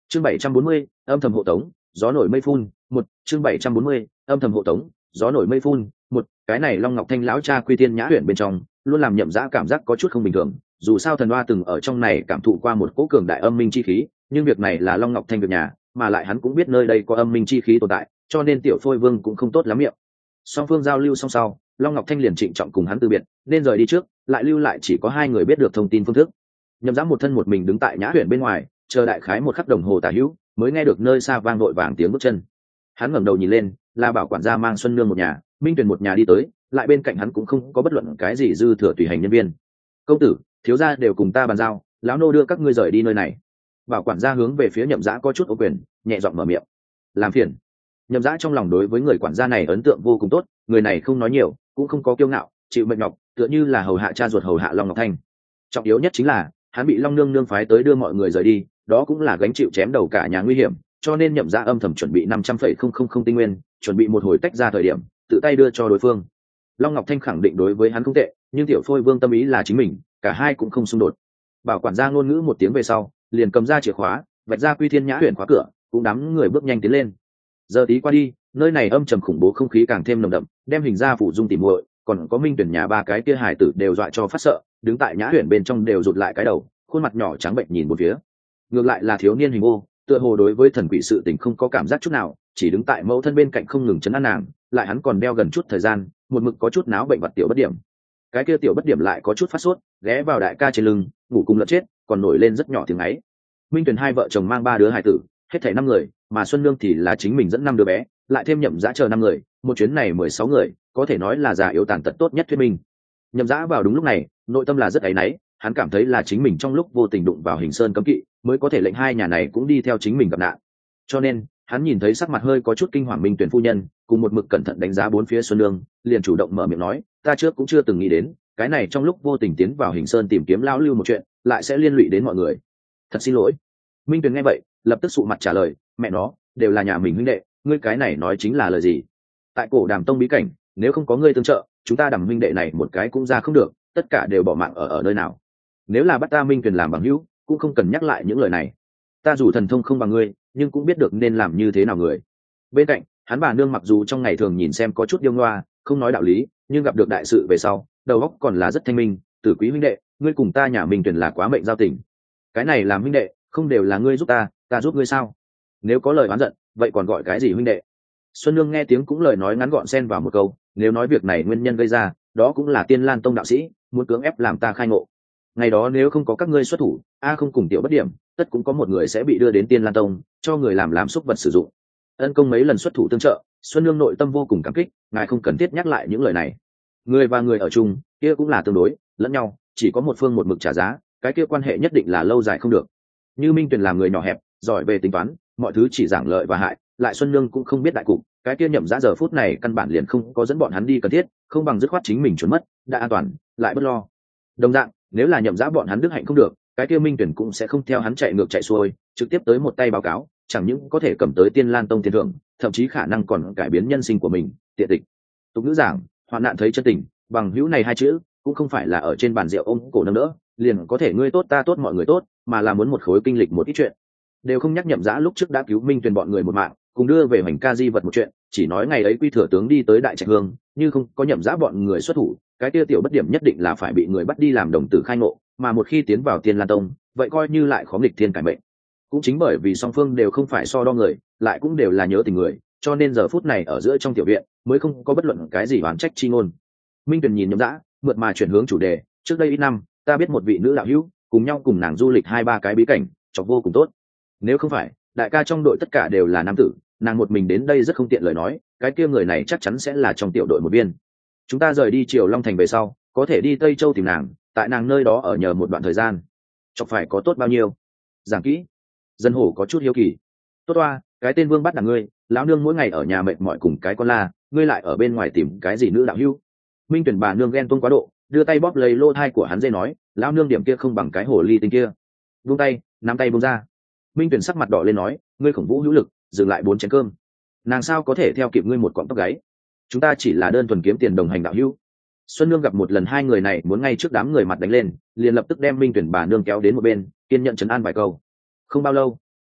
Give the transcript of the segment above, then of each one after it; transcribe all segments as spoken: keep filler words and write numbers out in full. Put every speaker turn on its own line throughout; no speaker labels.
chương bảy trăm bốn mươi âm thầm hộ tống gió nổi mây phun một chương bảy trăm bốn mươi âm thầm hộ tống gió nổi mây phun một cái này Long Ngọc Thanh lão cha quy tiên nhã huyện bên trong luôn làm Nhậm Dã cảm giác có chút không bình thường, dù sao thần hoa từng ở trong này cảm thụ qua một cỗ cường đại âm minh chi khí, nhưng việc này là Long Ngọc Thanh việc nhà, mà lại hắn cũng biết nơi đây có âm minh chi khí tồn tại, cho nên tiểu Phôi Vương cũng không tốt lắm miệng. Song phương giao lưu xong sau, Long Ngọc Thanh liền trịnh trọng cùng hắn từ biệt, nên rời đi trước, lại lưu lại chỉ có hai người biết được thông tin phương thức. Nhậm Dã một thân một mình đứng tại nhã huyện bên ngoài, chờ đại khái một khắc đồng hồ tả hữu, mới nghe được nơi xa vang đội vàng tiếng bước chân. Hắn ngẩng đầu nhìn lên, là Bảo quản gia mang Xuân Nương một nhà, Minh Tuyền một nhà đi tới, lại bên cạnh hắn cũng không có bất luận cái gì dư thừa tùy hành nhân viên. Công tử, thiếu gia đều cùng ta bàn giao, lão nô đưa các ngươi rời đi nơi này. Bảo quản gia hướng về phía Nhậm Dã có chút ô quyền, nhẹ giọng mở miệng. Làm phiền. Nhậm Dã trong lòng đối với người quản gia này ấn tượng vô cùng tốt, người này không nói nhiều, cũng không có kiêu ngạo, chịu mệnh nhọc, tựa như là hầu hạ cha ruột hầu hạ Long Ngọc Thanh. Trọng yếu nhất chính là, hắn bị Long Nương nương phái tới đưa mọi người rời đi, đó cũng là gánh chịu chém đầu cả nhà nguy hiểm, cho nên Nhậm Dã âm thầm chuẩn bị năm trăm phẩy không không không tinh nguyên, chuẩn bị một hồi tách ra thời điểm, tự tay đưa cho đối phương. Long Ngọc Thanh khẳng định đối với hắn không tệ, nhưng tiểu Phôi Vương tâm ý là chính mình, cả hai cũng không xung đột. Bảo quản gia ngôn ngữ một tiếng về sau, liền cầm ra chìa khóa, vạch ra Quy Thiên Nhã huyện khóa cửa, cũng đám người bước nhanh tiến lên. Giờ tí qua đi, nơi này âm trầm khủng bố không khí càng thêm nồng đậm, đem hình ra phủ dung tỉ muội, còn có Minh Tuyển nhà ba cái kia hài tử đều dọa cho phát sợ, đứng tại nhã huyện bên trong đều rụt lại cái đầu, khuôn mặt nhỏ trắng bệnh nhìn một phía. Ngược lại là thiếu niên hình ô, tựa hồ đối với thần quỷ sự tình không có cảm giác chút nào, chỉ đứng tại mẫu thân bên cạnh không ngừng chấn an nàng, lại hắn còn đeo gần chút thời gian, một mực có chút náo bệnh vật tiểu bất điểm. Cái kia tiểu bất điểm lại có chút phát sốt, ghé vào đại ca trên lưng, ngủ cùng lật chết, còn nổi lên rất nhỏ tiếng ấy. Minh Tuyền hai vợ chồng mang ba đứa hài tử, hết thảy năm người, mà Xuân Nương thì là chính mình dẫn năm đứa bé, lại thêm Nhậm Dã chờ năm người, một chuyến này mười sáu người, có thể nói là già yếu tàn tật tốt nhất thuyết minh. Nhậm Dã vào đúng lúc này, nội tâm là rất áy náy, hắn cảm thấy là chính mình trong lúc vô tình đụng vào Hình Sơn cấm kỵ, mới có thể lệnh hai nhà này cũng đi theo chính mình gặp nạn. Cho nên, hắn nhìn thấy sắc mặt hơi có chút kinh hoàng Minh Tuyển phu nhân, cùng một mực cẩn thận đánh giá bốn phía Xuân Nương, liền chủ động mở miệng nói, ta trước cũng chưa từng nghĩ đến, cái này trong lúc vô tình tiến vào Hình Sơn tìm kiếm lão lưu một chuyện, lại sẽ liên lụy đến mọi người. Thật xin lỗi. Minh Tuyển nghe vậy, lập tức sụ mặt trả lời, mẹ nó, đều là nhà mình huynh đệ, ngươi cái này nói chính là lời gì? Tại Cổ Đàm Tông bí cảnh, nếu không có ngươi tương trợ, chúng ta Đàm huynh đệ này một cái cũng ra không được, tất cả đều bỏ mạng ở ở nơi nào. Nếu là bắt ta Minh Tuyển làm bằng hữu, cũng không cần nhắc lại những lời này. Ta dù thần thông không bằng ngươi, nhưng cũng biết được nên làm như thế nào người. Bên cạnh, hắn bà nương mặc dù trong ngày thường nhìn xem có chút điêu ngoa, không nói đạo lý, nhưng gặp được đại sự về sau, đầu óc còn là rất thanh minh. Tử Quý huynh đệ, ngươi cùng ta nhà Minh Tuyển là quá mệnh giao tình. Cái này làm huynh đệ, không đều là ngươi giúp ta, ta giúp ngươi sao? Nếu có lời oán giận, vậy còn gọi cái gì huynh đệ? Xuân Nương nghe tiếng cũng lời nói ngắn gọn xen vào một câu, nếu nói việc này nguyên nhân gây ra, đó cũng là Tiên Lan Tông đạo sĩ muốn cưỡng ép làm ta khai ngộ. Ngày đó nếu không có các ngươi xuất thủ, a không cùng tiểu bất điểm, tất cũng có một người sẽ bị đưa đến Tiên Lan Tông, cho người làm làm xúc vật sử dụng. Ân công mấy lần xuất thủ tương trợ, Xuân Nương nội tâm vô cùng cảm kích, ngài không cần thiết nhắc lại những lời này. Người và người ở chung, kia cũng là tương đối lẫn nhau, chỉ có một phương một mực trả giá, cái kia quan hệ nhất định là lâu dài không được. Như Minh Tuyền làm người nhỏ hẹp, giỏi về tính toán, mọi thứ chỉ giảng lợi và hại, lại Xuân Nương cũng không biết đại cục, cái kia Nhậm Dã giờ phút này căn bản liền không có dẫn bọn hắn đi cần thiết, không bằng dứt khoát chính mình trốn mất, đã an toàn, lại bất lo. Đồng dạng, nếu là Nhậm Dã bọn hắn đức hạnh không được, cái kia Minh Tuyển cũng sẽ không theo hắn chạy ngược chạy xuôi, trực tiếp tới một tay báo cáo, chẳng những có thể cầm tới Tiên Lan Tông tiền thưởng, thậm chí khả năng còn cải biến nhân sinh của mình, tiện tịch. Tục ngữ giảng, hoạn nạn thấy chân tình, bằng hữu này hai chữ, cũng không phải là ở trên bàn rượu ôm cổ nâng đỡ, liền có thể ngươi tốt ta tốt mọi người tốt, mà là muốn một khối kinh lịch một ít chuyện. Đều không nhắc Nhậm Dã lúc trước đã cứu Minh Tuyển bọn người một mạng, cùng đưa về Hoành Ca Di vật một chuyện, chỉ nói ngày ấy Quy Thừa tướng đi tới Đại Trạch Hương, như không có Nhậm Dã bọn người xuất thủ, cái kia tiểu bất điểm nhất định là phải bị người bắt đi làm đồng tử khai ngộ, mà một khi tiến vào Tiên Lan Tông, vậy coi như lại khó nghịch thiên cải mệnh. Cũng chính bởi vì song phương đều không phải so đo người, lại cũng đều là nhớ tình người, cho nên giờ phút này ở giữa trong tiểu viện mới không có bất luận cái gì oán trách chi ngôn. Minh Tuyền nhìn Nhậm Dã, mượt mà chuyển hướng chủ đề, trước đây ít năm, ta biết một vị nữ đạo hữu, cùng nhau cùng nàng du lịch hai ba cái bí cảnh, chọc vô cùng tốt. Nếu không phải, đại ca trong đội tất cả đều là nam tử, nàng một mình đến đây rất không tiện lời nói, cái kia người này chắc chắn sẽ là trong tiểu đội một viên. Chúng ta rời đi Triều Long Thành về sau, có thể đi Tây Châu tìm nàng, tại nàng nơi đó ở nhờ một đoạn thời gian. Chọc phải có tốt bao nhiêu? Giảng kỹ. Dân hổ có chút hiếu kỳ. Tốt oa, cái tên Vương bắt đằng ngươi, lão nương mỗi ngày ở nhà mệt mỏi cùng cái con la, ngươi lại ở bên ngoài tìm cái gì nữ đạo hữu? Minh Tuyển bà nương ghen tuông quá độ, đưa tay bóp lấy lô thai của hắn dây nói, lão nương điểm kia không bằng cái hồ ly tinh kia. Buông tay, nắm tay buông ra. Minh Tuyển sắc mặt đỏ lên nói, ngươi khổng vũ hữu lực, dừng lại bốn chén cơm. Nàng sao có thể theo kịp ngươi một cọng tóc gáy? Chúng ta chỉ là đơn thuần kiếm tiền đồng hành đạo hữu. Xuân Nương gặp một lần hai người này muốn ngay trước đám người mặt đánh lên, liền lập tức đem Minh Tuyển bà nương kéo đến một bên, kiên nhận trấn an vài câu. Không bao lâu,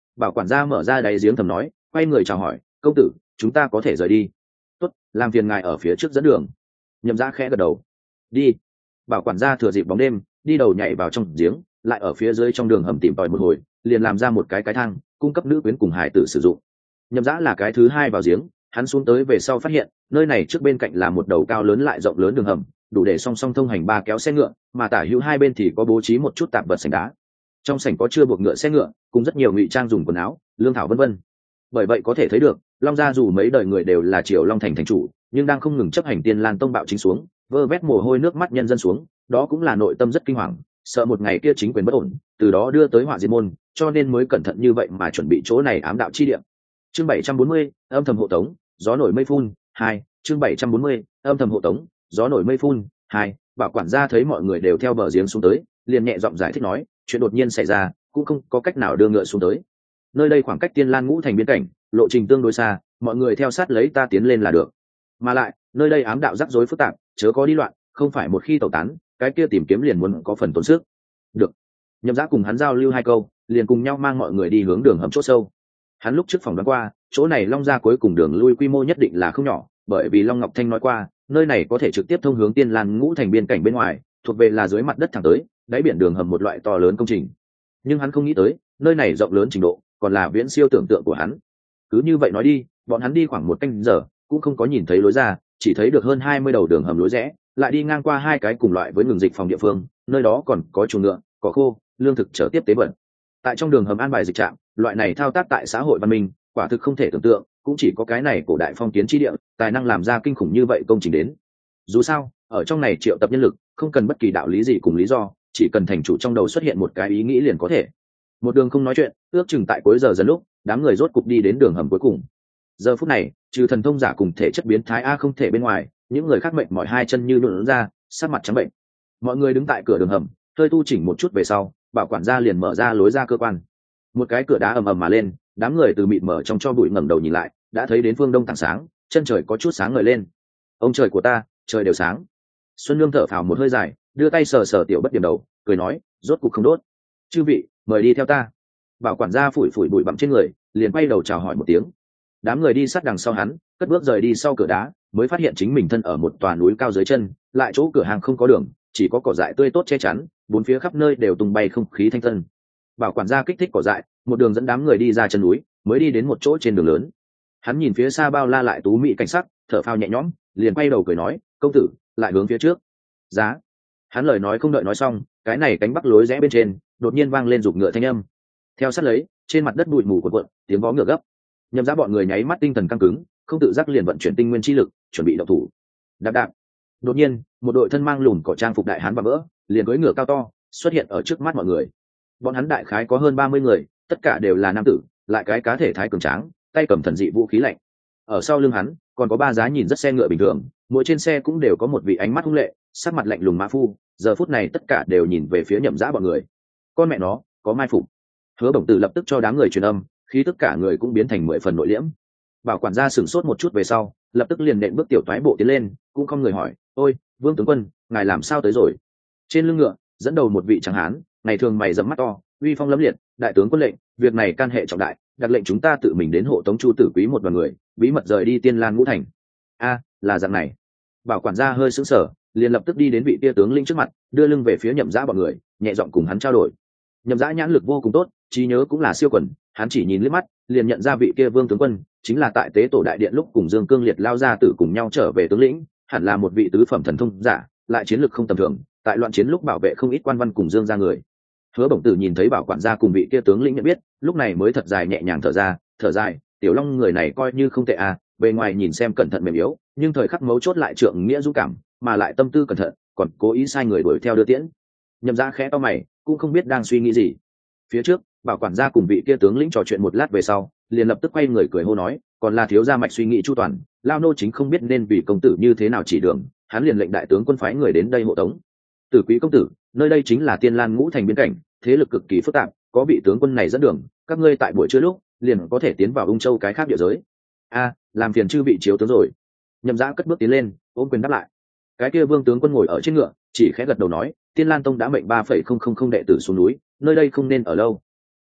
Bảo quản gia mở ra đáy giếng thầm nói, quay người chào hỏi, công tử, chúng ta có thể rời đi. Tốt, làm phiền ngài ở phía trước dẫn đường. Nhậm Dã khẽ gật đầu. Đi. Bảo quản gia thừa dịp bóng đêm đi đầu nhảy vào trong giếng, lại ở phía dưới trong đường hầm tìm tòi một hồi, liền làm ra một cái cái thang cung cấp nữ quyến cùng hải tử sử dụng. Nhậm Dã là cái thứ hai vào giếng, hắn xuống tới về sau phát hiện nơi này trước bên cạnh là một đầu cao lớn lại rộng lớn đường hầm, đủ để song song thông hành ba kéo xe ngựa, mà tả hữu hai bên thì có bố trí một chút tạp vật sành đá. Trong sảnh có chưa buộc ngựa xe ngựa, cùng rất nhiều ngụy trang dùng quần áo, lương thảo vân vân. Bởi vậy có thể thấy được, Long gia dù mấy đời người đều là triều Long thành thành chủ, nhưng đang không ngừng chấp hành Tiên Lan tông bạo chính xuống, vơ vét mồ hôi nước mắt nhân dân xuống, đó cũng là nội tâm rất kinh hoàng, sợ một ngày kia chính quyền bất ổn, từ đó đưa tới họa diệt môn, cho nên mới cẩn thận như vậy mà chuẩn bị chỗ này ám đạo chi địa. Chương bảy trăm bốn mươi, âm thầm hộ tống, gió nổi mây phun, hai, chương bảy trăm bốn mươi, âm thầm hộ tống, gió nổi mây phun, hai. Bảo quản gia thấy mọi người đều theo bờ giếng xuống tới, liền nhẹ giọng giải thích nói, chuyện đột nhiên xảy ra, cũng không có cách nào đưa ngựa xuống tới. Nơi đây khoảng cách Tiên Lan Ngũ thành biên cảnh, lộ trình tương đối xa, mọi người theo sát lấy ta tiến lên là được. Mà lại, nơi đây ám đạo rắc rối phức tạp, chớ có đi loạn, không phải một khi tẩu tán, cái kia tìm kiếm liền muốn có phần tốn sức. Được. Nhậm Dã cùng hắn giao lưu hai câu, liền cùng nhau mang mọi người đi hướng đường hầm chỗ sâu. Hắn lúc trước phòng đoán qua, chỗ này Long gia cuối cùng đường lui quy mô nhất định là không nhỏ, bởi vì Long Ngọc Thanh nói qua, nơi này có thể trực tiếp thông hướng Tiên Lan Ngũ thành biên cảnh bên ngoài, thuộc về là dưới mặt đất thẳng tới, đáy biển đường hầm một loại to lớn công trình. Nhưng hắn không nghĩ tới, nơi này rộng lớn trình độ, còn là viễn siêu tưởng tượng của hắn. Cứ như vậy nói đi, bọn hắn đi khoảng một canh giờ, cũng không có nhìn thấy lối ra, chỉ thấy được hơn hai mươi đầu đường hầm lối rẽ, lại đi ngang qua hai cái cùng loại với ngừng dịch phòng địa phương, nơi đó còn có chuồng ngựa, cỏ khô, lương thực chở tiếp tế vận. Tại trong đường hầm an bài dịch trạm, loại này thao tác tại xã hội văn minh, quả thực không thể tưởng tượng, cũng chỉ có cái này cổ đại phong kiến chi địa, tài năng làm ra kinh khủng như vậy công trình đến. Dù sao, ở trong này triệu tập nhân lực, không cần bất kỳ đạo lý gì cùng lý do, chỉ cần thành chủ trong đầu xuất hiện một cái ý nghĩ liền có thể. Một đường không nói chuyện, ước chừng tại cuối giờ dần lúc, đám người rốt cục đi đến đường hầm cuối cùng. Giờ phút này, trừ thần thông giả cùng thể chất biến thái a không thể bên ngoài, những người khác mệnh mỏi hai chân như nhuộn ra, sát mặt trắng bệnh. Mọi người đứng tại cửa đường hầm, hơi tu chỉnh một chút về sau, bảo quản gia liền mở ra lối ra cơ quan. Một cái cửa đá ầm ầm mà lên, đám người từ mịt mở trong cho bụi ngẩng đầu nhìn lại, đã thấy đến phương đông tảng sáng, chân trời có chút sáng ngời lên. Ông trời của ta, trời đều sáng. Xuân Nương thở phào một hơi dài, đưa tay sờ sờ tiểu bất điểm đầu, cười nói, rốt cục không đốt. Chư vị, mời đi theo ta. Bảo quản gia phủi phủi bụi bặm trên người, liền quay đầu chào hỏi một tiếng. Đám người đi sát đằng sau hắn, cất bước rời đi sau cửa đá, mới phát hiện chính mình thân ở một tòa núi cao dưới chân, lại chỗ cửa hàng không có đường, chỉ có cỏ dại tươi tốt che chắn, bốn phía khắp nơi đều tung bay không khí thanh tân. Bảo quản gia kích thích cỏ dại, một đường dẫn đám người đi ra chân núi, mới đi đến một chỗ trên đường lớn. Hắn nhìn phía xa bao la lại tú mỹ cảnh sắc, thở phào nhẹ nhõm, liền quay đầu cười nói, công tử, lại hướng phía trước. Giá. Hắn lời nói không đợi nói xong, cái này cánh bắc lối rẽ bên trên, đột nhiên vang lên giục ngựa thanh âm. Theo sát lấy, trên mặt đất bụi mù cuộn cuộn, tiếng vó ngựa gấp. Nhậm Dã bọn người nháy mắt tinh thần căng cứng, không tự giác liền vận chuyển tinh nguyên chi lực, chuẩn bị động thủ. Đạp đạp. Đột nhiên, một đội thân mang lùn cỏ trang phục đại hán và vỡ, liền cưỡi ngựa cao to, xuất hiện ở trước mắt mọi người. Bọn hắn đại khái có hơn ba mươi người, tất cả đều là nam tử, lại cái cá thể thái cường tráng, tay cầm thần dị vũ khí lạnh. Ở sau lưng hắn, còn có ba giá nhìn rất xe ngựa bình thường, mỗi trên xe cũng đều có một vị ánh mắt hung lệ, sắc mặt lạnh lùng mã phu, giờ phút này tất cả đều nhìn về phía Nhậm Dã bọn người. Con mẹ nó, có mai phục. Hứa Bổng Tử lập tức cho đám người truyền âm, khí tất cả người cũng biến thành mười phần nội liễm. Bảo quản gia sửng sốt một chút về sau, lập tức liền nện bước tiểu toái bộ tiến lên, cũng không người hỏi, ôi Vương tướng quân, ngài làm sao tới rồi? Trên lưng ngựa dẫn đầu một vị tráng hán, ngày thường mày rậm mắt to, uy phong lẫm liệt, đại tướng quân lệnh, việc này can hệ trọng đại, đặt lệnh chúng ta tự mình đến hộ tống Chu tử quý một đoàn người, bí mật rời đi Tiên Lan Ngũ thành. A, là dạng này. Bảo quản gia hơi sững sờ, liền lập tức đi đến vị tia tướng lĩnh trước mặt, đưa lưng về phía Nhậm Dã bọn người, nhẹ giọng cùng hắn trao đổi. Nhậm Dã nhãn lực vô cùng tốt, trí nhớ cũng là siêu quần, hắn chỉ nhìn liếc mắt, liền nhận ra vị kia Vương tướng quân chính là tại tế tổ đại điện lúc cùng Dương Cương Liệt lao ra tử cùng nhau trở về tướng lĩnh, hẳn là một vị tứ phẩm thần thông giả, lại chiến lực không tầm thường, tại loạn chiến lúc bảo vệ không ít quan văn cùng Dương gia người. Hứa Bổng Tử nhìn thấy bảo quản gia cùng vị kia tướng lĩnh nhận biết, lúc này mới thật dài nhẹ nhàng thở ra, thở dài, Tiểu Long người này coi như không tệ à, bề ngoài nhìn xem cẩn thận mềm yếu, nhưng thời khắc mấu chốt lại trượng nghĩa dũng cảm, mà lại tâm tư cẩn thận, còn cố ý sai người đuổi theo đưa tiễn. Nhậm Dã khẽ to mày, cũng không biết đang suy nghĩ gì. Phía trước, bảo quản gia cùng vị kia tướng lĩnh trò chuyện một lát về sau, liền lập tức quay người cười hô nói, còn là thiếu gia mạch suy nghĩ chu toàn, lao nô chính không biết nên vì công tử như thế nào chỉ đường, hắn liền lệnh đại tướng quân phái người đến đây hộ tống. Tử quý công tử, nơi đây chính là Tiên Lan Ngũ thành biên cảnh, thế lực cực kỳ phức tạp, có vị tướng quân này dẫn đường, các ngươi tại buổi trưa lúc liền có thể tiến vào Ung Châu cái khác địa giới. A, làm phiền chư vị chiếu tướng rồi. Nhậm Dã cất bước tiến lên, ôm quyền đáp lại. Cái kia Vương tướng quân ngồi ở trên ngựa, chỉ khẽ gật đầu nói, Tiên Lan tông đã mệnh ba phẩy không không không đệ tử xuống núi, nơi đây không nên ở lâu.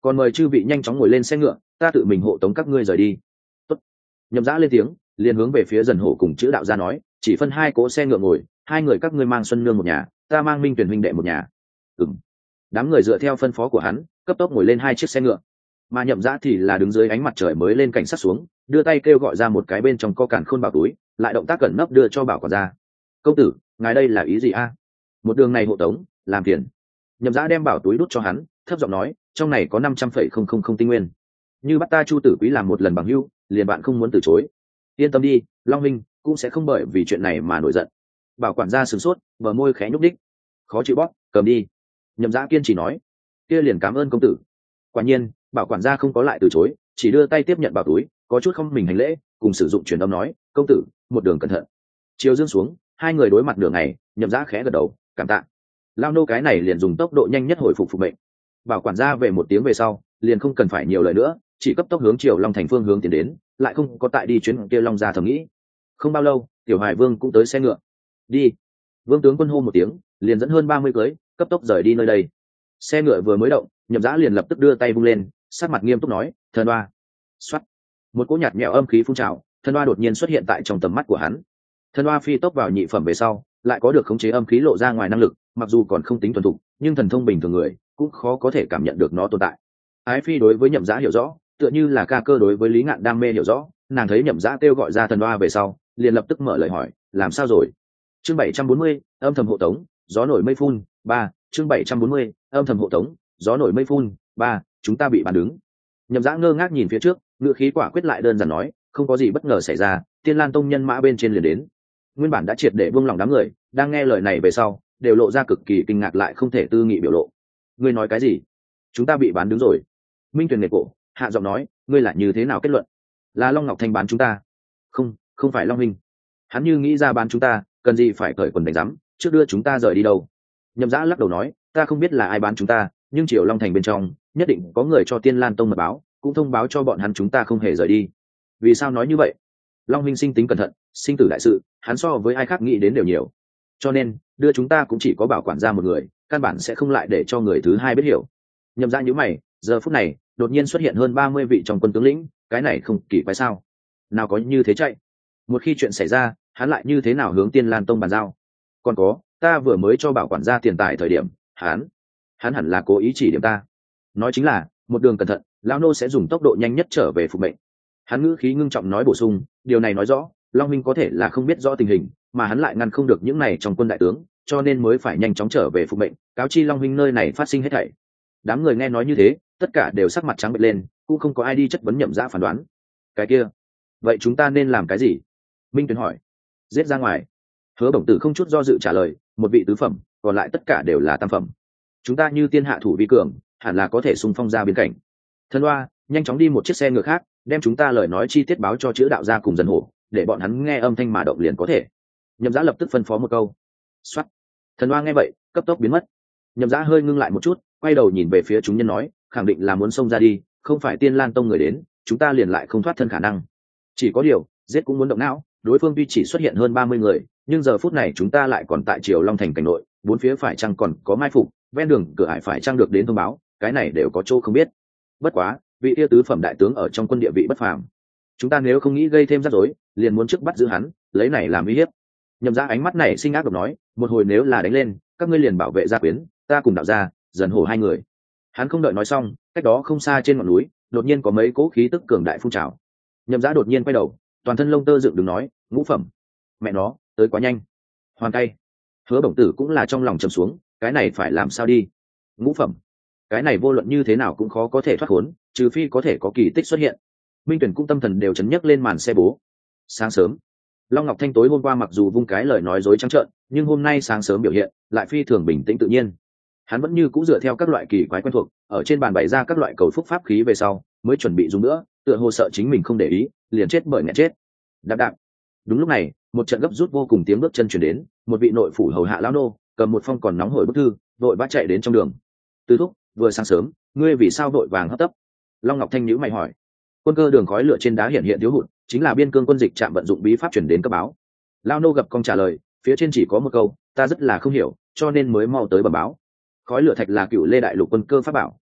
còn mời chư vị nhanh chóng ngồi lên xe ngựa, ta tự mình hộ tống các ngươi rời đi. Tốt. Nhậm Dã lên tiếng, liền hướng về phía Dần Hổ cùng chữ đạo gia nói, chỉ phân hai cỗ xe ngựa ngồi, hai người các ngươi mang Xuân Nương một nhà, ta mang Minh Tuyển huynh đệ một nhà. Ừm. Đám người dựa theo phân phó của hắn, cấp tốc ngồi lên hai chiếc xe ngựa, mà Nhậm Dã thì là đứng dưới ánh mặt trời mới lên cảnh sát xuống, đưa tay kêu gọi ra một cái bên trong co cản khôn bảo túi, lại động tác cẩn nấp đưa cho bảo quản gia. Công tử, ngài đây là ý gì a? Một đường này hộ tống, làm tiền. Nhậm Dã đem bảo túi đút cho hắn, thấp giọng nói, trong này có năm trăm phẩy không không không tinh nguyên, như bắt ta Chu Tử Quý làm một lần bằng hữu, liền bạn không muốn từ chối. Yên tâm đi, Long Minh cũng sẽ không bởi vì chuyện này mà nổi giận. Bảo quản gia sửng sốt, bờ môi khẽ nhúc đích, khó chịu bóp, cầm đi. Nhậm Dã kiên trì nói, kia liền cảm ơn công tử. Quả nhiên, bảo quản gia không có lại từ chối, chỉ đưa tay tiếp nhận bảo túi, có chút không mình hành lễ, cùng sử dụng truyền âm nói, công tử, một đường cẩn thận. Chiều dương xuống, hai người đối mặt đường này, Nhậm Dã khẽ gật đầu, cảm tạ. Lao nô cái này liền dùng tốc độ nhanh nhất hồi phục phục mệnh. Bảo quản gia về một tiếng về sau, liền không cần phải nhiều lời nữa, chỉ cấp tốc hướng Triều Long thành phương hướng tiến đến, lại không có tại đi chuyến kia Long gia thầm nghĩ. Không bao lâu, Tiểu Hải Vương cũng tới xe ngựa. Đi. Vương tướng quân hô một tiếng, liền dẫn hơn ba mươi cưới, cấp tốc rời đi nơi đây. Xe ngựa vừa mới động, Nhậm Dã liền lập tức đưa tay vung lên, sát mặt nghiêm túc nói, thần đoa. Xoát. Một cỗ nhạt nhẽo âm khí phun trào, thần đoa đột nhiên xuất hiện tại trong tầm mắt của hắn. Thần đoa phi tốc vào nhị phẩm về sau, lại có được khống chế âm khí lộ ra ngoài năng lực, mặc dù còn không tính thuần thục, nhưng thần thông bình thường người cũng khó có thể cảm nhận được nó tồn tại. Ái Phi đối với Nhậm Dã hiểu rõ, tựa như là ca cơ đối với Lý Ngạn đam mê hiểu rõ, nàng thấy Nhậm Dã kêu gọi ra thần đoa về sau, liền lập tức mở lời hỏi, làm sao rồi? Chương bảy trăm bốn mươi, âm thầm hộ tống, gió nổi mây phun, ba, chương bảy trăm bốn mươi, âm thầm hộ tống, gió nổi mây phun, ba, chúng ta bị bàn đứng. Nhậm Dã ngơ ngác nhìn phía trước, ngữ khí quả quyết lại đơn giản nói, không có gì bất ngờ xảy ra, Tiên Lan tông nhân mã bên trên liền đến. Nguyên bản đã triệt để buông lòng đám người, đang nghe lời này về sau, đều lộ ra cực kỳ kinh ngạc lại không thể tư nghị biểu lộ. Ngươi nói cái gì? Chúng ta bị bán đứng rồi. Minh Tuyền nghệt cổ, hạ giọng nói, ngươi là như thế nào kết luận? Là Long Ngọc Thanh bán chúng ta? Không, không phải Long Minh. Hắn như nghĩ ra bán chúng ta, cần gì phải cởi quần đánh rắm, trước đưa chúng ta rời đi đâu? Nhậm Dã lắc đầu nói, ta không biết là ai bán chúng ta, nhưng Triều Long thành bên trong, nhất định có người cho Tiên Lan tông mật báo, cũng thông báo cho bọn hắn chúng ta không hề rời đi. Vì sao nói như vậy? Long Minh sinh tính cẩn thận, sinh tử đại sự, hắn so với ai khác nghĩ đến đều nhiều. Cho nên, đưa chúng ta cũng chỉ có bảo quản gia một người, căn bản sẽ không lại để cho người thứ hai biết hiểu. Nhậm Dã nhíu mày, giờ phút này, đột nhiên xuất hiện hơn ba mươi vị trong quân tướng lĩnh, cái này không kỳ quái sao? Nào có như thế chạy. Một khi chuyện xảy ra, hắn lại như thế nào hướng Tiên Lan tông bàn giao? Còn có, ta vừa mới cho bảo quản gia tiền tài thời điểm, hắn, hắn hẳn là cố ý chỉ điểm ta. Nói chính là, một đường cẩn thận, lão nô sẽ dùng tốc độ nhanh nhất trở về phục mệnh. Hắn ngữ khí ngưng trọng nói bổ sung, điều này nói rõ, Long Minh có thể là không biết rõ tình hình, mà hắn lại ngăn không được những này trong quân đại tướng, cho nên mới phải nhanh chóng trở về phục mệnh, cáo chi Long Minh nơi này phát sinh hết thảy. Đám người nghe nói như thế, tất cả đều sắc mặt trắng bệch lên, cũng không có ai đi chất vấn Nhậm Dã phán đoán. Cái kia, vậy chúng ta nên làm cái gì? Minh Tuyền hỏi. Giết ra ngoài. Hứa Bổng Tử không chút do dự trả lời, một vị tứ phẩm, còn lại tất cả đều là tam phẩm. Chúng ta như tiên hạ thủ vi cường, hẳn là có thể xung phong ra biên cảnh. Thân Hoa, nhanh chóng đi một chiếc xe ngựa khác, đem chúng ta lời nói chi tiết báo cho chữ đạo gia cùng Dần Hổ, để bọn hắn nghe âm thanh mà động liền có thể. Nhậm Dã lập tức phân phó một câu. Soát. Thần Hoa nghe vậy, cấp tốc biến mất. Nhậm Dã hơi ngưng lại một chút, quay đầu nhìn về phía chúng nhân nói, khẳng định là muốn xông ra đi, không phải Tiên Lan tông người đến, chúng ta liền lại không thoát thân khả năng. Chỉ có điều, giết cũng muốn động não, đối phương tuy chỉ xuất hiện hơn ba mươi người, nhưng giờ phút này chúng ta lại còn tại Triều Long thành cảnh nội, bốn phía phải chăng còn có mai phục, ven đường cửa ải phải chăng được đến thông báo, cái này đều có chỗ không biết. Bất quá, vị yêu tứ phẩm đại tướng ở trong quân địa vị bất phàm, chúng ta nếu không nghĩ gây thêm rắc rối, liền muốn trước bắt giữ hắn, lấy này làm uy hiếp. Nhậm Dã ánh mắt này sinh ác độc nói, một hồi nếu là đánh lên, các ngươi liền bảo vệ gia quyến, ta cùng đạo gia, Dần Hổ hai người. Hắn không đợi nói xong, cách đó không xa trên ngọn núi, đột nhiên có mấy cỗ khí tức cường đại phun trào. Nhậm Dã đột nhiên quay đầu, toàn thân lông tơ dựng đứng nói, ngũ phẩm. Mẹ nó, tới quá nhanh. Hoàn tay. Hứa Bổng Tử cũng là trong lòng trầm xuống, cái này phải làm sao đi? Ngũ phẩm. Cái này vô luận như thế nào cũng khó có thể thoát khốn, trừ phi có thể có kỳ tích xuất hiện. Minh Tuyển cũng tâm thần đều chấn nhấc lên màn xe bố. Sáng sớm, Long Ngọc Thanh tối hôm qua mặc dù vung cái lời nói dối trắng trợn, nhưng hôm nay sáng sớm biểu hiện lại phi thường bình tĩnh tự nhiên. Hắn vẫn như cũ dựa theo các loại kỳ quái quen thuộc, ở trên bàn bày ra các loại cầu phúc pháp khí về sau, mới chuẩn bị dùng nữa, tựa hồ sợ chính mình không để ý, liền chết bởi nghẹn chết. Đạp đạp. Đúng lúc này, một trận gấp rút vô cùng tiếng bước chân truyền đến, một vị nội phủ hầu hạ lão nô, cầm một phong còn nóng hổi bức thư, vội vã chạy đến trong đường. Tư thúc, vừa sáng sớm, ngươi vì sao vội vàng hấp tấp? Long Ngọc Thanh nhíu mày hỏi. Quân cơ đường khói lửa trên đá hiện hiện thiếu hụt, chính là biên cương quân dịch trạm vận dụng bí pháp truyền đến cấp báo. Lão nô gặp công trả lời, phía trên chỉ có một câu, ta rất là không hiểu, cho nên mới mau tới bẩm báo. Khói lửa thạch là cựu lê đại lục quân cơ pháp bảo,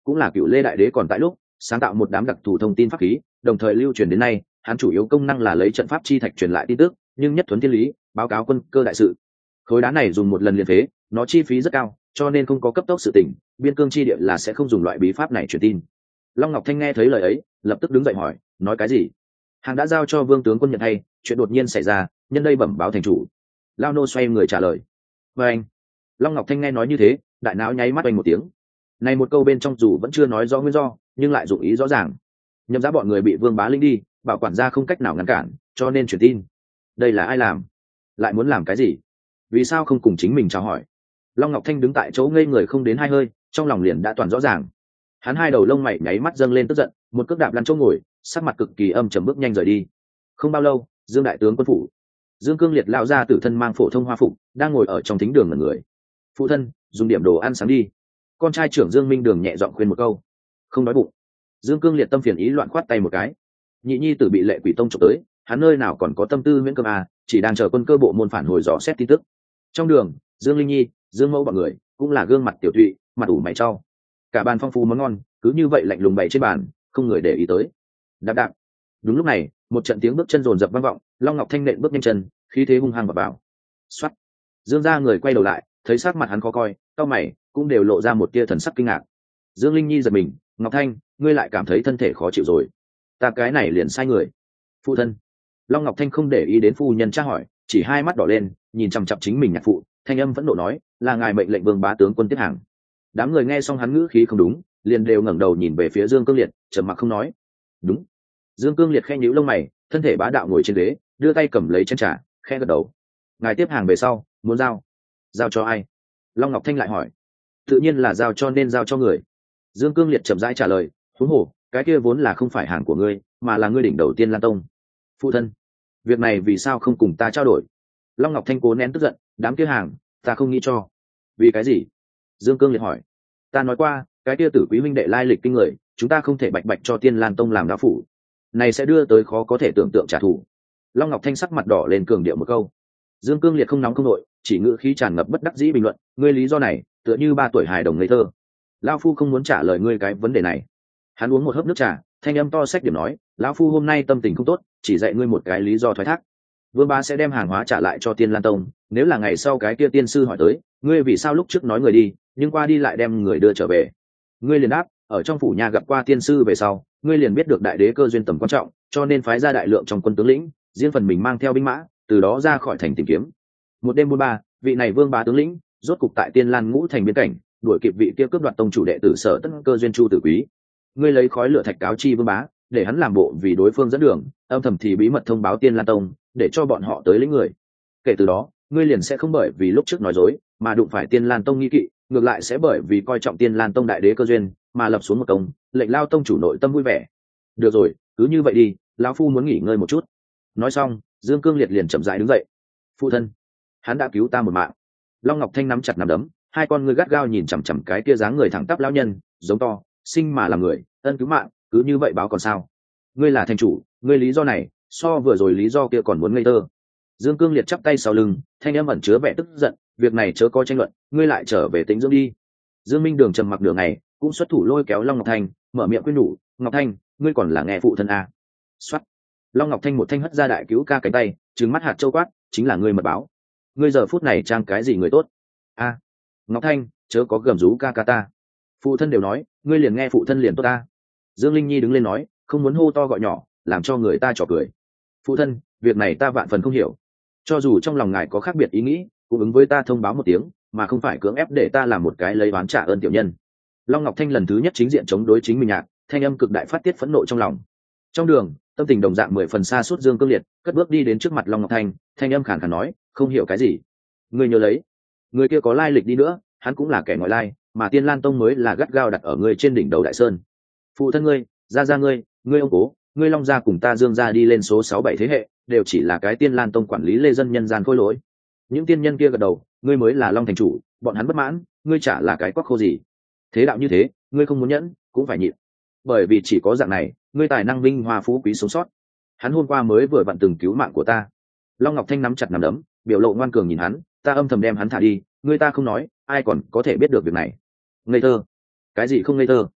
cũng là cựu lê đại đế còn tại lúc sáng tạo một đám đặc thù thông tin pháp khí, đồng thời lưu truyền đến nay. Hắn chủ yếu công năng là lấy trận pháp chi thạch truyền lại tin tức, nhưng nhất thuấn thiên lý báo cáo quân cơ đại sự. Khối đá này dùng một lần liền phế, nó chi phí rất cao, cho nên không có cấp tốc sự tỉnh, biên cương chi địa là sẽ không dùng loại bí pháp này truyền tin. Long Ngọc Thanh nghe thấy lời ấy, lập tức đứng dậy hỏi, nói cái gì? Hàng đã giao cho vương tướng quân nhận hay, chuyện đột nhiên xảy ra, nhân đây bẩm báo thành chủ. Lao nô xoay người trả lời. Và anh, Long Ngọc Thanh nghe nói như thế, đại não nháy mắt oanh một tiếng. Này một câu bên trong dù vẫn chưa nói rõ nguyên do, nhưng lại dụng ý rõ ràng. Nhậm Giá bọn người bị Vương Bá Linh đi, bảo quản gia không cách nào ngăn cản, cho nên truyền tin. Đây là ai làm? Lại muốn làm cái gì? Vì sao không cùng chính mình chào hỏi? Long Ngọc Thanh đứng tại chỗ ngây người không đến hai hơi, trong lòng liền đã toàn rõ ràng. Hắn hai đầu lông mày nháy mắt dâng lên tức giận, một cước đạp lăn chỗ ngồi, sắc mặt cực kỳ âm trầm bước nhanh rời đi. Không bao lâu, Dương đại tướng quân phủ, Dương Cương Liệt lão gia tử thân mang phổ thông hoa phục, đang ngồi ở trong thính đường ngẩn người. Phụ thân, dùng điểm đồ ăn sáng đi. Con trai trưởng Dương Minh Đường nhẹ giọng khuyên một câu. Không đói bụng. Dương Cương Liệt tâm phiền ý loạn khoát tay một cái. Nhị nhi tử bị Lệ Quỷ Tông chụp tới, hắn nơi nào còn có tâm tư miễn cơm à, chỉ đang chờ quân cơ bộ môn phản hồi dò xét tin tức. Trong đường, Dương Linh Nhi, Dương Mẫu bọn người cũng là gương mặt tiểu thụy, mặt ủ mày trao. Cả bàn phong phú món ngon, cứ như vậy lạnh lùng bày trên bàn, không người để ý tới. Đạp đạp. Đúng lúc này, một trận tiếng bước chân rồn rập vang vọng, Long Ngọc Thanh nện bước nhanh chân, khí thế hung hăng vào vào. Soát. Dương gia người quay đầu lại, thấy sắc mặt hắn khó coi, cau mày, cũng đều lộ ra một tia thần sắc kinh ngạc. Dương Linh Nhi giật mình, Ngọc Thanh, ngươi lại cảm thấy thân thể khó chịu rồi? Ta cái này liền sai người. Phụ thân. Long Ngọc Thanh không để ý đến phu nhân tra hỏi, chỉ hai mắt đỏ lên, nhìn chằm chằm chính mình nhạc phụ, thanh âm vẫn nộ nói, là ngài mệnh lệnh Vương bá tướng quân tiếp hàng. Đám người nghe xong hắn ngữ khí không đúng, liền đều ngẩng đầu nhìn về phía Dương Cương Liệt, trầm mặc không nói. Đúng. Dương Cương Liệt khẽ nhíu lông mày, thân thể bá đạo ngồi trên ghế, đưa tay cầm lấy chén trà, khẽ gật đầu. Ngài tiếp hàng về sau, muốn giao? Giao cho ai? Long Ngọc Thanh lại hỏi. Tự nhiên là giao cho nên giao cho người. Dương Cương Liệt chậm rãi trả lời, huống hồ, cái kia vốn là không phải hàng của ngươi, mà là ngươi đỉnh đầu tiên Lan Tông. Phụ thân, việc này vì sao không cùng ta trao đổi? Long Ngọc Thanh cố nén tức giận, đám kia hàng, ta không nghĩ cho. Vì cái gì? Dương Cương Liệt hỏi. Ta nói qua, cái kia tử quý huynh đệ lai lịch kinh người, chúng ta không thể bạch bạch cho tiên Lan Tông làm đạo phủ, này sẽ đưa tới khó có thể tưởng tượng trả thù. Long Ngọc Thanh sắc mặt đỏ lên cường điệu một câu. Dương Cương Liệt không nóng không nội, chỉ ngữ khí tràn ngập bất đắc dĩ bình luận, ngươi lý do này tựa như ba tuổi hài đồng ngây thơ. Lão phu không muốn trả lời ngươi cái vấn đề này. Hắn uống một hớp nước trà, thanh âm to xách điểm nói, lão phu hôm nay tâm tình không tốt, chỉ dạy ngươi một cái lý do thoái thác. Vương bá sẽ đem hàng hóa trả lại cho Tiên Lan Tông, nếu là ngày sau cái kia tiên sư hỏi tới, ngươi vì sao lúc trước nói người đi, nhưng qua đi lại đem người đưa trở về? Ngươi liền đáp, ở trong phủ nhà gặp qua tiên sư về sau, ngươi liền biết được đại đế cơ duyên tầm quan trọng, cho nên phái ra đại lượng trong quân tướng lĩnh, riêng phần mình mang theo binh mã, từ đó ra khỏi thành tìm kiếm. Một đêm buôn ba, vị này Vương bá tướng lĩnh, rốt cục tại Tiên Lan ngũ thành biên cảnh, đuổi kịp vị kia cướp đoạt tông chủ đệ tử Sở Tất Cơ duyên Chu Tử Quý. Ngươi lấy khói lửa thạch cáo chi Vương bá, để hắn làm bộ vì đối phương dẫn đường, âm thầm thì bí mật thông báo Tiên Lan Tông, để cho bọn họ tới lĩnh người. Kể từ đó, ngươi liền sẽ không bởi vì lúc trước nói dối mà đụng phải Tiên Lan Tông nghi kỵ, ngược lại sẽ bởi vì coi trọng Tiên Lan Tông đại đế cơ duyên mà lập xuống một công, lệnh lao tông chủ nội tâm vui vẻ. Được rồi, cứ như vậy đi, lão phu muốn nghỉ ngơi một chút. Nói xong, Dương Cương Liệt liền chậm rãi đứng dậy. Phụ thân, hắn đã cứu ta một mạng. Long Ngọc Thanh nắm chặt nắm đấm, hai con ngươi gắt gao nhìn chằm chằm cái kia dáng người thẳng tắp lão nhân, giống to, sinh mà làm người, ân cứu mạng, cứ như vậy báo còn sao? Ngươi là thành chủ, ngươi lý do này, so vừa rồi lý do kia còn muốn ngây thơ. Dương Cương Liệt chắp tay sau lưng, thanh âm ẩn chứa vẻ tức giận, việc này chớ có tranh luận, ngươi lại trở về tĩnh dưỡng đi. Dương Minh Đường trầm mặc nửa ngày, cũng xuất thủ lôi kéo Long Ngọc Thanh, mở miệng khuyên nhủ, Ngọc Thanh, ngươi còn là nghe phụ thân à? Xoát. Long Ngọc Thanh một thanh hất ra đại cứu ca cánh tay, trừng mắt hạt châu quát, chính là ngươi mật báo. Ngươi giờ phút này trang cái gì người tốt? A, à, Ngọc Thanh, chớ có gầm rú ca ca ta. Phụ thân đều nói, ngươi liền nghe phụ thân liền tốt ta. Dương Linh Nhi đứng lên nói, không muốn hô to gọi nhỏ, làm cho người ta trò cười. Phụ thân, việc này ta vạn phần không hiểu. Cho dù trong lòng ngài có khác biệt ý nghĩ, cũng ứng với ta thông báo một tiếng, mà không phải cưỡng ép để ta làm một cái lấy oán trả ơn tiểu nhân. Long Ngọc Thanh lần thứ nhất chính diện chống đối chính mình nhạc, thanh âm cực đại phát tiết phẫn nộ trong lòng. Trong đường, tâm tình đồng dạng mười phần xa suốt Dương Cương Liệt, cất bước đi đến trước mặt Long Ngọc Thanh, thanh âm khàn khàn nói, không hiểu cái gì. Ngươi nhớ lấy, người kia có lai lịch đi nữa, hắn cũng là kẻ ngoại lai, mà Tiên Lan Tông mới là gắt gao đặt ở ngươi trên đỉnh đầu đại sơn. Phụ thân ngươi, gia gia ngươi, ngươi ông cố, ngươi Long gia cùng ta Dương gia đi lên số sáu bảy thế hệ, đều chỉ là cái Tiên Lan Tông quản lý lê dân nhân gian khôi lỗi. Những tiên nhân kia gật đầu, ngươi mới là Long thành chủ, bọn hắn bất mãn, ngươi chả là cái quắc khô gì. Thế đạo như thế, ngươi không muốn nhẫn, cũng phải nhịn. Bởi vì chỉ có dạng này, ngươi tài năng vinh hoa phú quý sống sót. Hắn hôm qua mới vừa vặn từng cứu mạng của ta. Long Ngọc Thanh nắm chặt nắm đấm, biểu lộ ngoan cường nhìn hắn, ta âm thầm đem hắn thả đi, ngươi ta không nói, ai còn có thể biết được việc này. Ngây thơ. Cái gì không ngây thơ?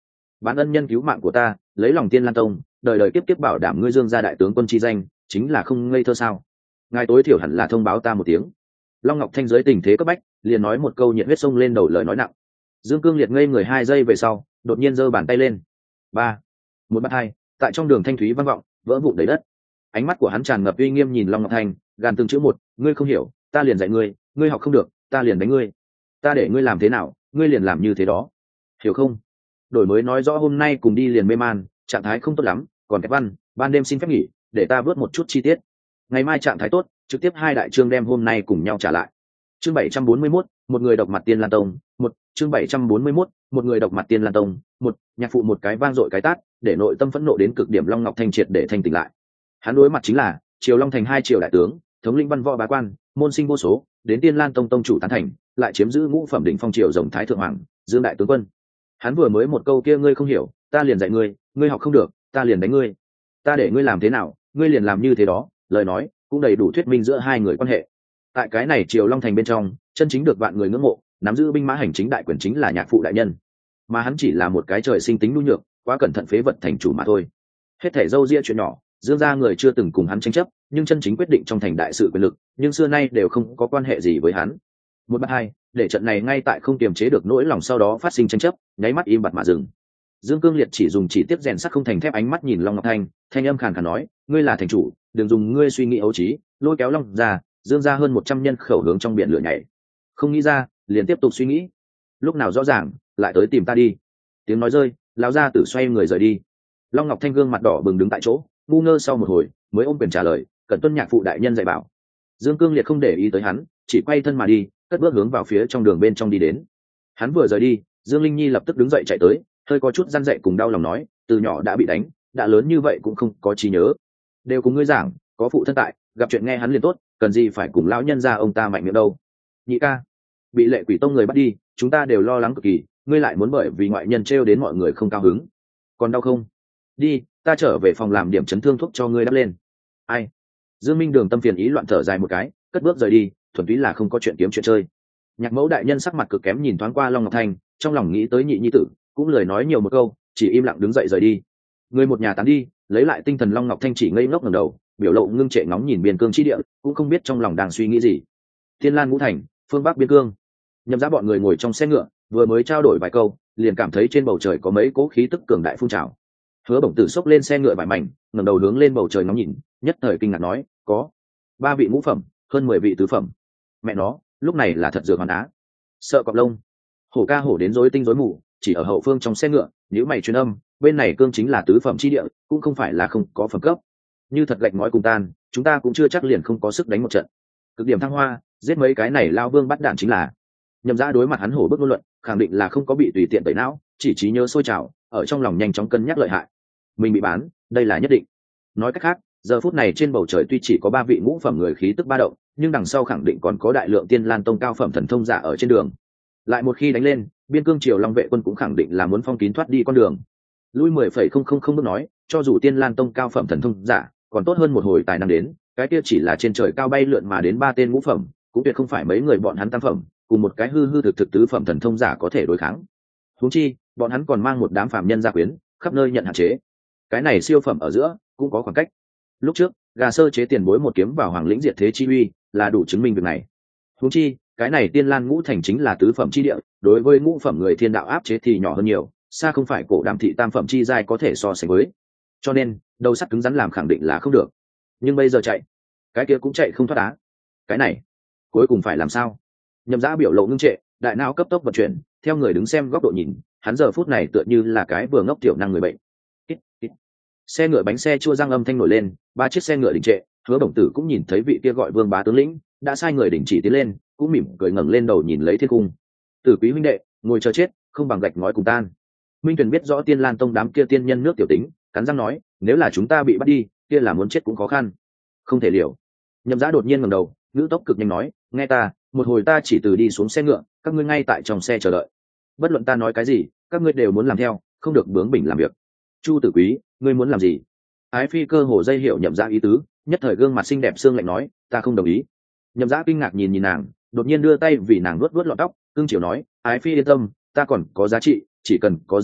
bán ân nhân cứu mạng của ta, lấy lòng Tiên Lan Tông, đời đời kiếp kiếp bảo đảm ngươi Dương gia đại tướng quân chi danh, chính là không ngây thơ sao? Ngài tối thiểu hẳn là thông báo ta một tiếng. Long Ngọc Thanh dưới tình thế cấp bách, liền nói một câu nhiệt huyết sông lên đầu lời nói nặng. Dương Cương Liệt ngây người hai giây về sau, đột nhiên giơ bàn tay lên. Ba, một bát hai, tại trong đường thanh thúy vang vọng, vỡ vụn đầy đất. Ánh mắt của hắn tràn ngập uy nghiêm nhìn Long Ngọc Thanh, gàn từng chữ một, ngươi không hiểu, ta liền dạy ngươi, ngươi học không được, ta liền đánh ngươi. Ta để ngươi làm thế nào, ngươi liền làm như thế đó. Hiểu không? Đổi mới nói rõ hôm nay cùng đi liền mê man, trạng thái không tốt lắm, còn cái văn, ban đêm xin phép nghỉ, để ta vớt một chút chi tiết. Ngày mai trạng thái tốt, trực tiếp hai đại chương đem hôm nay cùng nhau trả lại. Chương bảy trăm bốn mươi mốt, một người độc mặt Tiên Lan Tông, một, chương bảy trăm bốn mươi mốt, một người độc mặt Tiên Lan Tông, một, nhạc phụ một cái vang dội cái tát, để nội tâm phẫn nộ đến cực điểm Long Ngọc Thanh triệt để thanh tỉnh lại. Hắn đối mặt chính là Triều Long thành hai triều đại tướng, thống lĩnh văn võ bá quan, môn sinh vô số, đến Tiên Lan Tông tông chủ tán thành, lại chiếm giữ ngũ phẩm đỉnh phong triều rồng thái thượng hoàng, Dương đại tướng quân. Hắn vừa mới một câu kia ngươi không hiểu, ta liền dạy ngươi, ngươi học không được, ta liền đánh ngươi. Ta để ngươi làm thế nào, ngươi liền làm như thế đó, lời nói cũng đầy đủ thuyết minh giữa hai người quan hệ. Tại cái này Triều Long thành bên trong, chân chính được vạn người ngưỡng mộ, nắm giữ binh mã hành chính đại quyền chính là nhạc phụ đại nhân, mà hắn chỉ là một cái trời sinh tính nhu nhược, quá cẩn thận phế vật thành chủ mà thôi. Hết thảy dâu ria chuyện nhỏ, Dương gia người chưa từng cùng hắn tranh chấp, nhưng chân chính quyết định trong thành đại sự quyền lực, nhưng xưa nay đều không có quan hệ gì với hắn. Một bắt hai, để trận này ngay tại không kiềm chế được nỗi lòng sau đó phát sinh tranh chấp, nháy mắt im bặt mà dừng. Dương Cương Liệt chỉ dùng chỉ tiếp rèn sắt không thành thép ánh mắt nhìn Long Ngọc Thanh, thanh âm khàn khàn nói, ngươi là thành chủ, đừng dùng ngươi suy nghĩ ấu trí, lôi kéo Long gia, Dương gia hơn một trăm nhân khẩu hướng trong biển lửa nhảy. Không nghĩ ra, liền tiếp tục suy nghĩ. Lúc nào rõ ràng, lại tới tìm ta đi. Tiếng nói rơi, lão gia tử xoay người rời đi. Long Ngọc Thanh gương mặt đỏ bừng đứng tại chỗ, ngu ngơ sau một hồi, mới ôm quyền trả lời, cẩn tuân nhạc phụ đại nhân dạy bảo. Dương Cương Liệt không để ý tới hắn, chỉ quay thân mà đi, cất bước hướng vào phía trong đường bên trong đi đến. Hắn vừa rời đi, Dương Linh Nhi lập tức đứng dậy chạy tới, hơi có chút răn dậy cùng đau lòng nói, từ nhỏ đã bị đánh, đã lớn như vậy cũng không có trí nhớ. Đều cùng ngươi giảng, có phụ thân tại, gặp chuyện nghe hắn liền tốt, cần gì phải cùng lão nhân gia ông ta mạnh miệng đâu. Nhị ca, bị Lệ Quỷ Tông người bắt đi, chúng ta đều lo lắng cực kỳ, ngươi lại muốn bởi vì ngoại nhân trêu đến mọi người không cao hứng. Còn đau không? Đi, ta trở về phòng làm điểm chấn thương thuốc cho ngươi đắp lên. Ai? Dương Minh Đường tâm phiền ý loạn thở dài một cái, cất bước rời đi, thuần túy là không có chuyện kiếm chuyện chơi. Nhạc Mẫu đại nhân sắc mặt cực kém nhìn thoáng qua Long Ngọc Thanh, trong lòng nghĩ tới nhị nhi tử, cũng lời nói nhiều một câu, chỉ im lặng đứng dậy rời đi. Người một nhà tán đi, lấy lại tinh thần Long Ngọc Thanh chỉ ngây ngốc ngẩng đầu, biểu lộ ngưng trệ ngóng nhìn biên cương chi địa, cũng không biết trong lòng đang suy nghĩ gì. Thiên Lan Ngũ Thành, phương Bắc biên cương. Nhậm Giá bọn người ngồi trong xe ngựa, vừa mới trao đổi vài câu, liền cảm thấy trên bầu trời có mấy cỗ khí tức cường đại phun trào. Hứa Bổng Tử xốc lên xe ngựa vải mảnh, ngẩng đầu hướng lên bầu trời ngóng nhìn, nhất thời kinh ngạc nói, có ba vị ngũ phẩm, hơn mười vị tứ phẩm. Mẹ nó, lúc này là thật dược hoàn á. Sợ cọp lông. Hổ ca hổ đến rối tinh rối mù, chỉ ở hậu phương trong xe ngựa, nếu mày truyền âm, bên này cương chính là tứ phẩm chi địa, cũng không phải là không có phẩm cấp. Như thật gạch ngói cùng tan, chúng ta cũng chưa chắc liền không có sức đánh một trận. Cực điểm thăng hoa, giết mấy cái này lao vương bắt đạn chính là. Nhậm Giá đối mặt hắn hổ bức ngôn luận, khẳng định là không có bị tùy tiện tẩy não, chỉ trí nhớ sôi trào, ở trong lòng nhanh chóng cân nhắc lợi hại. Mình bị bán, đây là nhất định. Nói cách khác, giờ phút này trên bầu trời tuy chỉ có ba vị ngũ phẩm người khí tức ba động, nhưng đằng sau khẳng định còn có đại lượng Tiên Lan Tông cao phẩm thần thông giả ở trên đường. Lại một khi đánh lên, biên cương triều Long vệ quân cũng khẳng định là muốn phong kín thoát đi con đường. Lui mười phẩy không không không bước nói, cho dù Tiên Lan Tông cao phẩm thần thông giả, còn tốt hơn một hồi tài năng đến, cái kia chỉ là trên trời cao bay lượn mà đến ba tên ngũ phẩm, cũng tuyệt không phải mấy người bọn hắn tam phẩm, cùng một cái hư hư thực thực tứ phẩm thần thông giả có thể đối kháng. Huống chi, bọn hắn còn mang một đám phàm nhân gia quyến, khắp nơi nhận hạn chế. Cái này siêu phẩm ở giữa cũng có khoảng cách. Lúc trước, gà sơ chế tiền bối một kiếm vào hoàng lĩnh diệt thế chi uy, là đủ chứng minh việc này. Huống chi, cái này Tiên Lan Ngũ Thành chính là tứ phẩm chi địa, đối với ngũ phẩm người thiên đạo áp chế thì nhỏ hơn nhiều, xa không phải cổ đàm thị tam phẩm chi giai có thể so sánh với. Cho nên, đầu sắt cứng rắn làm khẳng định là không được. Nhưng bây giờ chạy, cái kia cũng chạy không thoát á. Cái này, cuối cùng phải làm sao? Nhậm Giá biểu lộ ngưng trệ, đại não cấp tốc vận chuyển, theo người đứng xem góc độ nhìn, hắn giờ phút này tựa như là cái vừa ngốc tiểu năng người bệnh. Ít, ít. Xe ngựa bánh xe chua răng âm thanh nổi lên, ba chiếc xe ngựa đình trệ, Hứa Bổng Tử cũng nhìn thấy vị kia gọi Vương Bá tướng lĩnh, đã sai người đình chỉ tiến lên, cũng mỉm cười ngẩng lên đầu nhìn lấy thiên cung. Tử Quý huynh đệ, ngồi chờ chết, không bằng gạch ngói cùng tan. Minh Tuyền biết rõ Tiên Lan Tông đám kia tiên nhân nước tiểu tính, cắn răng nói, nếu là chúng ta bị bắt đi, kia là muốn chết cũng khó khăn. Không thể liều. Nhậm Giá đột nhiên ngẩng đầu, ngữ tốc cực nhanh nói, nghe ta, một hồi ta chỉ từ đi xuống xe ngựa, các ngươi ngay tại trong xe chờ đợi. Bất luận ta nói cái gì, các ngươi đều muốn làm theo, không được bướng bỉnh làm việc. Chu Tử Quý, ngươi muốn làm gì? Ái Phi cơ hồ dây hiểu Nhậm Giá ý tứ, nhất thời gương mặt xinh đẹp xương lạnh nói, ta không đồng ý. Nhậm Giá kinh ngạc nhìn nhìn nàng, đột nhiên đưa tay vì nàng vuốt vuốt lọn tóc, cương chiều nói, Ái Phi yên tâm, ta còn có giá trị, chỉ cần có giá trị,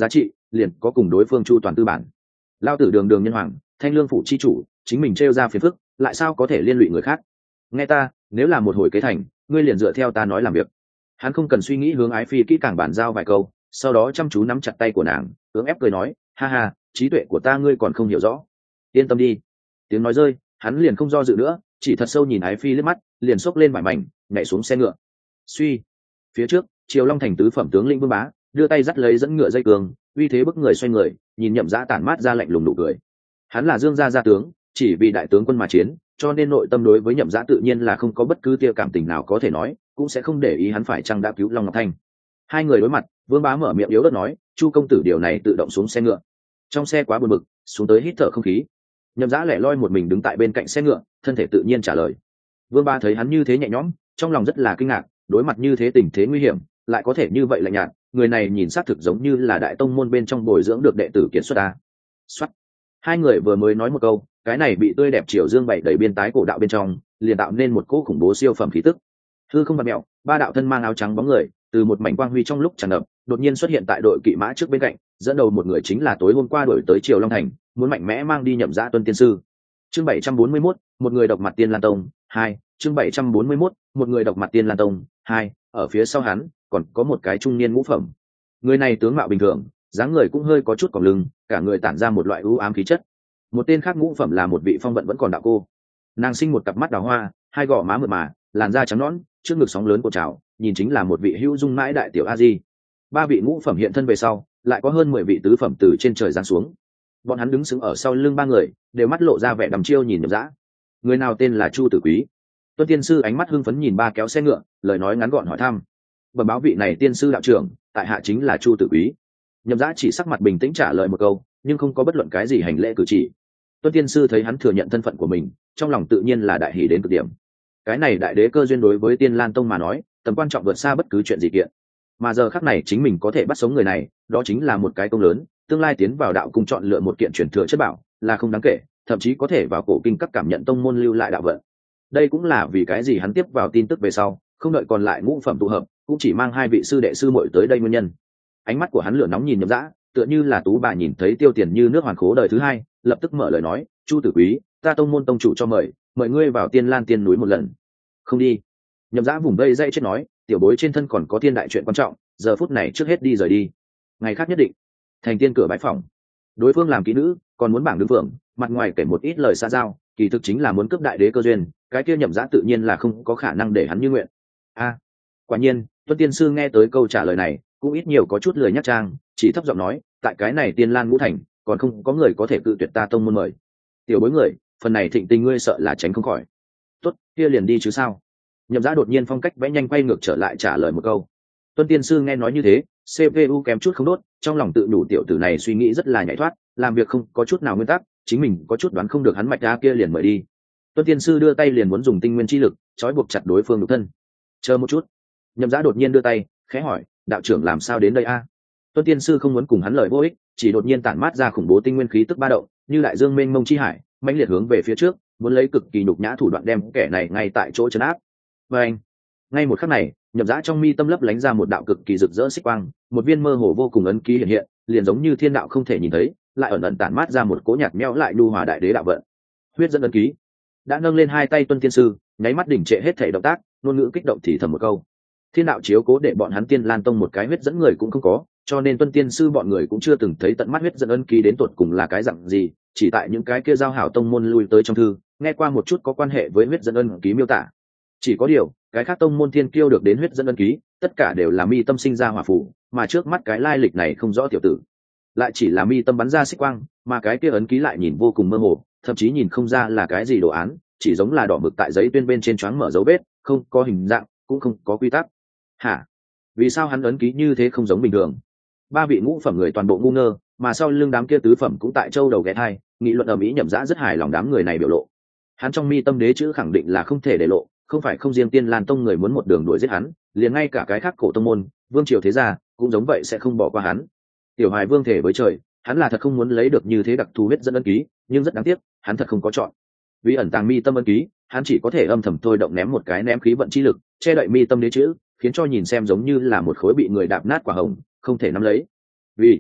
liền có cùng đối phương chu toàn tư bản. Lao tử đường đường nhân hoàng, thanh lương phủ chi chủ, chính mình trêu ra phiền phức, lại sao có thể liên lụy người khác? Nghe ta, nếu là một hồi kế thành, ngươi liền dựa theo ta nói làm việc. Hắn không cần suy nghĩ, hướng Ái Phi kỹ càng bàn giao vài câu, sau đó chăm chú nắm chặt tay của nàng, cưỡng ép cười nói, ha ha, trí tuệ của ta ngươi còn không hiểu rõ. Yên tâm đi. Tiếng nói rơi, hắn liền không do dự nữa, chỉ thật sâu nhìn Ái Phi liếc mắt, liền xốc lên vải mảnh, nhảy xuống xe ngựa. Suy. Phía trước, Triều Long thành tứ phẩm tướng lĩnh Vương Bá đưa tay dắt lấy dẫn ngựa dây cường, uy thế bức người xoay người, nhìn Nhậm Dã tản mát ra lạnh lùng nụ cười. Hắn là Dương gia gia tướng, chỉ vì đại tướng quân mà chiến, cho nên nội tâm đối với Nhậm Dã tự nhiên là không có bất cứ tia cảm tình nào có thể nói, cũng sẽ không để ý hắn phải chăng đã cứu Long Ngọc Thanh. Hai người đối mặt, Vương Bá mở miệng yếu ớt nói, Chu công tử điều này tự động xuống xe ngựa. Trong xe quá buồn bực, xuống tới hít thở không khí. Nhậm Dã lẻ loi một mình đứng tại bên cạnh xe ngựa, thân thể tự nhiên trả lời. Vương Bá thấy hắn như thế nhẹ nhõm, trong lòng rất là kinh ngạc, đối mặt như thế tình thế nguy hiểm, lại có thể như vậy lạnh nhạt, người này nhìn xác thực giống như là đại tông môn bên trong bồi dưỡng được đệ tử kiệt xuất ta. Soát. Hai người vừa mới nói một câu, cái này bị tươi đẹp triều dương bảy đầy biên tái cổ đạo bên trong, liền tạo nên một cỗ khủng bố siêu phẩm khí tức. Hư không bạt mèo, ba đạo thân mang áo trắng bóng người, từ một mảnh quang huy trong lúc tràn ngập, đột nhiên xuất hiện tại đội kỵ mã trước bên cạnh, dẫn đầu một người chính là tối hôm qua đuổi tới Triều Long thành, muốn mạnh mẽ mang đi Nhậm Dã Tuân tiên sư. Chương bảy trăm bốn mươi mốt, một người độc mặt Tiên Lan Tông, hai, chương bảy trăm bốn mươi mốt, một người độc mặt Tiên Lan Tông, hai, ở phía sau hắn còn có một cái trung niên ngũ phẩm. Người này tướng mạo bình thường, dáng người cũng hơi có chút còng lưng, cả người tản ra một loại u ám khí chất. Một tên khác ngũ phẩm là một vị phong vận vẫn còn đạo cô. Nàng sinh một cặp mắt đào hoa, hai gò má mượt mà, làn da trắng nõn, trước ngực sóng lớn của trào, nhìn chính là một vị hữu dung mãi đại tiểu a di. Ba vị ngũ phẩm hiện thân về sau, lại có hơn mười vị tứ phẩm từ trên trời giáng xuống. Bọn hắn đứng sững ở sau lưng ba người, đều mắt lộ ra vẻ đăm chiêu nhìn Nhậm Dã. Người nào tên là Chu Tử Quý? Tuân tiên sư ánh mắt hưng phấn nhìn ba kéo xe ngựa, lời nói ngắn gọn hỏi thăm. Bẩm báo vị này tiên sư đạo trưởng, tại hạ chính là Chu Tử Quý. Nhậm Dã chỉ sắc mặt bình tĩnh trả lời một câu, nhưng không có bất luận cái gì hành lễ cử chỉ. Tuân tiên sư thấy hắn thừa nhận thân phận của mình, trong lòng tự nhiên là đại hỉ đến cực điểm. Cái này đại đế cơ duyên đối với Tiên Lan Tông mà nói, tầm quan trọng vượt xa bất cứ chuyện gì kiện. Mà giờ khắc này chính mình có thể bắt sống người này, đó chính là một cái công lớn, tương lai tiến vào đạo cung chọn lựa một kiện truyền thừa chất bảo, là không đáng kể, thậm chí có thể vào cổ kinh các cảm nhận tông môn lưu lại đạo vận. Đây cũng là vì cái gì hắn tiếp vào tin tức về sau, không đợi còn lại ngũ phẩm tụ hợp, cũng chỉ mang hai vị sư đệ sư muội tới đây nguyên nhân. Ánh mắt của hắn lửa nóng nhìn Nhậm Dã, tựa như là tú bà nhìn thấy tiêu tiền như nước hoàn khố đời thứ hai, lập tức mở lời nói, Chu Tử Quý, ta tông môn tông chủ cho mời, mời ngươi vào Tiên Lan Tiên núi một lần. Không đi. Nhậm Dã vùng vây dây chết nói, tiểu bối trên thân còn có thiên đại chuyện quan trọng, giờ phút này trước hết đi rời đi, ngày khác nhất định. Thành tiên cửa bái phòng, đối phương làm kỹ nữ, còn muốn bảng đứng vượng, mặt ngoài kể một ít lời xa giao, kỳ thực chính là muốn cướp đại đế cơ duyên, cái kia Nhậm Dã tự nhiên là không có khả năng để hắn như nguyện. A, quả nhiên, Tuân tiên sư nghe tới câu trả lời này, cũng ít nhiều có chút lười nhắc trang, chỉ thấp giọng nói, tại cái này Tiên Lan Ngũ thành, còn không có người có thể cự tuyệt ta tông môn mời. Tiểu bối người, phần này thịnh tình ngươi sợ là tránh không khỏi. Tốt, kia liền đi chứ sao? Nhậm Dã đột nhiên phong cách vẽ nhanh quay ngược trở lại trả lời một câu. Tuân tiên sư nghe nói như thế, xê pê u kém chút không đốt, trong lòng tự đủ tiểu tử này suy nghĩ rất là nhảy thoát, làm việc không có chút nào nguyên tắc, chính mình có chút đoán không được hắn mạch ra kia liền mời đi. Tuân tiên sư đưa tay liền muốn dùng tinh nguyên chi lực trói buộc chặt đối phương nhục thân. Chờ một chút. Nhậm Dã đột nhiên đưa tay, khẽ hỏi, đạo trưởng làm sao đến đây a? Tuân tiên sư không muốn cùng hắn lời vô ích, chỉ đột nhiên tản mát ra khủng bố tinh nguyên khí tức ba động, như đại dương mênh mông chi hải, mãnh liệt hướng về phía trước, muốn lấy cực kỳ nhục nhã thủ đoạn đem kẻ này ngay tại chỗ trấn áp. Và anh, ngay một khắc này, Nhậm Dã trong mi tâm lấp lánh ra một đạo cực kỳ rực rỡ xích quang, một viên mơ hồ vô cùng ấn ký hiện hiện, liền giống như thiên đạo không thể nhìn thấy, lại ẩn ẩn tản mát ra một cỗ nhạt nhẽo lại nhu hòa đại đế đạo vận. Huyết dẫn ấn ký. Đã nâng lên hai tay Tuân tiên sư, nháy mắt đỉnh trệ hết thể động tác, ngôn ngữ kích động thì thầm một câu. Thiên đạo chiếu cố để bọn hắn Tiên Lan Tông một cái huyết dẫn người cũng không có, cho nên Tuân tiên sư bọn người cũng chưa từng thấy tận mắt huyết dẫn ấn ký đến tột cùng là cái dạng gì, chỉ tại những cái kia giao hảo tông môn lui tới trong thư, nghe qua một chút có quan hệ với huyết dẫn ấn ký miêu tả. Chỉ có điều, cái khác tông môn thiên kiêu được đến huyết dẫn ấn ký, tất cả đều là mi tâm sinh ra hỏa phù, mà trước mắt cái lai lịch này không rõ tiểu tử, lại chỉ là mi tâm bắn ra xích quang, mà cái kia ấn ký lại nhìn vô cùng mơ hồ, thậm chí nhìn không ra là cái gì đồ án, chỉ giống là đỏ mực tại giấy tuyên bên trên choáng mở dấu vết, không có hình dạng, cũng không có quy tắc. Hả? Vì sao hắn ấn ký như thế không giống bình thường? Ba vị ngũ phẩm người toàn bộ ngu ngơ, mà sau lưng đám kia tứ phẩm cũng tại châu đầu ghé thai, nghị luận ầm ĩ. Nhậm Dã rất hài lòng đám người này biểu lộ. Hắn trong mi tâm đế chữ khẳng định là không thể để lộ, không phải không riêng Tiên Lan Tông người muốn một đường đuổi giết hắn, liền ngay cả cái khác cổ tông môn, vương triều thế gia cũng giống vậy sẽ không bỏ qua hắn. Tiểu Hoài Vương thể với trời, hắn là thật không muốn lấy được như thế đặc thù huyết dẫn ấn ký, nhưng rất đáng tiếc, hắn thật không có chọn. Vì ẩn tàng mi tâm ấn ký, hắn chỉ có thể âm thầm thôi động ném một cái ném khí vận chi lực, che đậy mi tâm đế chữ, khiến cho nhìn xem giống như là một khối bị người đạp nát quả hồng, không thể nắm lấy. Vì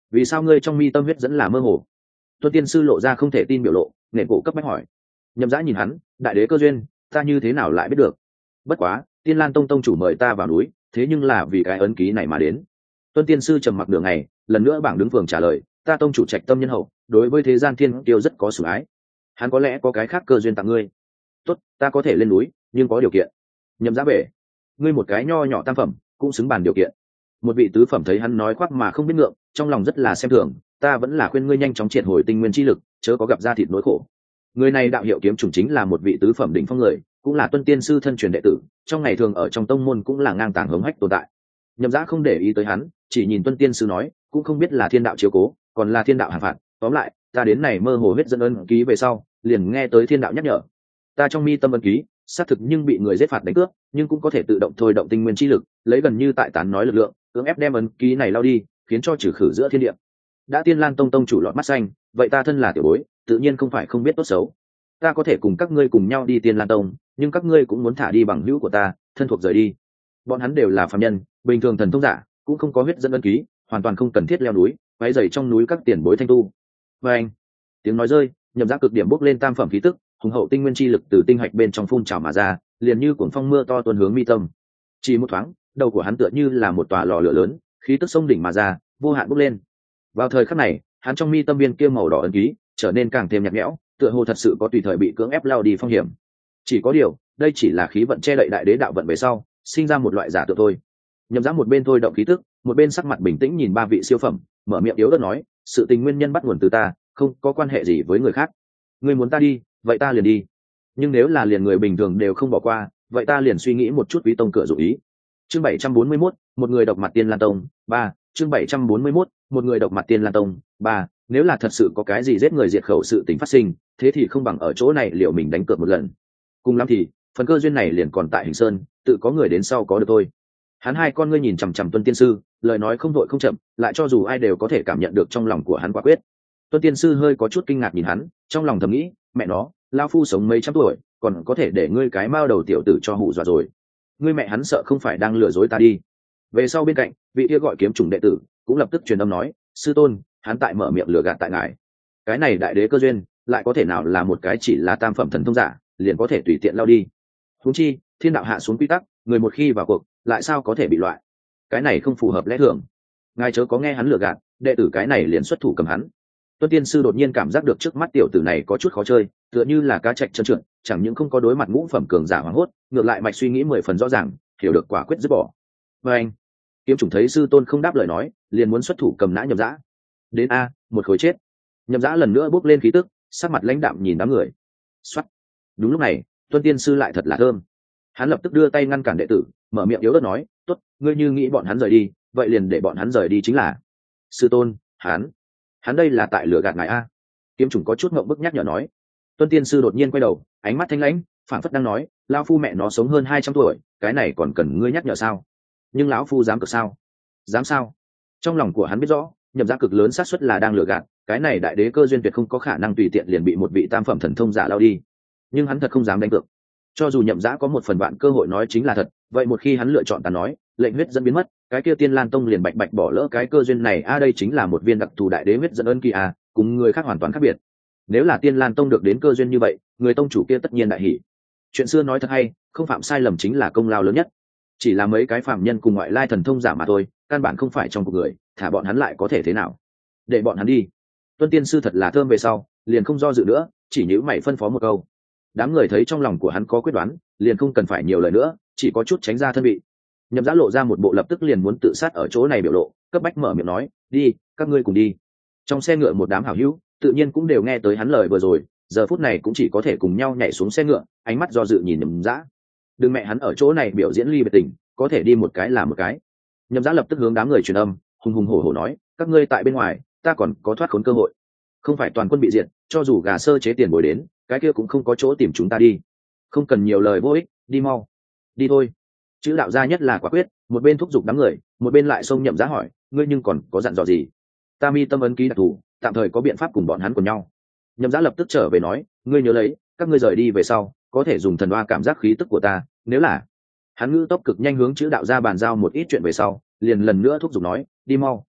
vì sao ngươi trong mi tâm huyết dẫn là mơ hồ? Tuân tiên sư lộ ra không thể tin biểu lộ, nể cổ cấp bách hỏi. Nhậm Dã nhìn hắn, đại đế cơ duyên, ta như thế nào lại biết được? Bất quá, Tiên Lan Tông tông chủ mời ta vào núi, thế nhưng là vì cái ấn ký này mà đến. Tuân tiên sư trầm mặc nửa ngày, lần nữa bảng đứng phường trả lời, ta tông chủ trạch tâm nhân hậu, đối với thế gian thiên tiêu rất có sủng ái. Hắn có lẽ có cái khác cơ duyên tặng ngươi. Tốt, ta có thể lên núi, nhưng có điều kiện. Nhậm Dã bể, ngươi một cái nho nhỏ tam phẩm, cũng xứng bàn điều kiện. Một vị tứ phẩm thấy hắn nói khoác mà không biết ngượng, trong lòng rất là xem thường, ta vẫn là khuyên ngươi nhanh chóng triệt hồi tinh nguyên chi lực, chớ có gặp ra thịt nỗi khổ. Người này đạo hiệu kiếm trùng chính là một vị tứ phẩm đỉnh phong người, cũng là Tuân tiên sư thân truyền đệ tử, trong ngày thường ở trong tông môn cũng là ngang tàng hống hách tồn tại. Nhậm Dã không để ý tới hắn, chỉ nhìn Tuân tiên sư nói, cũng không biết là thiên đạo chiếu cố, còn là thiên đạo hàng phạt, tóm lại, ta đến này mơ hồ huyết dẫn ân ký về sau, liền nghe tới thiên đạo nhắc nhở. Ta trong mi tâm ân ký, xác thực nhưng bị người giết phạt đánh cướp, nhưng cũng có thể tự động thôi động tinh nguyên chi lực, lấy gần như tại tán nói lực lượng, cưỡng ép đem ấn ký này lao đi, khiến cho trừ khử giữa thiên địa. Đã Tiên Lan Tông tông chủ lọt mắt xanh, vậy ta thân là tiểu bối, tự nhiên không phải không biết tốt xấu. Ta có thể cùng các ngươi cùng nhau đi Tiên Lan Tông, nhưng các ngươi cũng muốn thả đi bằng hữu của ta, thân thuộc rời đi. Bọn hắn đều là phàm nhân, bình thường thần thông giả, cũng không có huyết dẫn ấn ký, hoàn toàn không cần thiết leo núi, váy dày trong núi các tiền bối thanh tu. Và anh, tiếng nói rơi, Nhậm Dã cực điểm bốc lên tam phẩm khí tức, hùng hậu tinh nguyên chi lực từ tinh hạch bên trong phun trào mà ra, liền như cuồng phong mưa to tuôn hướng mi tâm. Chỉ một thoáng, đầu của hắn tựa như là một tòa lò lửa lớn, khí tức sông đỉnh mà ra, vô hạn bốc lên. Vào thời khắc này, hắn trong mi tâm viên kia màu đỏ ấn ký trở nên càng thêm nhạt nhẽo, tựa hồ thật sự có tùy thời bị cưỡng ép lao đi phong hiểm. Chỉ có điều, đây chỉ là khí vận che đậy đại đế đạo vận về sau, sinh ra một loại giả tượng thôi. Nhậm Dã một bên thôi động khí tức, một bên sắc mặt bình tĩnh nhìn ba vị siêu phẩm, mở miệng yếu ớt nói, sự tình nguyên nhân bắt nguồn từ ta, không có quan hệ gì với người khác. Ngươi muốn ta đi, vậy ta liền đi. Nhưng nếu là liền người bình thường đều không bỏ qua, vậy ta liền suy nghĩ một chút quý tông cửa dụ ý. Chương bảy trăm bốn mươi mốt, một người độc mặt Tiên Lan Tông, ba. Chương bảy trăm bốn mươi mốt, một người độc mặt Tiên Lan Tông, ba. Nếu là thật sự có cái gì giết người diệt khẩu sự tình phát sinh, thế thì không bằng ở chỗ này liệu mình đánh cược một lần. Cùng lắm thì, phần cơ duyên này liền còn tại Hình Sơn, tự có người đến sau có được thôi. Hắn hai con ngươi nhìn chằm chằm Tuân tiên sư, lời nói không vội không chậm, lại cho dù ai đều có thể cảm nhận được trong lòng của hắn quả quyết. Tuân tiên sư hơi có chút kinh ngạc nhìn hắn, trong lòng thầm nghĩ, mẹ nó, lao phu sống mấy trăm tuổi, còn có thể để ngươi cái mao đầu tiểu tử cho hù dọa rồi. Ngươi mẹ hắn sợ không phải đang lừa dối ta đi. Về sau bên cạnh, vị kia gọi kiếm trùng đệ tử cũng lập tức truyền âm nói, sư tôn, hắn tại mở miệng lừa gạt tại ngài. Cái này đại đế cơ duyên, lại có thể nào là một cái chỉ là tam phẩm thần thông giả, liền có thể tùy tiện lao đi. Huống chi, thiên đạo hạ xuống quy tắc, người một khi vào cuộc, lại sao có thể bị loại. Cái này không phù hợp lẽ thường. Ngài chớ có nghe hắn lừa gạt, đệ tử cái này liền xuất thủ cầm hắn. Tuân tiên sư đột nhiên cảm giác được trước mắt tiểu tử này có chút khó chơi, tựa như là cá trạch trơn trượt, chẳng những không có đối mặt ngũ phẩm cường giả hoảng hốt, ngược lại mạch suy nghĩ mười phần rõ ràng, hiểu được quả quyết dứt bỏ. Và anh, kiếm trùng thấy sư tôn không đáp lời nói, liền muốn xuất thủ cầm nã Nhậm Dã. Đến a, một khối chết. Nhậm Dã lần nữa bốc lên khí tức, sắc mặt lãnh đạm nhìn đám người. Soát. Đúng lúc này, Tuân tiên sư lại thật là thơm. Hắn lập tức đưa tay ngăn cản đệ tử, mở miệng yếu ớt nói, tốt, ngươi như nghĩ bọn hắn rời đi, vậy liền để bọn hắn rời đi chính là. Sư tôn, hắn, hắn đây là tại lửa gạt ngài a. Kiếm trùng có chút ngượng bức nhắc nhở nói. Tuân tiên sư đột nhiên quay đầu, ánh mắt thanh lãnh, phảng phất đang nói, lão phu mẹ nó sống hơn hai trăm tuổi, cái này còn cần ngươi nhắc nhở sao? Nhưng lão phu dám cực sao? Dám sao? Trong lòng của hắn biết rõ, Nhậm Dã cực lớn xác suất là đang lừa gạt, cái này đại đế cơ duyên tuyệt không có khả năng tùy tiện liền bị một vị tam phẩm thần thông giả lao đi. Nhưng hắn thật không dám đánh cược. Cho dù Nhậm Dã có một phần vạn cơ hội nói chính là thật, vậy một khi hắn lựa chọn ta nói, lệnh huyết dẫn biến mất, cái kia Tiên Lan Tông liền bạch bạch bỏ lỡ cái cơ duyên này a, đây chính là một viên đặc thù đại đế huyết dẫn ân kỳ a, cùng người khác hoàn toàn khác biệt. Nếu là Tiên Lan Tông được đến cơ duyên như vậy, người tông chủ kia tất nhiên đại hỉ. Chuyện xưa nói thật hay, không phạm sai lầm chính là công lao lớn nhất. Chỉ là mấy cái phạm nhân cùng ngoại lai thần thông giả mà thôi, căn bản không phải trong cuộc người, thả bọn hắn lại có thể thế nào? Để bọn hắn đi. Tuân tiên sư thật là thơm về sau, liền không do dự nữa, chỉ nhíu mày phân phó một câu. Đám người thấy trong lòng của hắn có quyết đoán, liền không cần phải nhiều lời nữa, chỉ có chút tránh ra thân vị. Nhậm Dã lộ ra một bộ lập tức liền muốn tự sát ở chỗ này biểu lộ, cấp bách mở miệng nói, đi, các ngươi cùng đi. Trong xe ngựa một đám hảo hữu, tự nhiên cũng đều nghe tới hắn lời vừa rồi, giờ phút này cũng chỉ có thể cùng nhau nhảy xuống xe ngựa, ánh mắt do dự nhìn Nhậm Dã. Đừng mẹ hắn ở chỗ này biểu diễn ly biệt tình, có thể đi một cái là một cái. Nhậm Dã lập tức hướng đám người truyền âm, hùng hùng hổ hổ nói, các ngươi tại bên ngoài, ta còn có thoát khốn cơ hội. Không phải toàn quân bị diệt, cho dù gà sơ chế tiền bồi đến, cái kia cũng không có chỗ tìm chúng ta đi. Không cần nhiều lời vô ích, đi mau. Đi thôi. Chữ đạo gia nhất là quả quyết, một bên thúc giục đám người, một bên lại xông Nhậm Dã hỏi, ngươi nhưng còn có dặn dò gì? Ta mi tâm ấn ký đặc thù, tạm thời có biện pháp cùng bọn hắn cùng nhau. Nhậm Dã lập tức trở về nói, ngươi nhớ lấy, các ngươi rời đi về sau, có thể dùng thần oa cảm giác khí tức của ta, nếu là. Hắn ngữ tốc cực nhanh hướng chữ đạo gia bàn giao một ít chuyện về sau, liền lần nữa thúc giục nói, đi mau.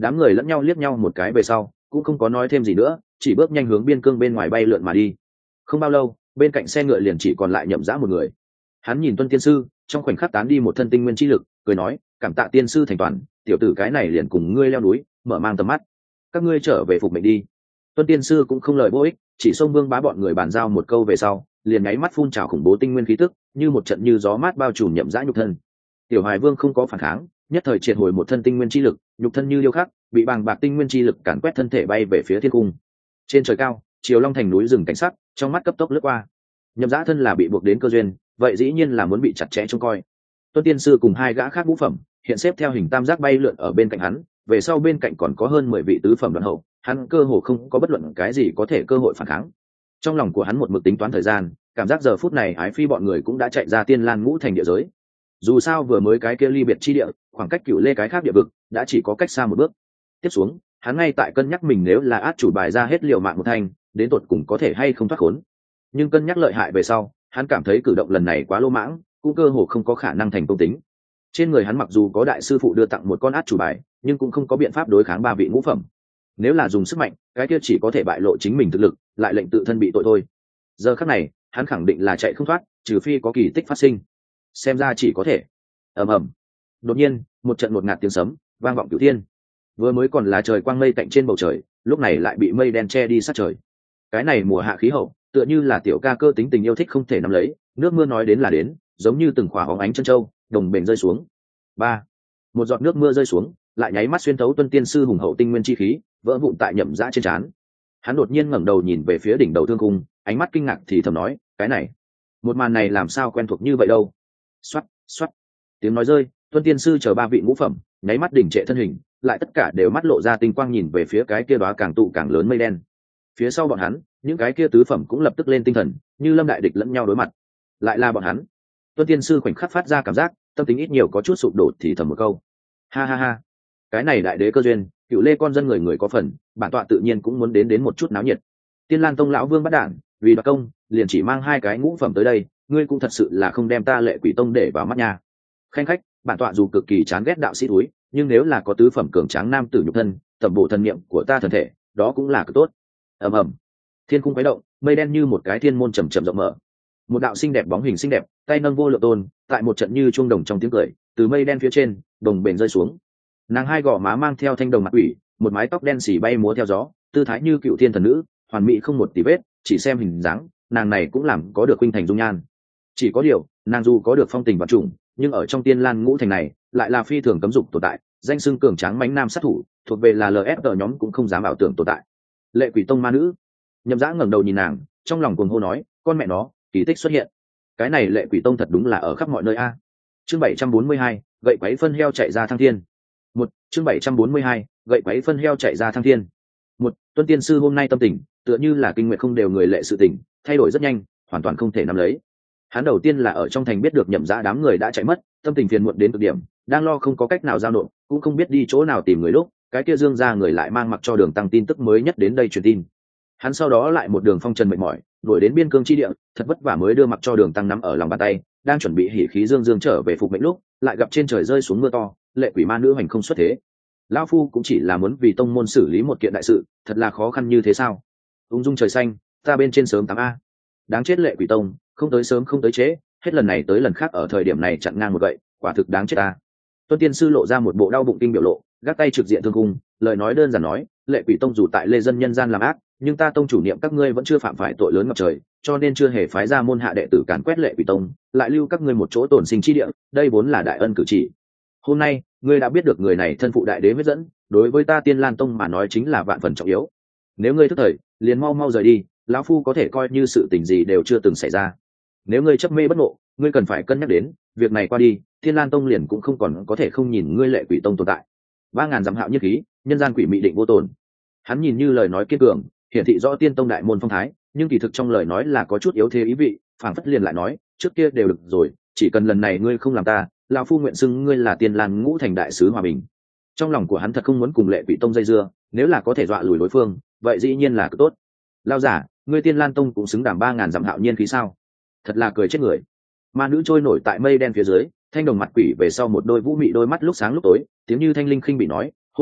đám người lẫn nhau liếc nhau một cái về sau cũng không có nói thêm gì nữa, chỉ bước nhanh hướng biên cương bên ngoài bay lượn mà đi. Không bao lâu bên cạnh xe ngựa liền chỉ còn lại Nhậm Dã một người. Hắn nhìn Tuân tiên sư, trong khoảnh khắc tán đi một thân tinh nguyên chi lực, cười nói, cảm tạ tiên sư thành toàn, tiểu tử cái này liền cùng ngươi leo núi, mở mang tầm mắt. Các ngươi trở về phục mệnh đi. Tuân tiên sư cũng không lời vô ích, chỉ xông Vương Bá bọn người bàn giao một câu về sau, liền nháy mắt phun trào khủng bố tinh nguyên khí tức, như một trận như gió mát bao trùm Nhậm Dã nhục thân. Tiểu Hoài Vương không có phản kháng, nhất thời triệt hồi một thân tinh nguyên chi lực, nhục thân như điêu khắc, bị bàng bạc tinh nguyên chi lực càn quét thân thể bay về phía thiên cung. Trên trời cao, chiều long thành núi rừng cảnh sắc, trong mắt cấp tốc lướt qua. Nhậm Dã thân là bị buộc đến cơ duyên, vậy dĩ nhiên là muốn bị chặt chẽ trông coi. Tuân tiên sư cùng hai gã khác ngũ phẩm hiện xếp theo hình tam giác bay lượn ở bên cạnh hắn, về sau bên cạnh còn có hơn mười vị tứ phẩm đoạn hậu, hắn cơ hồ không có bất luận cái gì có thể cơ hội phản kháng. Trong lòng của hắn một mực tính toán thời gian, cảm giác giờ phút này ái phi bọn người cũng đã chạy ra Tiên Lan Ngũ thành địa giới. Dù sao vừa mới cái kia ly biệt chi địa, khoảng cách Cửu Lê cái khác địa vực đã chỉ có cách xa một bước. Tiếp xuống, hắn ngay tại cân nhắc mình nếu là át chủ bài ra hết liều mạng một thành, đến tột cùng có thể hay không thoát khốn. Nhưng cân nhắc lợi hại về sau, hắn cảm thấy cử động lần này quá lô mãng, cũng cơ hồ không có khả năng thành công tính. Trên người hắn mặc dù có đại sư phụ đưa tặng một con át chủ bài, nhưng cũng không có biện pháp đối kháng ba vị ngũ phẩm. Nếu là dùng sức mạnh, cái kia chỉ có thể bại lộ chính mình thực lực, lại lệnh tự thân bị tội thôi. Giờ khắc này, hắn khẳng định là chạy không thoát, trừ phi có kỳ tích phát sinh. Xem ra chỉ có thể. Ầm ầm. Đột nhiên, một trận ngột ngạt tiếng sấm vang vọng cửu thiên. Vừa mới còn là trời quang mây tạnh trên bầu trời, lúc này lại bị mây đen che đi sát trời. Cái này mùa hạ khí hậu, tựa như là tiểu ca cơ tính tình yêu thích không thể nắm lấy, nước mưa nói đến là đến, giống như từng khỏa hóng ánh chân châu, đồng bền rơi xuống. Ba, một giọt nước mưa rơi xuống, lại nháy mắt xuyên thấu Tuân tiên sư hùng hậu tinh nguyên chi khí, vỡ vụn tại Nhậm Dã trên trán. Hắn đột nhiên ngẩng đầu nhìn về phía đỉnh đầu thương cung, ánh mắt kinh ngạc thì thầm nói, cái này, một màn này làm sao quen thuộc như vậy đâu? Xoát, xoát. Tiếng nói rơi, Tuân tiên sư chờ ba vị ngũ phẩm, nháy mắt đỉnh trệ thân hình, lại tất cả đều mắt lộ ra tinh quang nhìn về phía cái kia đóa càng tụ càng lớn mây đen. Phía sau bọn hắn, những cái kia tứ phẩm cũng lập tức lên tinh thần, như lâm đại địch lẫn nhau đối mặt. Lại là bọn hắn. Tuân tiên sư khoảnh khắc phát ra cảm giác tâm tính ít nhiều có chút sụp đổ thì thầm một câu, ha ha ha, cái này đại đế cơ duyên, Cựu Lê con dân người người có phần, bản tọa tự nhiên cũng muốn đến đến một chút náo nhiệt. Tiên Lan tông lão vương bắt đản, vì đoạt công liền chỉ mang hai cái ngũ phẩm tới đây, ngươi cũng thật sự là không đem ta Lệ Quỷ tông để vào mắt nha. Khanh khách, bản tọa dù cực kỳ chán ghét đạo sĩ túi, nhưng nếu là có tứ phẩm cường tráng nam tử nhục thân, tẩm bổ thần niệm của ta thần thể, đó cũng là cực tốt. Ầm ầm. Thiên cung khuấy động, mây đen như một cái thiên môn chầm chậm rộng mở. Một đạo xinh đẹp bóng hình xinh đẹp, tay nâng vô lượng tôn, tại một trận như chuông đồng trong tiếng cười, từ mây đen phía trên, đồng bền rơi xuống. Nàng hai gò má mang theo thanh đồng mặt quỷ, một mái tóc đen xì bay múa theo gió, tư thái như cựu thiên thần nữ, hoàn mỹ không một tì vết, chỉ xem hình dáng, nàng này cũng làm có được huynh thành dung nhan. Chỉ có điều, nàng dù có được phong tình và trùng, nhưng ở trong Tiên Lan Ngũ thành này, lại là phi thường cấm dục tồn tại, danh xưng cường tráng mãnh nam sát thủ, thuộc về là lờ ép tờ nhóm cũng không dám ảo tưởng tồn tại. Lệ Quỷ tông ma nữ. Nhậm Dã ngẩng đầu nhìn nàng, trong lòng cuồng hô nói, con mẹ nó, kỳ tích xuất hiện. Cái này Lệ Quỷ tông thật đúng là ở khắp mọi nơi a. Chương bảy trăm bốn mươi hai, gậy quấy phân heo chạy ra thăng thiên. Một, chương bảy trăm bốn mươi hai, gậy quấy phân heo chạy ra thăng thiên. Một, Tuân tiên sư hôm nay tâm tình, tựa như là kinh nguyệt không đều người lệ sự tình, thay đổi rất nhanh, hoàn toàn không thể nắm lấy. Hắn đầu tiên là ở trong thành biết được Nhậm Dã đám người đã chạy mất, tâm tình phiền muộn đến cực điểm, đang lo không có cách nào giao nộp, cũng không biết đi chỗ nào tìm người lúc, cái kia Dương gia người lại mang mặc cho Đường Tăng tin tức mới nhất đến đây truyền tin. Hắn sau đó lại một đường phong trần mệt mỏi, đuổi đến biên cương chi địa, thật vất vả mới đưa mặc cho Đường Tăng nắm ở lòng bàn tay, đang chuẩn bị hỉ khí dương dương trở về phục mệnh lúc, lại gặp trên trời rơi xuống mưa to, Lệ Quỷ ma nữ hành không xuất thế. Lão phu cũng chỉ là muốn vì tông môn xử lý một kiện đại sự, thật là khó khăn như thế sao? Ung dung trời xanh, ta bên trên sớm tám a. Đáng chết Lệ Quỷ tông, không tới sớm không tới trễ, hết lần này tới lần khác ở thời điểm này chặn ngang một gậy, quả thực đáng chết ta. Tuân tiên sư lộ ra một bộ đau bụng kinh biểu lộ, gác tay trực diện thương cung, lời nói đơn giản nói, Lệ Quỷ tông dù tại lê dân nhân gian làm ác, nhưng ta tông chủ niệm các ngươi vẫn chưa phạm phải tội lớn ngập trời, cho nên chưa hề phái ra môn hạ đệ tử càn quét Lệ Quỷ tông, lại lưu các ngươi một chỗ tổn sinh chi địa, đây vốn là đại ân cử chỉ. Hôm nay, ngươi đã biết được người này thân phụ đại đế huyết dẫn, đối với ta Tiên Lan tông mà nói chính là vạn phần trọng yếu. Nếu ngươi thức thời, liền mau mau rời đi, lão phu có thể coi như sự tình gì đều chưa từng xảy ra. Nếu ngươi chấp mê bất ngộ, ngươi cần phải cân nhắc đến, việc này qua đi, Tiên Lan tông liền cũng không còn có thể không nhìn ngươi Lệ Quỷ tông tồn tại. Ba ngàn dặm hạo nhất khí, nhân gian quỷ mị định vô tồn. Hắn nhìn như lời nói kiên cường, hiển thị rõ Tiên tông đại môn phong thái, nhưng kỳ thực trong lời nói là có chút yếu thế ý vị, phảng phất liền lại nói, trước kia đều được rồi, chỉ cần lần này ngươi không làm ta, lão phu nguyện xưng ngươi là Tiên Lan Ngũ thành đại sứ hòa bình. Trong lòng của hắn thật không muốn cùng Lệ Quỷ tông dây dưa, nếu là có thể dọa lùi đối phương, vậy dĩ nhiên là cực tốt. Lao giả, ngươi Tiên Lan tông cũng xứng đảm ba ngàn dặm hạo nhiên khí sao? Thật là cười chết người. Ma nữ trôi nổi tại mây đen phía dưới, thanh đồng mặt quỷ về sau một đôi vũ mị đôi mắt lúc sáng lúc tối, tiếng như thanh linh khinh bị nói, hôm nay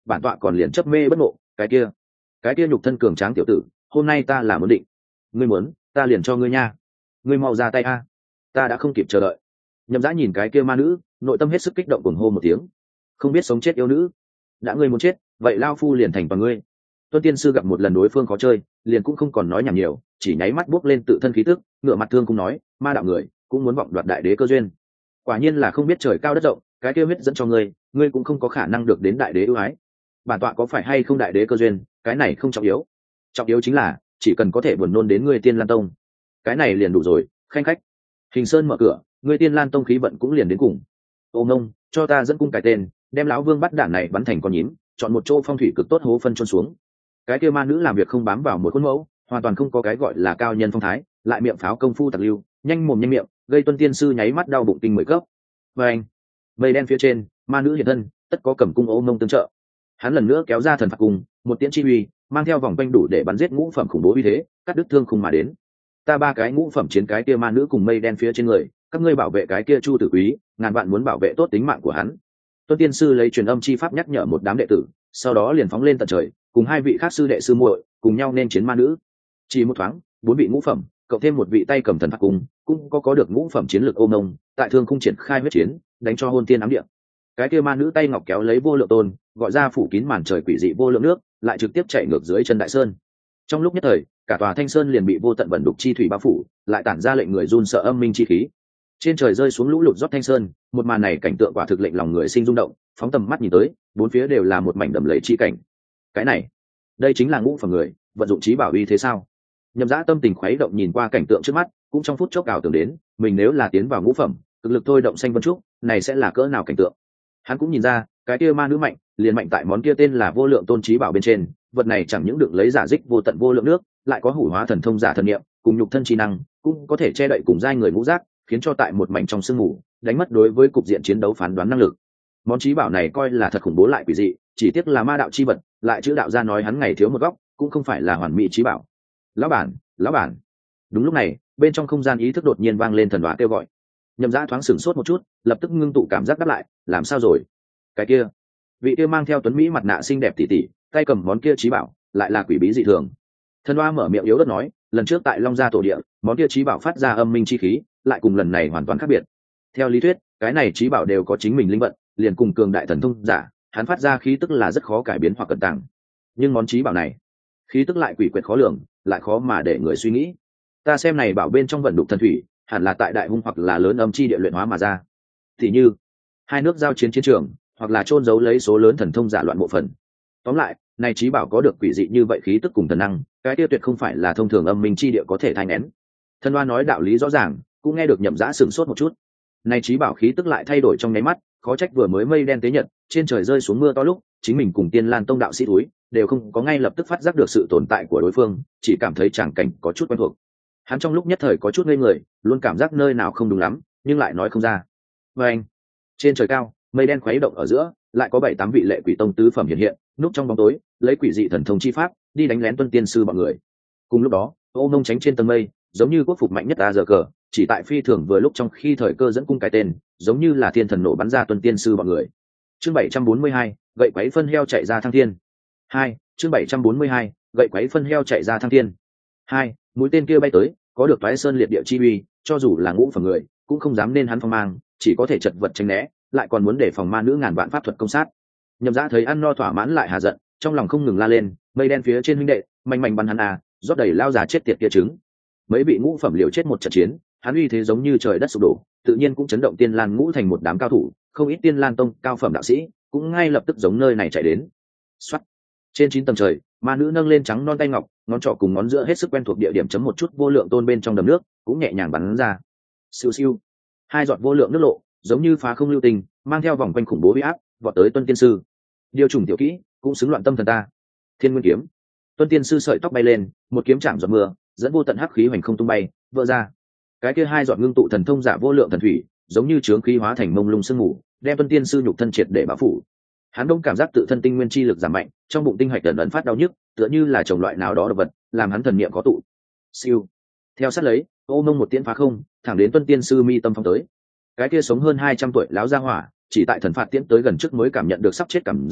bản tọa còn liền chấp mê bất ngộ. Cái kia cái kia nhục thân cường tráng tiểu tử, hôm nay ta là muốn định. Ngươi muốn, ta liền cho ngươi nha. Ngươi mau ra tay a, ta đã không kịp chờ đợi. Nhậm Dã nhìn cái kia ma nữ, nội tâm hết sức kích động, cuồng hô một tiếng. Không biết sống chết yêu nữ, đã ngươi muốn chết, vậy lao phu liền thành toàn ngươi. Tuân Tiên sư gặp một lần đối phương khó chơi, liền cũng không còn nói nhảm nhiều, chỉ nháy mắt buốc lên tự thân khí tức, ngửa mặt thương cũng nói, ma đạo người cũng muốn vọng đoạt đại đế cơ duyên. Quả nhiên là không biết trời cao đất rộng, cái kia huyết dẫn cho ngươi, ngươi cũng không có khả năng được đến đại đế ưu ái. Bản tọa có phải hay không đại đế cơ duyên, cái này không trọng yếu, trọng yếu chính là chỉ cần có thể buồn nôn đến ngươi Tiên Lan Tông, cái này liền đủ rồi. Khanh khách, Hình Sơn mở cửa, ngươi Tiên Lan Tông khí vận cũng liền đến cùng. Ô ngông, cho ta dẫn cung cải tên, đem lão vương bắt đản này bắn thành con nhím, chọn một chỗ phong thủy cực tốt hố phân chôn xuống. Cái kia ma nữ làm việc không bám vào một khuôn mẫu, hoàn toàn không có cái gọi là cao nhân phong thái, lại miệng pháo công phu tặc lưu, nhanh mồm nhanh miệng, gây Tuân Tiên sư nháy mắt đau bụng kinh mười cấp. Và anh, mây đen phía trên, ma nữ hiện thân, tất có cầm cung Ô Mông tương trợ. Hắn lần nữa kéo ra thần phạt cung, một tiễn chi uy, mang theo vòng quanh đủ để bắn giết ngũ phẩm khủng bố uy thế, cắt đứt thương khung mà đến. Ta ba cái ngũ phẩm chiến cái kia ma nữ cùng mây đen phía trên người, các ngươi bảo vệ cái kia Chu Tử Quý, ngàn vạn muốn bảo vệ tốt tính mạng của hắn. Tuân Tiên sư lấy truyền âm chi pháp nhắc nhở một đám đệ tử, sau đó liền phóng lên tận trời, cùng hai vị khác sư đệ sư muội cùng nhau nên chiến ma nữ. Chỉ một thoáng, bốn vị ngũ phẩm, cộng thêm một vị tay cầm thần phạt cung, cũng có có được ngũ phẩm chiến lược Ô Mông, tại thương khung triển khai huyết chiến, đánh cho hôn tiên ám địa. Cái kia ma nữ tay ngọc kéo lấy vô lượng tôn, gọi ra phủ kín màn trời quỷ dị vô lượng nước, lại trực tiếp chạy ngược dưới chân đại sơn. Trong lúc nhất thời, cả tòa thanh sơn liền bị vô tận vận đục chi thủy bao phủ, lại tản ra lệnh người run sợ âm minh chi khí. Trên trời rơi xuống lũ lụt rót thanh sơn, một màn này cảnh tượng quả thực lệnh lòng người sinh rung động, phóng tầm mắt nhìn tới, bốn phía đều là một mảnh đầm lầy chi cảnh. Cái này, đây chính là ngũ phẩm người, vận dụng trí bảo uy thế sao? Nhậm Dã tâm tình khuấy động nhìn qua cảnh tượng trước mắt, cũng trong phút chốc ảo tưởng đến, mình nếu là tiến vào ngũ phẩm, cực lực thôi động xanh vân trúc, này sẽ là cỡ nào cảnh tượng. Hắn cũng nhìn ra, cái kia ma nữ mạnh, liền mạnh tại món kia tên là vô lượng tôn trí bảo bên trên, vật này chẳng những được lấy giả dích vô tận vô lượng nước, lại có hủ hóa thần thông giả thần niệm, cùng nhục thân trí năng, cũng có thể che đậy cùng giai người ngũ giác, khiến cho tại một mảnh trong sương mù, đánh mất đối với cục diện chiến đấu phán đoán năng lực. Món trí bảo này coi là thật khủng bố lại quỷ dị, chỉ tiếc là ma đạo chi vật, lại chữ đạo gia nói hắn ngày thiếu một góc, cũng không phải là hoàn mỹ trí bảo. Lão bản, lão bản. Đúng lúc này, bên trong không gian ý thức đột nhiên vang lên thần đoá kêu gọi. Nhậm Dã thoáng sửng sốt một chút, lập tức ngưng tụ cảm giác đáp lại, làm sao rồi? Cái kia, vị kia mang theo tuấn mỹ mặt nạ xinh đẹp tỉ tỉ, tay cầm món kia trí bảo, lại là quỷ bí dị thường. Thần đoá mở miệng yếu ớt nói, lần trước tại Long Gia tổ địa, món kia trí bảo phát ra âm minh chi khí, lại cùng lần này hoàn toàn khác biệt. Theo lý thuyết, cái này trí bảo đều có chính mình linh vận, liền cùng cường đại thần thông giả, hắn phát ra khí tức là rất khó cải biến hoặc cẩn tàng. Nhưng món trí bảo này, khí tức lại quỷ quyệt khó lường, lại khó mà để người suy nghĩ. Ta xem này bảo bên trong vận đục thần thủy, hẳn là tại đại hung hoặc là lớn âm chi địa luyện hóa mà ra. Thì như hai nước giao chiến chiến trường, hoặc là chôn giấu lấy số lớn thần thông giả loạn bộ phận. Tóm lại, này trí bảo có được quỷ dị như vậy khí tức cùng thần năng, cái tiêu tuyệt không phải là thông thường âm minh chi địa có thể thay nén. Thân Đoa nói đạo lý rõ ràng, cũng nghe được Nhậm Dã sửng sốt một chút. Này trí bảo khí tức lại thay đổi trong nháy mắt, khó trách vừa mới mây đen tế nhật, trên trời rơi xuống mưa to lúc, chính mình cùng Tiên Lan Tông đạo sĩ túi đều không có ngay lập tức phát giác được sự tồn tại của đối phương, chỉ cảm thấy tràng cảnh có chút quen thuộc. Hắn trong lúc nhất thời có chút ngây người, luôn cảm giác nơi nào không đúng lắm, nhưng lại nói không ra. Và anh, trên trời cao, mây đen khuấy động ở giữa, lại có bảy tám vị lệ quỷ tông tứ phẩm hiện hiện, núp trong bóng tối, lấy quỷ dị thần thông chi pháp, đi đánh lén Tuân Tiên sư bọn người. Cùng lúc đó, Ô Mông tránh trên tầng mây, giống như quốc phục mạnh nhất a giờ cờ, chỉ tại phi thường vừa lúc trong khi thời cơ dẫn cung cái tên, giống như là thiên thần nổ bắn ra Tuân Tiên sư bọn người. Chương bảy trăm bốn mươi hai, gậy quấy phân heo chạy ra thăng thiên. Hai, chương bảy trăm bốn mươi hai, gậy quấy phân heo chạy ra thăng thiên. Hai, mũi tên kia bay tới, có được toái sơn liệt địa chi uy, cho dù là ngũ phẩm người, cũng không dám nên hắn phong mang, chỉ có thể chật vật tránh né, lại còn muốn để phòng ma nữ ngàn vạn pháp thuật công sát. Nhậm Dã thấy ăn no thỏa mãn lại hà giận, trong lòng không ngừng la lên, mây đen phía trên huynh đệ, mạnh mạnh bắn hắn à, rót đầy lao già chết tiệt kia trứng. Mấy vị ngũ phẩm liều chết một trận chiến, hắn uy thế giống như trời đất sụp đổ, tự nhiên cũng chấn động Tiên Lan ngũ thành một đám cao thủ, không ít Tiên Lan tông cao phẩm đạo sĩ, cũng ngay lập tức giống nơi này chạy đến. Soát. Trên chín tầng trời, ma nữ nâng lên trắng non tay ngọc, ngón trỏ cùng ngón giữa hết sức quen thuộc địa điểm chấm một chút vô lượng tôn bên trong đầm nước, cũng nhẹ nhàng bắn ra. Siêu siêu. Hai giọt vô lượng nước lộ, giống như phá không lưu tình, mang theo vòng quanh khủng bố uy áp, vọt tới Tuân Tiên sư. Điều trùng tiểu kỹ, cũng xứng loạn tâm thần ta. Thiên Nguyên kiếm. Tuân Tiên sư sợi tóc bay lên, một kiếm chạm giọt mưa, dẫn vô tận hắc khí hoành không tung bay, vỡ ra. Cái kia hai giọt ngưng tụ thần thông giả vô lượng thần thủy, giống như chướng khí hóa thành mông lung sương mù, đem Tuân Tiên sư nhục thân triệt để bao phủ. Hắn đông cảm giác tự thân tinh nguyên chi lực giảm mạnh, trong bụng tinh hạch ẩn ẩn phát đau nhức, tựa như là chủng loại nào đó độc vật, làm hắn thần niệm có tụ. Siêu. Theo sát lấy, Ô Mông một tiễn phá không, thẳng đến Tuân Tiên sư mi tâm phong tới. Cái kia sống hơn hai trăm tuổi lão gia hỏa, chỉ tại thần phạt tiễn tới gần trước mới cảm nhận được sắp chết cảm giác,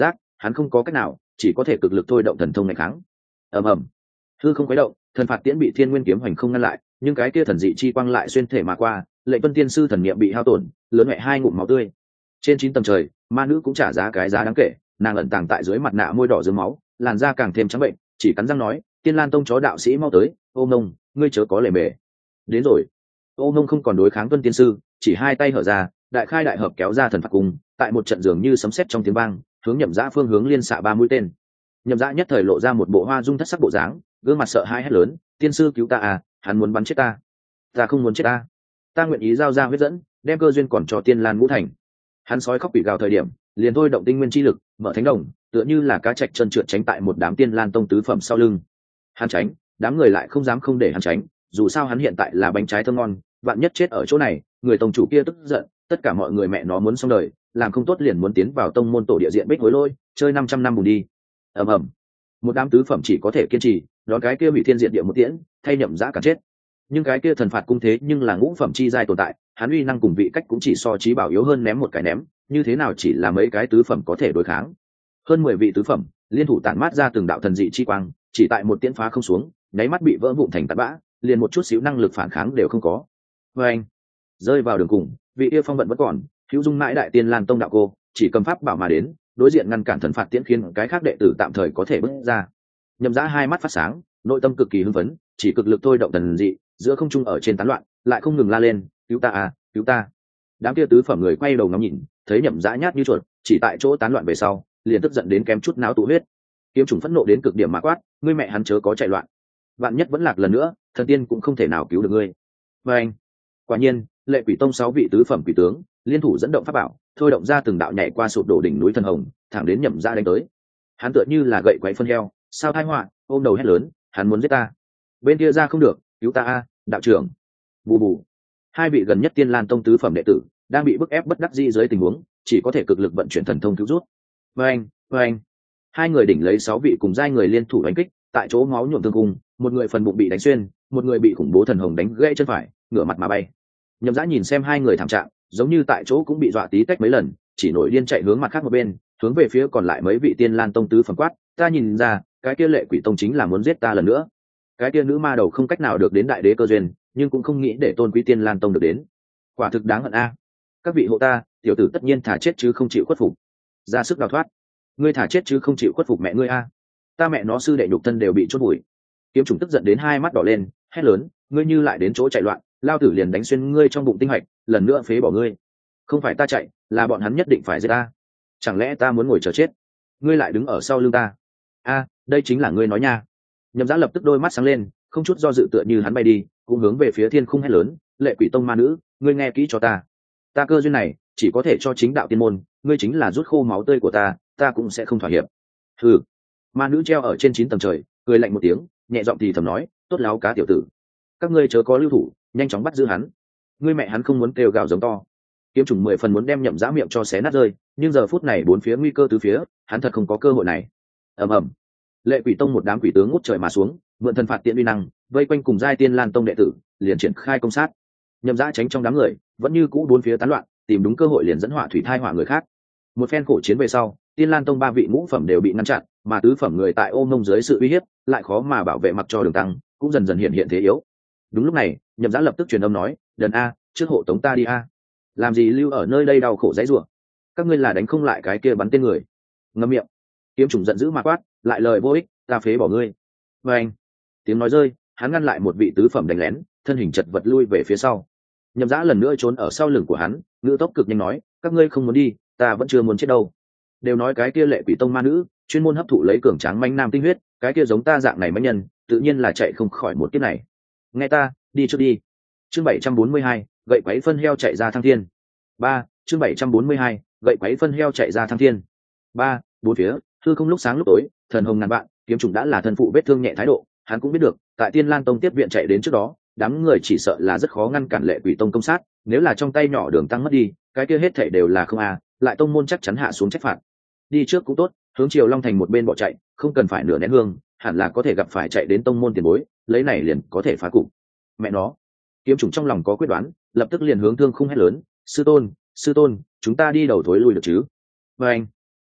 hắn không có cách nào, chỉ có thể cực lực thôi động thần thông ngày kháng. ầm ầm, hư không khuấy động, thần phạt tiễn bị thiên nguyên kiếm hoành không ngăn lại, nhưng cái kia thần dị chi quang lại xuyên thể mà qua, lệnh vân tiên sư thần niệm bị hao tổn, lớn mẹ hai ngụm máu tươi. Trên chín tầng trời, ma nữ cũng trả giá cái giá đáng kể, nàng ẩn tàng tại dưới mặt nạ môi đỏ dưới máu, làn da càng thêm trắng bệnh, chỉ cắn răng nói, Tiên Lan Tông chó đạo sĩ mau tới, Ô Nông, ngươi chớ có lề mề. Đến rồi. Ô Nông không còn đối kháng Tuân tiên sư, chỉ hai tay hở ra, đại khai đại hợp kéo ra thần phạt cung, tại một trận dường như sấm sét trong tiếng vang, hướng Nhậm Dã phương hướng liên xạ ba mũi tên. Nhậm Dã nhất thời lộ ra một bộ hoa dung thất sắc bộ dáng, gương mặt sợ hãi hét lớn, tiên sư cứu ta à, hắn muốn bắn chết ta. Ta không muốn chết ta. Ta nguyện ý giao ra huyết dẫn, đem cơ duyên còn cho Tiên Lan Ngũ Thành. Hắn sói khóc quỷ gào thời điểm, liền thôi động tinh nguyên chi lực, mở thánh đồng, tựa như là cá trạch chân trượt tránh tại một đám Tiên Lan Tông tứ phẩm sau lưng. Hắn tránh, đám người lại không dám không để hắn tránh, dù sao hắn hiện tại là bánh trái thơm ngon, vạn nhất chết ở chỗ này, người tông chủ kia tức giận, tất cả mọi người mẹ nó muốn xong đời, làm không tốt liền muốn tiến vào tông môn tổ địa diện bích hối lôi, chơi năm trăm năm bùn đi. ầm ầm, một đám tứ phẩm chỉ có thể kiên trì, đón cái kia bị thiên diện địa một tiễn, thay Nhậm Dã cả chết. Nhưng cái kia thần phạt cung thế nhưng là ngũ phẩm chi giai tồn tại, hắn uy năng cùng vị cách cũng chỉ so trí bảo yếu hơn ném một cái ném, như thế nào chỉ là mấy cái tứ phẩm có thể đối kháng. Hơn mười vị tứ phẩm liên thủ tản mát ra từng đạo thần dị chi quang, chỉ tại một tiễn phá không xuống, nháy mắt bị vỡ vụn thành tạt bã, liền một chút xíu năng lực phản kháng đều không có. Và anh rơi vào đường cùng, vị yêu phong vận vẫn còn, hữu dung mãi đại Tiên Lan Tông đạo cô chỉ cầm pháp bảo mà đến, đối diện ngăn cản thần phạt tiễn khiến cái khác đệ tử tạm thời có thể bước ra. Nhậm Dã hai mắt phát sáng, nội tâm cực kỳ hưng phấn, chỉ cực lực thôi động thần dị, giữa không trung ở trên tán loạn, lại không ngừng la lên, cứu ta à, cứu ta. Đám kia tứ phẩm người quay đầu ngắm nhìn, thấy Nhậm Dã nhát như chuột, chỉ tại chỗ tán loạn về sau, liền tức giận đến kém chút não tụ huyết. Kiếm trùng phẫn nộ đến cực điểm mà quát, ngươi mẹ hắn chớ có chạy loạn, vạn nhất vẫn lạc lần nữa, thần tiên cũng không thể nào cứu được ngươi. Và anh, quả nhiên, Lệ Quỷ Tông sáu vị tứ phẩm quỷ tướng liên thủ dẫn động pháp bảo, thôi động ra từng đạo nhảy qua sụp đổ đỉnh núi thần hồng, thẳng đến Nhậm Dã đánh tới. Hắn tựa như là gậy quấy phân heo, sao tai họa, ôm đầu hét lớn, hắn muốn giết ta. Bên kia ra không được, cứu ta a, đạo trưởng. Bù bù. Hai vị gần nhất Tiên Lan Tông tứ phẩm đệ tử đang bị bức ép bất đắc dĩ dưới tình huống, chỉ có thể cực lực vận chuyển thần thông cứu rút. Và anh, và anh. Hai người đỉnh lấy sáu vị cùng giai người liên thủ đánh kích, tại chỗ máu nhuộm thương cung, một người phần bụng bị đánh xuyên, một người bị khủng bố thần hồng đánh gãy chân phải, ngửa mặt mà bay. Nhậm Dã nhìn xem hai người thảm trạng, giống như tại chỗ cũng bị dọa tí tách mấy lần, chỉ nổi điên chạy hướng mặt khác một bên, hướng về phía còn lại mấy vị Tiên Lan Tông tứ phẩm quát, ta nhìn ra, cái kia Lệ Quỷ Tông chính là muốn giết ta lần nữa. Cái kia nữ ma đầu không cách nào được đến đại đế cơ duyên, nhưng cũng không nghĩ để tôn quý Tiên Lan Tông được đến. Quả thực đáng hận a. Các vị hộ ta, tiểu tử tất nhiên thả chết chứ không chịu khuất phục. Ra sức đào thoát. Ngươi thả chết chứ không chịu khuất phục mẹ ngươi a. Ta mẹ nó sư đệ nhục thân đều bị chốt bụi. Kiếm trùng tức giận đến hai mắt đỏ lên, hét lớn, ngươi như lại đến chỗ chạy loạn, lao tử liền đánh xuyên ngươi trong bụng tinh hạch, lần nữa phế bỏ ngươi. Không phải ta chạy, là bọn hắn nhất định phải giết ta. Chẳng lẽ ta muốn ngồi chờ chết? Ngươi lại đứng ở sau lưng ta. A, đây chính là ngươi nói nha. Nhậm Dã lập tức đôi mắt sáng lên, không chút do dự tựa như hắn bay đi, cũng hướng về phía thiên khung hét lớn, Lệ Quỷ Tông ma nữ, ngươi nghe kỹ cho ta. Ta cơ duyên này chỉ có thể cho chính đạo tiên môn, ngươi chính là rút khô máu tươi của ta, ta cũng sẽ không thỏa hiệp. Hừ. Ma nữ treo ở trên chín tầng trời, cười lạnh một tiếng, nhẹ giọng thì thầm nói, tốt láo cá tiểu tử, các ngươi chớ có lưu thủ, nhanh chóng bắt giữ hắn. Ngươi mẹ hắn không muốn kêu gào giống to. Kiếm trùng mười phần muốn đem Nhậm Dã miệng cho xé nát rơi, nhưng giờ phút này bốn phía nguy cơ tứ phía, hắn thật không có cơ hội này. Ầm ầm. Lệ Quỷ Tông một đám quỷ tướng ngút trời mà xuống, mượn thần phạt tiễn uy năng, vây quanh cùng giai Tiên Lan Tông đệ tử, liền triển khai công sát. Nhậm Dã tránh trong đám người, vẫn như cũ bốn phía tán loạn, tìm đúng cơ hội liền dẫn họa thủy thai họa người khác. Một phen khổ chiến về sau, Tiên Lan Tông ba vị ngũ phẩm đều bị ngăn chặn, mà tứ phẩm người tại Ôm Nông dưới sự uy hiếp, lại khó mà bảo vệ mặc cho đường tăng, cũng dần dần hiện hiện thế yếu. Đúng lúc này, Nhậm Dã lập tức truyền âm nói, "Đần a, trước hộ tống ta đi a. Làm gì lưu ở nơi đây đau khổ dãy rủa? Các ngươi là đánh không lại cái kia bắn tên người." Ngậm miệng. Kiếm trùng giận dữ mà quát, lại lời vô ích, ta phế bỏ ngươi. Và anh. Tiếng nói rơi, hắn ngăn lại một vị tứ phẩm đánh lén, thân hình chật vật lui về phía sau. Nhậm Dã lần nữa trốn ở sau lưng của hắn, ngữ tốc cực nhanh nói, các ngươi không muốn đi, ta vẫn chưa muốn chết đâu. Đều nói cái kia Lệ Quỷ Tông ma nữ chuyên môn hấp thụ lấy cường tráng manh nam tinh huyết, cái kia giống ta dạng này manh nhân, tự nhiên là chạy không khỏi một kiếp này. Nghe ta, đi trước đi. Chương bảy trăm bốn mươi hai, gậy quấy phân heo chạy ra thăng thiên. Ba, chương bảy trăm bốn mươi hai, gậy quấy phân heo chạy ra thăng thiên. Ba, bốn phía, hư không lúc sáng lúc tối, thần hồng ngàn vạn, kiếm trùng đã là thân phụ vết thương nhẹ thái độ, hắn cũng biết được, tại Tiên Lan Tông tiếp viện chạy đến trước đó, đám người chỉ sợ là rất khó ngăn cản Lệ Quỷ Tông công sát, nếu là trong tay nhỏ đường tăng mất đi, cái kia hết thảy đều là không a, lại tông môn chắc chắn hạ xuống trách phạt. Đi trước cũng tốt, hướng Triều Long Thành một bên bỏ chạy, không cần phải nửa nén hương, hẳn là có thể gặp phải chạy đến tông môn tiền bối, lấy này liền có thể phá cục. Mẹ nó, kiếm trùng trong lòng có quyết đoán, lập tức liền hướng Thương Khung hét lớn, sư tôn, sư tôn, chúng ta đi đầu thối lui được chứ? Và anh,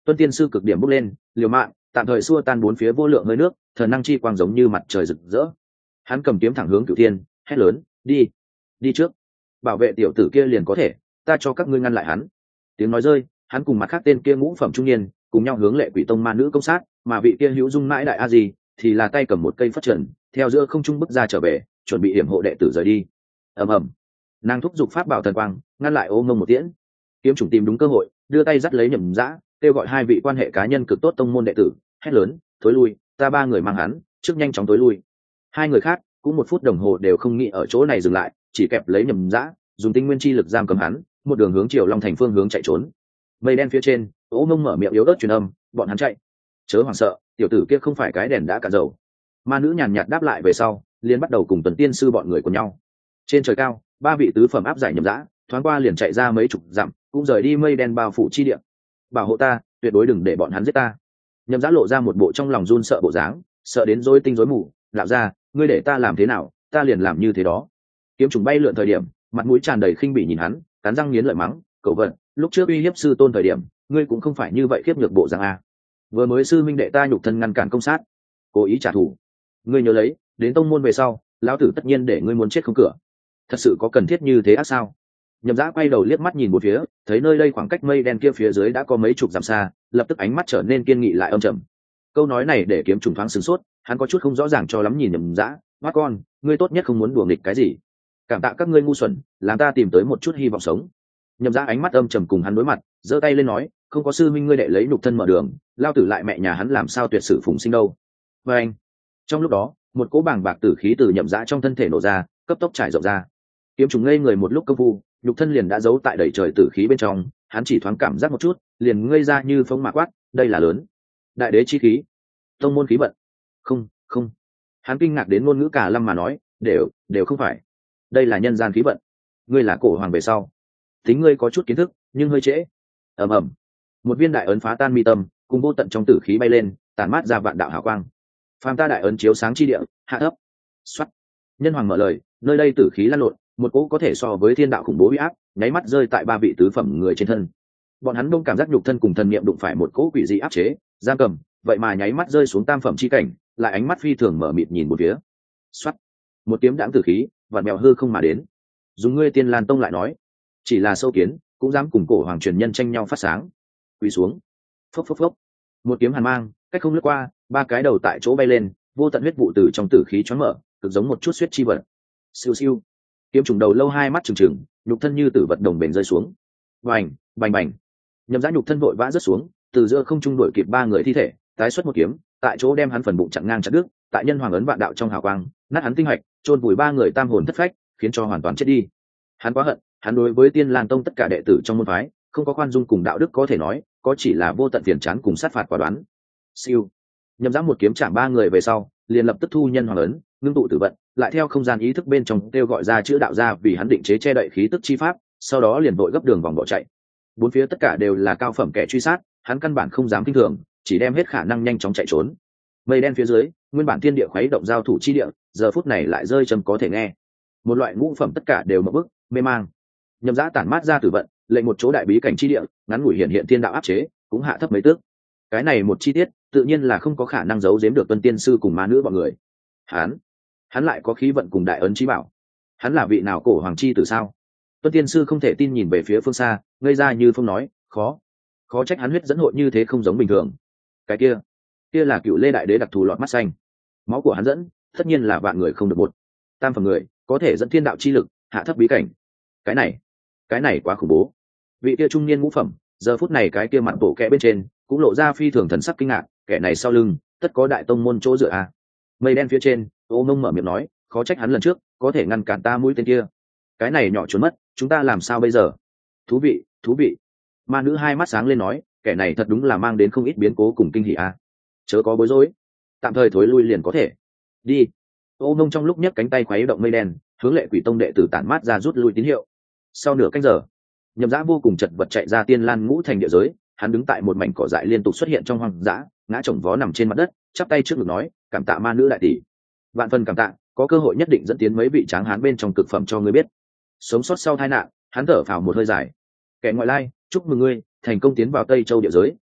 Tuân tiên sư cực điểm bốc lên, liều mạng tạm thời xua tan bốn phía vô lượng hơi nước, thần năng chi quang giống như mặt trời rực rỡ. Hắn cầm kiếm thẳng hướng Cửu Thiên, hét lớn, đi đi trước, bảo vệ tiểu tử kia liền có thể, ta cho các ngươi ngăn lại hắn. Tiếng nói rơi, hắn cùng mặt khác tên kia ngũ phẩm trung niên cùng nhau hướng Lệ Quỷ Tông ma nữ công sát, mà vị kia hữu dung mãi đại a gì thì là tay cầm một cây phất trần, theo giữa không trung bước ra trở về, chuẩn bị hiểm hộ đệ tử rời đi. ầm ầm, nàng thúc giục pháp bảo thần quang ngăn lại Ô Ngông một tiễn. Kiếm Trùng tìm đúng cơ hội, đưa tay dắt lấy Nhậm Dã, kêu gọi hai vị quan hệ cá nhân cực tốt tông môn đệ tử, hét lớn, thối lui, ta ba người mang hắn, trước nhanh chóng thối lui. Hai người khác cũng một phút đồng hồ đều không nghĩ ở chỗ này dừng lại, chỉ kẹp lấy Nhậm Dã, dùng tinh nguyên chi lực giam cầm hắn, một đường hướng Triều Long thành phương hướng chạy trốn. Mây đen phía trên, Ô Ngông mở miệng yếu ớt truyền âm, bọn hắn chạy, chớ hoảng sợ, tiểu tử kia không phải cái đèn đã cạn dầu. Ma nữ nhàn nhạt đáp lại về sau, liền bắt đầu cùng Tuần Tiên sư bọn người của nhau. Trên trời cao, ba vị tứ phẩm áp giải Nhậm Dã, thoáng qua liền chạy ra mấy chục dặm, cũng rời đi mây đen bao phủ chi địa. Bảo hộ ta, tuyệt đối đừng để bọn hắn giết ta. Nhậm Dã lộ ra một bộ trong lòng run sợ bộ dáng, sợ đến rối tinh rối mù, lão ra, ngươi để ta làm thế nào, ta liền làm như thế đó. Kiếm Trùng bay lượn thời điểm, mặt mũi tràn đầy khinh bỉ nhìn hắn, cắn răng nghiến lợi mắng, cậu vận, lúc trước uy hiếp sư tôn thời điểm, ngươi cũng không phải như vậy khiếp nhược bộ dạng a. Vừa mới sư minh đệ ta nhục thân ngăn cản công sát, cố ý trả thù. Ngươi nhớ lấy, đến tông môn về sau, lão tử tất nhiên để ngươi muốn chết không cửa. Thật sự có cần thiết như thế ác sao? Nhậm Dã quay đầu liếc mắt nhìn một phía, thấy nơi đây khoảng cách mây đen kia phía dưới đã có mấy chục dặm xa, lập tức ánh mắt trở nên kiên nghị lại âm trầm. Câu nói này để Kiếm Trùng thoáng sửng sốt, hắn có chút không rõ ràng cho lắm nhìn Nhậm Dã, "Mắt con, ngươi tốt nhất không muốn đùa nghịch cái gì? Cảm tạ các ngươi ngu xuẩn, làm ta tìm tới một chút hy vọng sống." Nhậm Dã ánh mắt âm trầm cùng hắn đối mặt, giơ tay lên nói, "Không có sư minh ngươi đệ lấy nhục thân mở đường, lao tử lại mẹ nhà hắn làm sao tuyệt sử phùng sinh đâu." Và anh, trong lúc đó, một cỗ bàng bạc tử khí từ Nhậm Dã trong thân thể nổ ra, cấp tốc trải rộng ra. Kiếm Trùng ngây người một lúc công phu, nhục thân liền đã giấu tại đầy trời tử khí bên trong, hắn chỉ thoáng cảm giác một chút, liền ngây ra như phông mạc quát, đây là lớn đại đế chi khí, tông môn khí vận. Không, không. Hắn kinh ngạc đến ngôn ngữ cả lâm mà nói, đều, đều không phải. Đây là nhân gian khí vận. Ngươi là cổ hoàng về sau. Tính ngươi có chút kiến thức, nhưng hơi trễ. Ầm ầm. Một viên đại ấn phá tan mi tâm, cùng vô tận trong tử khí bay lên, tản mát ra vạn đạo hào quang. Phàm ta đại ấn chiếu sáng chi địa, hạ thấp. Soát. Nhân hoàng mở lời, nơi đây tử khí lan lộn, một cỗ có thể so với thiên đạo khủng bố uy áp nháy mắt rơi tại ba vị tứ phẩm người trên thân. Bọn hắn đông cảm giác nhục thân cùng thần niệm đụng phải một cỗ quỷ dị áp chế, giam cầm, vậy mà nháy mắt rơi xuống tam phẩm chi cảnh, lại ánh mắt phi thường mở mịt nhìn một phía. Soát, một kiếm đãng tử khí, vạn mèo hư không mà đến. Dùng ngươi Tiên Lan Tông lại nói, chỉ là sâu kiến, cũng dám cùng cổ hoàng truyền nhân tranh nhau phát sáng. Quỳ xuống. Phốc phốc phốc. Một kiếm hàn mang, cách không lướt qua, ba cái đầu tại chỗ bay lên, vô tận huyết vụ từ trong tử khí choáng mở, cực giống một chút huyết chi vật. Siêu siêu. Kiếm Trùng đầu lâu hai mắt trừng trừng, nhục thân như tử vật đồng bền rơi xuống. Bành, bành bành. Nhậm Dã nhục thân vội vã rớt xuống, từ giữa không trung đuổi kịp ba người thi thể, tái xuất một kiếm, tại chỗ đem hắn phần bụng chặn ngang chặt đứt, tại nhân hoàng ấn vạn đạo trong hào quang, nát hắn tinh hạch, chôn vùi ba người tam hồn thất phách, khiến cho hoàn toàn chết đi. Hắn quá hận, hắn đối với Tiên Lan Tông tất cả đệ tử trong môn phái, không có khoan dung cùng đạo đức có thể nói, có chỉ là vô tận phiền chán cùng sát phạt quả đoán. Siêu. Nhậm Dã một kiếm chạm ba người về sau, liền lập tức thu nhân hoàng ấn, ngưng tụ tử vận, lại theo không gian ý thức bên trong kêu gọi ra chữ đạo ra vì hắn định chế che đậy khí tức chi pháp, sau đó liền vội gấp đường vòng bỏ chạy. Bốn phía tất cả đều là cao phẩm kẻ truy sát, hắn căn bản không dám kinh thường, chỉ đem hết khả năng nhanh chóng chạy trốn. Mây đen phía dưới, nguyên bản thiên địa khuấy động giao thủ chi địa, giờ phút này lại rơi trầm có thể nghe. Một loại ngũ phẩm tất cả đều mở bức, mê mang. Nhậm Dã tản mát ra tử vận, lệnh một chỗ đại bí cảnh chi địa, ngắn ngủi hiện hiện thiên đạo áp chế, cũng hạ thấp mấy tước. Cái này một chi tiết, tự nhiên là không có khả năng giấu giếm được Tuân Tiên sư cùng ma nữ bọn người. Hắn, hắn lại có khí vận cùng đại ấn chí bảo. Hắn là vị nào cổ hoàng chi tử sao? Tuân Tiên sư không thể tin nhìn về phía phương xa, ngây ra như phong nói, khó, khó trách hắn huyết dẫn hội như thế không giống bình thường. Cái kia, kia là Cựu Lê đại đế đặc thù lọt mắt xanh, máu của hắn dẫn, tất nhiên là vạn người không được một. Tam phẩm người, có thể dẫn thiên đạo chi lực, hạ thấp bí cảnh. Cái này, cái này quá khủng bố. Vị kia trung niên ngũ phẩm, giờ phút này cái kia mặt bộ kẽ bên trên, cũng lộ ra phi thường thần sắc kinh ngạc, kẻ này sau lưng, tất có đại tông môn chỗ dựa à. Mây đen phía trên, Ô Mông mở miệng nói, khó trách hắn lần trước có thể ngăn cản ta mũi tên kia. Cái này nhỏ trốn mất, chúng ta làm sao bây giờ? Thú vị, thú vị. Ma nữ hai mắt sáng lên nói, kẻ này thật đúng là mang đến không ít biến cố cùng kinh hỉ a. Chớ có bối rối, tạm thời thối lui liền có thể. Đi. Ô Mông trong lúc nhấc cánh tay khuấy động mây đen, hướng Lệ Quỷ Tông đệ tử tản mát ra rút lui tín hiệu. Sau nửa canh giờ, Nhậm Dã vô cùng chật vật chạy ra Tiên Lan Ngũ thành địa giới, hắn đứng tại một mảnh cỏ dại liên tục xuất hiện trong hoang dã, ngã chồng vó nằm trên mặt đất, chắp tay trước ngực nói, cảm tạ ma nữ đại tỷ. Vạn phần cảm tạ, có cơ hội nhất định dẫn tiến mấy vị tráng hán bên trong cực phẩm cho ngươi biết. Sống sót sau tai nạn, hắn thở phào một hơi dài. Kẻ ngoại lai, chúc mừng ngươi thành công tiến vào Tây Châu địa giới,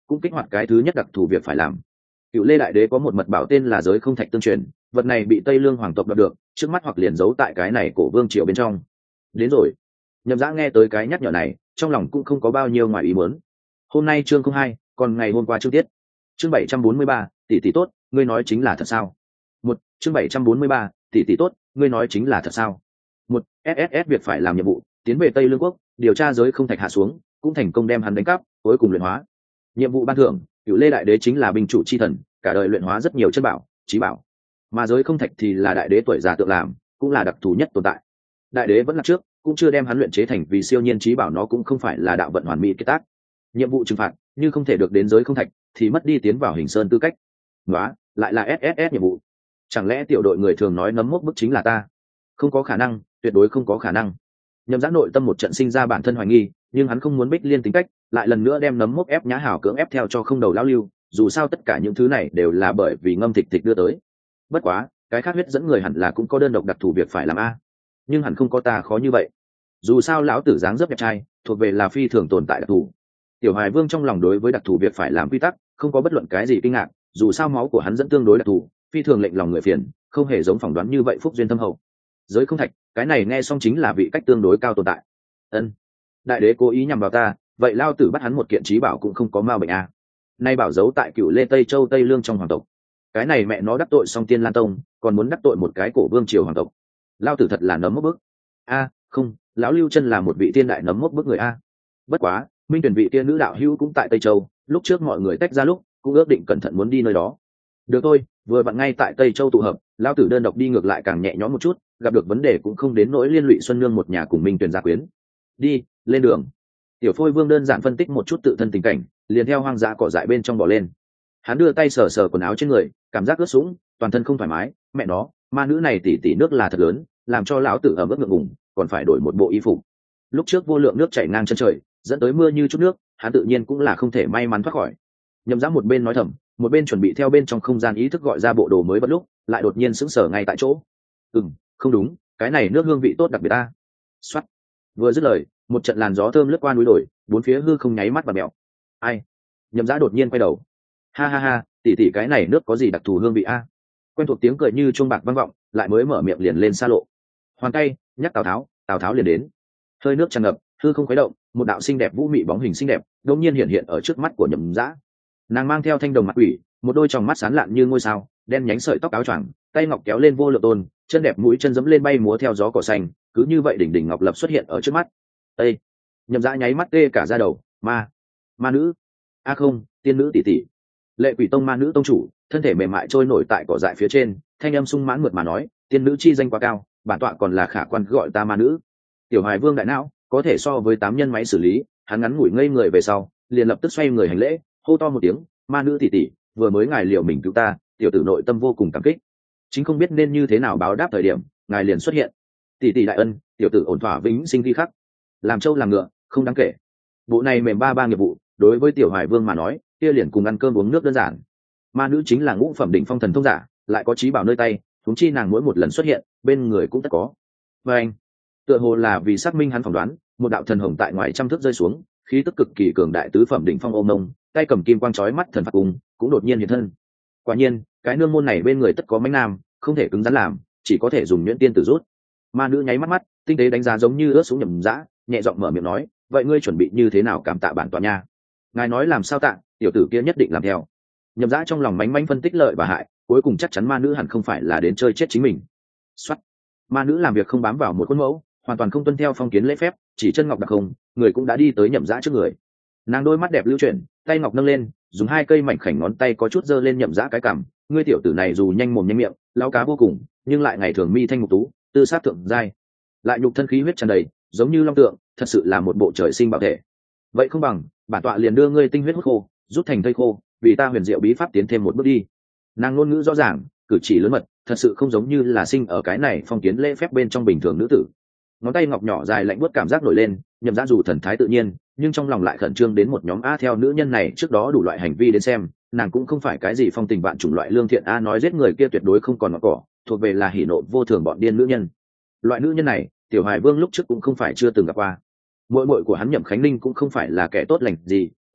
cũng kích hoạt cái thứ nhất đặc thù việc phải làm. Cựu Lê Đại Đế có một mật bảo tên là giới không thạch tương truyền, vật này bị Tây Lương hoàng tộc đoạt được, trước mắt hoặc liền giấu tại cái này cổ vương triều bên trong. Đến rồi. Nhậm Dã nghe tới cái nhắc nhở này, trong lòng cũng không có bao nhiêu ngoài ý muốn. Hôm nay chương không hai, còn ngày hôm qua chương tiết. Chương bảy trăm bốn mươi ba, tỷ tỷ tốt, ngươi nói chính là thật sao? Một, chương bảy trăm bốn mươi ba, tỷ tỷ tốt, ngươi nói chính là thật sao? Một, ét ét ét việc phải làm nhiệm vụ, tiến về Tây Lương quốc, điều tra giới không thạch hạ xuống, cũng thành công đem hắn đánh cắp, cuối cùng luyện hóa. Nhiệm vụ ban thưởng, Cựu Lê Đại Đế chính là binh chủ chi thần, cả đời luyện hóa rất nhiều chất bảo, trí bảo. Mà giới không thạch thì là đại đế tuổi già tượng làm, cũng là đặc thù nhất tồn tại. Đại đế vẫn là trước, cũng chưa đem hắn luyện chế thành vì siêu nhiên trí bảo, nó cũng không phải là đạo vận hoàn mỹ kết tác. Nhiệm vụ trừng phạt, như không thể được đến giới không thạch, thì mất đi tiến vào hình sơn tư cách. Đó, lại là ét ét ét nhiệm vụ. Chẳng lẽ tiểu đội người thường nói nấm mốc bức chính là ta? Không có khả năng, tuyệt đối không có khả năng. Nhậm Dã nội tâm một trận sinh ra bản thân hoài nghi, nhưng hắn không muốn Bích Liên tính cách, lại lần nữa đem nấm mốc ép Nhã Hảo cưỡng ép theo cho không đầu lão lưu, dù sao tất cả những thứ này đều là bởi vì Ngâm Thịch Thịch đưa tới. Bất quá, cái khác huyết dẫn người hẳn là cũng có đơn độc đặc thù việc phải làm a. Nhưng hẳn không có ta khó như vậy. Dù sao lão tử dáng dấp đẹp trai, thuộc về là phi thường tồn tại đặc thù. Tiểu Hoài Vương trong lòng đối với đặc thù việc phải làm quy tắc, không có bất luận cái gì kinh ngạc, dù sao máu của hắn dẫn tương đối đặc thù, phi thường lệnh lòng người phiền, không hề giống phỏng đoán như vậy phúc duyên thâm hậu. Giới không thạch, cái này nghe xong chính là vị cách tương đối cao tồn tại. Ân, đại đế cố ý nhằm vào ta, vậy lao tử bắt hắn một kiện trí bảo cũng không có ma bệnh a. Nay bảo giấu tại Cựu Lê Tây Châu Tây Lương trong hoàng tộc. Cái này mẹ nó đắc tội xong Tiên Lan Tông, còn muốn đắc tội một cái cổ vương triều hoàng tộc. Lao tử thật là nấm mốc bức. A, không, lão Lưu Chân là một vị tiên đại nấm mốc bức người a. Bất quá, Minh Tuyển vị tiên nữ đạo hữu cũng tại Tây Châu, lúc trước mọi người tách ra lúc, cũng ước định cẩn thận muốn đi nơi đó. Được thôi, vừa vặn ngay tại Tây Châu tụ hợp, lao tử đơn độc đi ngược lại càng nhẹ nhõm một chút, gặp được vấn đề cũng không đến nỗi liên lụy Xuân Nương một nhà cùng Minh Tuyển gia quyến. Đi, lên đường. Tiểu Phôi Vương đơn giản phân tích một chút tự thân tình cảnh, liền theo hoang dã cỏ dại bên trong bò lên. Hắn đưa tay sờ sờ quần áo trên người, cảm giác ướt sũng, toàn thân không thoải mái. Mẹ nó, ma nữ này tỉ tỉ nước là thật lớn, làm cho lão tử ẩm ướt ngượng ngùng, còn phải đổi một bộ y phục. Lúc trước vô lượng nước chảy ngang chân trời, dẫn tới mưa như chút nước, hắn tự nhiên cũng là không thể may mắn thoát khỏi. Nhậm Dã một bên nói thầm, một bên chuẩn bị theo bên trong không gian ý thức gọi ra bộ đồ mới bất lúc, lại đột nhiên sững sờ ngay tại chỗ. Ừm, không đúng, cái này nước hương vị tốt đặc biệt ta. Soát. Vừa dứt lời, một trận làn gió thơm lướt qua núi đồi, bốn phía hư không nháy mắt và mèo. Ai? Nhậm Dã đột nhiên quay đầu. Ha ha ha, tỷ tỷ cái này nước có gì đặc thù hương vị a? Quen thuộc tiếng cười như chuông bạc vang vọng, lại mới mở miệng liền lên xa lộ. Hoàn tay, nhắc Tào Tháo, Tào Tháo liền đến. Hơi nước tràn ngập, hư không khuấy động, một đạo xinh đẹp vũ mị bóng hình xinh đẹp, đột nhiên hiện hiện ở trước mắt của Nhậm Dã. Nàng mang theo thanh đồng mặt quỷ, một đôi tròng mắt sáng lạn như ngôi sao, đen nhánh sợi tóc áo choàng, tay ngọc kéo lên vô lượng tôn, chân đẹp mũi chân giẫm lên bay múa theo gió cỏ xanh, cứ như vậy đỉnh đỉnh ngọc lập xuất hiện ở trước mắt. Ê! Nhậm Dã nháy mắt tê cả da đầu, ma, ma nữ, a không, tiên nữ tỷ tỷ. Lệ Quỷ Tông ma nữ tông chủ, thân thể mềm mại trôi nổi tại cỏ dại phía trên, thanh âm sung mãn mượt mà nói, tiên nữ chi danh quá cao, bản tọa còn là khả quan gọi ta ma nữ. Tiểu Hoài Vương đại não, có thể so với tám nhân máy xử lý, hắn ngắn ngủi ngây người về sau, liền lập tức xoay người hành lễ, hô to một tiếng, ma nữ tỷ tỷ, vừa mới ngài liệu mình cứu ta, tiểu tử nội tâm vô cùng cảm kích, chính không biết nên như thế nào báo đáp thời điểm, ngài liền xuất hiện. Tỷ tỷ đại ân, tiểu tử ổn thỏa vĩnh sinh ghi khắc, làm trâu làm ngựa không đáng kể. Bộ này mềm ba ba nghiệp vụ, đối với Tiểu Hoài Vương mà nói, kia liền cùng ăn cơm uống nước đơn giản. Ma nữ chính là ngũ phẩm đỉnh phong thần thông giả, lại có trí bảo nơi tay, chúng chi nàng mỗi một lần xuất hiện, bên người cũng tất có. Và anh, tựa hồ là vì xác minh hắn phỏng đoán, một đạo thần hồng tại ngoài trăm thước rơi xuống, khí tức cực kỳ cường đại tứ phẩm đỉnh phong ôm nông, tay cầm kim quang chói mắt thần phạt cung, cũng đột nhiên hiện thân. Quả nhiên, cái nương môn này bên người tất có mãnh nam, không thể cứng rắn làm, chỉ có thể dùng nhuyễn tiên tử rút. Ma nữ nháy mắt mắt, tinh tế đánh giá giống như ướt xuống Nhậm Dã, nhẹ giọng mở miệng nói, vậy ngươi chuẩn bị như thế nào cảm tạ bản tọa nha? Ngài nói làm sao tạ, tiểu tử kia nhất định làm theo. Nhậm Dã trong lòng mánh mánh phân tích lợi và hại, cuối cùng chắc chắn ma nữ hẳn không phải là đến chơi chết chính mình. Soát. Ma nữ làm việc không bám vào một khuôn mẫu, hoàn toàn không tuân theo phong kiến lễ phép, chỉ chân ngọc đặc không, người cũng đã đi tới Nhậm Dã trước người. Nàng đôi mắt đẹp lưu chuyển, tay ngọc nâng lên, dùng hai cây mảnh khảnh ngón tay có chút giơ lên Nhậm Dã cái cằm, ngươi tiểu tử này dù nhanh mồm nhanh miệng, lão cá vô cùng, nhưng lại ngày thường mi thanh mục tú, tư sát thượng giai, lại nhục thân khí huyết tràn đầy, giống như long tượng, thật sự là một bộ trời sinh bảo thể. Vậy không bằng, bản tọa liền đưa ngươi tinh huyết hút khô, rút thành thây khô, vì ta huyền diệu bí pháp tiến thêm một bước đi. Nàng ngôn ngữ rõ ràng, cử chỉ lớn mật, thật sự không giống như là sinh ở cái này phong kiến lễ phép bên trong bình thường nữ tử. Ngón tay ngọc nhỏ dài lạnh buốt cảm giác nổi lên, Nhậm Dã dù thần thái tự nhiên, nhưng trong lòng lại khẩn trương đến một nhóm a theo nữ nhân này trước đó đủ loại hành vi đến xem, nàng cũng không phải cái gì phong tình vạn chủng loại lương thiện a nói giết người kia tuyệt đối không còn ngọt cỏ, thuộc về là hỉ nộ vô thường bọn điên nữ nhân. Loại nữ nhân này, Tiểu Hoài Vương lúc trước cũng không phải chưa từng gặp qua. Muội muội của hắn Nhậm Khánh Ninh cũng không phải là kẻ tốt lành gì,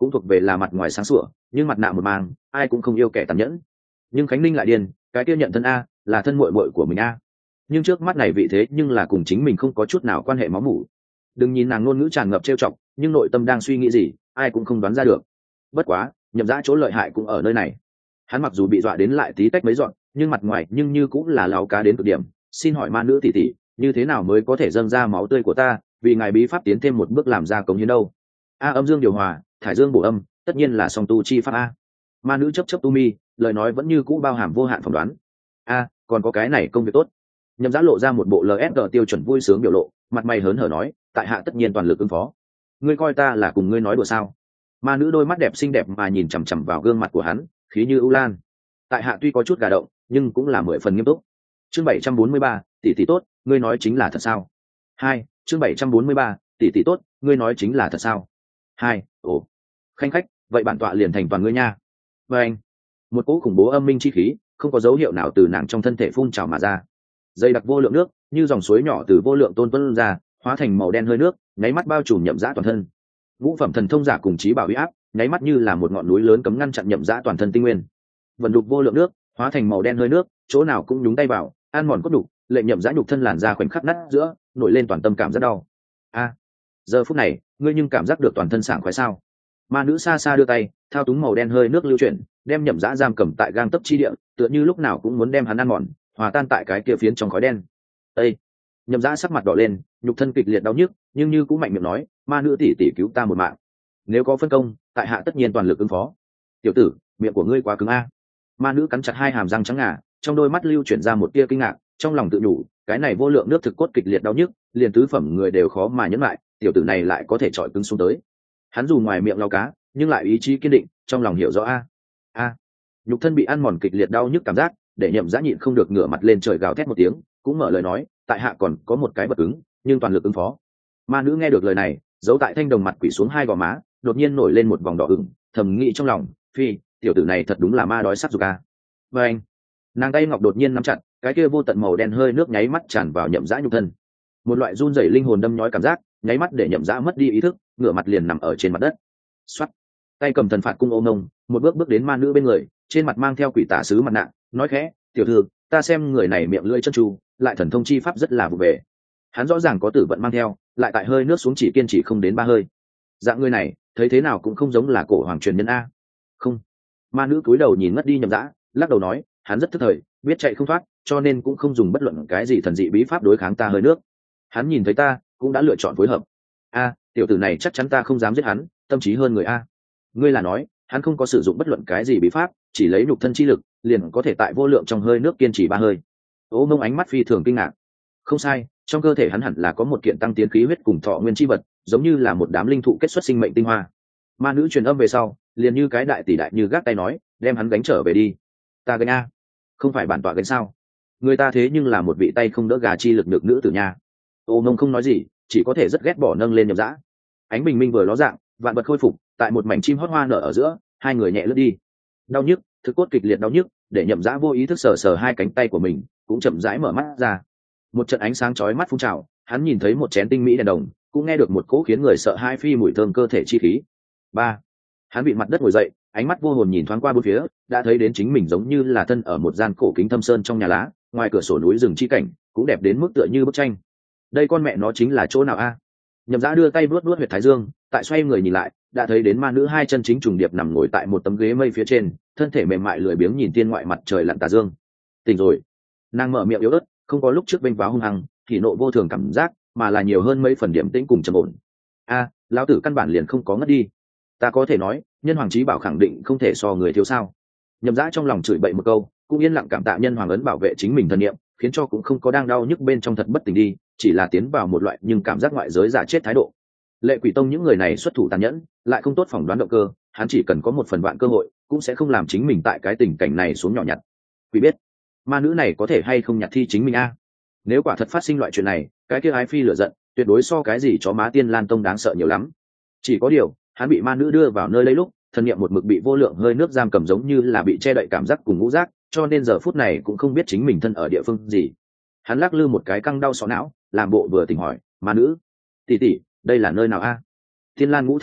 cũng thuộc về là mặt ngoài sáng sủa nhưng mặt nạ một mang ai cũng không yêu kẻ tàn nhẫn. Nhưng khánh ninh lại điên, cái kia nhận thân a là thân muội muội của mình a, nhưng trước mắt này vị thế nhưng là cùng chính mình không có chút nào quan hệ máu mủ. Đừng nhìn nàng ngôn ngữ tràn ngập trêu chọc, nhưng nội tâm đang suy nghĩ gì ai cũng không đoán ra được. Bất quá Nhậm Dã chỗ lợi hại cũng ở nơi này, hắn mặc dù bị dọa đến lại tí tách mấy dọn nhưng mặt ngoài nhưng như cũng là láo cá đến cực điểm. Xin hỏi ma nữ tỷ tỷ, như thế nào mới có thể dâng ra máu tươi của ta, vì ngài bí pháp tiến thêm một bước làm ra cống hiến đâu? A âm dương điều hòa, thải dương bổ âm, tất nhiên là song tu chi pháp a. Ma nữ chấp chấp tu mi, lời nói vẫn như cũ bao hàm vô hạn phỏng đoán. A, còn có cái này công việc tốt. Nhậm Dã lộ ra một bộ lờ ép đê tiêu chuẩn vui sướng biểu lộ, mặt mày hớn hở nói, tại hạ tất nhiên toàn lực ứng phó. Ngươi coi ta là cùng ngươi nói đùa sao? Ma nữ đôi mắt đẹp xinh đẹp mà nhìn chằm chằm vào gương mặt của hắn, khí như ưu lan. Tại hạ tuy có chút gà động nhưng cũng là mười phần nghiêm túc. Chương bảy trăm bốn mươi ba, tỷ tỷ tốt, ngươi nói chính là thật sao? Hai, chương bảy trăm bốn mươi ba, tỷ tỷ tốt, ngươi nói chính là thật sao? Hai, ồ, khanh khách, vậy bản tọa liền thành toàn ngươi nha. Và anh, một cỗ khủng bố âm minh chi khí, không có dấu hiệu nào từ nàng trong thân thể phun trào mà ra. Dây đặc vô lượng nước, như dòng suối nhỏ từ vô lượng tôn tuôn ra, hóa thành màu đen hơi nước, nháy mắt bao trùm Nhậm Dã toàn thân. Ngũ phẩm thần thông giả cùng trí bảo uy áp, nháy mắt như là một ngọn núi lớn cấm ngăn chặn Nhậm Dã toàn thân tinh nguyên. Vận đục vô lượng nước, hóa thành màu đen hơi nước, chỗ nào cũng nhúng tay vào, ăn mòn cốt đục, lệnh Nhậm Dã nhục thân làn da khoảnh khắc nát giữa, nổi lên toàn tâm cảm rất đau. A, giờ phút này, ngươi nhưng cảm giác được toàn thân sảng khoái sao? Ma nữ xa xa đưa tay, thao túng màu đen hơi nước lưu chuyển, đem Nhậm Dã giam cầm tại gang tấc chi địa, tựa như lúc nào cũng muốn đem hắn ăn mòn, hòa tan tại cái kia phiến trong khói đen. Ê! Nhậm Dã sắc mặt đỏ lên, nhục thân kịch liệt đau nhức, nhưng như cũng mạnh miệng nói, ma nữ tỷ tỷ cứu ta một mạng, nếu có phân công, tại hạ tất nhiên toàn lực ứng phó. Tiểu tử, miệng của ngươi quá cứng a. Ma nữ cắn chặt hai hàm răng trắng ngà, trong đôi mắt lưu chuyển ra một tia kinh ngạc, trong lòng tự nhủ, cái này vô lượng nước thực cốt kịch liệt đau nhức, liền tứ phẩm người đều khó mà nhẫn lại, tiểu tử này lại có thể chọi cứng xuống tới. Hắn dù ngoài miệng lau cá, nhưng lại ý chí kiên định, trong lòng hiểu rõ a. A. Nhục thân bị ăn mòn kịch liệt đau nhức cảm giác, để Nhậm Dã nhịn không được ngửa mặt lên trời gào thét một tiếng, cũng mở lời nói, tại hạ còn có một cái vật cứng, nhưng toàn lực ứng phó. Ma nữ nghe được lời này, giấu tại thanh đồng mặt quỷ xuống hai gò má, đột nhiên nổi lên một vòng đỏ ửng, thầm nghĩ trong lòng, phi, tiểu tử này thật đúng là ma đói sắc dục a. Và anh, nàng tay ngọc đột nhiên nắm chặt, cái kia vô tận màu đen hơi nước nháy mắt tràn vào Nhậm Dã nhục thân. Một loại run rẩy linh hồn đâm nhói cảm giác, nháy mắt để Nhậm Dã mất đi ý thức, ngửa mặt liền nằm ở trên mặt đất. Xoát, tay cầm thần phạt cung ôm ngông, một bước bước đến ma nữ bên người, trên mặt mang theo quỷ tà sứ mặt nạ, nói khẽ, tiểu thư, ta xem người này miệng lưỡi chân tru, lại thần thông chi pháp rất là vụ về. Hắn rõ ràng có tử vận mang theo, lại tại hơi nước xuống chỉ kiên trì không đến ba hơi. Dạng người này, thấy thế nào cũng không giống là cổ hoàng truyền nhân a. Không. Ma nữ cúi đầu nhìn mất đi Nhậm Dã, lắc đầu nói, hắn rất thức thời, biết chạy không thoát, cho nên cũng không dùng bất luận cái gì thần dị bí pháp đối kháng ta hơi nước. Hắn nhìn thấy ta, cũng đã lựa chọn phối hợp. A, tiểu tử này chắc chắn ta không dám giết hắn, tâm trí hơn người a. Ngươi là nói, hắn không có sử dụng bất luận cái gì bí pháp, chỉ lấy nhục thân chi lực, liền có thể tại vô lượng trong hơi nước kiên trì ba hơi. Ô Mông ánh mắt phi thường kinh ngạc. Không sai, trong cơ thể hắn hẳn là có một kiện tăng tiến khí huyết cùng thọ nguyên chi vật, giống như là một đám linh thụ kết xuất sinh mệnh tinh hoa. Ma nữ truyền âm về sau, liền như cái đại tỷ đại như gác tay nói, đem hắn gánh trở về đi. Ta gánh a? Không phải bản tọa gánh sao? Người ta thế nhưng là một vị tay không đỡ gà chi lực được nữ tử nha. Ô Mông không nói gì, chỉ có thể rất ghét bỏ nâng lên Nhậm Dã. Ánh bình minh vừa ló dạng, vạn vật khôi phục, tại một mảnh chim hót hoa nở ở giữa, hai người nhẹ lướt đi. Đau nhức, thực cốt kịch liệt đau nhức, để Nhậm Dã vô ý thức sờ sờ hai cánh tay của mình, cũng chậm rãi mở mắt ra. Một trận ánh sáng chói mắt phun trào, hắn nhìn thấy một chén tinh mỹ đèn đồng, cũng nghe được một cỗ khiến người sợ hai phi mùi thơm cơ thể chi khí. Ba, hắn bị mặt đất ngồi dậy, ánh mắt vô hồn nhìn thoáng qua bốn phía, đã thấy đến chính mình giống như là thân ở một gian cổ kính thâm sơn trong nhà lá, ngoài cửa sổ núi rừng chi cảnh, cũng đẹp đến mức tựa như bức tranh. Đây con mẹ nó chính là chỗ nào a? Nhậm Dã đưa tay vuốt vuốt huyệt thái dương, tại xoay người nhìn lại, đã thấy đến ma nữ hai chân chính trùng điệp nằm ngồi tại một tấm ghế mây phía trên, thân thể mềm mại lười biếng nhìn tiên ngoại mặt trời lặn tà dương. Tỉnh rồi. Nàng mở miệng yếu ớt, không có lúc trước bênh váo hung hăng, thì nộ vô thường cảm giác, mà là nhiều hơn mấy phần điểm tĩnh cùng trầm ổn. A, lão tử căn bản liền không có ngất đi. Ta có thể nói, nhân hoàng chí bảo khẳng định không thể so người thiếu sao? Nhậm Dã trong lòng chửi bậy một câu, cũng yên lặng cảm tạ nhân hoàng ấn bảo vệ chính mình thần niệm, khiến cho cũng không có đang đau nhức bên trong thật bất tỉnh đi, chỉ là tiến vào một loại nhưng cảm giác ngoại giới giả chết thái độ. Lệ Quỷ Tông những người này xuất thủ tàn nhẫn, lại không tốt phỏng đoán động cơ, hắn chỉ cần có một phần vạn cơ hội, cũng sẽ không làm chính mình tại cái tình cảnh này xuống nhỏ nhặt. Quỷ biết, ma nữ này có thể hay không nhặt thi chính mình a? Nếu quả thật phát sinh loại chuyện này, cái kia ái phi lửa giận, tuyệt đối so cái gì chó má Tiên Lan Tông đáng sợ nhiều lắm. Chỉ có điều, hắn bị ma nữ đưa vào nơi lấy lúc, thân niệm một mực bị vô lượng hơi nước giam cầm giống như là bị che đậy cảm giác cùng ngũ giác, cho nên giờ phút này cũng không biết chính mình thân ở địa phương gì. Hắn lắc lư một cái căng đau sọ não, làm bộ vừa tỉnh hỏi, ma nữ, tỷ tỷ, đây là nơi nào a? Thiên Lan Ngũ thành người,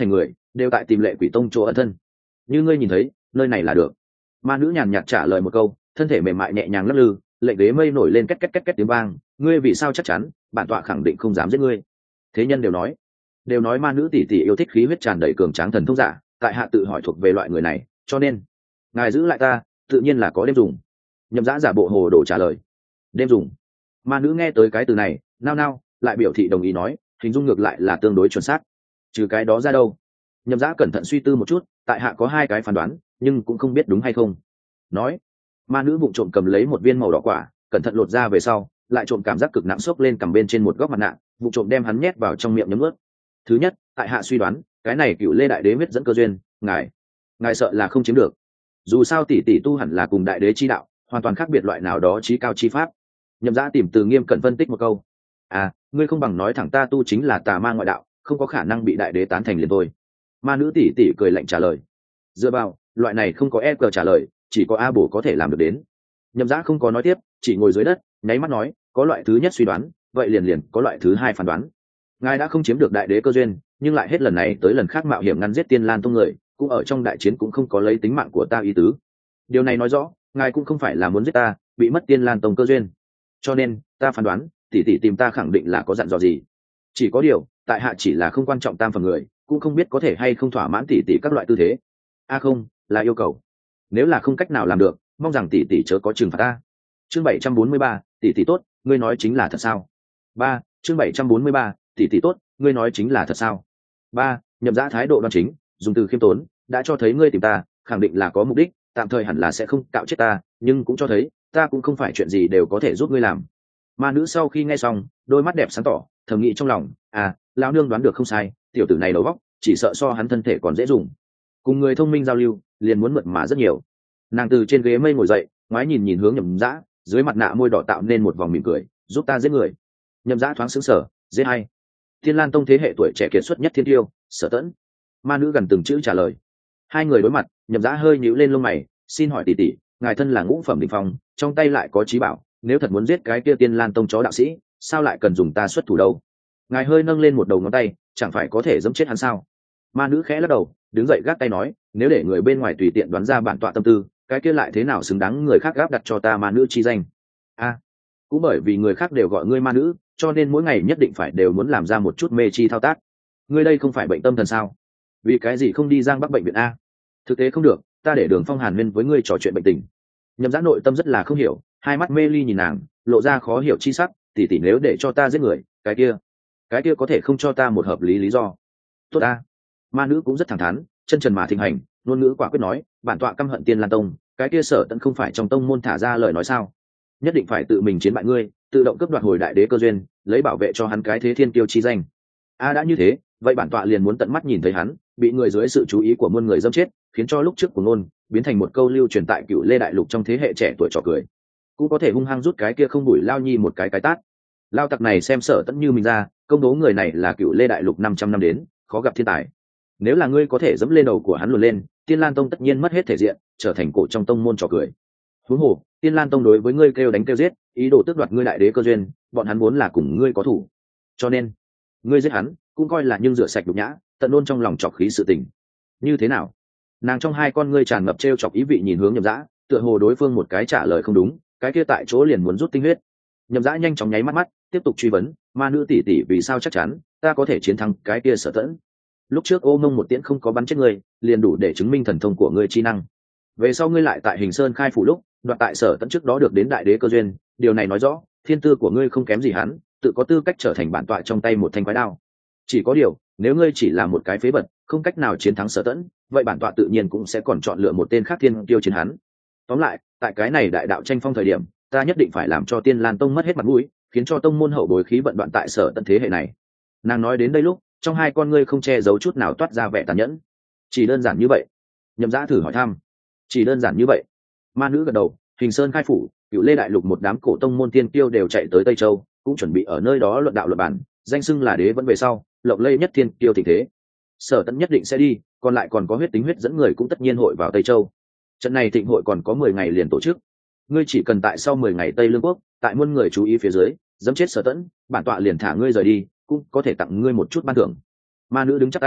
đều tại tìm lệ quỷ tông chỗ ẩn thân, như ngươi nhìn thấy nơi này là được. Ma nữ nhàn nhạt trả lời một câu, thân thể mềm mại nhẹ nhàng lắc lư, lệnh ghế mây nổi lên két két két két tiếng vang. Ngươi vì sao chắc chắn bản tọa khẳng định không dám giết ngươi? Thế nhân đều nói đều nói ma nữ tỷ tỷ yêu thích khí huyết tràn đầy cường tráng thần thông giả, tại hạ tự hỏi thuộc về loại người này, cho nên ngài giữ lại ta tự nhiên là có đêm dùng. Nhậm Dã giả bộ hồ đồ trả lời. Đêm dùng? Ma nữ nghe tới cái từ này nao nao, lại biểu thị đồng ý nói, hình dung ngược lại là tương đối chuẩn xác. Trừ cái đó ra đâu? Nhậm Dã cẩn thận suy tư một chút, tại hạ có hai cái phán đoán, nhưng cũng không biết đúng hay không. Nói. Ma nữ vụng trộm cầm lấy một viên màu đỏ quả, cẩn thận lột ra về sau, lại trộm cảm giác cực nặng xốc lên cầm bên trên một góc mặt nạ, vụng trộm đem hắn nhét vào trong miệng nhấm ướt. Thứ nhất, tại hạ suy đoán, cái này Cựu Lê đại đế huyết dẫn cơ duyên, ngài, ngài sợ là không chiếm được. Dù sao tỷ tỷ tu hẳn là cùng đại đế chi đạo, hoàn toàn khác biệt loại nào đó trí cao chi pháp. Nhậm Dã tìm từ nghiêm cẩn phân tích một câu. À, ngươi không bằng nói thẳng ta tu chính là tà ma ngoại đạo, không có khả năng bị đại đế tán thành liền thôi. Ma nữ tỷ tỷ cười lạnh trả lời. Dựa vào, loại này không có e cờ trả lời, chỉ có a bổ có thể làm được đến. Nhậm Dã không có nói tiếp, chỉ ngồi dưới đất, nháy mắt nói, có loại thứ nhất suy đoán, vậy liền liền có loại thứ hai phán đoán. Ngài đã không chiếm được đại đế cơ duyên, nhưng lại hết lần này tới lần khác mạo hiểm ngăn giết Tiên Lan tông người, cũng ở trong đại chiến cũng không có lấy tính mạng của ta ý tứ. Điều này nói rõ, ngài cũng không phải là muốn giết ta, bị mất Tiên Lan tông cơ duyên. Cho nên, ta phán đoán, tỷ tỷ tìm ta khẳng định là có dặn dò gì. Chỉ có điều, tại hạ chỉ là không quan trọng tam phần người, cũng không biết có thể hay không thỏa mãn tỷ tỷ các loại tư thế. A à không, là yêu cầu. Nếu là không cách nào làm được, mong rằng tỷ tỷ chớ có trừng phạt ta. Chương bảy trăm bốn mươi ba, tỷ tỷ tốt, ngươi nói chính là thật sao? Ba, chương bảy trăm bốn mươi ba, tỷ tỷ tốt, ngươi nói chính là thật sao? Ba, Nhậm Dã thái độ đoan chính, dùng từ khiêm tốn, đã cho thấy ngươi tìm ta, khẳng định là có mục đích, tạm thời hẳn là sẽ không cạo chết ta, nhưng cũng cho thấy, ta cũng không phải chuyện gì đều có thể giúp ngươi làm. Ma nữ sau khi nghe xong, đôi mắt đẹp sáng tỏ, thầm nghĩ trong lòng, à, lão nương đoán được không sai, tiểu tử này đầu óc, chỉ sợ so hắn thân thể còn dễ dùng. Cùng người thông minh giao lưu, liền muốn mượt mà rất nhiều. Nàng từ trên ghế mây ngồi dậy, ngoái nhìn nhìn hướng Nhậm Dã, dưới mặt nạ môi đỏ tạo nên một vòng mỉm cười, giúp ta giết người. Nhậm Dã thoáng sững sờ, giết hay? Thiên Lan tông thế hệ tuổi trẻ kiệt xuất nhất thiên tiêu, Sở Tẫn. Ma nữ gần từng chữ trả lời. Hai người đối mặt, Nhậm Dã hơi nhíu lên lông mày, xin hỏi tỷ tỷ, ngài thân là ngũ phẩm đỉnh phong, trong tay lại có trí bảo, nếu thật muốn giết cái kia Tiên Lan tông chó đạo sĩ, sao lại cần dùng ta xuất thủ đâu? Ngài hơi nâng lên một đầu ngón tay, chẳng phải có thể giẫm chết hắn sao? Ma nữ khẽ lắc đầu, đứng dậy gác tay nói, nếu để người bên ngoài tùy tiện đoán ra bản tọa tâm tư, cái kia lại thế nào xứng đáng người khác gáp đặt cho ta ma nữ chi danh? A, à, cũng bởi vì người khác đều gọi ngươi ma nữ, cho nên mỗi ngày nhất định phải đều muốn làm ra một chút mê chi thao tác. Ngươi đây không phải bệnh tâm thần sao? Vì cái gì không đi Giang Bắc bệnh viện a? Thực tế không được, ta để Đường Phong hàn huyên với ngươi trò chuyện bệnh tình. Nhậm Dã nội tâm rất là không hiểu, hai mắt mê ly nhìn nàng, lộ ra khó hiểu chi sắc, tỷ tỷ nếu để cho ta giết người, cái kia, cái kia có thể không cho ta một hợp lý lý do. Tốt a. Ma nữ cũng rất thẳng thắn, chân trần mà thịnh hành, ngôn ngữ quả quyết nói, bản tọa căm hận Tiên Lan tông, cái kia Sở Tẫn không phải trong tông môn thả ra lời nói sao? Nhất định phải tự mình chiến bại ngươi, tự động cướp đoạt hồi đại đế cơ duyên, lấy bảo vệ cho hắn cái thế thiên tiêu chi danh. A đã như thế, vậy bản tọa liền muốn tận mắt nhìn thấy hắn bị người dưới sự chú ý của muôn người dâm chết, khiến cho lúc trước của ngôn biến thành một câu lưu truyền tại Cựu Lê đại lục trong thế hệ trẻ tuổi trò cười. Cũng có thể hung hăng rút cái kia không đuổi lao nhi một cái cái tát. Lao tặc này xem Sở Tẫn như mình ra, công đố người này là Cựu Lê đại lục năm trăm năm đến khó gặp thiên tài. Nếu là ngươi có thể dẫm lên đầu của hắn luồn lên, Tiên Lan tông tất nhiên mất hết thể diện, trở thành cổ trong tông môn trò cười. Huống hồ, Tiên Lan tông đối với ngươi kêu đánh kêu giết, ý đồ tước đoạt ngươi đại đế cơ duyên, bọn hắn vốn là cùng ngươi có thủ. Cho nên, ngươi giết hắn, cũng coi là nhưng rửa sạch nhục nhã, tận luôn trong lòng trọc khí sự tình. Như thế nào? Nàng trong hai con ngươi tràn ngập trêu chọc ý vị nhìn hướng Nhậm Dã, tựa hồ đối phương một cái trả lời không đúng, cái kia tại chỗ liền muốn rút tinh huyết. Nhậm Dã nhanh chóng nháy mắt mắt, tiếp tục truy vấn, ma nữ tỷ tỷ vì sao chắc chắn ta có thể chiến thắng cái kia Sở Tẫn? Lúc trước Ô Mông một tiễn không có bắn chết ngươi, liền đủ để chứng minh thần thông của ngươi chi năng. Về sau ngươi lại tại Hình Sơn khai phủ lúc, đoạt tại Sở Tẫn trước đó được đến đại đế cơ duyên, điều này nói rõ, thiên tư của ngươi không kém gì hắn, tự có tư cách trở thành bản tọa trong tay một thanh quái đao. Chỉ có điều, nếu ngươi chỉ là một cái phế vật, không cách nào chiến thắng Sở Tẫn, vậy bản tọa tự nhiên cũng sẽ còn chọn lựa một tên khác thiên tiêu chiến hắn. Tóm lại, tại cái này đại đạo tranh phong thời điểm, ta nhất định phải làm cho Tiên Lan tông mất hết mặt mũi, khiến cho tông môn hậu bối khí vận đoạn tại Sở Tẫn thế hệ này. Nàng nói đến đây lúc, trong hai con ngươi không che giấu chút nào toát ra vẻ tàn nhẫn. Chỉ đơn giản như vậy? Nhậm Dã thử hỏi thăm. Chỉ đơn giản như vậy. Ma nữ gật đầu. Hình Sơn khai phủ, Cựu Lê đại lục một đám cổ tông môn tiên tiêu đều chạy tới Tây Châu, cũng chuẩn bị ở nơi đó luận đạo luận bản, danh xưng là đế vẫn về sau, lộng lây nhất thiên tiêu thịnh thế. Sở Tẫn nhất định sẽ đi, còn lại còn có huyết tính huyết dẫn người cũng tất nhiên hội vào Tây Châu. Trận này thịnh hội còn có mười ngày liền tổ chức. Ngươi chỉ cần tại sau mười ngày Tây Lương quốc, tại muôn người chú ý phía dưới, dẫm chết Sở Tẫn, bản tọa liền thả ngươi rời đi, cũng có thể tặng ngươi một chút ban thưởng. Ma nữ đứng chắp tay,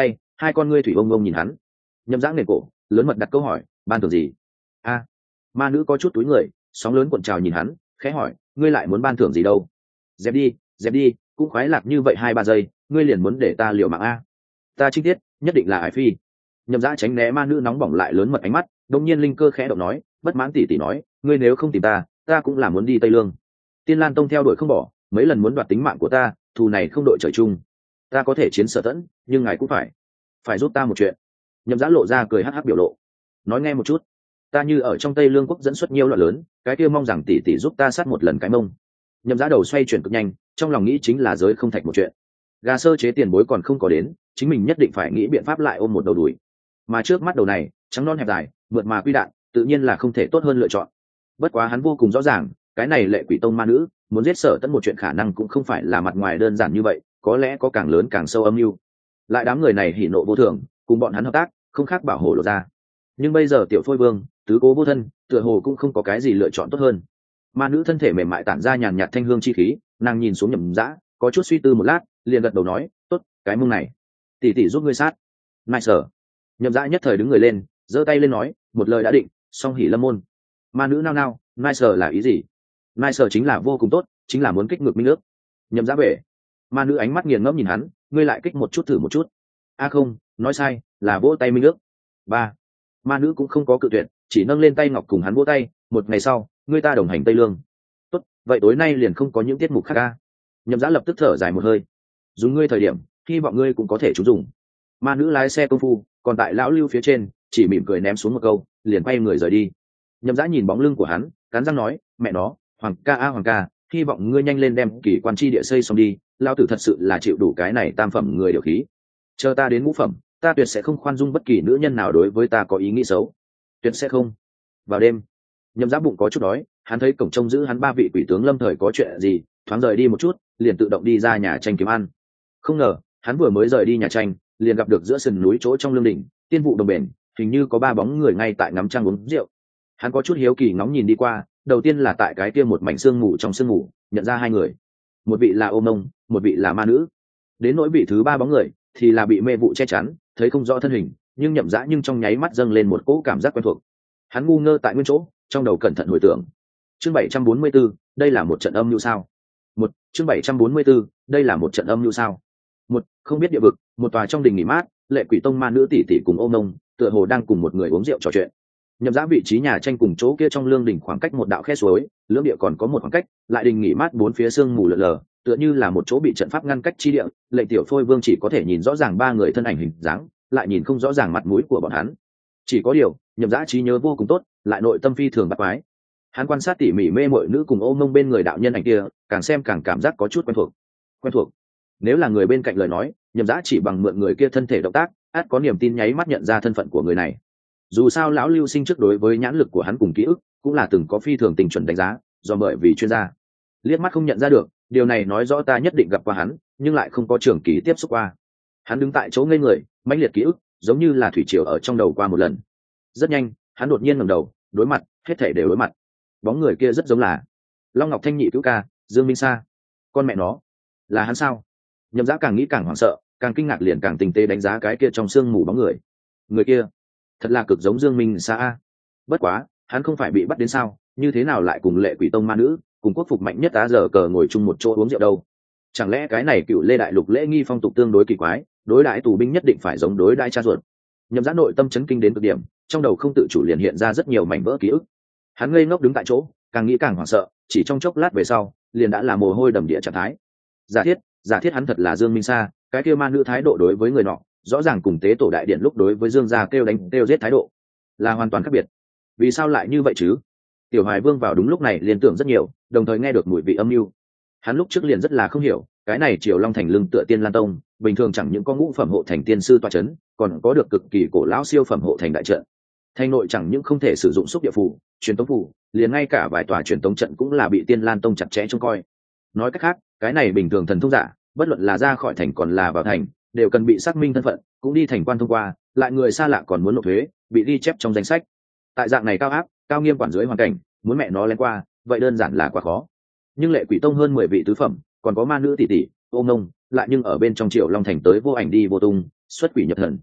hai con ngươi thủy bông bông nhìn hắn. Nhậm Dã nền cổ lớn mật đặt câu hỏi, ban thưởng gì? A. Ma nữ có chút túi người, sóng lớn cuộn trào nhìn hắn, khẽ hỏi, ngươi lại muốn ban thưởng gì đâu? Dẹp đi, dẹp đi, cũng khoái lạc như vậy hai ba giây, ngươi liền muốn để ta liều mạng a? Ta chi tiết nhất định là ái phi. Nhậm Dã tránh né ma nữ nóng bỏng lại lớn mật ánh mắt, đột nhiên linh cơ khẽ động nói, bất mãn tỷ tỷ nói, ngươi nếu không tìm ta, ta cũng là muốn đi Tây Lương. Tiên Lan Tông theo đuổi không bỏ, mấy lần muốn đoạt tính mạng của ta, thù này không đội trời chung. Ta có thể chiến Sở Tẫn, nhưng ngài cũng phải phải giúp ta một chuyện. Nhậm Dã lộ ra cười hắc hắc biểu lộ, nói nghe một chút. Ta như ở trong Tây Lương quốc dẫn xuất nhiều loạn lớn, cái kia mong rằng tỷ tỷ giúp ta sát một lần cái mông. Nhậm Dã đầu xoay chuyển cực nhanh, trong lòng nghĩ chính là giới không thạch một chuyện. Gà sơ chế tiền bối còn không có đến, chính mình nhất định phải nghĩ biện pháp lại ôm một đầu đuổi. Mà trước mắt đầu này, trắng non hẹp dài, mượt mà quy đạn, tự nhiên là không thể tốt hơn lựa chọn. Bất quá hắn vô cùng rõ ràng, cái này Lệ Quỷ Tông ma nữ, muốn giết Sở Tẫn một chuyện khả năng cũng không phải là mặt ngoài đơn giản như vậy, có lẽ có càng lớn càng sâu âm mưu. Lại đám người này hỉ nộ vô thường, cùng bọn hắn hợp tác, không khác bảo hộ lộ ra. Nhưng bây giờ Tiểu Phôi Vương, tứ cố vô thân, tựa hồ cũng không có cái gì lựa chọn tốt hơn. Ma nữ thân thể mềm mại tản ra nhàn nhạt thanh hương chi khí, nàng nhìn xuống Nhậm Dã, có chút suy tư một lát, liền gật đầu nói, tốt, cái mông này, tỷ tỷ giúp ngươi sát. Nại sở. Nhậm Dã nhất thời đứng người lên, giơ tay lên nói, một lời đã định, song hỉ lâm môn. Ma nữ nao nao, nại sở là ý gì? Nại sở chính là vô cùng tốt, chính là muốn kích ngược minh nước. Nhậm Dã bể. Ma nữ ánh mắt nghiền ngẫm nhìn hắn, ngươi lại kích một chút thử một chút. A không, nói sai, là vỗ tay minh nước. Ba. Ma nữ cũng không có cự tuyệt, chỉ nâng lên tay ngọc cùng hắn vỗ tay. Một ngày sau, ngươi ta đồng hành Tây Lương. Tốt, vậy tối nay liền không có những tiết mục khác ca. Nhậm Dã lập tức thở dài một hơi. Dùng ngươi thời điểm, hy vọng ngươi cũng có thể trúng dùng. Ma nữ lái xe công phu, còn tại lão lưu phía trên, chỉ mỉm cười ném xuống một câu, liền quay người rời đi. Nhậm Dã nhìn bóng lưng của hắn, cắn răng nói, mẹ nó, Hoàng ca a Hoàng ca, hy vọng ngươi nhanh lên đem kỳ quan chi địa xây xong đi, lão tử thật sự là chịu đủ cái này tam phẩm người điều khí. Chờ ta đến ngũ phẩm, ta tuyệt sẽ không khoan dung bất kỳ nữ nhân nào đối với ta có ý nghĩ xấu. Tuyệt sẽ không. Vào đêm, Nhậm Dã bụng có chút đói, hắn thấy cổng trông giữ hắn ba vị quỷ tướng lâm thời có chuyện gì, thoáng rời đi một chút, liền tự động đi ra nhà tranh kiếm ăn. Không ngờ, hắn vừa mới rời đi nhà tranh, liền gặp được giữa sườn núi chỗ trong lương đỉnh, tiên vụ đồng bền, hình như có ba bóng người ngay tại ngắm trăng uống rượu. Hắn có chút hiếu kỳ ngóng nhìn đi qua, đầu tiên là tại cái kia một mảnh sương mù trong sương mù, nhận ra hai người. Một vị là Ô Mông, một vị là ma nữ. Đến nỗi vị thứ ba bóng người, thì là bị mê vụ che chắn, thấy không rõ thân hình, nhưng Nhậm Dã nhưng trong nháy mắt dâng lên một cỗ cảm giác quen thuộc. Hắn ngu ngơ tại nguyên chỗ, trong đầu cẩn thận hồi tưởng. Chương bảy trăm bốn mươi 44, đây là một trận âm mưu sao? Một, chương bảy trăm bốn mươi 44, đây là một trận âm mưu sao? Một, không biết địa vực, một tòa trong đình nghỉ mát, Lệ Quỷ Tông ma nữ tỷ tỷ cùng Ô Mông, tựa hồ đang cùng một người uống rượu trò chuyện. Nhậm Dã vị trí nhà tranh cùng chỗ kia trong lương đình khoảng cách một đạo khe suối, lưỡng địa còn có một khoảng cách, lại đình nghỉ mát bốn phía sương mù lờ lờ, tựa như là một chỗ bị trận pháp ngăn cách chi địa. Lệ Tiểu Phôi Vương chỉ có thể nhìn rõ ràng ba người thân ảnh hình dáng, lại nhìn không rõ ràng mặt mũi của bọn hắn. Chỉ có điều, Nhậm Dã trí nhớ vô cùng tốt, lại nội tâm phi thường bắt quái. Hắn quan sát tỉ mỉ mê muội nữ cùng Ô Mông bên người đạo nhân ảnh kia, càng xem càng cảm giác có chút quen thuộc. Quen thuộc. Nếu là người bên cạnh lời nói, Nhậm Dã chỉ bằng mượn người kia thân thể động tác, ắt có niềm tin nháy mắt nhận ra thân phận của người này. Dù sao lão Lưu Sinh trước đối với nhãn lực của hắn cùng ký ức, cũng là từng có phi thường tình chuẩn đánh giá, do bởi vì chuyên gia. Liếc mắt không nhận ra được, điều này nói rõ ta nhất định gặp qua hắn, nhưng lại không có trường kỳ tiếp xúc qua. Hắn đứng tại chỗ ngây người, mãnh liệt ký ức, giống như là thủy triều ở trong đầu qua một lần. Rất nhanh, hắn đột nhiên ngẩng đầu, đối mặt, hết thảy đều đối mặt. Bóng người kia rất giống là Long Ngọc Thanh nhị cứu ca, Dương Minh Sa. Con mẹ nó, là hắn sao? Nhậm Dã càng nghĩ càng hoảng sợ, càng kinh ngạc liền càng tinh tế đánh giá cái kia trong sương mù bóng người. Người kia, thật là cực giống Dương Minh Sa a. Bất quá, hắn không phải bị bắt đến sao, như thế nào lại cùng Lệ Quỷ Tông ma nữ, cùng quốc phục mạnh nhất tá giờ cờ ngồi chung một chỗ uống rượu đâu? Chẳng lẽ cái này cựu Lê Đại Lục lễ nghi phong tục tương đối kỳ quái, đối đãi tù binh nhất định phải giống đối đãi cha ruột? Nhậm Dã nội tâm chấn kinh đến cực điểm, trong đầu không tự chủ liền hiện ra rất nhiều mảnh vỡ ký ức. Hắn ngây ngốc đứng tại chỗ, càng nghĩ càng hoảng sợ, chỉ trong chốc lát về sau, liền đã là mồ hôi đầm địa trạng thái. Giả thiết, giả thiết hắn thật là Dương Minh Sa, cái kia ma nữ thái độ đối với người nọ, rõ ràng cùng tế tổ đại điện lúc đối với Dương gia kêu đánh kêu giết thái độ, là hoàn toàn khác biệt. Vì sao lại như vậy chứ? Tiểu Hoài Vương vào đúng lúc này liên tưởng rất nhiều, đồng thời nghe được mùi vị âm mưu. Hắn lúc trước liền rất là không hiểu, cái này Triều Long Thành lưng tựa Tiên Lan Tông, bình thường chẳng những có ngũ phẩm hộ thành tiên sư tọa chấn, còn có được cực kỳ cổ lão siêu phẩm hộ thành đại trận. Thành nội chẳng những không thể sử dụng xúc địa phù, truyền tống phù, liền ngay cả vài tòa truyền tống trận cũng là bị Tiên Lan Tông chặt chẽ trông coi. Nói cách khác, cái này bình thường thần thông giả, bất luận là ra khỏi thành còn là vào thành, đều cần bị xác minh thân phận, cũng đi thành quan thông qua, lại người xa lạ còn muốn nộp thuế, bị ghi chép trong danh sách. Tại dạng này cao áp, cao nghiêm quản dưới hoàn cảnh, muốn mẹ nó lên qua, vậy đơn giản là quá khó. Nhưng Lệ Quỷ Tông hơn mười vị tứ phẩm, còn có ma nữ tỷ tỷ, Ô Mông, lại nhưng ở bên trong Triều Long Thành tới vô ảnh đi vô tung, xuất quỷ nhập thần,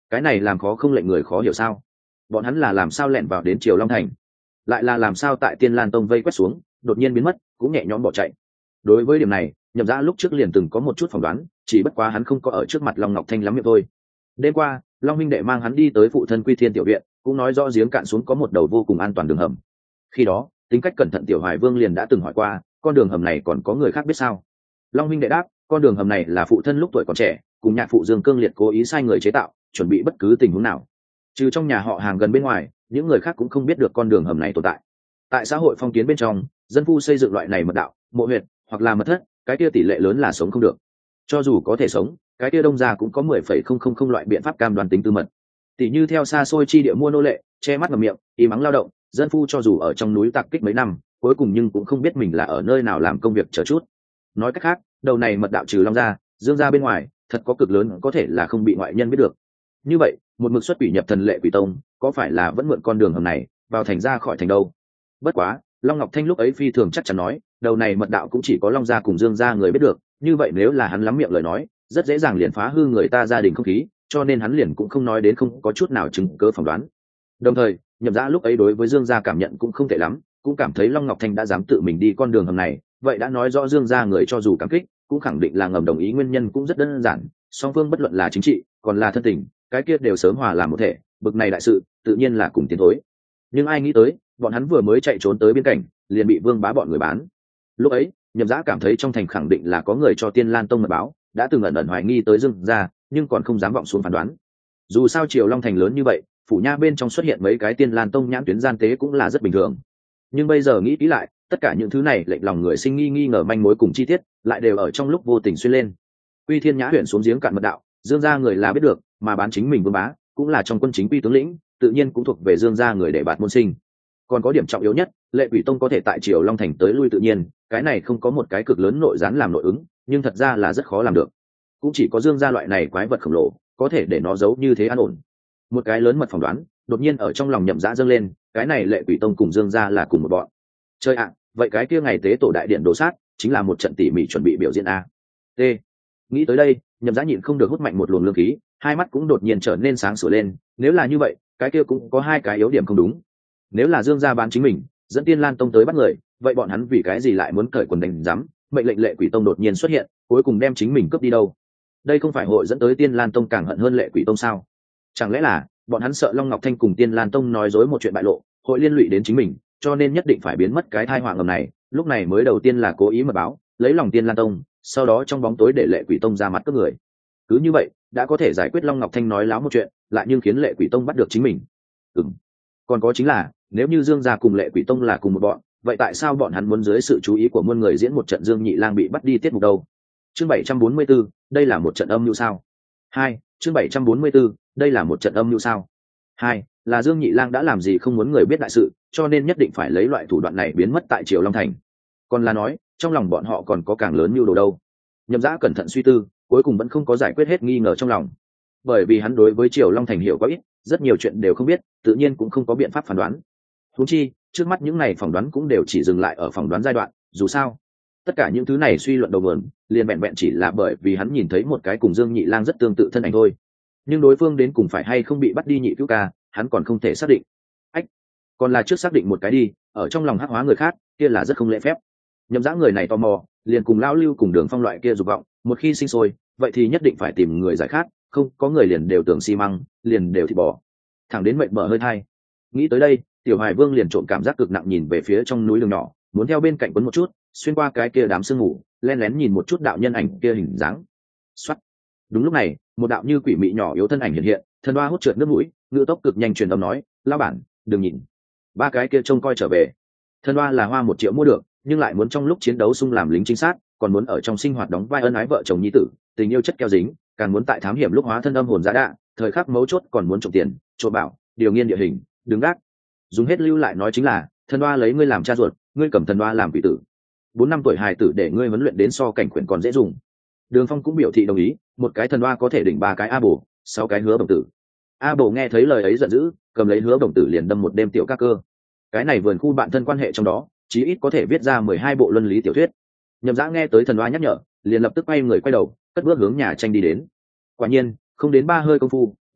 cái này làm khó không lệnh người khó hiểu sao? Bọn hắn là làm sao lẻn vào đến Triều Long Thành, lại là làm sao tại Tiên Lan Tông vây quét xuống đột nhiên biến mất, cũng nhẹ nhõm bỏ chạy? Đối với điểm này, Nhậm Dã lúc trước liền từng có một chút phỏng đoán, chỉ bất quá hắn không có ở trước mặt Long Ngọc Thanh lắm miệng thôi. Đêm qua, Long huynh đệ mang hắn đi tới phụ thân Quy Thiên tiểu viện, cũng nói rõ giếng cạn xuống có một đầu vô cùng an toàn đường hầm. Khi đó, tính cách cẩn thận tiểu Hoài Vương liền đã từng hỏi qua, con đường hầm này còn có người khác biết sao? Long huynh đệ đáp, con đường hầm này là phụ thân lúc tuổi còn trẻ, cùng nhạc phụ Dương Cương Liệt cố ý sai người chế tạo, chuẩn bị bất cứ tình huống nào. Trừ trong nhà họ hàng gần bên ngoài, những người khác cũng không biết được con đường hầm này tồn tại. Tại xã hội phong kiến bên trong, dân phu xây dựng loại này mật đạo, mộ huyệt hoặc là mật thất, cái kia tỷ lệ lớn là sống không được. Cho dù có thể sống, cái kia đông gia cũng có mười phẩy không không không loại biện pháp cam đoan tính tư mật. Tỷ như theo xa xôi chi địa mua nô lệ, che mắt ngậm miệng, im ắng lao động, dân phu cho dù ở trong núi tạc kích mấy năm, cuối cùng nhưng cũng không biết mình là ở nơi nào làm công việc chờ chút. Nói cách khác, đầu này mật đạo trừ Long gia, Dương gia bên ngoài, thật có cực lớn có thể là không bị ngoại nhân biết được. Như vậy, một mực xuất quỷ nhập thần Lệ Quỷ Tông, có phải là vẫn mượn con đường hầm này vào thành ra khỏi thành đâu? Bất quá, Long Ngọc Thanh lúc ấy phi thường chắc chắn nói, đầu này mật đạo cũng chỉ có Long gia cùng Dương gia người biết được, như vậy nếu là hắn lắm miệng lời nói, rất dễ dàng liền phá hư người ta gia đình không khí, cho nên hắn liền cũng không nói đến không có chút nào chứng cứ phỏng đoán. Đồng thời, Nhậm Dã lúc ấy đối với Dương gia cảm nhận cũng không tệ lắm, cũng cảm thấy Long Ngọc Thanh đã dám tự mình đi con đường hầm này, vậy đã nói rõ Dương gia người cho dù cảm kích, cũng khẳng định là ngầm đồng ý, nguyên nhân cũng rất đơn giản, song phương bất luận là chính trị, còn là thân tình, cái kia đều sớm hòa làm một thể, bực này đại sự, tự nhiên là cùng tiến thối. Nhưng ai nghĩ tới, bọn hắn vừa mới chạy trốn tới biên cảnh, liền bị Vương Bá bọn người bán. Lúc ấy, Nhậm Dã cảm thấy trong thành khẳng định là có người cho Tiên Lan Tông mật báo, đã từng ẩn ẩn hoài nghi tới Dương gia, nhưng còn không dám vọng xuống phán đoán. Dù sao Triều Long thành lớn như vậy, phủ nha bên trong xuất hiện mấy cái Tiên Lan Tông nhãn tuyến gian tế cũng là rất bình thường. Nhưng bây giờ nghĩ kỹ lại, tất cả những thứ này lệnh lòng người sinh nghi nghi ngờ manh mối cùng chi tiết, lại đều ở trong lúc vô tình xuyên lên. Quy Thiên Nhã huyện xuống giếng cạn mật đạo, Dương gia người là biết được, mà bán chính mình Vương Bá, cũng là trong quân chính quy tướng lĩnh, tự nhiên cũng thuộc về Dương gia người để bạt môn sinh. Còn có điểm trọng yếu nhất, Lệ Quỷ Tông có thể tại Triều Long thành tới lui tự nhiên, cái này không có một cái cực lớn nội gián làm nội ứng, nhưng thật ra là rất khó làm được. Cũng chỉ có Dương gia loại này quái vật khổng lồ, có thể để nó giấu như thế an ổn. Một cái lớn mật phỏng đoán, đột nhiên ở trong lòng Nhậm Dã dâng lên, cái này Lệ Quỷ Tông cùng Dương gia là cùng một bọn. Chơi ạ, vậy cái kia ngày tế tổ đại điện đổ sát, chính là một trận tỉ mỉ chuẩn bị biểu diễn a. T. Nghĩ tới đây, Nhậm Dã nhịn không được hút mạnh một luồng lương khí, hai mắt cũng đột nhiên trở nên sáng sủa lên, nếu là như vậy, cái kia cũng có hai cái yếu điểm không đúng. Nếu là Dương gia bán chính mình, dẫn Tiên Lan Tông tới bắt người, vậy bọn hắn vì cái gì lại muốn cởi quần đánh giám, mệnh lệnh Lệ Quỷ Tông đột nhiên xuất hiện, cuối cùng đem chính mình cướp đi đâu? Đây không phải hội dẫn tới Tiên Lan Tông càng hận hơn Lệ Quỷ Tông sao? Chẳng lẽ là bọn hắn sợ Long Ngọc Thanh cùng Tiên Lan Tông nói dối một chuyện bại lộ, hội liên lụy đến chính mình, cho nên nhất định phải biến mất cái tai họa ngầm này, lúc này mới đầu tiên là cố ý mật báo, lấy lòng Tiên Lan Tông, sau đó trong bóng tối để Lệ Quỷ Tông ra mặt cướp người. Cứ như vậy, đã có thể giải quyết Long Ngọc Thanh nói láo một chuyện, lại nhưng khiến Lệ Quỷ Tông bắt được chính mình. Ừm. Còn có chính là, nếu như Dương gia cùng Lệ Quỷ Tông là cùng một bọn, vậy tại sao bọn hắn muốn dưới sự chú ý của muôn người diễn một trận Dương Nhị Lang bị bắt đi tiết mục đâu? Chương bảy trăm bốn mươi 44, đây là một trận âm mưu sao? Hai, chương bảy trăm bốn mươi 44, đây là một trận âm mưu sao? Hai, là Dương Nhị Lang đã làm gì không muốn người biết đại sự, cho nên nhất định phải lấy loại thủ đoạn này biến mất tại Triều Long thành. Còn là nói, trong lòng bọn họ còn có càng lớn mưu đồ đâu? Nhậm Dã cẩn thận suy tư, cuối cùng vẫn không có giải quyết hết nghi ngờ trong lòng. Bởi vì hắn đối với Triều Long thành hiểu quá ít, rất nhiều chuyện đều không biết, tự nhiên cũng không có biện pháp phán đoán. Huống chi, trước mắt những này phỏng đoán cũng đều chỉ dừng lại ở phỏng đoán giai đoạn, dù sao, tất cả những thứ này suy luận đầu nguồn, liền vẹn vẹn chỉ là bởi vì hắn nhìn thấy một cái cùng Dương Nhị Lang rất tương tự thân ảnh thôi. Nhưng đối phương đến cùng phải hay không bị bắt đi nhị cứu ca, hắn còn không thể xác định. Ách, còn là trước xác định một cái đi, ở trong lòng hắc hóa người khác, kia là rất không lễ phép. Nhậm Dã người này tò mò, liền cùng Lão Lưu cùng Đường Phong loại kia dục vọng, một khi sinh sôi, vậy thì nhất định phải tìm người giải khát, không có người liền đều tưởng xi măng, liền đều thịt bò. Thẳng đến mệt mỏi hơi thai. Nghĩ tới đây, Tiểu Hoài Vương liền trộn cảm giác cực nặng nhìn về phía trong núi đường nhỏ, muốn theo bên cạnh quấn một chút, xuyên qua cái kia đám sương mù, lén lén nhìn một chút đạo nhân ảnh kia hình dáng. Soát. Đúng lúc này, một đạo như quỷ mị nhỏ yếu thân ảnh hiện hiện, thần hoa hút trượt nước mũi, ngữ tốc cực nhanh truyền âm nói, "Lão bản, đừng nhìn." Ba cái kia trông coi trở về. Thần hoa là hoa một triệu mua được, nhưng lại muốn trong lúc chiến đấu xung làm lính chính xác, còn muốn ở trong sinh hoạt đóng vai ân ái vợ chồng nhi tử, tình yêu chất keo dính, càng muốn tại thám hiểm lúc hóa thân âm hồn giá đạ, thời khắc mấu chốt còn muốn trộm tiền, trộm bảo, điều nghiên địa hình, đứng gác. Dùng hết lưu lại nói chính là, thần hoa lấy ngươi làm cha ruột, ngươi cầm thần hoa làm quỷ tử. Bốn năm tuổi hài tử để ngươi huấn luyện đến so cảnh quyển còn dễ dùng. Đường Phong cũng biểu thị đồng ý, một cái thần hoa có thể đỉnh ba cái a bổ, sáu cái hứa đồng tử. A bổ nghe thấy lời ấy giận dữ, cầm lấy hứa đồng tử liền đâm một đêm tiểu ca cơ. Cái này vườn khu bạn thân quan hệ trong đó, chí ít có thể viết ra mười hai bộ luân lý tiểu thuyết. Nhậm Dã nghe tới thần hoa nhắc nhở, liền lập tức quay người quay đầu, cất bước hướng nhà tranh đi đến. Quả nhiên, không đến ba hơi công phu,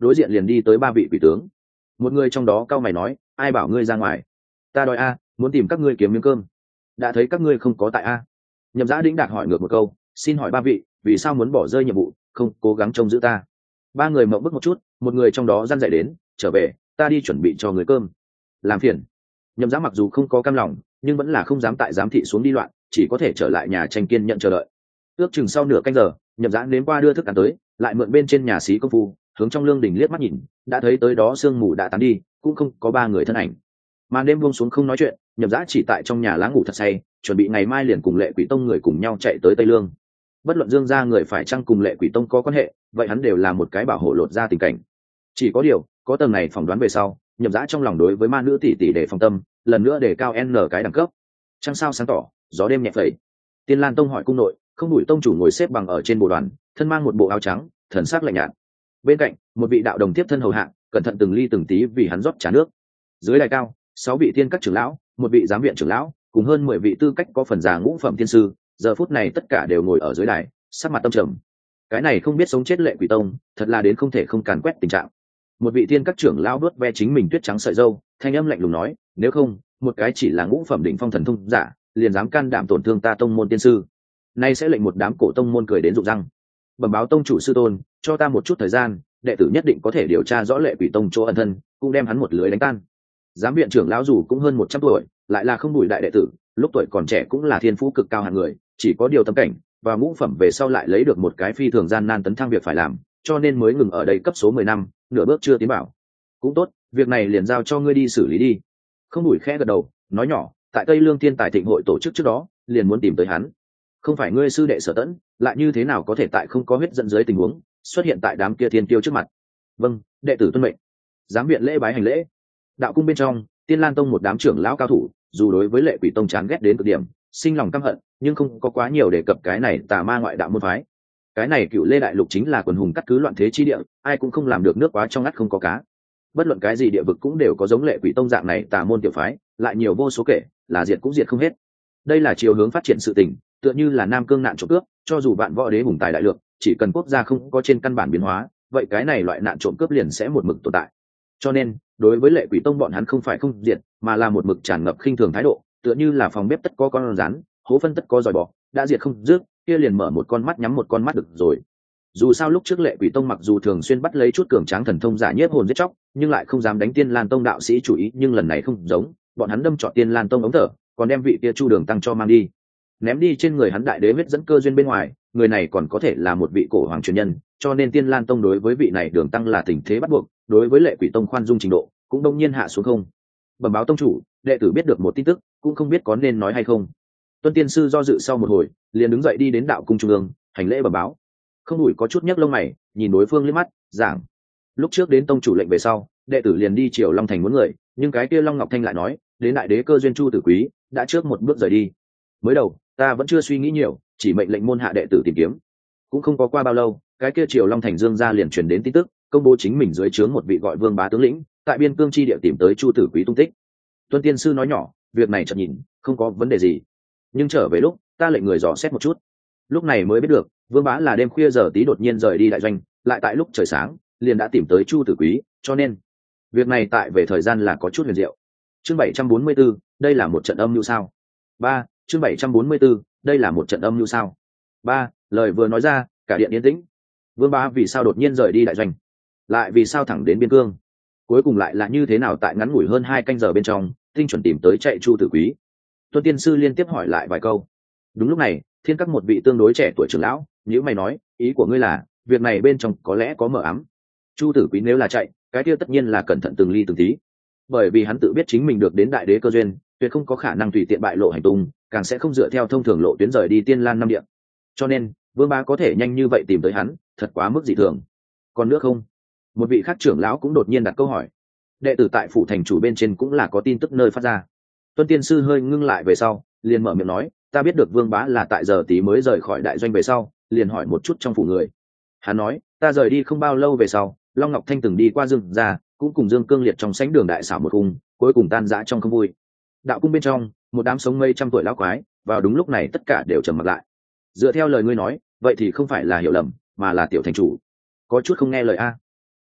đối diện liền đi tới ba vị quỷ tướng. Một người trong đó cau mày nói, ai bảo ngươi ra ngoài? Ta đòi a, muốn tìm các ngươi kiếm miếng cơm. Đã thấy các ngươi không có tại a. Nhậm Dã đĩnh đạc hỏi ngược một câu, xin hỏi ba vị, vì sao muốn bỏ rơi nhiệm vụ, không cố gắng trông giữ ta? Ba người mộng bức một chút, một người trong đó răn dạy đến, trở về, ta đi chuẩn bị cho người cơm. Làm phiền. Nhậm Dã mặc dù không có cam lòng, nhưng vẫn là không dám tại giám thị xuống đi loạn, chỉ có thể trở lại nhà tranh kiên nhận chờ đợi. Ước chừng sau nửa canh giờ, Nhậm Dã nếm qua đưa thức ăn tới, lại mượn bên trên nhà xí công phu, hướng trong lương đình liếc mắt nhìn, đã thấy tới đó sương mù đã tán đi, cũng không có ba người thân ảnh. Màn đêm buông xuống không nói chuyện, Nhậm Dã chỉ tại trong nhà lá ngủ thật say, chuẩn bị ngày mai liền cùng Lệ Quỷ Tông người cùng nhau chạy tới Tây Lương. Bất luận Dương gia người phải chăng cùng Lệ Quỷ Tông có quan hệ, vậy hắn đều là một cái bảo hộ lột ra tình cảnh. Chỉ có điều, có tầng này phỏng đoán về sau, Nhậm Dã trong lòng đối với ma nữ tỷ tỷ để phòng tâm, lần nữa đề cao n cái đẳng cấp. Trăng sao sáng tỏ, gió đêm nhẹ phẩy. Tiên Lan Tông hỏi cung nội, Không Đủi tông chủ ngồi xếp bằng ở trên bồ đoàn, thân mang một bộ áo trắng, thần sắc lạnh nhạt. Bên cạnh, một vị đạo đồng tiếp thân hầu hạ, cẩn thận từng ly từng tí vì hắn rót trà nước. Dưới đài cao, sáu vị tiên các trưởng lão, một vị giám viện trưởng lão, cùng hơn mười vị tư cách có phần già ngũ phẩm tiên sư, giờ phút này tất cả đều ngồi ở dưới đài, sắc mặt tâm trầm. Cái này không biết sống chết Lệ Quỷ Tông, thật là đến không thể không càn quét tình trạng. Một vị tiên các trưởng lão đuốt ve chính mình tuyết trắng sợi râu, thanh âm lạnh lùng nói, nếu không, một cái chỉ là ngũ phẩm đỉnh phong thần thông giả, liền dám can đảm tổn thương ta tông môn tiên sư, nay sẽ lệnh một đám cổ tông môn cười đến rụng răng. Bẩm báo tông chủ sư tôn, cho ta một chút thời gian, đệ tử nhất định có thể điều tra rõ Lệ Quỷ Tông chỗ ẩn thân, cũng đem hắn một lưới đánh tan. Giám viện trưởng lão dù cũng hơn một trăm tuổi, lại là không đủi đại đệ tử, lúc tuổi còn trẻ cũng là thiên phú cực cao hạng người, chỉ có điều tâm cảnh và ngũ phẩm về sau lại lấy được một cái phi thường gian nan tấn thăng việc phải làm, cho nên mới ngừng ở đây cấp số mười năm, nửa bước chưa tiến bảo. Cũng tốt, việc này liền giao cho ngươi đi xử lý đi. Không đủi khẽ gật đầu, nói nhỏ, tại Tây Lương Thiên Tài Thịnh hội tổ chức trước đó, liền muốn tìm tới hắn. Không phải ngươi sư đệ Sở Tẫn, lại như thế nào có thể tại không có huyết dẫn dưới tình huống xuất hiện tại đám kia thiên tiêu trước mặt? Vâng, đệ tử tuân mệnh. Giám viện lễ bái hành lễ. Đạo cung bên trong, Tiên Lan Tông một đám trưởng lão cao thủ, dù đối với Lệ Quỷ Tông chán ghét đến cực điểm, sinh lòng căm hận, nhưng không có quá nhiều đề cập cái này tà ma ngoại đạo môn phái. Cái này Cựu Lê Đại Lục chính là quần hùng cắt cứ loạn thế chi địa, ai cũng không làm được nước quá trong ngắt không có cá. Bất luận cái gì địa vực cũng đều có giống Lệ Quỷ Tông dạng này tà môn tiểu phái, lại nhiều vô số kể, là diệt cũng diệt không hết. Đây là chiều hướng phát triển sự tình, tựa như là Nam Cương nạn trộm cướp, cho dù vạn võ đế hùng tài đại lược, chỉ cần quốc gia không có trên căn bản biến hóa, vậy cái này loại nạn trộm cướp liền sẽ một mực tồn tại. Cho nên, đối với Lệ Quỷ Tông bọn hắn không phải không diệt, mà là một mực tràn ngập khinh thường thái độ, tựa như là phòng bếp tất có con rắn, hố phân tất có dòi bọ, đã diệt không dứt, kia liền mở một con mắt nhắm một con mắt được rồi. Dù sao lúc trước Lệ Quỷ Tông mặc dù thường xuyên bắt lấy chút cường tráng thần thông giả nhiếp hồn giết chóc, nhưng lại không dám đánh Tiên Lan Tông đạo sĩ chủ ý, nhưng lần này không giống, bọn hắn đâm trọn Tiên Lan Tông ống thở, còn đem vị kia Chu Đường tăng cho mang đi. Ném đi trên người hắn đại đế huyết dẫn cơ duyên bên ngoài, người này còn có thể là một vị cổ hoàng truyền nhân, cho nên Tiên Lan Tông đối với vị này Đường tăng là tình thế bắt buộc, đối với Lệ Quỷ Tông khoan dung trình độ cũng đông nhiên hạ xuống không. Bẩm báo tông chủ, đệ tử biết được một tin tức, cũng không biết có nên nói hay không. Tuân tiên sư do dự sau một hồi, liền đứng dậy đi đến đạo cung trung ương, hành lễ bẩm báo. Không đủi có chút nhấc lông mày, nhìn đối phương liếc mắt, giảng: lúc trước đến tông chủ lệnh về sau, đệ tử liền đi Triều Long thành muốn người, nhưng cái kia Long Ngọc Thanh lại nói, đến đại đế cơ duyên Chu Tử Quý đã trước một bước rời đi. Mới đầu ta vẫn chưa suy nghĩ nhiều, chỉ mệnh lệnh môn hạ đệ tử tìm kiếm. Cũng không có qua bao lâu, cái kia Triều Long thành Dương gia liền truyền đến tin tức, công bố chính mình dưới trướng một vị gọi Vương Bá tướng lĩnh, tại biên cương chi địa tìm tới Chu Tử Quý tung tích. Tuân tiên sư nói nhỏ, việc này chợt nhìn không có vấn đề gì, nhưng trở về lúc ta lệnh người dò xét một chút, lúc này mới biết được Vương Bá là đêm khuya giờ tí đột nhiên rời đi đại doanh, lại tại lúc trời sáng liền đã tìm tới Chu Tử Quý, cho nên việc này tại về thời gian là có chút huyền diệu. Chương bảy trăm bốn mươi 44, đây là một trận âm mưu sao? Ba, chương bảy trăm bốn mươi 44, đây là một trận âm mưu sao? Ba, lời vừa nói ra, cả điện yên tĩnh. Vương Bá vì sao đột nhiên rời đi đại doanh, lại vì sao thẳng đến biên cương, cuối cùng lại là như thế nào tại ngắn ngủi hơn hai canh giờ bên trong tinh chuẩn tìm tới chạy Chu Tử Quý? Tuân tiên sư liên tiếp hỏi lại vài câu. Đúng lúc này, thiên các một vị tương đối trẻ tuổi trưởng lão nhữ mày nói, ý của ngươi là việc này bên trong có lẽ có mờ ám. Chu Tử Quý nếu là chạy, cái kia tất nhiên là cẩn thận từng ly từng tí, bởi vì hắn tự biết chính mình được đến đại đế cơ duyên, tuyệt không có khả năng tùy tiện bại lộ hành tung, càng sẽ không dựa theo thông thường lộ tuyến rời đi Tiên Lan năm địa. Cho nên Vương Bá có thể nhanh như vậy tìm tới hắn, thật quá mức dị thường. Còn nữa không? Một vị khác trưởng lão cũng đột nhiên đặt câu hỏi. Đệ tử tại phủ thành chủ bên trên cũng là có tin tức nơi phát ra. Tuân tiên sư hơi ngưng lại về sau, liền mở miệng nói, ta biết được Vương Bá là tại giờ tí mới rời khỏi đại doanh về sau, liền hỏi một chút trong phủ người. Hắn nói, ta rời đi không bao lâu về sau, Long Ngọc Thanh từng đi qua Dương gia, cũng cùng Dương Cương liệt trong sánh đường đại xảo một cung, cuối cùng tan rã trong không vui. Đạo cung bên trong, một đám sống mây trăm tuổi lão quái, vào đúng lúc này tất cả đều trầm mặc lại. Dựa theo lời ngươi nói, vậy thì không phải là hiểu lầm, mà là tiểu thành chủ có chút không nghe lời a.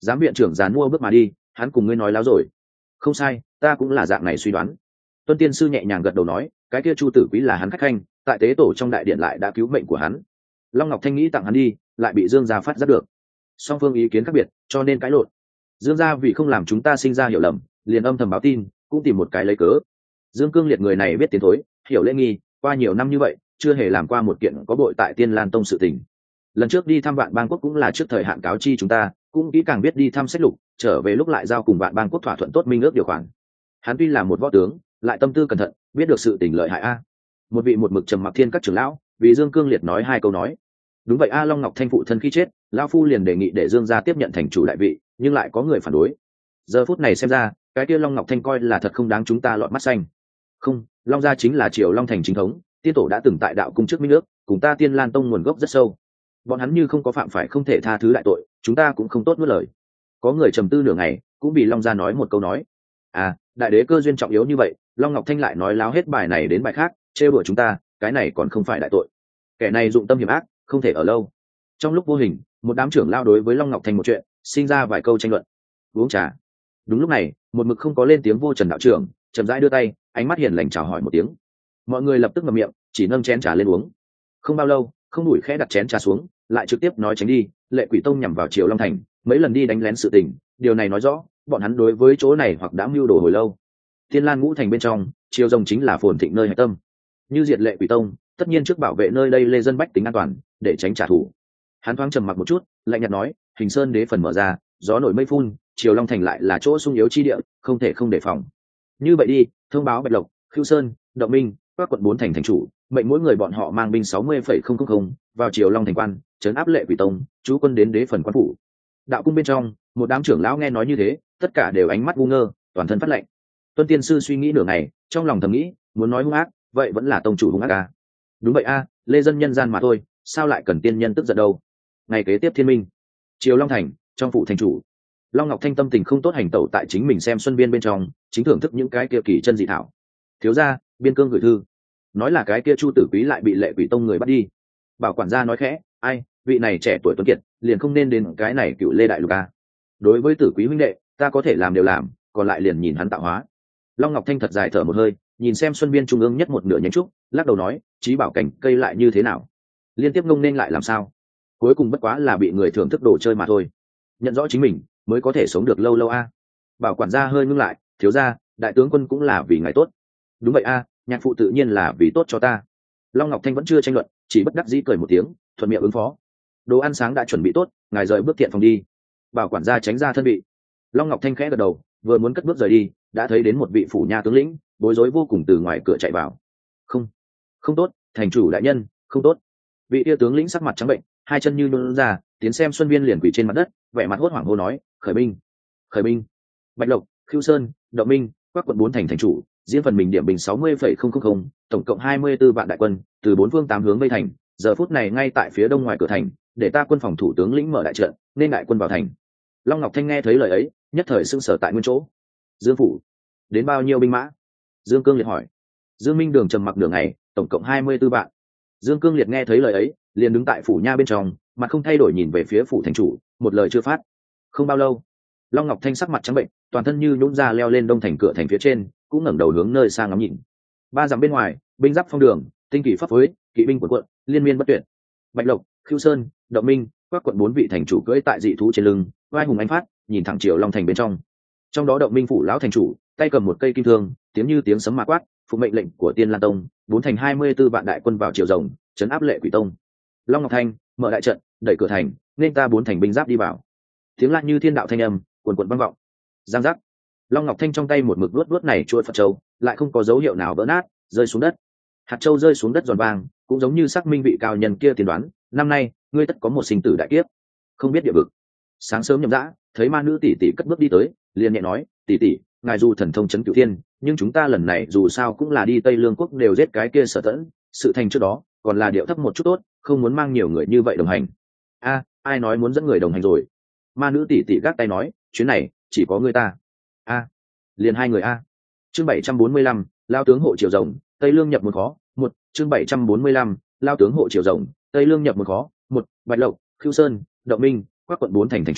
Giám viện trưởng dán mua bước mà đi, hắn cùng ngươi nói láo rồi. Không sai, ta cũng là dạng này suy đoán. Tuân tiên sư nhẹ nhàng gật đầu nói, cái kia Chu Tử Quý là hắn khách khanh, tại tế tổ trong đại điện lại đã cứu mệnh của hắn. Long Ngọc Thanh nghĩ tặng hắn đi, lại bị Dương gia phát giác được. Song phương ý kiến khác biệt, cho nên cãi lộn. Dương gia vì không làm chúng ta sinh ra hiểu lầm, liền âm thầm báo tin, cũng tìm một cái lấy cớ. Dương Cương Liệt người này biết tiến thối, hiểu lễ nghi, qua nhiều năm như vậy, chưa hề làm qua một kiện có bội tại Tiên Lan Tông sự tình. Lần trước đi thăm Vạn Bang Quốc cũng là trước thời hạn cáo chi chúng ta, cũng kỹ càng biết đi thăm sách lục, trở về lúc lại giao cùng Vạn Bang Quốc thỏa thuận tốt minh ước điều khoản. Hắn tuy là một võ tướng, lại tâm tư cẩn thận, biết được sự tình lợi hại a. Một vị một mực trầm mặc thiên các trưởng lão, vì Dương Cương Liệt nói hai câu nói. Đúng vậy a, Long Ngọc Thanh phụ thân khi chết, lão phu liền đề nghị để Dương gia tiếp nhận thành chủ đại vị, nhưng lại có người phản đối. Giờ phút này xem ra, cái kia Long Ngọc Thanh coi là thật không đáng chúng ta lọt mắt xanh. Không, Long gia chính là Triều Long thành chính thống, tiên tổ đã từng tại đạo cung trước minh nước, cùng ta Tiên Lan Tông nguồn gốc rất sâu. Bọn hắn như không có phạm phải không thể tha thứ đại tội, chúng ta cũng không tốt nuốt lời. Có người trầm tư nửa ngày, cũng vì Long gia nói một câu nói. À, đại đế cơ duyên trọng yếu như vậy, Long Ngọc Thanh lại nói láo hết bài này đến bài khác, trêu đùa chúng ta, cái này còn không phải đại tội. Kẻ này dụng tâm hiểm ác, không thể ở lâu. Trong lúc vô hình, một đám trưởng lao đối với Long Ngọc Thanh một chuyện, sinh ra vài câu tranh luận. Uống trà. Đúng lúc này, một mực không có lên tiếng Vô Trần đạo trưởng, chậm rãi đưa tay, ánh mắt hiền lành chào hỏi một tiếng. Mọi người lập tức ngậm miệng, chỉ nâng chén trà lên uống. Không bao lâu, không đủi khẽ đặt chén trà xuống, lại trực tiếp nói tránh đi. Lệ Quỷ Tông nhằm vào Triều Long thành, mấy lần đi đánh lén sự tình, điều này nói rõ bọn hắn đối với chỗ này hoặc đã mưu đồ hồi lâu. Thiên Lan Ngũ thành bên trong, Triều Rồng chính là phồn thịnh nơi hạch tâm. Như diệt Lệ Quỷ Tông, tất nhiên trước bảo vệ nơi đây lê dân bách tính an toàn, để tránh trả thù. Hắn thoáng trầm mặc một chút, lạnh nhạt nói, Hình Sơn đế phần mở ra, gió nổi mây phun, Triều Long thành lại là chỗ sung yếu chi địa, không thể không đề phòng. Như vậy đi, thông báo Bạch Lộc, Khưu Sơn, Động Minh, các quận bốn thành thành chủ, mệnh mỗi người bọn họ mang binh sáu mươi phẩy không không không vào Triều Long thành quan, trấn áp Lệ Quỷ Tông, chú quân đến đế phần quan phủ. Đạo cung bên trong, một đám trưởng lão nghe nói như thế, tất cả đều ánh mắt ngu ngơ, toàn thân phát lạnh. Tuân tiên sư suy nghĩ nửa ngày, trong lòng thầm nghĩ, muốn nói hung ác, vậy vẫn là tông chủ hung ác a. Đúng vậy a, lê dân nhân gian mà thôi, sao lại cần tiên nhân tức giận đâu. Ngày kế tiếp thiên minh, Triều Long thành, trong phủ thành chủ, Long Ngọc Thanh tâm tình không tốt hành tẩu tại chính mình xem xuân biên bên trong, chính thưởng thức những cái kia kỳ chân dị thảo. Thiếu gia, biên cương gửi thư, nói là cái kia Chu Tử Quý lại bị Lệ Quỷ Tông người bắt đi. Bảo quản gia nói khẽ, ai, vị này trẻ tuổi tuấn kiệt, liền không nên đến cái này cựu Lê đại lục a. Đối với Tử Quý huynh đệ, ta có thể làm đều làm, còn lại liền nhìn hắn tạo hóa. Long Ngọc Thanh thật dài thở một hơi, nhìn xem xuân biên trung ương nhất một nửa nhánh trúc, lắc đầu nói, trí bảo cảnh cây lại như thế nào, liên tiếp ngông nên lại làm sao, cuối cùng bất quá là bị người thưởng thức đồ chơi mà thôi. Nhận rõ chính mình mới có thể sống được lâu lâu a. Bảo quản gia hơi ngưng lại, thiếu gia, đại tướng quân cũng là vì ngài tốt. Đúng vậy a, nhạc phụ tự nhiên là vì tốt cho ta. Long Ngọc Thanh vẫn chưa tranh luận, chỉ bất đắc dĩ cười một tiếng, thuận miệng ứng phó. Đồ ăn sáng đã chuẩn bị tốt, ngài rời bước thiện phòng đi. Bảo quản gia tránh ra thân vị. Long Ngọc Thanh khẽ gật đầu, vừa muốn cất bước rời đi, đã thấy đến một vị phủ nha tướng lĩnh, bối rối vô cùng từ ngoài cửa chạy vào. Không, không tốt, thành chủ đại nhân, không tốt. Vị tia tướng lĩnh sắc mặt trắng bệnh, hai chân như nhún ra, tiến xem xuân viên liền quỳ trên mặt đất, vẻ mặt hốt hoảng hô nói, khởi binh, khởi binh. Bạch Lộc, Khưu Sơn, Động Minh, các quận bốn thành thành chủ, riêng phần mình điểm bình sáu mươi phẩy không không không, tổng cộng hai mươi tư vạn đại quân, từ bốn phương tám hướng vây thành, giờ phút này ngay tại phía đông ngoài cửa thành, để ta quân phòng thủ tướng lĩnh mở đại trận, nên đại quân vào thành. Long Ngọc Thanh nghe thấy lời ấy, nhất thời sưng sở tại nguyên chỗ. Dương phủ, đến bao nhiêu binh mã? Dương Cương Liệt hỏi. Dương Minh Đường trầm mặc nửa ngày, tổng cộng hai mươi tư vạn. Dương Cương Liệt nghe thấy lời ấy, liền đứng tại phủ nha bên trong, mặt không thay đổi nhìn về phía phủ thành chủ, một lời chưa phát. Không bao lâu, Long Ngọc Thanh sắc mặt trắng bệnh, toàn thân như nhũn ra leo lên đông thành cửa thành phía trên, cũng ngẩng đầu hướng nơi xa ngắm nhìn. Ba dặm bên ngoài, binh giáp phong đường, tinh kỳ pháp phối, kỵ binh quần quận, liên miên bất tuyệt. Bạch Lộc, Khưu Sơn, Động Minh, các quận bốn vị thành chủ cưỡi tại dị thú trên lưng, vai hùng anh phát, nhìn thẳng Triều Long thành bên trong. Trong đó Động Minh phủ lão thành chủ, tay cầm một cây kim thương, tiếng như tiếng sấm ma quát, phục mệnh lệnh của Tiên Lan Tông, bốn thành hai mươi tư vạn đại quân vào Triều Rồng, trấn áp Lệ Quỷ Tông. Long Ngọc Thanh mở đại trận, đẩy cửa thành, nên ta bốn thành binh giáp đi vào. Tiếng la như thiên đạo thanh âm, cuồn cuộn vang vọng. Giang giác. Long Ngọc Thanh trong tay một mực luốt luốt này chuôi Phật châu, lại không có dấu hiệu nào vỡ nát, rơi xuống đất. Hạt châu rơi xuống đất giòn vàng, cũng giống như xác minh vị cao nhân kia tiên đoán, năm nay ngươi tất có một sinh tử đại kiếp. Không biết địa vực. Sáng sớm nhậm dã, thấy ma nữ tỷ tỷ cất bước đi tới, liền nhẹ nói, tỷ tỷ, ngài dù thần thông chấn cửu thiên, nhưng chúng ta lần này dù sao cũng là đi Tây Lương quốc đều giết cái kia Sở Tẫn, sự thành trước đó, còn là điệu thấp một chút tốt, không muốn mang nhiều người như vậy đồng hành. A, ai nói muốn dẫn người đồng hành rồi? Ma nữ tỷ tỷ gác tay nói, chuyến này chỉ có ngươi ta. A, liền hai người a. Chương bảy trăm bốn mươi lăm, lao tướng hộ Triều Rồng, Tây Lương nhập một khó, một, chương bảy trăm bốn mươi lăm, lao tướng hộ Triều Rồng, Tây Lương nhập một khó, một, Bạch Lộc, Khưu Sơn, Động Minh, các quận bốn thành thành chủ,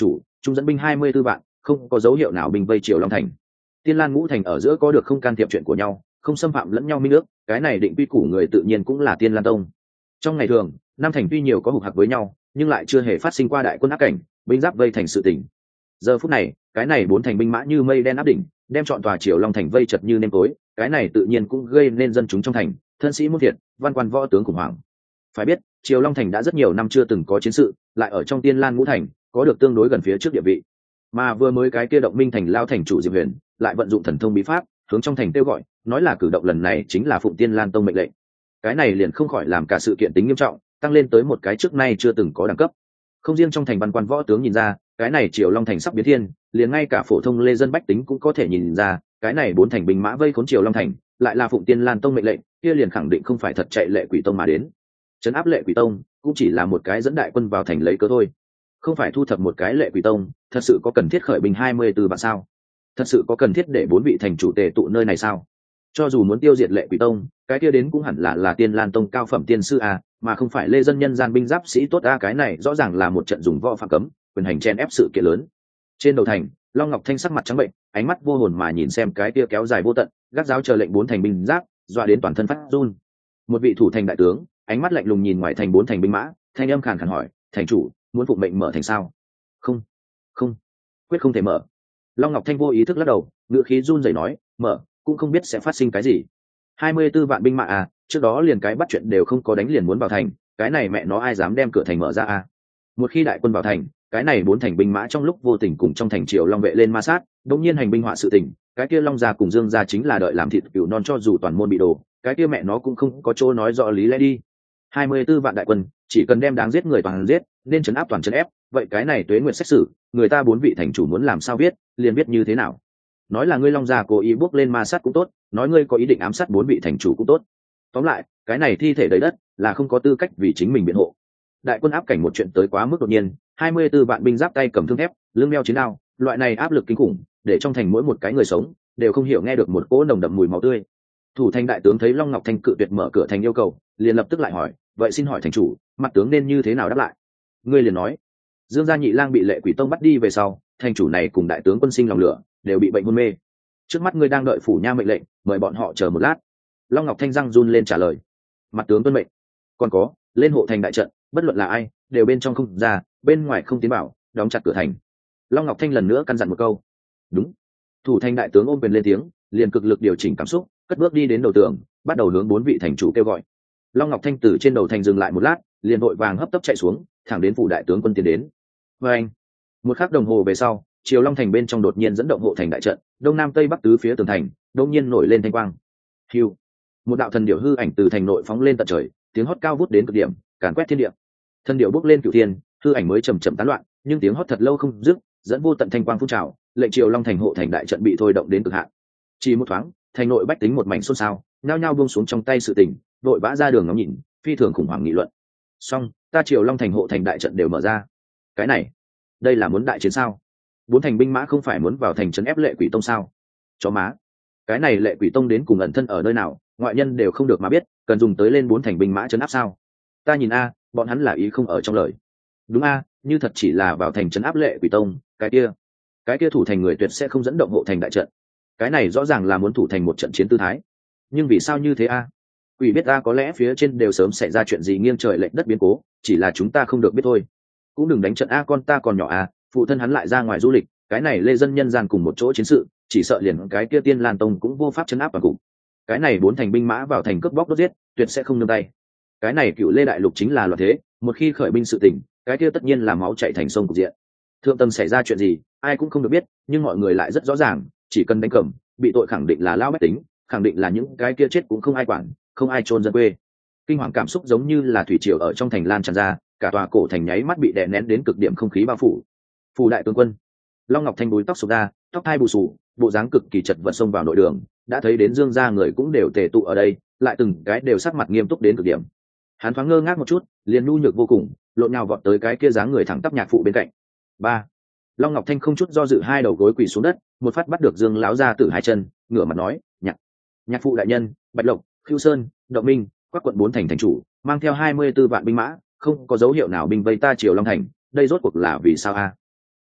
chúng dẫn binh hai mươi tư vạn, không có dấu hiệu nào binh vây triều long thành. Tiên Lan ngũ thành ở giữa có được không can thiệp chuyện của nhau, không xâm phạm lẫn nhau minh ước, cái này định quy củ người tự nhiên cũng là Tiên Lan tông. Trong ngày thường, năm thành tuy nhiều có hục hặc với nhau, nhưng lại chưa hề phát sinh qua đại quân áp cảnh, binh giáp vây thành sự tình. Giờ phút này, cái này bốn thành binh mã như mây đen áp đỉnh, đem chọn tòa triều long thành vây chật như nêm tối, cái này tự nhiên cũng gây nên dân chúng trong thành, thân sĩ muôn thiệt, văn quan võ tướng khủng hoảng. Phải biết, triều long thành đã rất nhiều năm chưa từng có chiến sự, lại ở trong Tiên Lan ngũ thành, có được tương đối gần phía trước địa vị. Mà vừa mới cái kia động minh thành lao thành chủ Diệp Huyền, lại vận dụng thần thông bí pháp, hướng trong thành kêu gọi, nói là cử động lần này chính là phụng Tiên Lan tông mệnh lệnh. Cái này liền không khỏi làm cả sự kiện tính nghiêm trọng, tăng lên tới một cái trước nay chưa từng có đẳng cấp. Không riêng trong thành văn quan võ tướng nhìn ra, cái này triều long thành sắp biến thiên, liền ngay cả phổ thông lê dân bách tính cũng có thể nhìn ra, cái này bốn thành binh mã vây khốn triều long thành, lại là phụng Tiên Lan tông mệnh lệnh, kia liền khẳng định không phải thật chạy lệ quỷ tông mà đến. Trấn áp lệ quỷ tông cũng chỉ là một cái dẫn đại quân vào thành lấy cớ thôi, không phải thu thập một cái lệ quỷ tông. Thật sự có cần thiết khởi binh hai mươi tư vạn sao? Thật sự có cần thiết để bốn vị thành chủ tề tụ nơi này sao? Cho dù muốn tiêu diệt lệ quỷ tông, cái kia đến cũng hẳn là là Tiên Lan tông cao phẩm tiên sư a, mà không phải lê dân nhân gian binh giáp sĩ tốt a. Cái này rõ ràng là một trận dùng võ phạm cấm, quyền hành chen ép sự kiện lớn. Trên đầu thành, Long Ngọc Thanh sắc mặt trắng bệnh, ánh mắt vô hồn mà nhìn xem cái kia kéo dài vô tận, gác giáo chờ lệnh bốn thành binh giáp, dọa đến toàn thân phát run. Một vị thủ thành đại tướng, ánh mắt lạnh lùng nhìn ngoài thành bốn thành binh mã, thanh âm khàn khàn hỏi: thành chủ, muốn phụng mệnh mở thành sao? Không, không, quyết không thể mở. Long Ngọc Thanh vô ý thức lắc đầu, ngựa khí run rẩy nói: mở cũng không biết sẽ phát sinh cái gì. hai mươi tư vạn binh mã à, trước đó liền cái bắt chuyện đều không có đánh liền muốn vào thành, cái này mẹ nó ai dám đem cửa thành mở ra à? Một khi đại quân vào thành, cái này bốn thành binh mã trong lúc vô tình cùng trong thành triều long vệ lên ma sát, đột nhiên hành binh họa sự tình, cái kia long gia cùng dương gia chính là đợi làm thịt cừu non, cho dù toàn môn bị đổ, cái kia mẹ nó cũng không có chỗ nói rõ lý lẽ đi. hai mươi tư vạn đại quân, chỉ cần đem đáng giết người toàn giết, nên trấn áp toàn trấn ép, vậy cái này tuế nguyệt xét xử, người ta bốn vị thành chủ muốn làm sao biết, liền biết như thế nào. Nói là ngươi long gia cố ý bước lên ma sát cũng tốt, nói ngươi có ý định ám sát bốn vị thành chủ cũng tốt. Tóm lại, cái này thi thể đầy đất, là không có tư cách vì chính mình biện hộ. Đại quân áp cảnh một chuyện tới quá mức đột nhiên, hai mươi tư vạn binh giáp tay cầm thương thép, lưng đeo chiến đao, loại này áp lực kinh khủng, để trong thành mỗi một cái người sống đều không hiểu nghe được một cỗ nồng đậm mùi máu tươi. Thủ thành đại tướng thấy Long Ngọc Thanh cự tuyệt mở cửa thành yêu cầu, liền lập tức lại hỏi: vậy xin hỏi thành chủ, mặt tướng nên như thế nào đáp lại? Ngươi liền nói, Dương gia nhị lang bị lệ quỷ tông bắt đi về sau, thành chủ này cùng đại tướng quân sinh lòng lửa, đều bị bệnh hôn mê. Trước mắt ngươi đang đợi phủ nha mệnh lệnh, mời bọn họ chờ một lát. Long Ngọc Thanh răng run lên trả lời: mặt tướng tuân mệnh. Còn có, lên hộ thành đại trận, bất luận là ai, đều bên trong không ra, bên ngoài không tiến bảo, đóng chặt cửa thành. Long Ngọc Thanh lần nữa căn dặn một câu. Đúng. Thủ thành đại tướng ôm quyền lên tiếng, liền cực lực điều chỉnh cảm xúc, cất bước đi đến đầu tường, bắt đầu hướng bốn vị thành chủ kêu gọi. Long Ngọc Thanh từ trên đầu thành dừng lại một lát, liền vội vàng hấp tấp chạy xuống, thẳng đến phủ đại tướng quân tiến đến. Và anh, một khắc đồng hồ về sau, triều long thành bên trong đột nhiên dẫn động hộ thành đại trận, đông nam tây bắc tứ phía tường thành đột nhiên nổi lên thanh quang. Hưu, một đạo thần điểu hư ảnh từ thành nội phóng lên tận trời, tiếng hót cao vút đến cực điểm, càn quét thiên địa. Thần điểu bước lên cửu thiên, hư ảnh mới chậm chậm tán loạn, nhưng tiếng hót thật lâu không dứt, dẫn vô tận thanh quang phun trào, lệnh triều long thành hộ thành đại trận bị thôi động đến cực hạn. Chỉ một thoáng, thành nội bách tính một mảnh xôn xao, nhao nhao buông xuống trong tay sự tình, đội vã ra đường ngắm nhìn, phi thường khủng hoảng nghị luận. Xong, ta triều long thành hộ thành đại trận đều mở ra. Cái này, đây là muốn đại chiến sao? Bốn thành binh mã không phải muốn vào thành trấn ép lệ quỷ tông sao? Chó má, cái này lệ quỷ tông đến cùng ẩn thân ở nơi nào, ngoại nhân đều không được mà biết, cần dùng tới lên bốn thành binh mã trấn áp sao? Ta nhìn a, bọn hắn là ý không ở trong lời. Đúng a, như thật chỉ là vào thành trấn áp lệ quỷ tông, cái kia, cái kia thủ thành người tuyệt sẽ không dẫn động hộ thành đại trận. Cái này rõ ràng là muốn thủ thành một trận chiến tư thái. Nhưng vì sao như thế a? Quỷ biết ta, có lẽ phía trên đều sớm xảy ra chuyện gì nghiêng trời lệch đất biến cố, chỉ là chúng ta không được biết thôi. Cũng đừng đánh trận a, con ta còn nhỏ a, phụ thân hắn lại ra ngoài du lịch, cái này lê dân nhân gian cùng một chỗ chiến sự, chỉ sợ liền cái kia Tiên Lan tông cũng vô pháp chấn áp vào cùng. Cái này bốn thành binh mã vào thành cướp bóc đốt giết, tuyệt sẽ không nương tay. Cái này cựu lê đại lục chính là loạn thế, một khi khởi binh sự tình, cái kia tất nhiên là máu chảy thành sông cục diện. Thượng tầng xảy ra chuyện gì, ai cũng không được biết, nhưng mọi người lại rất rõ ràng, chỉ cần đánh cẩm, bị tội khẳng định là lão bách tính, khẳng định là những cái kia chết cũng không ai quản, không ai chôn dân quê. Kinh hoàng cảm xúc giống như là thủy triều ở trong thành lan tràn ra, cả tòa cổ thành nháy mắt bị đè nén đến cực điểm, không khí bao phủ. Phủ đại tướng quân Long Ngọc Thanh búi tóc xù ra, tóc hai bù xù, bộ dáng cực kỳ chật vật xông vào nội đường, đã thấy đến Dương gia người cũng đều tề tụ ở đây, lại từng cái đều sắc mặt nghiêm túc đến cực điểm. Hắn thoáng ngơ ngác một chút, liền nhu nhược vô cùng, lộn nhào vọt tới cái kia dáng người thẳng tắp nhạc phụ bên cạnh. Ba. Long Ngọc Thanh không chút do dự hai đầu gối quỳ xuống đất, một phát bắt được Dương lão gia tử hai chân, ngửa mặt nói: "Nhạc, nhạc phụ đại nhân, Bạch Lộc, Khưu Sơn, Động Minh, các quận bốn thành thành chủ, mang theo hai mươi tư vạn binh mã, không có dấu hiệu nào binh vây ta triều long thành, đây rốt cuộc là vì sao a?"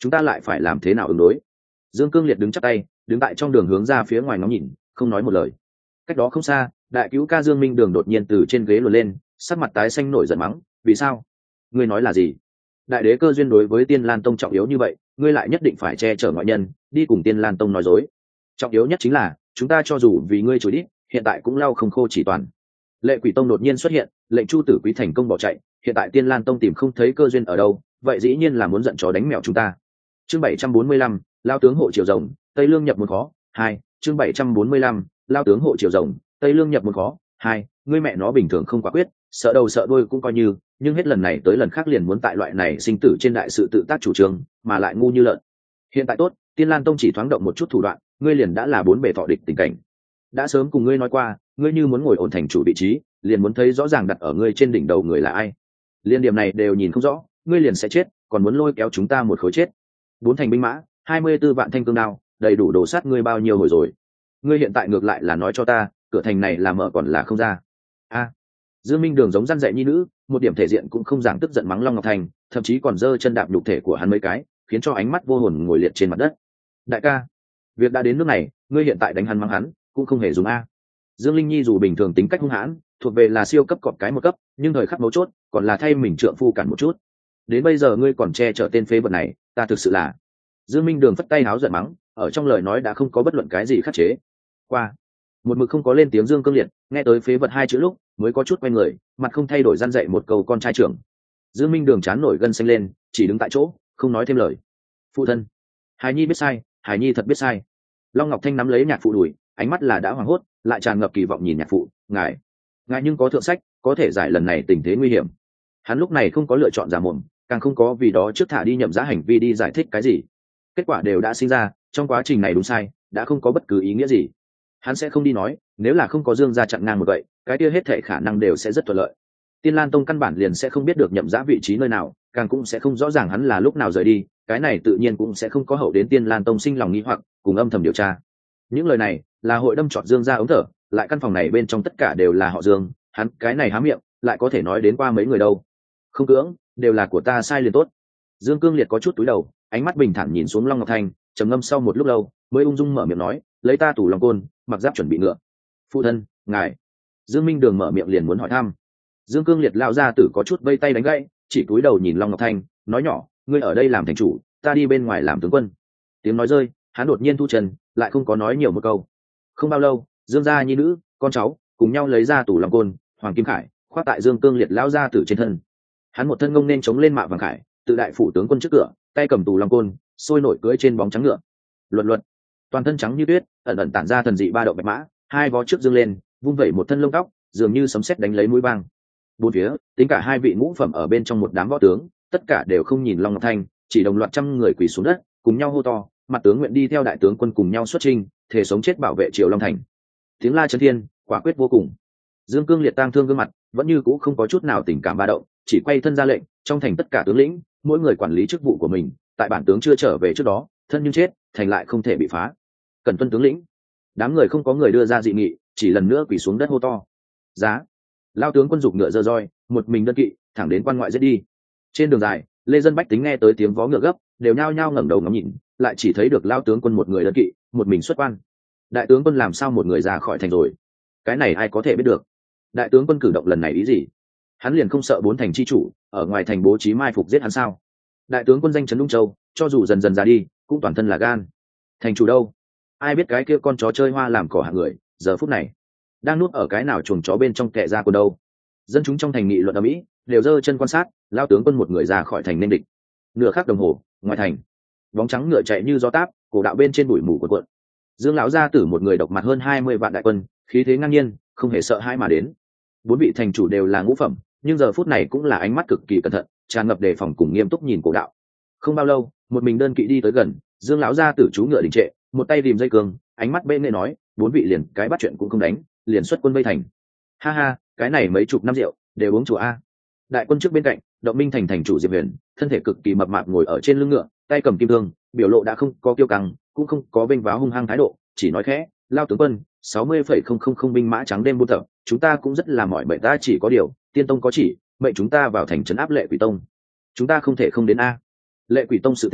chúng ta lại phải làm thế nào ứng đối? Dương Cương Liệt đứng chắp tay, đứng tại trong đường hướng ra phía ngoài ngóng nhìn, không nói một lời. Cách đó không xa, đại cứu ca Dương Minh Đường đột nhiên từ trên ghế luồn lên, sắc mặt tái xanh nổi giận mắng, vì sao? Ngươi nói là gì? Đại đế cơ duyên đối với Tiên Lan Tông trọng yếu như vậy, ngươi lại nhất định phải che chở ngoại nhân, đi cùng Tiên Lan Tông nói dối. Trọng yếu nhất chính là, chúng ta cho dù vì ngươi chối đi, hiện tại cũng lau không khô chỉ toàn. Lệ Quỷ Tông đột nhiên xuất hiện, lệnh Chu Tử Quý thành công bỏ chạy, hiện tại Tiên Lan Tông tìm không thấy cơ duyên ở đâu, vậy dĩ nhiên là muốn giận chó đánh mèo chúng ta. Chương bảy trăm bốn mươi lăm, lao tướng hộ triều rồng, Tây Lương nhập một khó. Hai, chương bảy trăm bốn mươi lăm, lao tướng hộ triều rồng, Tây Lương nhập một khó. Hai, ngươi mẹ nó bình thường không quả quyết, sợ đầu sợ đuôi cũng coi như, nhưng hết lần này tới lần khác liền muốn tại loại này sinh tử trên đại sự tự tác chủ trương, mà lại ngu như lợn. Hiện tại tốt, Tiên Lan Tông chỉ thoáng động một chút thủ đoạn, ngươi liền đã là bốn bề thọ địch tình cảnh. Đã sớm cùng ngươi nói qua, ngươi như muốn ngồi ổn thành chủ vị trí, liền muốn thấy rõ ràng đặt ở ngươi trên đỉnh đầu người là ai. Liên điểm này đều nhìn không rõ, ngươi liền sẽ chết, còn muốn lôi kéo chúng ta một khối chết. Bốn thành binh mã, hai mươi tư vạn thanh cương đao, đầy đủ đổ sát ngươi bao nhiêu hồi rồi. Ngươi hiện tại ngược lại là nói cho ta, cửa thành này là mở còn là không ra. A. Dương Minh Đường giống răn dạy nhi nữ, một điểm thể diện cũng không giảng, tức giận mắng Long Ngọc Thành, thậm chí còn giơ chân đạp nhục thể của hắn mấy cái, khiến cho ánh mắt vô hồn ngồi liệt trên mặt đất. Đại ca, việc đã đến nước này, ngươi hiện tại đánh hắn mắng hắn, cũng không hề dùng a. Dương Linh Nhi dù bình thường tính cách hung hãn, thuộc về là siêu cấp cọp cái một cấp, nhưng thời khắc mấu chốt, còn là thay mình trượng phu cản một chút. Đến bây giờ ngươi còn che chở tên phế vật này, ta thực sự là. Dương Minh Đường phất tay háo giận mắng, ở trong lời nói đã không có bất luận cái gì khắc chế. Qua, một mực không có lên tiếng Dương Cương Liệt, nghe tới phế vật hai chữ lúc, mới có chút quay người, mặt không thay đổi răn dạy một câu con trai trưởng. Dương Minh Đường chán nổi gân xanh lên, chỉ đứng tại chỗ, không nói thêm lời. Phụ thân, Hải Nhi biết sai, Hải Nhi thật biết sai. Long Ngọc Thanh nắm lấy nhạc phụ đùi, ánh mắt là đã hoảng hốt, lại tràn ngập kỳ vọng nhìn nhạc phụ, ngài, ngài nhưng có thượng sách, có thể giải lần này tình thế nguy hiểm. Hắn lúc này không có lựa chọn giả mồm, càng không có vì đó trước thả đi nhậm giá hành vi đi giải thích cái gì. Kết quả đều đã sinh ra, trong quá trình này đúng sai, đã không có bất cứ ý nghĩa gì. Hắn sẽ không đi nói, nếu là không có Dương gia chặn ngang một vậy, cái kia hết thảy khả năng đều sẽ rất thuận lợi. Tiên Lan Tông căn bản liền sẽ không biết được nhậm giá vị trí nơi nào, càng cũng sẽ không rõ ràng hắn là lúc nào rời đi, cái này tự nhiên cũng sẽ không có hậu đến Tiên Lan Tông sinh lòng nghi hoặc, cùng âm thầm điều tra. Những lời này là hội đâm trọt Dương gia ống thở, lại căn phòng này bên trong tất cả đều là họ Dương, hắn cái này há miệng, lại có thể nói đến qua mấy người đâu. Không cưỡng, đều là của ta sai liền tốt. Dương Cương Liệt có chút túi đầu, ánh mắt bình thản nhìn xuống Long Ngọc Thanh, trầm ngâm sau một lúc lâu, mới ung dung mở miệng nói, lấy ta tủ lòng côn, mặc giáp chuẩn bị ngựa. Phụ thân, ngài. Dương Minh Đường mở miệng liền muốn hỏi thăm. Dương Cương Liệt lao ra tử có chút vây tay đánh gãy, chỉ cúi đầu nhìn Long Ngọc Thanh, nói nhỏ, ngươi ở đây làm thành chủ, ta đi bên ngoài làm tướng quân. Tiếng nói rơi, hắn đột nhiên thu chân, lại không có nói nhiều một câu. Không bao lâu, Dương gia nhi nữ, con cháu, cùng nhau lấy ra tủ lòng côn, Hoàng Kim Khải, khoác tại Dương Cương Liệt lao ra tử trên thân. Hắn một thân ngông nên chống lên mạ vàng khải, tự đại phủ tướng quân trước cửa, tay cầm tù lòng côn, sôi nổi cưỡi trên bóng trắng ngựa. Luận luận, toàn thân trắng như tuyết, ẩn ẩn tản ra thần dị ba động bạch mã, hai vó trước dương lên, vung vẩy một thân lông tóc, dường như sấm sét đánh lấy mũi vang. Bốn phía, tính cả hai vị ngũ phẩm ở bên trong một đám võ tướng, tất cả đều không nhìn Long Ngọc Thanh, chỉ đồng loạt trăm người quỳ xuống đất, cùng nhau hô to, mặt tướng nguyện đi theo đại tướng quân cùng nhau xuất chinh, thể sống chết bảo vệ Triều Long Thành. Tiếng la chấn thiên, quả quyết vô cùng. Dương Cương Liệt tang thương gương mặt, vẫn như cũ không có chút nào tình cảm ba động, chỉ quay thân ra lệnh, trong thành tất cả tướng lĩnh, mỗi người quản lý chức vụ của mình, tại bản tướng chưa trở về trước đó, thân nhưng chết, thành lại không thể bị phá. Cần tuân tướng lĩnh. Đám người không có người đưa ra dị nghị, chỉ lần nữa quỳ xuống đất hô to. Giá. Lao tướng quân dục ngựa giơ roi, một mình đơn kỵ, thẳng đến quan ngoại giết đi. Trên đường dài, lê dân bách tính nghe tới tiếng vó ngựa gấp, đều nhao nhao ngẩng đầu ngắm nhìn, lại chỉ thấy được Lao tướng quân một người đơn kỵ, một mình xuất quan. Đại tướng quân làm sao một người ra khỏi thành rồi? Cái này ai có thể biết được? Đại tướng quân cử động lần này ý gì? Hắn liền không sợ bốn thành chi chủ ở ngoài thành bố trí mai phục giết hắn sao? Đại tướng quân danh chấn Đông Châu, cho dù dần dần ra đi, cũng toàn thân là gan. Thành chủ đâu? Ai biết cái kia con chó chơi hoa làm cỏ hạng người, giờ phút này đang nuốt ở cái nào chuồng chó bên trong kẻ ra quân đâu? Dân chúng trong thành nghị luận ở mỹ đều giơ chân quan sát, Lao tướng quân một người ra khỏi thành nên địch. Nửa khắc đồng hồ, ngoài thành, bóng trắng ngựa chạy như gió táp, cổ đạo bên trên bụi mù của quận. Dương lão gia tử một người độc mặt hơn hai mươi vạn đại quân, khí thế ngang nhiên, không hề sợ hãi mà đến. Bốn vị thành chủ đều là ngũ phẩm, nhưng giờ phút này cũng là ánh mắt cực kỳ cẩn thận, tràn ngập đề phòng cùng nghiêm túc nhìn cổ đạo. Không bao lâu, một mình đơn kỵ đi tới gần, Dương lão gia tử chú ngựa đình trệ, một tay rìm dây cương, ánh mắt bên nghệ nói, bốn vị liền cái bắt chuyện cũng không đánh, liền xuất quân vây thành. Ha ha, cái này mấy chục năm rượu đều uống chùa a. Đại quân trước bên cạnh, Động Minh thành thành chủ Diệp Huyền, thân thể cực kỳ mập mạp ngồi ở trên lưng ngựa, tay cầm kim thương, biểu lộ đã không có kiêu căng, cũng không có bênh váo hung hăng thái độ, chỉ nói khẽ, Lao tướng quân, sáu mươi phẩy không không không binh mã trắng đêm buôn tập, chúng ta cũng rất là mỏi mệt, ta chỉ có điều, Tiên Tông có chỉ, mệnh chúng ta vào thành trấn áp Lệ Quỷ Tông. Chúng ta không thể không đến a. Lệ Quỷ Tông sự tình,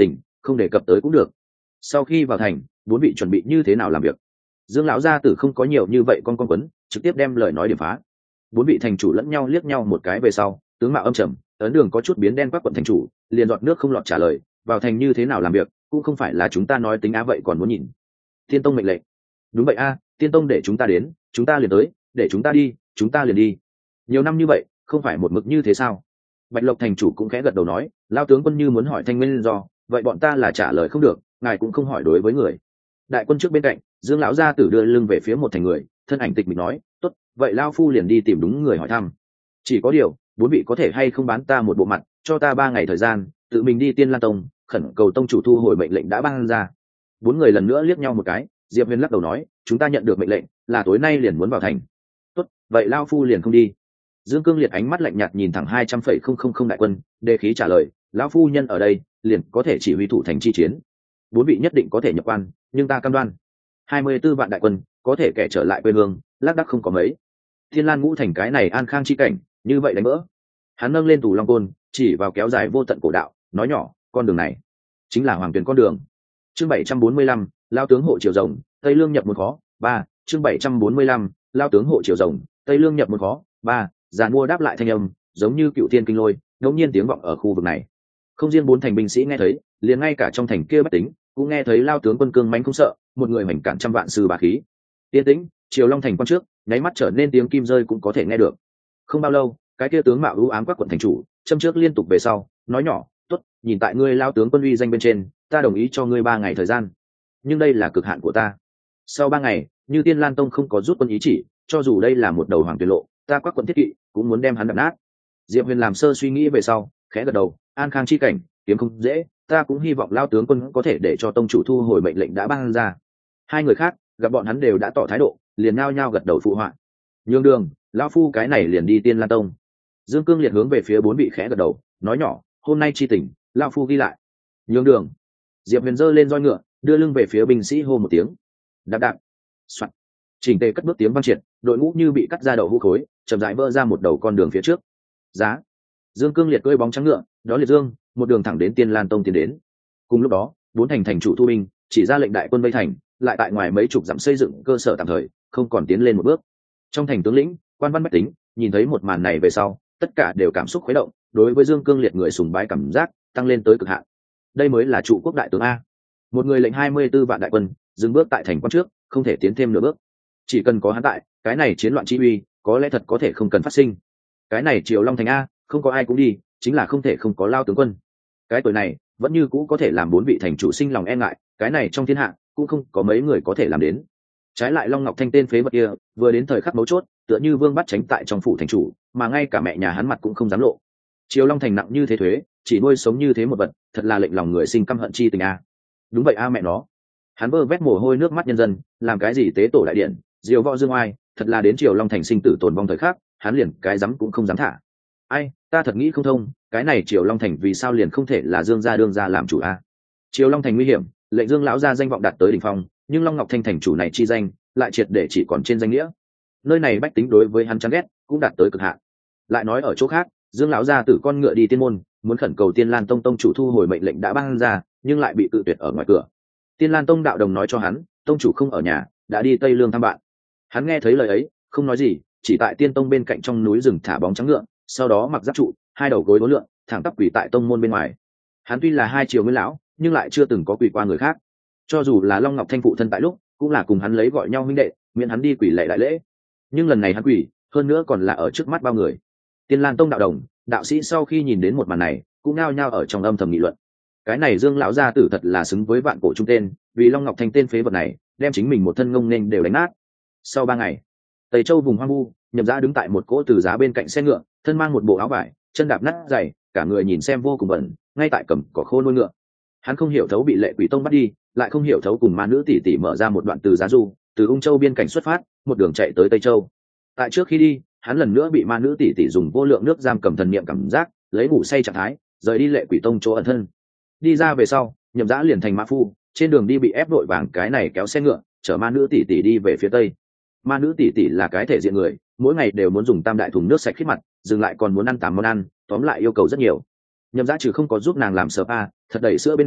không đề cập tới cũng được. Sau khi vào thành, bốn vị chuẩn bị như thế nào làm việc? Dương lão gia tử không có nhiều như vậy con con quấn, trực tiếp đem lời nói điểm phá. Bốn vị thành chủ lẫn nhau liếc nhau một cái về sau, tướng mạo âm trầm, ấn đường có chút biến đen quắc quận thành chủ, liền giọt nước không lọt trả lời, vào thành như thế nào làm việc, cũng không phải là chúng ta nói tính á vậy còn muốn nhìn. Tiên tông mệnh lệnh. Đúng vậy a, tiên tông để chúng ta đến, chúng ta liền tới, để chúng ta đi, chúng ta liền đi. Nhiều năm như vậy, không phải một mực như thế sao? Bạch Lộc thành chủ cũng khẽ gật đầu nói, lao tướng quân như muốn hỏi thanh nguyên do, vậy bọn ta là trả lời không được, ngài cũng không hỏi đối với người. Đại quân trước bên cạnh, Dương lão gia tử đưa lưng về phía một thành người, thân ảnh tịch mịch nói, tốt, vậy lao phu liền đi tìm đúng người hỏi thăm. Chỉ có điều, bốn vị có thể hay không bán ta một bộ mặt, cho ta ba ngày thời gian, tự mình đi Tiên Lan tông, khẩn cầu tông chủ thu hồi mệnh lệnh đã ban ra. Bốn người lần nữa liếc nhau một cái, Diệp Huyền lắc đầu nói, chúng ta nhận được mệnh lệnh, là tối nay liền muốn vào thành. Tốt, vậy lao phu liền không đi. Dương Cương Liệt ánh mắt lạnh nhạt nhìn thẳng hai trăm phẩy không không không đại quân, đề khí trả lời, lão phu nhân ở đây, liền có thể chỉ huy thủ thành chi chiến. Bốn vị nhất định có thể nhập quan, nhưng ta cam đoan, hai mươi tư vạn đại quân, có thể kẻ trở lại quê hương, lác đác không có mấy. Thiên Lan ngũ thành cái này an khang chi cảnh, như vậy đánh vỡ. Hắn nâng lên tù long côn, chỉ vào kéo dài vô tận cổ đạo, nói nhỏ, con đường này chính là hoàng tuyển con đường. Chương bảy trăm bốn mươi lăm, lao tướng hộ triều rồng, Tây Lương nhập một khó, ba, chương bảy trăm bốn mươi lăm, lao tướng hộ triều rồng, Tây Lương nhập một khó, ba, giàn mua đáp lại thanh âm, giống như cựu thiên kinh lôi, ngẫu nhiên tiếng vọng ở khu vực này. Không riêng bốn thành binh sĩ nghe thấy, liền ngay cả trong thành kia bách tính cũng nghe thấy lao tướng quân cương mãnh không sợ, một người hoành cản trăm vạn sư bá khí. Yên tĩnh, triều long thành quan trước, nháy mắt trở nên tiếng kim rơi cũng có thể nghe được. Không bao lâu, cái kia tướng mạo ưu ám các quận thành chủ, châm trước liên tục về sau, nói nhỏ, tốt, nhìn tại ngươi lao tướng quân uy danh bên trên, ta đồng ý cho ngươi ba ngày thời gian, nhưng đây là cực hạn của ta. Sau ba ngày, như Tiên Lan tông không có rút quân ý chỉ, cho dù đây là một đầu hoàng tuyệt lộ, ta các quận thiết kỵ cũng muốn đem hắn đập nát. Diệp Huyền làm sơ suy nghĩ về sau, khẽ gật đầu, an khang chi cảnh, kiếm không dễ, ta cũng hy vọng lao tướng quân có thể để cho tông chủ thu hồi mệnh lệnh đã ban ra. Hai người khác gặp bọn hắn đều đã tỏ thái độ, liền nao nhao gật đầu phụ họa. Nhường đường, lão phu cái này liền đi Tiên Lan tông. Dương Cương Liệt hướng về phía bốn vị khẽ gật đầu, nói nhỏ, hôm nay chi tỉnh, lão phu ghi lại. Nhường đường. Diệp Huyền giơ lên roi ngựa, đưa lưng về phía binh sĩ hô một tiếng. Đạp đạp. Soạt. Chỉnh tề cất bước tiếng vang triệt, đội ngũ như bị cắt ra đầu hũ khối, chậm rãi vỡ ra một đầu con đường phía trước. Giá. Dương Cương Liệt cưỡi bóng trắng ngựa, đó liệt dương, một đường thẳng đến Tiên Lan tông tiến đến. Cùng lúc đó, bốn thành thành chủ thu binh, chỉ ra lệnh đại quân vây thành, lại tại ngoài mấy chục dặm xây dựng cơ sở tạm thời, không còn tiến lên một bước. Trong thành tướng lĩnh, quan văn bách tính, nhìn thấy một màn này về sau, tất cả đều cảm xúc khuấy động, đối với Dương Cương Liệt người sùng bái cảm giác tăng lên tới cực hạn. Đây mới là trụ quốc đại tướng a. Một người lệnh hai mươi tư vạn đại quân, dừng bước tại thành quan trước, không thể tiến thêm nửa bước. Chỉ cần có hắn tại, cái này chiến loạn chi uy, có lẽ thật có thể không cần phát sinh. Cái này Triều Long thành a, không có ai cũng đi, chính là không thể không có lao tướng quân. Cái tuổi này, vẫn như cũ có thể làm bốn vị thành chủ sinh lòng e ngại, cái này trong thiên hạ cũng không có mấy người có thể làm đến. Trái lại Long Ngọc Thanh tên phế vật kia, vừa đến thời khắc mấu chốt, tựa như vương bắt tránh tại trong phủ thành chủ, mà ngay cả mẹ nhà hắn mặt cũng không dám lộ. Triều Long thành nặng như thế thuế, chỉ nuôi sống như thế một vật, thật là lệnh lòng người sinh căm hận chi tình a. Đúng vậy a mẹ nó. Hắn vơ vét mồ hôi nước mắt nhân dân, làm cái gì tế tổ đại điện, diều võ dương oai, thật là đến Triều Long thành sinh tử tồn vong thời khắc, hắn liền cái dám cũng không dám thả. Ai, ta thật nghĩ không thông, cái này Triều Long thành vì sao liền không thể là Dương gia đương gia làm chủ a? Triều Long thành nguy hiểm, lệnh Dương lão gia danh vọng đạt tới đỉnh phong, nhưng Long Ngọc Thanh thành chủ này chi danh, lại triệt để chỉ còn trên danh nghĩa. Nơi này bách tính đối với hắn chán ghét, cũng đạt tới cực hạn. Lại nói ở chỗ khác, Dương lão gia tử con ngựa đi tiên môn, muốn khẩn cầu Tiên Lan tông tông chủ thu hồi mệnh lệnh đã ban ra, nhưng lại bị cự tuyệt ở ngoài cửa. Tiên Lan tông đạo đồng nói cho hắn, tông chủ không ở nhà, đã đi Tây Lương thăm bạn. Hắn nghe thấy lời ấy, không nói gì, chỉ tại Tiên tông bên cạnh trong núi rừng thả bóng trắng ngựa, sau đó mặc giáp trụ, hai đầu gối uốn lượn, thẳng tắp quỳ tại tông môn bên ngoài. Hắn tuy là hai triều nguyên lão, nhưng lại chưa từng có quỳ qua người khác. Cho dù là Long Ngọc Thanh phụ thân tại lúc, cũng là cùng hắn lấy gọi nhau huynh đệ, miễn hắn đi quỳ lạy đại lễ. Nhưng lần này hắn quỳ, hơn nữa còn là ở trước mắt bao người. Tiên Lan tông đạo đồng, đạo sĩ sau khi nhìn đến một màn này, cũng nao nhao ở trong âm thầm nghị luận. Cái này Dương lão gia tử thật là xứng với vạn cổ trung tên, vì Long Ngọc Thanh tên phế vật này, đem chính mình một thân ngông nên đều đánh nát. Sau ba ngày, Tây Châu vùng hoang vu, Nhậm Dã đứng tại một cỗ từ giá bên cạnh xe ngựa, thân mang một bộ áo vải, chân đạp nát giày, cả người nhìn xem vô cùng bẩn, ngay tại cầm cỏ khô nuôi ngựa. Hắn không hiểu thấu bị Lệ Quỷ Tông bắt đi, lại không hiểu thấu cùng ma nữ tỷ tỷ mở ra một đoạn từ giá du, từ Ung Châu biên cảnh xuất phát, một đường chạy tới Tây Châu. Tại trước khi đi, hắn lần nữa bị ma nữ tỷ tỷ dùng vô lượng nước giam cầm thần niệm cảm giác, lấy ngủ say trạng thái, rời đi Lệ Quỷ Tông chỗ ẩn thân. Đi ra về sau, Nhậm Dã liền thành mã phu, trên đường đi bị ép đội vàng cái này kéo xe ngựa, chở ma nữ tỷ tỷ đi về phía tây. Ma nữ tỷ tỷ là cái thể diện người, mỗi ngày đều muốn dùng tam đại thùng nước sạch khít mặt, dừng lại còn muốn ăn tám món ăn, tóm lại yêu cầu rất nhiều. Nhậm Dã trừ không có giúp nàng làm spa, thật đẩy sữa bên ngoài,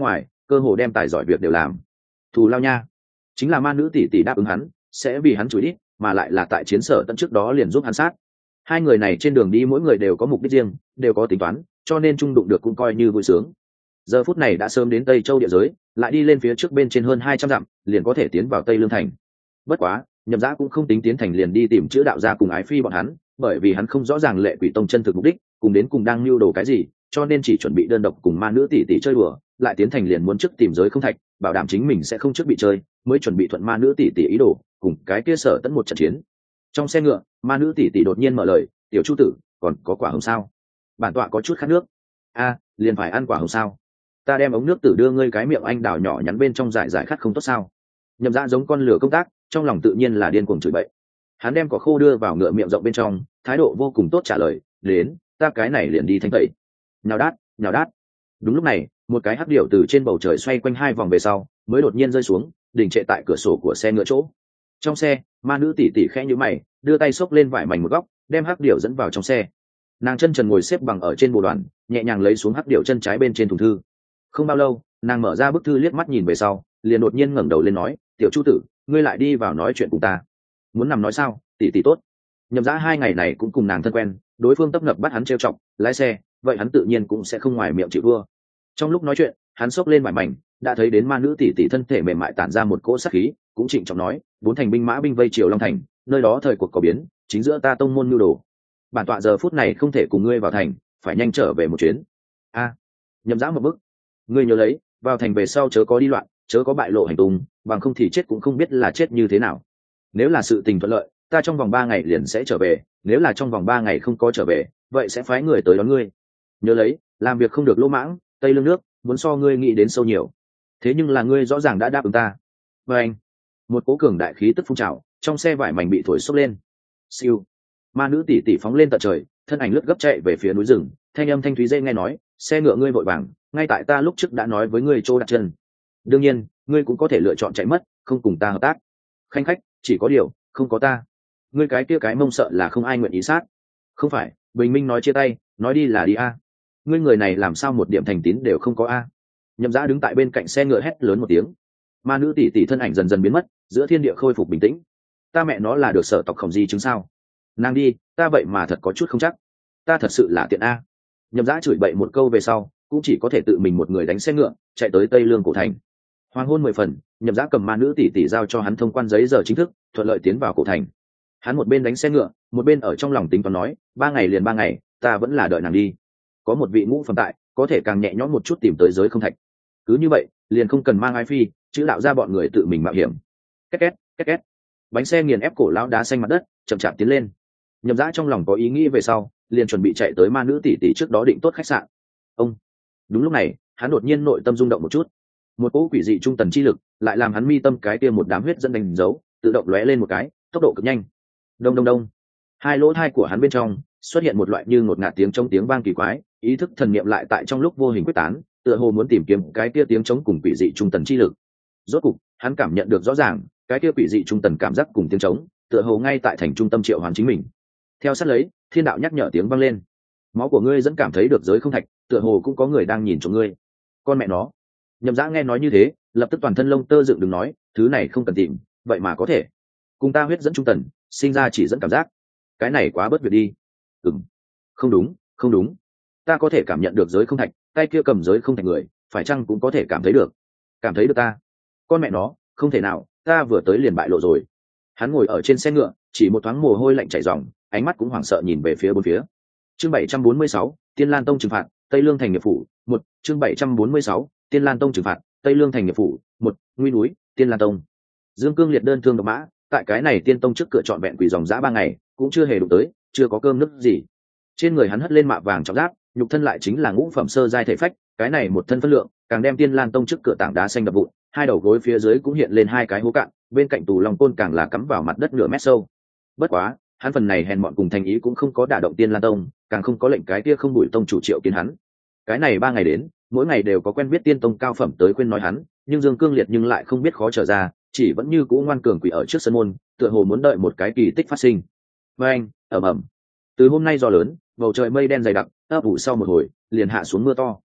cơ hồ đem tài giỏi việc đều làm. Thù lao nha, chính là ma nữ tỷ tỷ đáp ứng hắn sẽ vì hắn chửi ít, mà lại là tại chiến sở tận trước đó liền giúp hắn sát. Hai người này trên đường đi mỗi người đều có mục đích riêng, đều có tính toán, cho nên chung đụng được cũng coi như vui sướng. Giờ phút này đã sớm đến Tây Châu địa giới, lại đi lên phía trước bên trên hơn hai trăm dặm, liền có thể tiến vào Tây Lương thành. Bất quá, Nhậm Dã cũng không tính tiến thành liền đi tìm chữ đạo gia cùng ái phi bọn hắn, bởi vì hắn không rõ ràng Lệ Quỷ Tông chân thực mục đích, cùng đến cùng đang mưu đồ cái gì, cho nên chỉ chuẩn bị đơn độc cùng ma nữ tỷ tỷ chơi đùa, lại tiến thành liền muốn trước tìm giới không thạch, bảo đảm chính mình sẽ không trước bị chơi, mới chuẩn bị thuận ma nữ tỷ tỷ ý đồ, cùng cái kia Sở Tẫn một trận chiến. Trong xe ngựa, ma nữ tỷ tỷ đột nhiên mở lời, "Tiểu Chu tử, còn có quả hồng sao? Bản tọa có chút khát nước." "A, liền phải ăn quả hồng sao? Ta đem ống nước tử đưa ngươi cái miệng anh đào nhỏ nhắn bên trong giải giải khát không tốt sao?" Nhậm Dã giống con lửa công tác, trong lòng tự nhiên là điên cuồng chửi bậy. Hắn đem quả khô đưa vào ngựa miệng rộng bên trong, thái độ vô cùng tốt trả lời, "Đến, ta cái này liền đi thanh tẩy." Nhào đát, nhào đát. Đúng lúc này, một cái hắc điểu từ trên bầu trời xoay quanh hai vòng về sau, mới đột nhiên rơi xuống, đình trệ tại cửa sổ của xe ngựa chỗ. Trong xe, ma nữ tỷ tỷ khẽ nhíu mày, đưa tay xốc lên vải mảnh một góc, đem hắc điểu dẫn vào trong xe. Nàng chân trần ngồi xếp bằng ở trên bồ đoàn, nhẹ nhàng lấy xuống hắc điểu chân trái bên trên thùng thư. Không bao lâu, nàng mở ra bức thư liếc mắt nhìn về sau, liền đột nhiên ngẩng đầu lên nói, "Tiểu Chu tử, ngươi lại đi vào nói chuyện cùng ta. Muốn nằm nói sao? Tỷ tỷ tốt." Nhậm Dã hai ngày này cũng cùng nàng thân quen, đối phương tấp nập bắt hắn trêu chọc, lái xe, vậy hắn tự nhiên cũng sẽ không ngoài miệng chịu vua. Trong lúc nói chuyện, hắn xốc lên vải mảnh, đã thấy đến ma nữ tỷ tỷ thân thể mềm mại tản ra một cỗ sát khí, cũng trịnh trọng nói, "Bốn thành binh mã binh vây triều Long thành, nơi đó thời cuộc có biến, chính giữa ta tông môn nhu đồ. Bản tọa giờ phút này không thể cùng ngươi vào thành, phải nhanh trở về một chuyến." A, Nhậm Dã một bức, "Ngươi nhớ lấy, vào thành về sau chớ có đi loạn, chớ có bại lộ hành tung, bằng không thì chết cũng không biết là chết như thế nào. Nếu là sự tình thuận lợi, ta trong vòng ba ngày liền sẽ trở về, nếu là trong vòng ba ngày không có trở về, vậy sẽ phái người tới đón ngươi. Nhớ lấy, làm việc không được lỗ mãng, Tây Lương nước muốn so ngươi nghĩ đến sâu nhiều. Thế nhưng là ngươi rõ ràng đã đáp ứng ta." Và anh, một cố cường đại khí tức phun trào, trong xe vải mảnh bị thổi xốc lên. Siêu, ma nữ tỷ tỷ phóng lên tận trời, thân ảnh lướt gấp chạy về phía núi rừng, thanh âm thanh thúy dễ nghe nói, "Xe ngựa ngươi vội vàng, ngay tại ta lúc trước đã nói với ngươi chỗ đặt chân. Đương nhiên, ngươi cũng có thể lựa chọn chạy mất, không cùng ta hợp tác. Khanh khách, chỉ có điều, không có ta, ngươi cái kia cái mông sợ là không ai nguyện ý sát." "Không phải, bình minh nói chia tay, nói đi là đi a. Ngươi người này làm sao một điểm thành tín đều không có a?" Nhậm Dã đứng tại bên cạnh xe ngựa hét lớn một tiếng. Ma nữ tỷ tỷ thân ảnh dần dần biến mất, giữa thiên địa khôi phục bình tĩnh. "Ta mẹ nó là được sở tộc khổng di chứng sao? Nàng đi, ta vậy mà thật có chút không chắc. Ta thật sự là tiện a." Nhậm Dã chửi bậy một câu về sau, cũng chỉ có thể tự mình một người đánh xe ngựa chạy tới Tây Lương cổ thành. Hoàng hôn mười phần, Nhậm Dã cầm ma nữ tỷ tỷ giao cho hắn thông quan giấy giờ chính thức, thuận lợi tiến vào cổ thành. Hắn một bên đánh xe ngựa, một bên ở trong lòng tính toán nói, ba ngày liền ba ngày, ta vẫn là đợi nàng đi. Có một vị ngũ phẩm tại, có thể càng nhẹ nhõm một chút tìm tới giới không thạch. Cứ như vậy, liền không cần mang ai phi, chữ đạo ra bọn người tự mình mạo hiểm. Két két, két két. Bánh xe nghiền ép cổ lão đá xanh mặt đất, chậm chạp tiến lên. Nhậm Dã trong lòng có ý nghĩ về sau, liền chuẩn bị chạy tới ma nữ tỷ tỷ trước đó định tốt khách sạn. Ông. Đúng lúc này, hắn đột nhiên nội tâm rung động một chút. Một cỗ quỷ dị trung tần chi lực, lại làm hắn mi tâm cái kia một đám huyết dẫn đánh dấu, tự động lóe lên một cái, tốc độ cực nhanh. Đông đông đông. Hai lỗ thai của hắn bên trong xuất hiện một loại như ngột ngạt tiếng trong tiếng vang kỳ quái, ý thức thần niệm lại tại trong lúc vô hình quyết tán, tựa hồ muốn tìm kiếm cái kia tiếng trống cùng quỷ dị trung tần chi lực. Rốt cục, hắn cảm nhận được rõ ràng, cái kia quỷ dị trung tần cảm giác cùng tiếng trống, tựa hồ ngay tại thành trung tâm triệu hoán chính mình. Theo sát lấy, thiên đạo nhắc nhở tiếng vang lên. "Máu của ngươi dẫn cảm thấy được giới không thạch, tựa hồ cũng có người đang nhìn trộm ngươi." Con mẹ nó. Nhậm Dã nghe nói như thế, lập tức toàn thân lông tơ dựng đứng nói, "Thứ này không cần tìm, vậy mà có thể cùng ta huyết dẫn trung tần, sinh ra chỉ dẫn cảm giác. Cái này quá bất việc đi." Ừm, không đúng, không đúng. Ta có thể cảm nhận được giới không thạch, tay kia cầm giới không thạch người, phải chăng cũng có thể cảm thấy được? Cảm thấy được ta? Con mẹ nó, không thể nào, ta vừa tới liền bại lộ rồi. Hắn ngồi ở trên xe ngựa, chỉ một thoáng mồ hôi lạnh chảy ròng, ánh mắt cũng hoảng sợ nhìn về phía bốn phía. Chương bảy trăm bốn mươi sáu, Tiên Lan Tông trừng phạt, Tây Lương thành nghiệp phủ, một, chương bảy trăm bốn mươi sáu, Tiên Lan Tông trừng phạt, Tây Lương thành nghiệp phủ, một, nguy núi, Tiên Lan Tông. Dương Cương liệt đơn thương độc mã, tại cái này Tiên Tông trước cửa trọn vẹn quỷ dòng dã ba ngày, cũng chưa hề đụng tới, chưa có cơm nước gì. Trên người hắn hất lên mạ vàng trọng giáp, nhục thân lại chính là ngũ phẩm sơ giai thể phách, cái này một thân phân lượng, càng đem Tiên Lan Tông trước cửa tảng đá xanh đập vụn, hai đầu gối phía dưới cũng hiện lên hai cái hố cạn, bên cạnh tù long côn càng là cắm vào mặt đất nửa mét sâu. Bất quá, hắn phần này hèn mọn cùng thành ý cũng không có đả động Tiên Lan Tông, càng không có lệnh cái kia không đuổi tông chủ Triệu Kiến hắn. Cái này ba ngày đến, mỗi ngày đều có quen biết Tiên Tông cao phẩm tới khuyên nói hắn, nhưng Dương Cương liệt nhưng lại không biết khó trở ra, chỉ vẫn như cũ ngoan cường quỷ ở trước sân môn, tựa hồ muốn đợi một cái kỳ tích phát sinh. Và anh, ầm ầm. Từ hôm nay gió lớn, bầu trời mây đen dày đặc, ấp ủ sau một hồi, liền hạ xuống mưa to.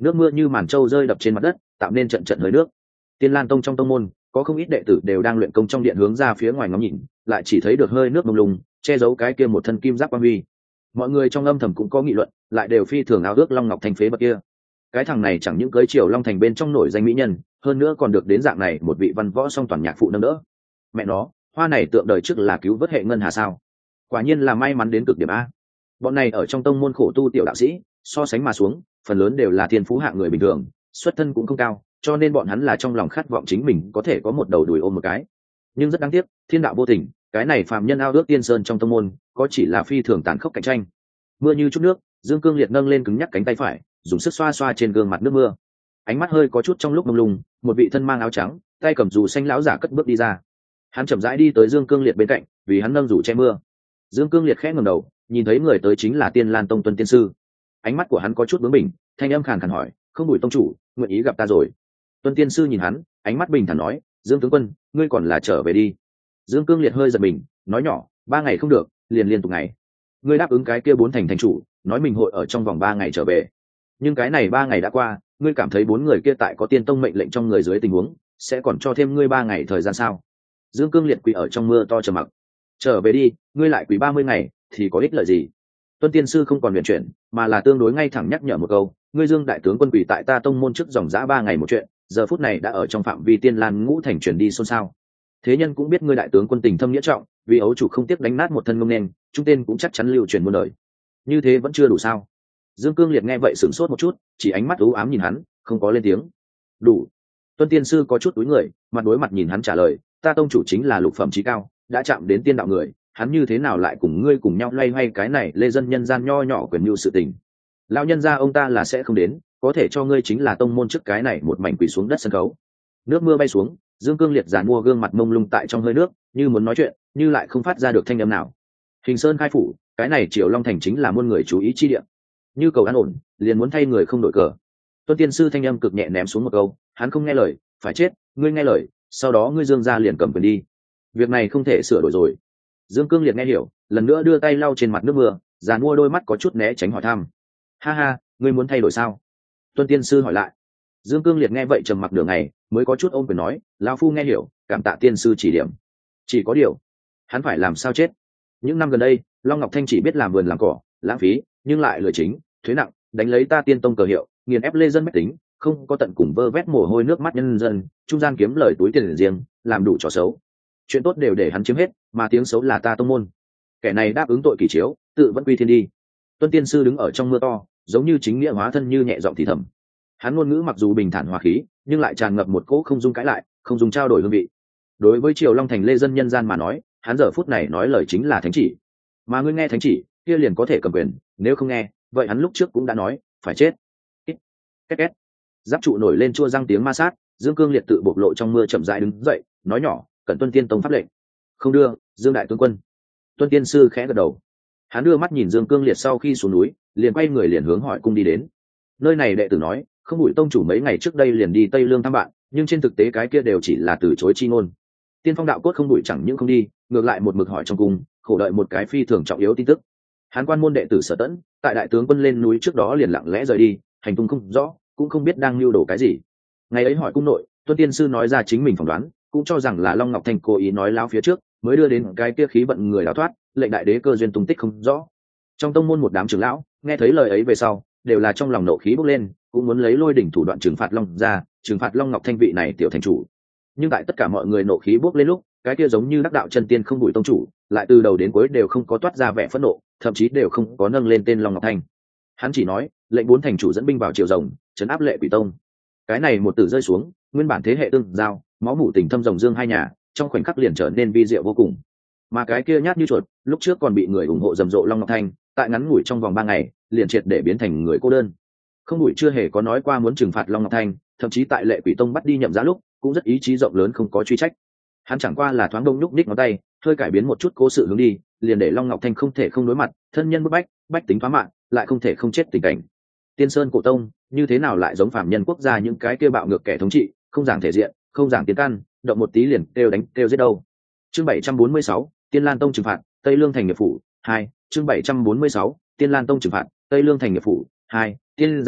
nước mưa như màn trâu rơi đập trên mặt đất, tạo nên trận trận hơi nước. Tiên Lan Tông trong tông môn có không ít đệ tử đều đang luyện công trong điện hướng ra phía ngoài ngắm nhìn, lại chỉ thấy được hơi nước mông lung che giấu cái kia một thân kim giáp quang huy. Mọi người trong âm thầm cũng có nghị luận, lại đều phi thường ao ước Long Ngọc Thanh phế vật kia. Cái thằng này chẳng những cưới Triều Long Thành bên trong nổi danh mỹ nhân, hơn nữa còn được đến dạng này một vị văn võ song toàn nhạc phụ nâng đỡ. Mẹ nó, hoa này tượng đời trước là cứu vớt hệ ngân hà sao? Quả nhiên là may mắn đến cực điểm a. Bọn này ở trong tông môn khổ tu tiểu đạo sĩ, so sánh mà xuống, phần lớn đều là thiên phú hạng người bình thường, xuất thân cũng không cao, cho nên bọn hắn là trong lòng khát vọng chính mình có thể có một đầu đùi ôm một cái. Nhưng rất đáng tiếc, thiên đạo vô tình, cái này phàm nhân ao ước tiên sơn trong tông môn, có chỉ là phi thường tàn khốc cạnh tranh. Mưa như chút nước, Dương Cương Liệt nâng lên cứng nhắc cánh tay phải, dùng sức xoa xoa trên gương mặt nước mưa. Ánh mắt hơi có chút trong lúc mông lung, một vị thân mang áo trắng, tay cầm dù xanh lão giả cất bước đi ra. Hắn chậm rãi đi tới Dương Cương Liệt bên cạnh, vì hắn nâng dù che mưa. Dương Cương Liệt khẽ ngẩng đầu, nhìn thấy người tới chính là Tiên Lan Tông Tuân Tiên Sư. Ánh mắt của hắn có chút bướng bỉnh, thanh âm khàn khàn hỏi, "Không Bùi tông chủ, nguyện ý gặp ta rồi?" Tuân Tiên Sư nhìn hắn, ánh mắt bình thản nói, "Dương tướng quân, ngươi còn là trở về đi." Dương Cương Liệt hơi giật mình, nói nhỏ, "Ba ngày không được, liền liên tục ngày." Ngươi đáp ứng cái kia bốn thành thành chủ, nói mình hội ở trong vòng ba ngày trở về. Nhưng cái này ba ngày đã qua, ngươi cảm thấy bốn người kia tại có tiên tông mệnh lệnh trong người dưới tình huống, sẽ còn cho thêm ngươi ba ngày thời gian sao? Dương Cương Liệt quỳ ở trong mưa to trầm mặc. "Trở về đi, ngươi lại quỳ ba mươi ngày, thì có ích lợi gì?" Tuân Tiên Sư không còn luyện chuyển, mà là tương đối ngay thẳng nhắc nhở một câu, "Ngươi Dương đại tướng quân quỳ tại ta tông môn trước dòng dã ba ngày một chuyện, giờ phút này đã ở trong phạm vi Tiên Lan ngũ thành truyền đi xôn xao. Thế nhân cũng biết ngươi đại tướng quân tình thâm nghĩa trọng, vì ấu chủ không tiếc đánh nát một thân ngông nên, trung tên cũng chắc chắn lưu truyền muôn đời. Như thế vẫn chưa đủ sao?" Dương Cương Liệt nghe vậy sửng sốt một chút, chỉ ánh mắt u ám nhìn hắn, không có lên tiếng. "Đủ." Tuân Tiên Sư có chút túi người, mặt đối mặt nhìn hắn trả lời, "Ta tông chủ chính là lục phẩm chí cao, đã chạm đến tiên đạo người, hắn như thế nào lại cùng ngươi cùng nhau loay hoay cái này lê dân nhân gian nho nhỏ quyền mưu sự tình. Lão nhân gia ông ta là sẽ không đến, có thể cho ngươi chính là tông môn trước cái này một mảnh quỳ xuống đất sân khấu." Nước mưa bay xuống, Dương Cương Liệt giàn mua gương mặt mông lung tại trong hơi nước, như muốn nói chuyện, như lại không phát ra được thanh âm nào. Hình Sơn khai phủ, cái này Triều Long Thành chính là muôn người chú ý chi địa. Như cầu an ổn, liền muốn thay người không đổi cờ. Tuân Tiên Sư thanh âm cực nhẹ ném xuống một câu, "Hắn không nghe lời, phải chết, ngươi nghe lời, sau đó ngươi Dương gia liền cầm quyền đi. Việc này không thể sửa đổi rồi." Dương Cương Liệt nghe hiểu, lần nữa đưa tay lau trên mặt nước mưa, giàn mua đôi mắt có chút né tránh hỏi thăm, "Ha ha, ngươi muốn thay đổi sao?" Tuân Tiên Sư hỏi lại. Dương Cương Liệt nghe vậy trầm mặc nửa ngày, mới có chút ôm quyền nói, "Lão phu nghe hiểu, cảm tạ tiên sư chỉ điểm. Chỉ có điều, hắn phải làm sao chết? Những năm gần đây, Long Ngọc Thanh chỉ biết làm vườn làm cỏ, lãng phí, nhưng lại lừa chính, thuế nặng, đánh lấy ta Tiên Tông cờ hiệu, nghiền ép lê dân bách tính, không có tận cùng vơ vét mồ hôi nước mắt nhân dân, trung gian kiếm lời túi tiền riêng, làm đủ trò xấu. Chuyện tốt đều để hắn chiếm hết, mà tiếng xấu là ta tông môn. Kẻ này đáp ứng tội kỳ chiếu, tự vẫn quy thiên đi." Tuân Tiên Sư đứng ở trong mưa to, giống như chính nghĩa hóa thân như nhẹ giọng thì thầm. Hắn ngôn ngữ mặc dù bình thản hòa khí, nhưng lại tràn ngập một cỗ không dung cãi lại, không dùng trao đổi hương vị. Đối với Triều Long Thành lê dân nhân gian mà nói, hắn giờ phút này nói lời chính là thánh chỉ. Mà ngươi nghe thánh chỉ, kia liền có thể cầm quyền, nếu không nghe, vậy hắn lúc trước cũng đã nói, phải chết. Két két. Giáp trụ nổi lên chua răng tiếng ma sát, Dương Cương Liệt tự bộc lộ trong mưa chậm rãi đứng dậy, nói nhỏ, "Cẩn tuân Tiên Tông pháp lệnh." "Không đưa, Dương đại tướng quân." Tuân Tiên Sư khẽ gật đầu. Hắn đưa mắt nhìn Dương Cương Liệt sau khi xuống núi, liền quay người liền hướng hỏi cung đi đến. Nơi này đệ tử nói, Không Bùi tông chủ mấy ngày trước đây liền đi Tây Lương thăm bạn, nhưng trên thực tế cái kia đều chỉ là từ chối chi ngôn. Tiên Phong đạo cốt Không Bùi chẳng những không đi, ngược lại một mực hỏi trong cung, khổ đợi một cái phi thường trọng yếu tin tức. Hắn quan môn đệ tử Sở Tẫn, tại đại tướng quân lên núi trước đó liền lặng lẽ rời đi, hành tung không rõ, cũng không biết đang lưu đồ cái gì. Ngày ấy hỏi cung nội, Tuân Tiên Sư nói ra chính mình phỏng đoán, cũng cho rằng là Long Ngọc Thanh cố ý nói láo phía trước, mới đưa đến cái kia khí vận người đào thoát, lệnh đại đế cơ duyên tung tích không rõ. Trong tông môn một đám trưởng lão nghe thấy lời ấy về sau, đều là trong lòng nộ khí bốc lên, cũng muốn lấy lôi đỉnh thủ đoạn trừng phạt Long ra, trừng phạt Long Ngọc Thanh vị này tiểu thành chủ. Nhưng tại tất cả mọi người nộ khí bốc lên lúc, cái kia giống như đắc đạo chân tiên Không Bùi tông chủ, lại từ đầu đến cuối đều không có toát ra vẻ phẫn nộ, thậm chí đều không có nâng lên tên Long Ngọc Thanh. Hắn chỉ nói, lệnh bốn thành chủ dẫn binh vào triều rồng, trấn áp Lệ Quỷ Tông. Cái này một từ rơi xuống, nguyên bản thế hệ tương giao, máu mủ tình thâm rồng dương hai nhà, trong khoảnh khắc liền trở nên vi diệu vô cùng. Mà cái kia nhát như chuột, lúc trước còn bị người ủng hộ rầm rộ Long Ngọc Thanh, tại ngắn ngủi trong vòng ba ngày, liền triệt để biến thành người cô đơn. Không Bùi chưa hề có nói qua muốn trừng phạt Long Ngọc Thanh, thậm chí tại Lệ Quỷ Tông bắt đi Nhậm Giá lúc, cũng rất ý chí rộng lớn không có truy trách. Hắn chẳng qua là thoáng đông nhúc ních ngón tay, hơi cải biến một chút cố sự hướng đi, liền để Long Ngọc Thanh không thể không đối mặt, thân nhân bức bách, bách tính phá mạng, lại không thể không chết tình cảnh. Tiên Sơn Cổ Tông, như thế nào lại giống phàm nhân quốc gia những cái kia bạo ngược kẻ thống trị, không giảng thể diện, không giảng tiến căn, động một tí liền kêu đánh kêu giết đâu. Chương bảy trăm bốn mươi sáu, Tiên Lan Tông trừng phạt, Tây Lương thành nghiệp phủ, hai, chương bảy trăm bốn mươi sáu, Tiên Lan Tông trừng phạt, Tây Lương thành nghiệp phủ, hai, tiên gia,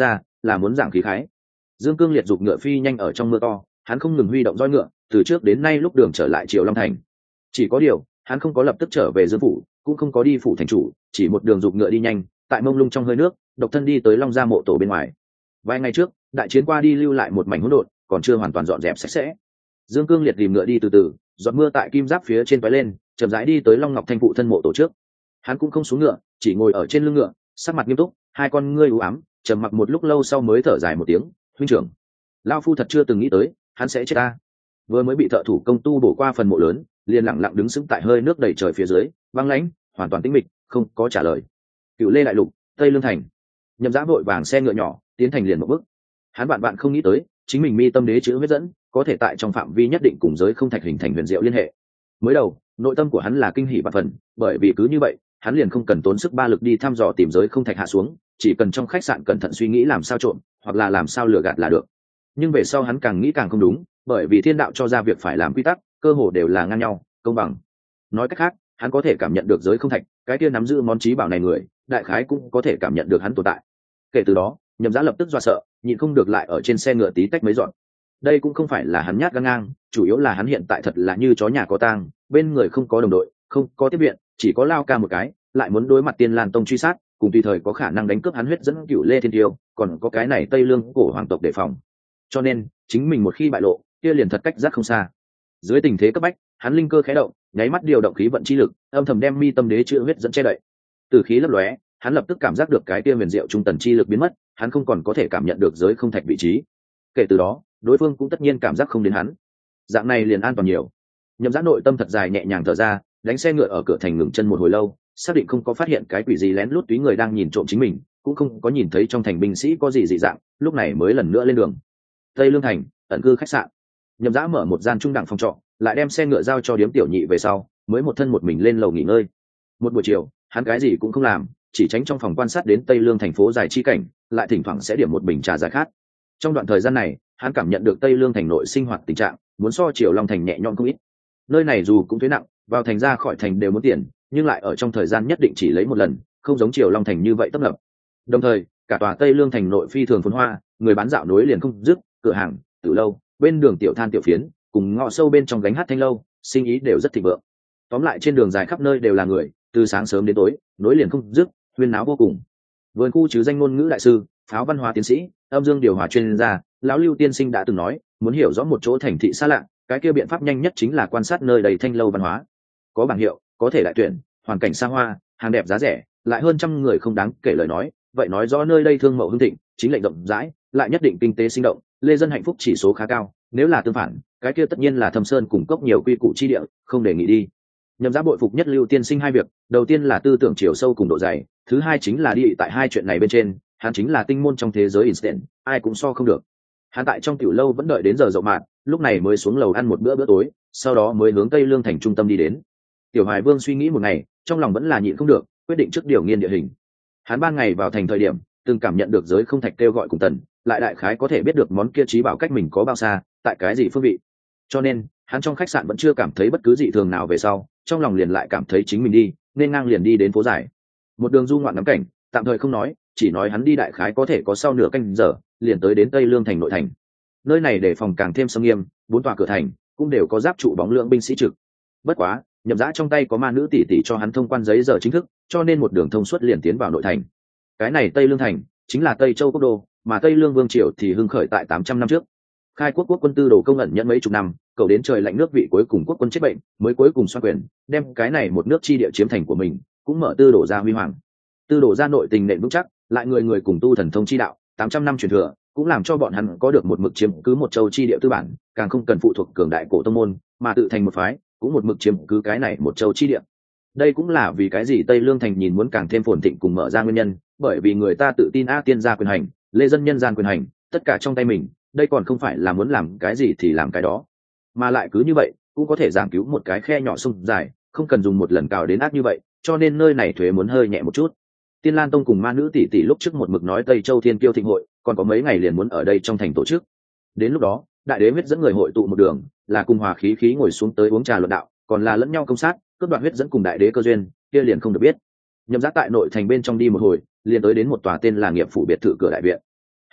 là muốn giảng khí khái. Dương Cương liệt giục ngựa phi nhanh ở trong mưa to, hắn không ngừng huy động roi ngựa, từ trước đến nay lúc đường trở lại Triều Long Thành. Chỉ có điều, hắn không có lập tức trở về Dương phủ, cũng không có đi phủ thành chủ, chỉ một đường giục ngựa đi nhanh, tại mông lung trong hơi nước, độc thân đi tới Long Gia mộ tổ bên ngoài. Vài ngày trước, đại chiến qua đi lưu lại một mảnh hỗn độn, còn chưa hoàn toàn dọn dẹp sạch sẽ. Dương Cương liệt rìm ngựa đi từ từ, giọt mưa tại kim giáp phía trên tóe lên, chậm rãi đi tới Long Ngọc Thanh phụ thân mộ tổ trước. Hắn cũng không xuống ngựa, chỉ ngồi ở trên lưng ngựa, sắc mặt nghiêm túc, hai con ngươi u ám, trầm mặc một lúc lâu sau mới thở dài một tiếng, huynh trưởng, lão phu thật chưa từng nghĩ tới hắn sẽ chết ta. Vừa mới bị thợ thủ công tu bổ qua phần mộ lớn, liền lặng lặng đứng sững tại hơi nước đầy trời phía dưới, băng lãnh, hoàn toàn tĩnh mịch, không có trả lời. Cựu Lê đại lục, Tây Lương thành. Nhậm Dã vội vàng xe ngựa nhỏ tiến thành liền một bước. Hắn bạn bạn không nghĩ tới, chính mình mi tâm đế chữ huyết dẫn có thể tại trong phạm vi nhất định cùng giới không thạch hình thành huyền diệu liên hệ. Mới đầu, nội tâm của hắn là kinh hỉ bạt phần, bởi vì cứ như vậy, hắn liền không cần tốn sức ba lực đi thăm dò tìm giới không thạch hạ xuống, chỉ cần trong khách sạn cẩn thận suy nghĩ làm sao trộm, hoặc là làm sao lừa gạt là được. Nhưng về sau hắn càng nghĩ càng không đúng, bởi vì thiên đạo cho ra việc phải làm quy tắc, cơ hồ đều là ngang nhau, công bằng. Nói cách khác, hắn có thể cảm nhận được giới không thạch, cái kia nắm giữ món trí bảo này người, đại khái cũng có thể cảm nhận được hắn tồn tại. Kể từ đó, Nhậm Dã lập tức dọa sợ, nhịn không được lại ở trên xe ngựa tí tách mấy dọn. Đây cũng không phải là hắn nhát gan ngang, chủ yếu là hắn hiện tại thật là như chó nhà có tang, bên người không có đồng đội, không có tiếp viện, chỉ có Lao Ca một cái, lại muốn đối mặt Tiên Lan Tông truy sát, cùng tùy thời có khả năng đánh cướp hắn huyết dẫn Cửu Lê Thiên Tiêu, còn có cái này Tây Lương cổ hoàng tộc đề phòng. Cho nên, chính mình một khi bại lộ, kia liền thật cách giác không xa. Dưới tình thế cấp bách, hắn linh cơ khẽ động, nháy mắt điều động khí vận chi lực, âm thầm đem mi tâm đế chữ huyết dẫn che đậy. Từ khí lấp lóe, hắn lập tức cảm giác được cái kia huyền diệu trung tần chi lực biến mất, hắn không còn có thể cảm nhận được giới không thạch vị trí. Kể từ đó, đối phương cũng tất nhiên cảm giác không đến hắn. Dạng này liền an toàn nhiều. Nhậm Dã nội tâm thật dài nhẹ nhàng thở ra, đánh xe ngựa ở cửa thành ngừng chân một hồi lâu, xác định không có phát hiện cái quỷ gì lén lút túy người đang nhìn trộm chính mình, cũng không có nhìn thấy trong thành binh sĩ có gì dị dạng, lúc này mới lần nữa lên đường. Tây Lương thành, ẩn cư khách sạn. Nhậm Dã mở một gian trung đẳng phòng trọ, lại đem xe ngựa giao cho điếm tiểu nhị về sau, mới một thân một mình lên lầu nghỉ ngơi. Một buổi chiều, hắn cái gì cũng không làm, chỉ tránh trong phòng quan sát đến Tây Lương thành phố dài chi cảnh, lại thỉnh thoảng sẽ điểm một bình trà giải khát. Trong đoạn thời gian này, hắn cảm nhận được Tây Lương thành nội sinh hoạt tình trạng, muốn so Triều Long thành nhẹ nhõm không ít. Nơi này dù cũng thuế nặng, vào thành ra khỏi thành đều muốn tiền, nhưng lại ở trong thời gian nhất định chỉ lấy một lần, không giống Triều Long thành như vậy tấp nập. Đồng thời, cả tòa Tây Lương thành nội phi thường phồn hoa, người bán dạo nối liền không dứt, cửa hàng, tử lâu, bên đường tiểu than tiểu phiến, cùng ngõ sâu bên trong gánh hát thanh lâu, sinh ý đều rất thịnh vượng. Tóm lại trên đường dài khắp nơi đều là người, từ sáng sớm đến tối, nối liền không dứt, huyên náo vô cùng. Vườn khu chứ danh ngôn ngữ đại sư, pháo văn hóa tiến sĩ, âm dương điều hòa chuyên gia, lão Lưu tiên sinh đã từng nói, muốn hiểu rõ một chỗ thành thị xa lạ, cái kia biện pháp nhanh nhất chính là quan sát nơi đầy thanh lâu văn hóa. Có bảng hiệu, có thể đại tuyển, hoàn cảnh xa hoa, hàng đẹp giá rẻ, lại hơn trăm người không đáng kể lời nói, vậy nói rõ nơi đây thương mậu hưng thịnh, chính lệnh rộng rãi, lại nhất định kinh tế sinh động, lê dân hạnh phúc chỉ số khá cao. Nếu là tương phản, cái kia tất nhiên là thâm sơn cùng cốc nhiều quy củ chi địa, không để nghĩ đi. Nhậm Dã bội phục nhất Lưu tiên sinh hai việc, đầu tiên là tư tưởng chiều sâu cùng độ dày, thứ hai chính là đi tại hai chuyện này bên trên, hắn chính là tinh môn trong thế giới instant, ai cũng so không được. Hắn tại trong tiểu lâu vẫn đợi đến giờ dậu mạn, lúc này mới xuống lầu ăn một bữa bữa tối, sau đó mới hướng Tây Lương thành trung tâm đi đến. Tiểu Hoài Vương suy nghĩ một ngày, trong lòng vẫn là nhịn không được, quyết định trước điều nghiên địa hình. Hắn ban ngày vào thành thời điểm, từng cảm nhận được giới không thạch kêu gọi cùng tần, lại đại khái có thể biết được món kia trí bảo cách mình có bao xa, tại cái gì phương vị. Cho nên, hắn trong khách sạn vẫn chưa cảm thấy bất cứ dị thường nào về sau, trong lòng liền lại cảm thấy chính mình đi, nên ngang liền đi đến phố dài. Một đường du ngoạn ngắm cảnh, tạm thời không nói, chỉ nói hắn đi đại khái có thể có sau nửa canh giờ, liền tới đến Tây Lương thành nội thành. Nơi này đề phòng càng thêm sâm nghiêm, bốn tòa cửa thành cũng đều có giáp trụ bóng lượng binh sĩ trực. Bất quá, Nhậm Dã trong tay có ma nữ tỷ tỷ cho hắn thông quan giấy giờ chính thức, cho nên một đường thông suốt liền tiến vào nội thành. Cái này Tây Lương thành chính là Tây Châu quốc đô, mà Tây Lương vương triều thì hưng khởi tại tám trăm năm trước. Khai quốc quốc quân Tư Đồ công ẩn nhận mấy chục năm, cậu đến trời lạnh nước vị cuối cùng quốc quân chết bệnh, mới cuối cùng xoan quyền, đem cái này một nước chi địa chiếm thành của mình, cũng mở Tư Đồ gia huy hoàng. Tư Đồ gia nội tình nền vững chắc, lại người người cùng tu thần thông chi đạo, tám trăm năm truyền thừa, cũng làm cho bọn hắn có được một mực chiếm cứ một châu chi địa tư bản, càng không cần phụ thuộc cường đại cổ tông môn, mà tự thành một phái, cũng một mực chiếm cứ cái này một châu chi địa. Đây cũng là vì cái gì Tây Lương thành nhìn muốn càng thêm phồn thịnh cùng mở ra nguyên nhân, bởi vì người ta tự tin a tiên gia quyền hành, lê dân nhân gian quyền hành, tất cả trong tay mình, đây còn không phải là muốn làm cái gì thì làm cái đó, mà lại cứ như vậy cũng có thể giảm cứu một cái khe nhỏ sông dài, không cần dùng một lần cào đến ác như vậy, cho nên nơi này thuế muốn hơi nhẹ một chút. Tiên Lan Tông cùng ma nữ tỷ tỷ lúc trước một mực nói Tây Châu Thiên Kiêu thịnh hội, còn có mấy ngày liền muốn ở đây trong thành tổ chức. Đến lúc đó, đại đế huyết dẫn người hội tụ một đường, là cùng hòa khí khí ngồi xuống tới uống trà luận đạo, còn là lẫn nhau công sát, cướp đoạt huyết dẫn cùng đại đế cơ duyên, kia liền không được biết. Nhậm Dã tại nội thành bên trong đi một hồi, liền tới đến một tòa tên là Nghiệp phủ biệt thự cửa đại viện.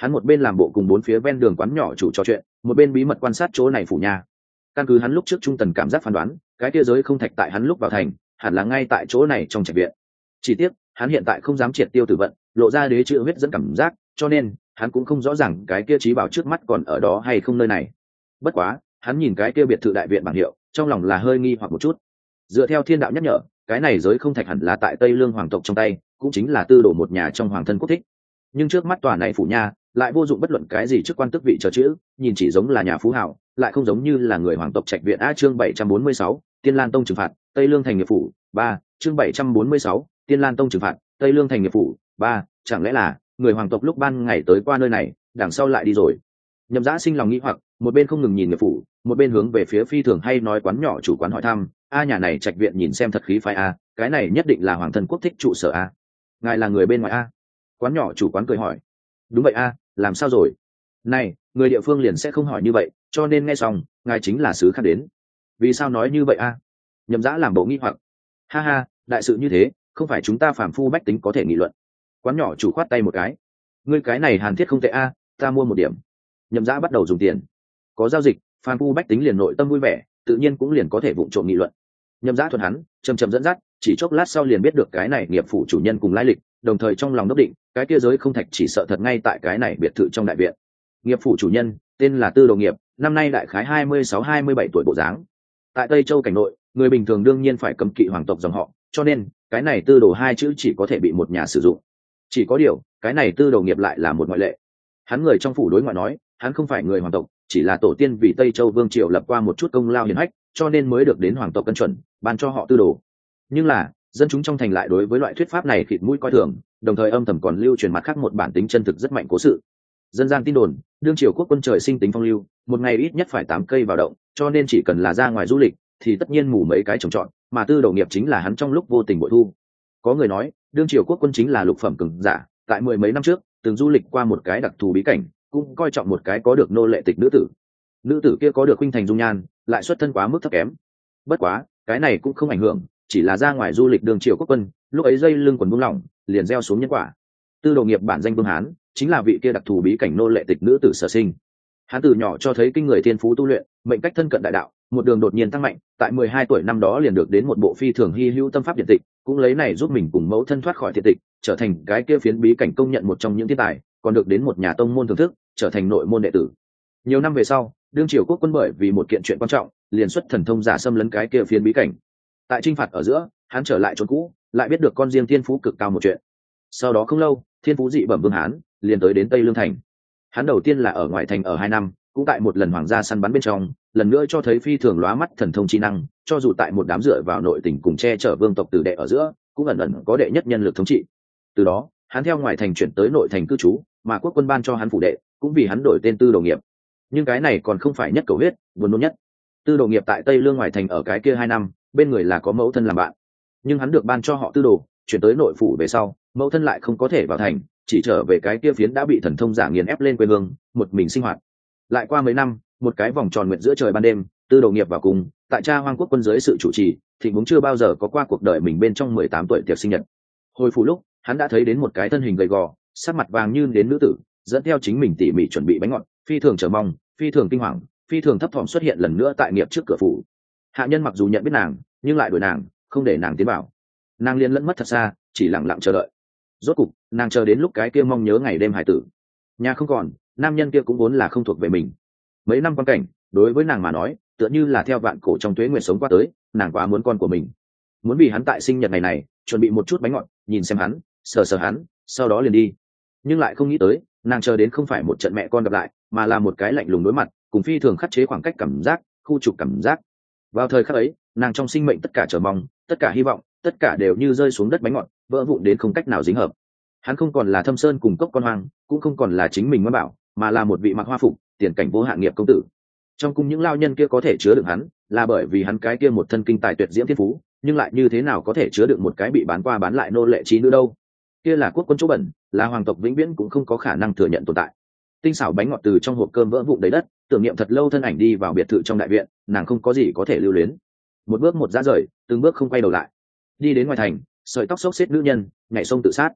Hắn một bên làm bộ cùng bốn phía ven đường quán nhỏ chủ trò chuyện, một bên bí mật quan sát chỗ này phủ nhà. Căn cứ hắn lúc trước trung tần cảm giác phán đoán, cái kia giới không thạch tại hắn lúc vào thành hẳn là ngay tại chỗ này trong trạch viện. Chỉ tiếc hắn hiện tại không dám triệt tiêu tử vận, lộ ra đế chữ huyết dẫn cảm giác, cho nên hắn cũng không rõ ràng cái kia trí bảo trước mắt còn ở đó hay không nơi này. Bất quá hắn nhìn cái kia biệt thự đại viện bảng hiệu, trong lòng là hơi nghi hoặc một chút. Dựa theo thiên đạo nhắc nhở, cái này giới không thạch hẳn là tại Tây Lương hoàng tộc trong tay, cũng chính là tư đồ một nhà trong hoàng thân quốc thích. Nhưng trước mắt tòa này phủ nha lại vô dụng bất luận cái gì chức quan tước vị chờ chữ, nhìn chỉ giống là nhà phú hảo, lại không giống như là người hoàng tộc trạch viện. A chương bảy trăm bốn mươi sáu, Tiên Lan Tông trừng phạt, Tây Lương thành nghiệp phủ. Ba chương bảy trăm bốn mươi sáu, Tiên Lan Tông trừng phạt, Tây Lương thành nghiệp phủ. Ba chẳng lẽ là người hoàng tộc lúc ban ngày tới qua nơi này, đằng sau lại đi rồi? Nhậm Dã sinh lòng nghĩ hoặc, một bên không ngừng nhìn nghiệp phủ, một bên hướng về phía phi thường hay nói quán nhỏ chủ quán hỏi thăm. A nhà này trạch viện nhìn xem thật khí phái a, cái này nhất định là hoàng thân quốc thích trụ sở a. Ngài là người bên ngoài a? Quán nhỏ chủ quán cười hỏi. Đúng vậy a, làm sao rồi? Này, người địa phương liền sẽ không hỏi như vậy, cho nên nghe xong, ngài chính là sứ khác đến. Vì sao nói như vậy a? Nhậm Dã làm bộ nghi hoặc. Ha ha, đại sự như thế, không phải chúng ta phàm phu bách tính có thể nghị luận. Quán nhỏ chủ khoát tay một cái. Ngươi cái này hàn thiết không tệ a, ta mua một điểm. Nhậm Dã bắt đầu dùng tiền. Có giao dịch, phàm phu bách tính liền nội tâm vui vẻ, tự nhiên cũng liền có thể vụng trộm nghị luận. Nhậm Dã thuận hắn chầm chậm dẫn dắt, chỉ chốc lát sau liền biết được cái này nghiệp phủ chủ nhân cùng lai lịch, đồng thời trong lòng đốc định cái kia giới không thạch chỉ sợ thật ngay tại cái này biệt thự trong đại viện. Nghiệp phủ chủ nhân tên là Tư Đồ Nghiệp, năm nay đại khái hai mươi sáu hai mươi bảy tuổi bộ dáng. Tại Tây Châu cảnh nội, người bình thường đương nhiên phải cấm kỵ hoàng tộc dòng họ, cho nên cái này Tư Đồ hai chữ chỉ có thể bị một nhà sử dụng. Chỉ có điều cái này Tư Đồ Nghiệp lại là một ngoại lệ. Hắn người trong phủ đối ngoại nói hắn không phải người hoàng tộc, chỉ là tổ tiên vì Tây Châu vương triều lập qua một chút công lao hiển hách, cho nên mới được đến hoàng tộc cân chuẩn ban cho họ Tư Đồ. Nhưng là dân chúng trong thành lại đối với loại thuyết pháp này khịt mũi coi thường, đồng thời âm thầm còn lưu truyền mặt khác một bản tính chân thực rất mạnh cố sự. Dân gian tin đồn đương triều quốc quân trời sinh tính phong lưu, một ngày ít nhất phải tám cây vào động, cho nên chỉ cần là ra ngoài du lịch thì tất nhiên mù mấy cái trồng trọt, mà Tư Đồ Nghiệp chính là hắn trong lúc vô tình bội thu. Có người nói đương triều quốc quân chính là lục phẩm cường giả, tại mười mấy năm trước từng du lịch qua một cái đặc thù bí cảnh, cũng coi trọng một cái có được nô lệ tịch nữ tử. Nữ tử kia có được khuynh thành dung nhan, lại xuất thân quá mức thấp kém. Bất quá cái này cũng không ảnh hưởng, chỉ là ra ngoài du lịch đường triều quốc quân, lúc ấy dây lưng quần buông lỏng liền gieo xuống nhân quả. Tư Đồ Nghiệp bản danh Vương Hán, chính là vị kia đặc thù bí cảnh nô lệ tịch nữ tử sở sinh. Hắn từ nhỏ cho thấy kinh người thiên phú tu luyện, mệnh cách thân cận đại đạo, một đường đột nhiên tăng mạnh, tại mười hai tuổi năm đó liền được đến một bộ phi thường hy hữu tâm pháp điện tịch, cũng lấy này giúp mình cùng mẫu thân thoát khỏi thiệt tịch, trở thành cái kia phiến bí cảnh công nhận một trong những thiên tài, còn được đến một nhà tông môn thưởng thức, trở thành nội môn đệ tử. Nhiều năm về sau, đương triều quốc quân bởi vì một kiện chuyện quan trọng, liền xuất thần thông giả xâm lấn cái kia phiến bí cảnh. Tại chinh phạt ở giữa, hắn trở lại chốn cũ, lại biết được con riêng thiên phú cực cao một chuyện. Sau đó không lâu, thiên phú dị bẩm Vương Hán liền tới đến Tây Lương thành. Hắn đầu tiên là ở ngoại thành ở hai năm, cũng tại một lần hoàng gia săn bắn bên trong, lần nữa cho thấy phi thường lóa mắt thần thông chi năng, cho dù tại một đám dựa vào nội tình cùng che chở vương tộc tử đệ ở giữa, cũng ẩn ẩn có đệ nhất nhân lực thống trị. Từ đó, hắn theo ngoại thành chuyển tới nội thành cư trú, mà quốc quân ban cho hắn phủ đệ, cũng vì hắn đổi tên Tư Đồ Nghiệp. Nhưng cái này còn không phải nhất cầu huyết, buồn nôn nhất. Tư Đồ Nghiệp tại Tây Lương ngoại thành ở cái kia hai năm, bên người là có mẫu thân làm bạn, nhưng hắn được ban cho họ Tư Đồ, chuyển tới nội phủ về sau, mẫu thân lại không có thể vào thành, chỉ trở về cái kia phiến đã bị thần thông giả nghiền ép lên quê hương, một mình sinh hoạt. Lại qua mấy năm, một cái vòng tròn nguyện giữa trời ban đêm, Tư Đồ Nghiệp vào cùng, tại cha hoang quốc quân dưới sự chủ trì, thì cũng chưa bao giờ có qua cuộc đời mình bên trong mười tám tuổi tiệc sinh nhật. Hồi phủ lúc, hắn đã thấy đến một cái thân hình gầy gò, sắc mặt vàng như đến nữ tử, dẫn theo chính mình tỉ mỉ chuẩn bị bánh ngọt, phi thường chờ mong, phi thường kinh hoàng, phi thường thấp thỏm xuất hiện lần nữa tại Nghiệp trước cửa phủ. Hạ nhân mặc dù nhận biết nàng, nhưng lại đuổi nàng, không để nàng tiến vào. Nàng liền lẫn mất thật xa, chỉ lặng lặng chờ đợi. Rốt cục, nàng chờ đến lúc cái kia mong nhớ ngày đêm hải tử. Nhà không còn, nam nhân kia cũng vốn là không thuộc về mình. Mấy năm quan cảnh, đối với nàng mà nói, tựa như là theo vạn cổ trong tuế nguyệt sống qua tới, nàng quá muốn con của mình. Muốn vì hắn tại sinh nhật ngày này, chuẩn bị một chút bánh ngọt, nhìn xem hắn, sờ sờ hắn, sau đó liền đi. Nhưng lại không nghĩ tới, nàng chờ đến không phải một trận mẹ con gặp lại, mà là một cái lạnh lùng đối mặt, cùng phi thường khắc chế khoảng cách cảm giác, khu trục cảm giác. Vào thời khắc ấy, nàng trong sinh mệnh tất cả chờ mong, tất cả hy vọng, tất cả đều như rơi xuống đất bánh ngọt, vỡ vụn đến không cách nào dính hợp. Hắn không còn là Thâm Sơn cùng cốc con hoang, cũng không còn là chính mình mới bảo, mà là một vị mặc hoa phục, tiền cảnh vô hạn nghiệp công tử. Trong cung những lao nhân kia có thể chứa đựng hắn, là bởi vì hắn cái kia một thân kinh tài tuyệt diễm thiên phú, nhưng lại như thế nào có thể chứa đựng một cái bị bán qua bán lại nô lệ trí nữ đâu? Kia là quốc quân chỗ bẩn, là hoàng tộc vĩnh viễn cũng không có khả năng thừa nhận tồn tại. Tinh xảo bánh ngọt từ trong hộp cơm vỡ vụn đầy đất, tưởng niệm thật lâu thân ảnh đi vào biệt thự trong đại viện, nàng không có gì có thể lưu luyến. Một bước một dã rời, từng bước không quay đầu lại. Đi đến ngoài thành, sợi tóc xốc xếp nữ nhân, nhảy sông tự sát.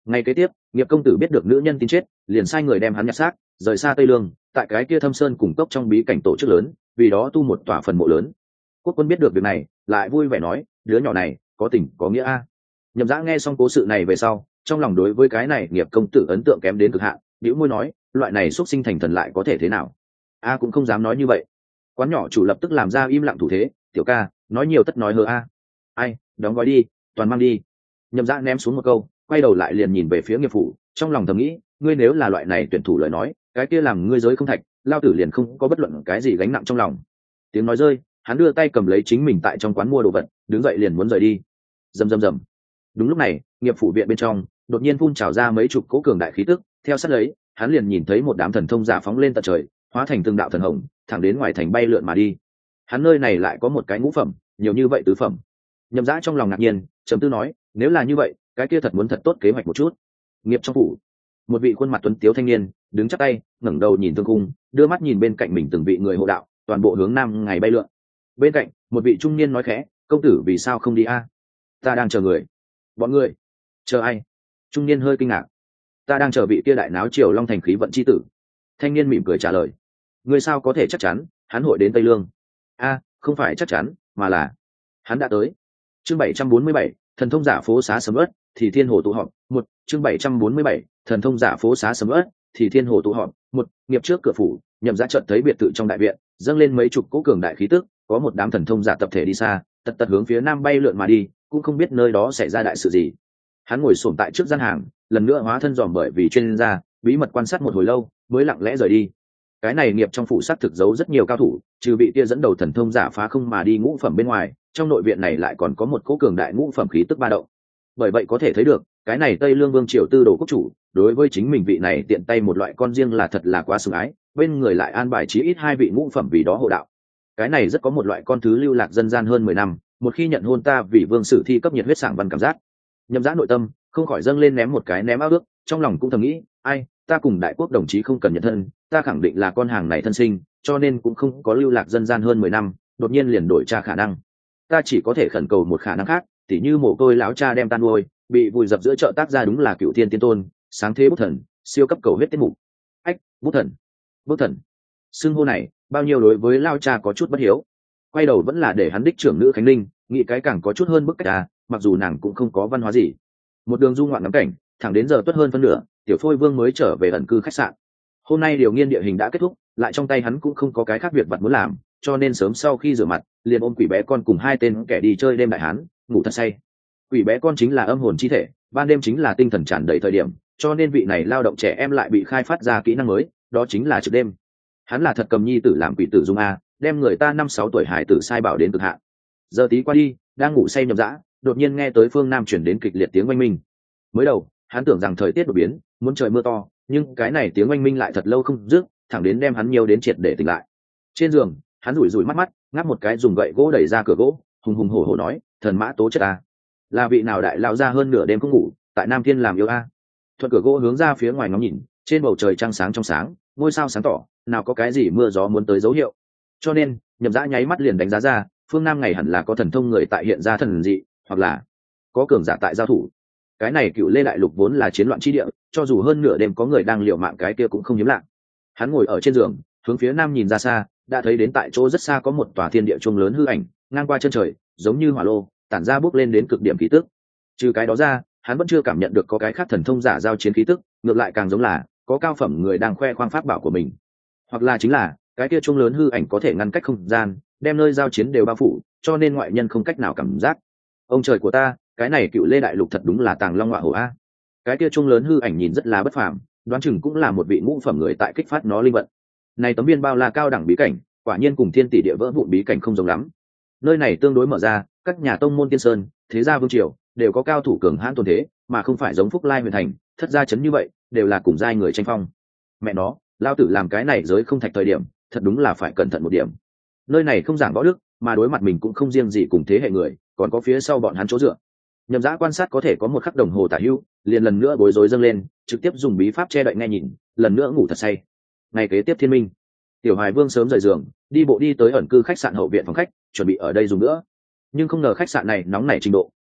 Ngay kế tiếp, nghiệp công tử biết được nữ nhân tin chết, liền sai người đem hắn nhặt xác, rời xa Tây Lương, tại cái kia thâm sơn cùng cốc trong bí cảnh tổ chức lớn, vì đó tu một tòa phần mộ lớn. Quốc quân biết được việc này, lại vui vẻ nói, đứa nhỏ này có tình có nghĩa a. Nhậm Dã nghe xong cố sự này về sau, trong lòng đối với cái này nghiệp công tử ấn tượng kém đến cực hạn, bĩu môi nói, loại này xuất sinh thành thần lại có thể thế nào? A cũng không dám nói như vậy. Quán nhỏ chủ lập tức làm ra im lặng thủ thế, tiểu ca, nói nhiều tất nói hờ a. Ai, đóng gói đi, toàn mang đi. Nhậm Dã ném xuống một câu, quay đầu lại liền nhìn về phía nghiệp phủ, trong lòng thầm nghĩ, ngươi nếu là loại này tuyển thủ lời nói, cái kia làm ngươi giới không thạch, lao tử liền không có bất luận cái gì gánh nặng trong lòng. Tiếng nói rơi, hắn đưa tay cầm lấy chính mình tại trong quán mua đồ vật, đứng dậy liền muốn rời đi. Rầm rầm rầm. Đúng lúc này, nghiệp phủ viện bên trong đột nhiên phun trào ra mấy chục cỗ cường đại khí tức, theo sát lấy, hắn liền nhìn thấy một đám thần thông giả phóng lên tận trời, hóa thành từng đạo thần hồng, thẳng đến ngoài thành bay lượn mà đi. Hắn nơi này lại có một cái ngũ phẩm, nhiều như vậy tứ phẩm. Nhậm Dã trong lòng ngạc nhiên, trầm tư nói, nếu là như vậy, cái kia thật muốn thật tốt kế hoạch một chút. Nghiệp trong phủ, một vị khuôn mặt tuấn tiếu thanh niên đứng chắp tay, ngẩng đầu nhìn thương cung, đưa mắt nhìn bên cạnh mình từng vị người hộ đạo, toàn bộ hướng nam ngày bay lượn. Bên cạnh, một vị trung niên nói khẽ, công tử vì sao không đi a? Ta đang chờ người. Bọn người? Chờ ai? Trung niên hơi kinh ngạc. Ta đang chờ vị kia đại náo triều long thành khí vận chi tử. Thanh niên mỉm cười trả lời. Ngươi sao có thể chắc chắn hắn hội đến Tây Lương? A, không phải chắc chắn, mà là hắn đã tới. Chương bảy trăm bốn mươi bảy, thần thông giả phố xá sầm uất, thì thiên hồ tụ họp. Một, chương bảy trăm bốn mươi bảy, thần thông giả phố xá sầm uất, thì thiên hồ tụ họp. Một, nghiệp trước cửa phủ, Nhậm Dã chợt thấy biệt thự trong đại viện dâng lên mấy chục cỗ cường đại khí tức, có một đám thần thông giả tập thể đi xa, tật tật hướng phía nam bay lượn mà đi, cũng không biết nơi đó xảy ra đại sự gì. Hắn ngồi xổm tại trước gian hàng, lần nữa hóa thân dòm bởi vì chuyên gia, bí mật quan sát một hồi lâu, mới lặng lẽ rời đi. Cái này nghiệp trong phủ sát thực giấu rất nhiều cao thủ, trừ vị kia dẫn đầu thần thông giả phá không mà đi ngũ phẩm bên ngoài, trong nội viện này lại còn có một cỗ cường đại ngũ phẩm khí tức ba động. Bởi vậy có thể thấy được, cái này Tây Lương Vương triều tư đồ quốc chủ, đối với chính mình vị này tiện tay một loại con riêng là thật là quá sủng ái, bên người lại an bài chí ít hai vị ngũ phẩm vì đó hộ đạo. Cái này rất có một loại con thứ lưu lạc dân gian hơn mười năm, một khi nhận hôn ta vì vương sử thi cấp nhiệt huyết sảng văn cảm giác. Nhậm Dã nội tâm không khỏi dâng lên ném một cái ném ao ước, trong lòng cũng thầm nghĩ, ai, ta cùng đại quốc đồng chí không cần nhận thân, ta khẳng định là con hàng này thân sinh, cho nên cũng không có lưu lạc dân gian hơn mười năm, đột nhiên liền đổi cha khả năng. Ta chỉ có thể khẩn cầu một khả năng khác, tỉ như mồ côi lão cha đem ta nuôi, bị vùi dập giữa chợ tác ra đúng là cựu thiên tiên tôn, sáng thế bút thần, siêu cấp cầu huyết tiết mục. Ách, bút thần, bút thần. Xưng hô này, bao nhiêu đối với lao cha có chút bất hiếu. Quay đầu vẫn là để hắn đích trưởng nữ Khánh Linh, nghĩ cái càng có chút hơn bức cách à, mặc dù nàng cũng không có văn hóa gì. Một đường du ngoạn ngắm cảnh, thẳng đến giờ tuất hơn phân nửa, tiểu Phôi Vương mới trở về ẩn cư khách sạn. Hôm nay điều nghiên địa hình đã kết thúc, lại trong tay hắn cũng không có cái khác việc vặt muốn làm, cho nên sớm sau khi rửa mặt, liền ôm quỷ bé con cùng hai tên kẻ đi chơi đêm đại hán, ngủ thật say. Quỷ bé con chính là âm hồn chi thể, ban đêm chính là tinh thần tràn đầy thời điểm, cho nên vị này lao động trẻ em lại bị khai phát ra kỹ năng mới, đó chính là trực đêm. Hắn là thật cầm nhi tử làm quỷ tử dung a, đem người ta năm sáu tuổi hải tử sai bảo đến cực hạn. Giờ tí qua đi, đang ngủ say Nhậm Dã, đột nhiên nghe tới phương nam chuyển đến kịch liệt tiếng oanh minh. Mới đầu, hắn tưởng rằng thời tiết đột biến, muốn trời mưa to, nhưng cái này tiếng oanh minh lại thật lâu không dứt, thẳng đến đem hắn nhiều đến triệt để tỉnh lại. Trên giường, hắn rủi rủi mắt mắt, ngáp một cái dùng gậy gỗ đẩy ra cửa gỗ, hùng hùng hổ hổ nói, thần mã tố chất a, là vị nào đại lao ra hơn nửa đêm không ngủ, tại Nam Thiên làm yêu a. Thuận cửa gỗ hướng ra phía ngoài ngóng nhìn, trên bầu trời trăng sáng trong sáng, ngôi sao sáng tỏ, nào có cái gì mưa gió muốn tới dấu hiệu. Cho nên, Nhậm Dã nháy mắt liền đánh giá ra, phương nam ngày hẳn là có thần thông người tại hiện ra thần dị, hoặc là có cường giả tại giao thủ. Cái này Cựu Lê đại lục vốn là chiến loạn chi địa, cho dù hơn nửa đêm có người đang liều mạng cái kia cũng không hiếm lạ. Hắn ngồi ở trên giường, hướng phía nam nhìn ra xa, đã thấy đến tại chỗ rất xa có một tòa thiên địa chuông lớn hư ảnh, ngang qua chân trời, giống như hỏa lô, tản ra bước lên đến cực điểm khí tức. Trừ cái đó ra, hắn vẫn chưa cảm nhận được có cái khác thần thông giả giao chiến khí tức, ngược lại càng giống là có cao phẩm người đang khoe khoang pháp bảo của mình, hoặc là chính là cái kia chuông lớn hư ảnh có thể ngăn cách không gian, đem nơi giao chiến đều bao phủ, cho nên ngoại nhân không cách nào cảm giác. Ông trời của ta, cái này Cựu Lê đại lục thật đúng là tàng long ngọa hổ a. Cái kia chuông lớn hư ảnh nhìn rất là bất phàm, đoán chừng cũng là một vị ngũ phẩm người tại kích phát nó linh vận. Này tấm biên bao la cao đẳng bí cảnh, quả nhiên cùng thiên tỷ địa vỡ vụn bí cảnh không giống lắm. Nơi này tương đối mở ra, các nhà tông môn tiên sơn, thế gia vương triều đều có cao thủ cường hãn tồn thế, mà không phải giống Phúc Lai huyền thành, thất gia chấn như vậy, đều là cùng giai người tranh phong. Mẹ nó, lao tử làm cái này giới không thạch thời điểm, thật đúng là phải cẩn thận một điểm. Nơi này không giảng võ đức, mà đối mặt mình cũng không riêng gì cùng thế hệ người, còn có phía sau bọn hắn chỗ dựa. Nhậm Dã quan sát có thể có một khắc đồng hồ tả hữu, liền lần nữa bối rối dâng lên, trực tiếp dùng bí pháp che đậy nghe nhìn, lần nữa ngủ thật say. Ngày kế tiếp thiên minh, Tiểu Hoài Vương sớm rời giường, đi bộ đi tới ẩn cư khách sạn hậu viện phòng khách, chuẩn bị ở đây dùng nữa. Nhưng không ngờ khách sạn này nóng nảy trình độ,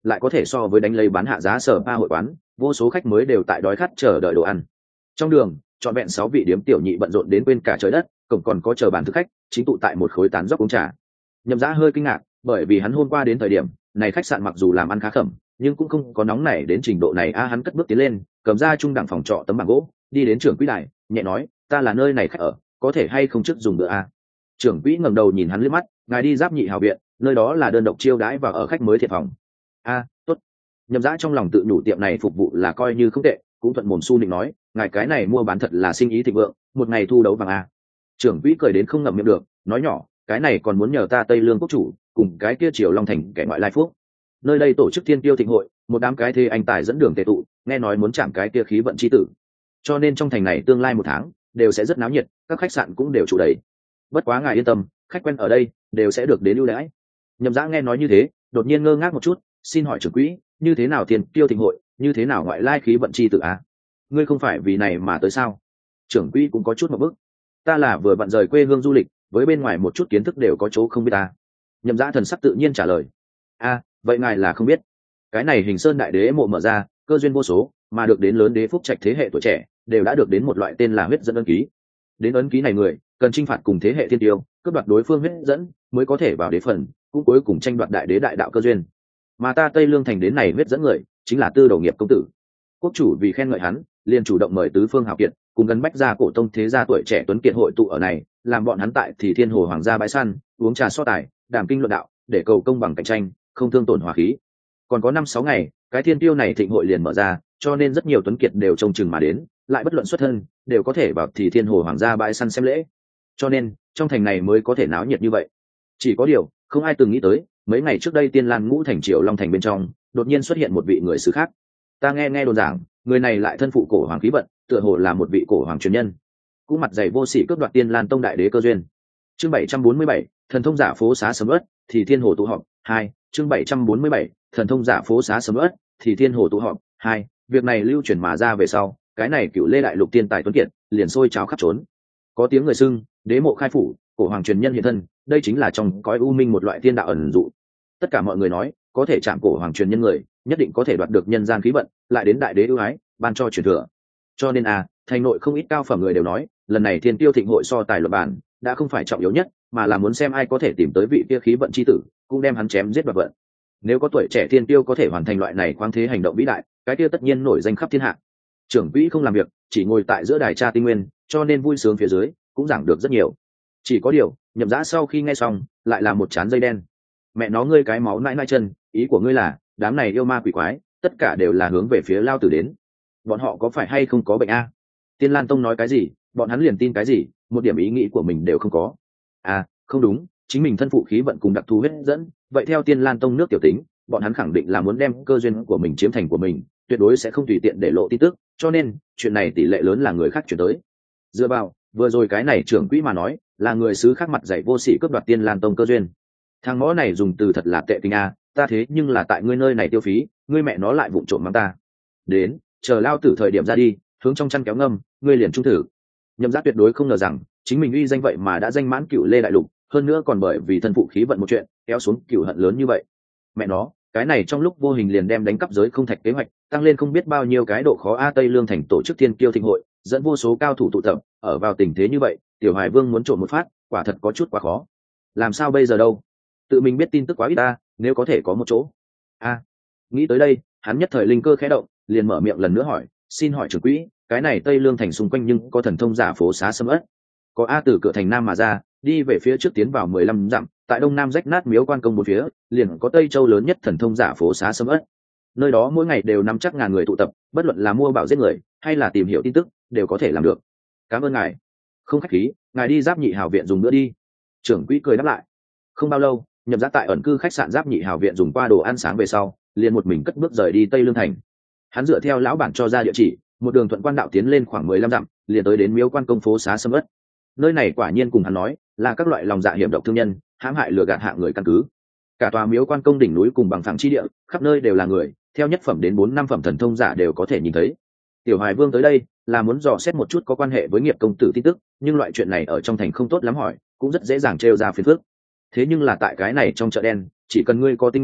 lại có thể so với đánh lấy bán hạ giá sở ba hội quán, vô số khách mới đều tại đói khát chờ đợi đồ ăn. Trong đường trọn vẹn sáu vị điếm tiểu nhị bận rộn đến quên cả trời đất, cổng còn có chờ bàn thực khách chính tụ tại một khối tán dốc uống trà. Nhậm Dã hơi kinh ngạc, bởi vì hắn hôm qua đến thời điểm này khách sạn mặc dù làm ăn khá khẩm, nhưng cũng không có nóng nảy đến trình độ này. A hắn cất bước tiến lên, cầm ra trung đẳng phòng trọ tấm bảng gỗ, đi đến trưởng quỹ đài, nhẹ nói, ta là nơi này khách ở, có thể hay không trước dùng bữa a? Trưởng quỹ ngẩng đầu nhìn hắn liếc mắt, ngài đi Giáp Nhị Hào viện, nơi đó là đơn độc chiêu đãi và ở khách mới thiệt phòng. A, tốt. Nhậm Dã trong lòng tự nhủ tiệm này phục vụ là coi như không tệ, cũng thuận mồm su nịnh nói, ngài cái này mua bán thật là sinh ý thịnh vượng, một ngày thu đấu vàng a. Trưởng quỹ cười đến không ngậm miệng được, nói nhỏ, cái này còn muốn nhờ ta Tây Lương quốc chủ cùng cái kia Triều Long thành kẻ ngoại lai phúc. Nơi đây tổ chức thiên tiêu thịnh hội, một đám cái thế anh tài dẫn đường tề tụ, nghe nói muốn chạm cái kia khí vận chi tử, cho nên trong thành này tương lai một tháng đều sẽ rất náo nhiệt, các khách sạn cũng đều chủ đầy. Bất quá ngài yên tâm, khách quen ở đây đều sẽ được đến ưu đãi. Nhậm Dã nghe nói như thế, đột nhiên ngơ ngác một chút, xin hỏi trưởng quỹ, như thế nào thiên tiêu thịnh hội, như thế nào ngoại lai khí vận chi tử á? Ngươi không phải vì này mà tới sao? Trưởng quỹ cũng có chút một bức. Ta là vừa vặn rời quê hương du lịch, với bên ngoài một chút kiến thức đều có chỗ không biết ta. Nhậm Dã thần sắc tự nhiên trả lời. A, vậy ngài là không biết, cái này Hình Sơn đại đế mộ mở ra, cơ duyên vô số, mà được đến lớn đế phúc trạch thế hệ tuổi trẻ đều đã được đến một loại tên là huyết dẫn ấn ký. Đến ấn ký này người cần chinh phạt cùng thế hệ thiên tiêu, cướp đoạt đối phương huyết dẫn mới có thể vào đế phần, cũng cuối cùng tranh đoạt đại đế đại đạo cơ duyên. Mà ta Tây Lương thành đến này huyết dẫn người chính là Tư Đầu Nghiệp công tử. Quốc chủ vì khen ngợi hắn, liền chủ động mời tứ phương hào kiệt cùng gần bách gia cổ tông thế gia tuổi trẻ tuấn kiệt hội tụ ở này, làm bọn hắn tại thì thiên hồ hoàng gia bãi săn uống trà so tài, đàm kinh luận đạo, để cầu công bằng cạnh tranh, không thương tổn hòa khí. Còn có năm sáu ngày, cái thiên tiêu này thịnh hội liền mở ra, cho nên rất nhiều tuấn kiệt đều trông chừng mà đến, lại bất luận xuất thân đều có thể vào thì thiên hồ hoàng gia bãi săn xem lễ, cho nên trong thành này mới có thể náo nhiệt như vậy. Chỉ có điều không ai từng nghĩ tới, mấy ngày trước đây Tiên Lan ngũ thành Triều Long thành bên trong đột nhiên xuất hiện một vị người xứ khác. Ta nghe nghe đồn giảng, người này lại thân phụ cổ hoàng khí vận, tựa hồ là một vị cổ hoàng truyền nhân, cũng mặt dày vô sỉ cướp đoạt Tiên Lan tông đại đế cơ duyên. Chương bảy trăm bốn mươi bảy, thần thông giả phố xá sầm uất, thì thiên hồ tụ họp hai. Chương bảy trăm bốn mươi bảy, thần thông giả phố xá sầm uất, thì thiên hồ tụ họp hai. Việc này lưu truyền mà ra về sau, cái này cựu lê đại lục tiên tài tuấn kiệt liền sôi cháo khắp trốn. Có tiếng người xưng đế mộ khai phủ, cổ hoàng truyền nhân hiện thân, đây chính là trong cõi u minh một loại tiên đạo ẩn dụ. Tất cả mọi người nói, có thể chạm cổ hoàng truyền nhân người nhất định có thể đoạt được nhân gian khí vận, lại đến đại đế ưu ái ban cho truyền thừa. Cho nên à, thành nội không ít cao phẩm người đều nói, lần này thiên tiêu thịnh hội so tài luật bản đã không phải trọng yếu nhất, mà là muốn xem ai có thể tìm tới vị kia khí vận chi tử, cũng đem hắn chém giết đoạt vận. Nếu có tuổi trẻ thiên tiêu có thể hoàn thành loại này khoáng thế hành động vĩ đại, cái kia tất nhiên nổi danh khắp thiên hạ. Trưởng quỹ không làm việc, chỉ ngồi tại giữa đài tra tinh nguyên, cho nên vui sướng phía dưới cũng giảng được rất nhiều. Chỉ có điều, Nhậm Dã sau khi nghe xong, lại là một chán dây đen. Mẹ nó ngươi cái máu nãi nãi chân, ý của ngươi là đám này yêu ma quỷ quái tất cả đều là hướng về phía lao tử đến? Bọn họ có phải hay không có bệnh a? Tiên Lan tông nói cái gì bọn hắn liền tin cái gì, một điểm ý nghĩ của mình đều không có. À không đúng, chính mình thân phụ khí vận cùng đặc thù huyết dẫn, vậy theo Tiên Lan tông nước tiểu tính, bọn hắn khẳng định là muốn đem cơ duyên của mình chiếm thành của mình, tuyệt đối sẽ không tùy tiện để lộ tin tức, cho nên chuyện này tỷ lệ lớn là người khác chuyển tới. Dựa vào vừa rồi cái này trưởng quỹ mà nói là người xứ khác mặt dạy vô sĩ cướp đoạt Tiên Lan tông cơ duyên. Thằng ngõ này dùng từ thật là tệ tình a, ta thế nhưng là tại ngươi nơi này tiêu phí, ngươi mẹ nó lại vụng trộm mắng ta. Đến chờ lao tử thời điểm ra đi, hướng trong chăn kéo ngâm, ngươi liền trung thử. Nhậm Dã tuyệt đối không ngờ rằng chính mình uy danh vậy mà đã danh mãn cựu lê đại lục, hơn nữa còn bởi vì thân phụ khí vận một chuyện kéo xuống cựu hận lớn như vậy. Mẹ nó, cái này trong lúc vô hình liền đem đánh cắp giới không thạch kế hoạch tăng lên không biết bao nhiêu cái độ khó. A Tây Lương thành tổ chức thiên kiêu thịnh hội, dẫn vô số cao thủ tụ tập, ở vào tình thế như vậy, tiểu Hoài Vương muốn trộm một phát, quả thật có chút quá khó. Làm sao bây giờ đâu? Tự mình biết tin tức quá ít ta, nếu có thể có một chỗ. A, nghĩ tới đây, hắn nhất thời linh cơ khẽ động, liền mở miệng lần nữa hỏi, xin hỏi trưởng quỹ, cái này Tây Lương thành xung quanh nhưng có thần thông giả phố xá sầm uất? Có. A, từ cửa thành nam mà ra, đi về phía trước tiến vào mười lăm dặm, tại đông nam rách nát miếu quan công một phía, liền có Tây Châu lớn nhất thần thông giả phố xá sầm uất. Nơi đó mỗi ngày đều nắm chắc ngàn người tụ tập, bất luận là mua bảo giết người hay là tìm hiểu tin tức, đều có thể làm được. Cảm ơn ngài. Không khách khí, ngài đi Giáp Nhị Hào viện dùng nữa đi. Trưởng quỹ cười đáp lại. Không bao lâu, Nhậm Dã tại ẩn cư khách sạn Giáp Nhị Hào viện dùng qua đồ ăn sáng về sau, liền một mình cất bước rời đi Tây Lương thành. Hắn dựa theo lão bản cho ra địa chỉ, một đường thuận quan đạo tiến lên khoảng mười lăm dặm, liền tới đến miếu quan công phố xá sầm uất. Nơi này quả nhiên cùng hắn nói, là các loại lòng dạ hiểm độc thương nhân hãm hại lừa gạt hạng người căn cứ. Cả tòa miếu quan công đỉnh núi cùng bằng phẳng chi địa, khắp nơi đều là người, theo nhất phẩm đến bốn năm phẩm thần thông giả đều có thể nhìn thấy. Tiểu Hoài Vương tới đây là muốn dò xét một chút có quan hệ với nghiệp công tử tin tức, nhưng loại chuyện này ở trong thành không tốt lắm hỏi, cũng rất dễ dàng trêu ra phiền phức. Thế nhưng là tại cái này trong chợ đen, chỉ cần ngươi có tinh nguyên,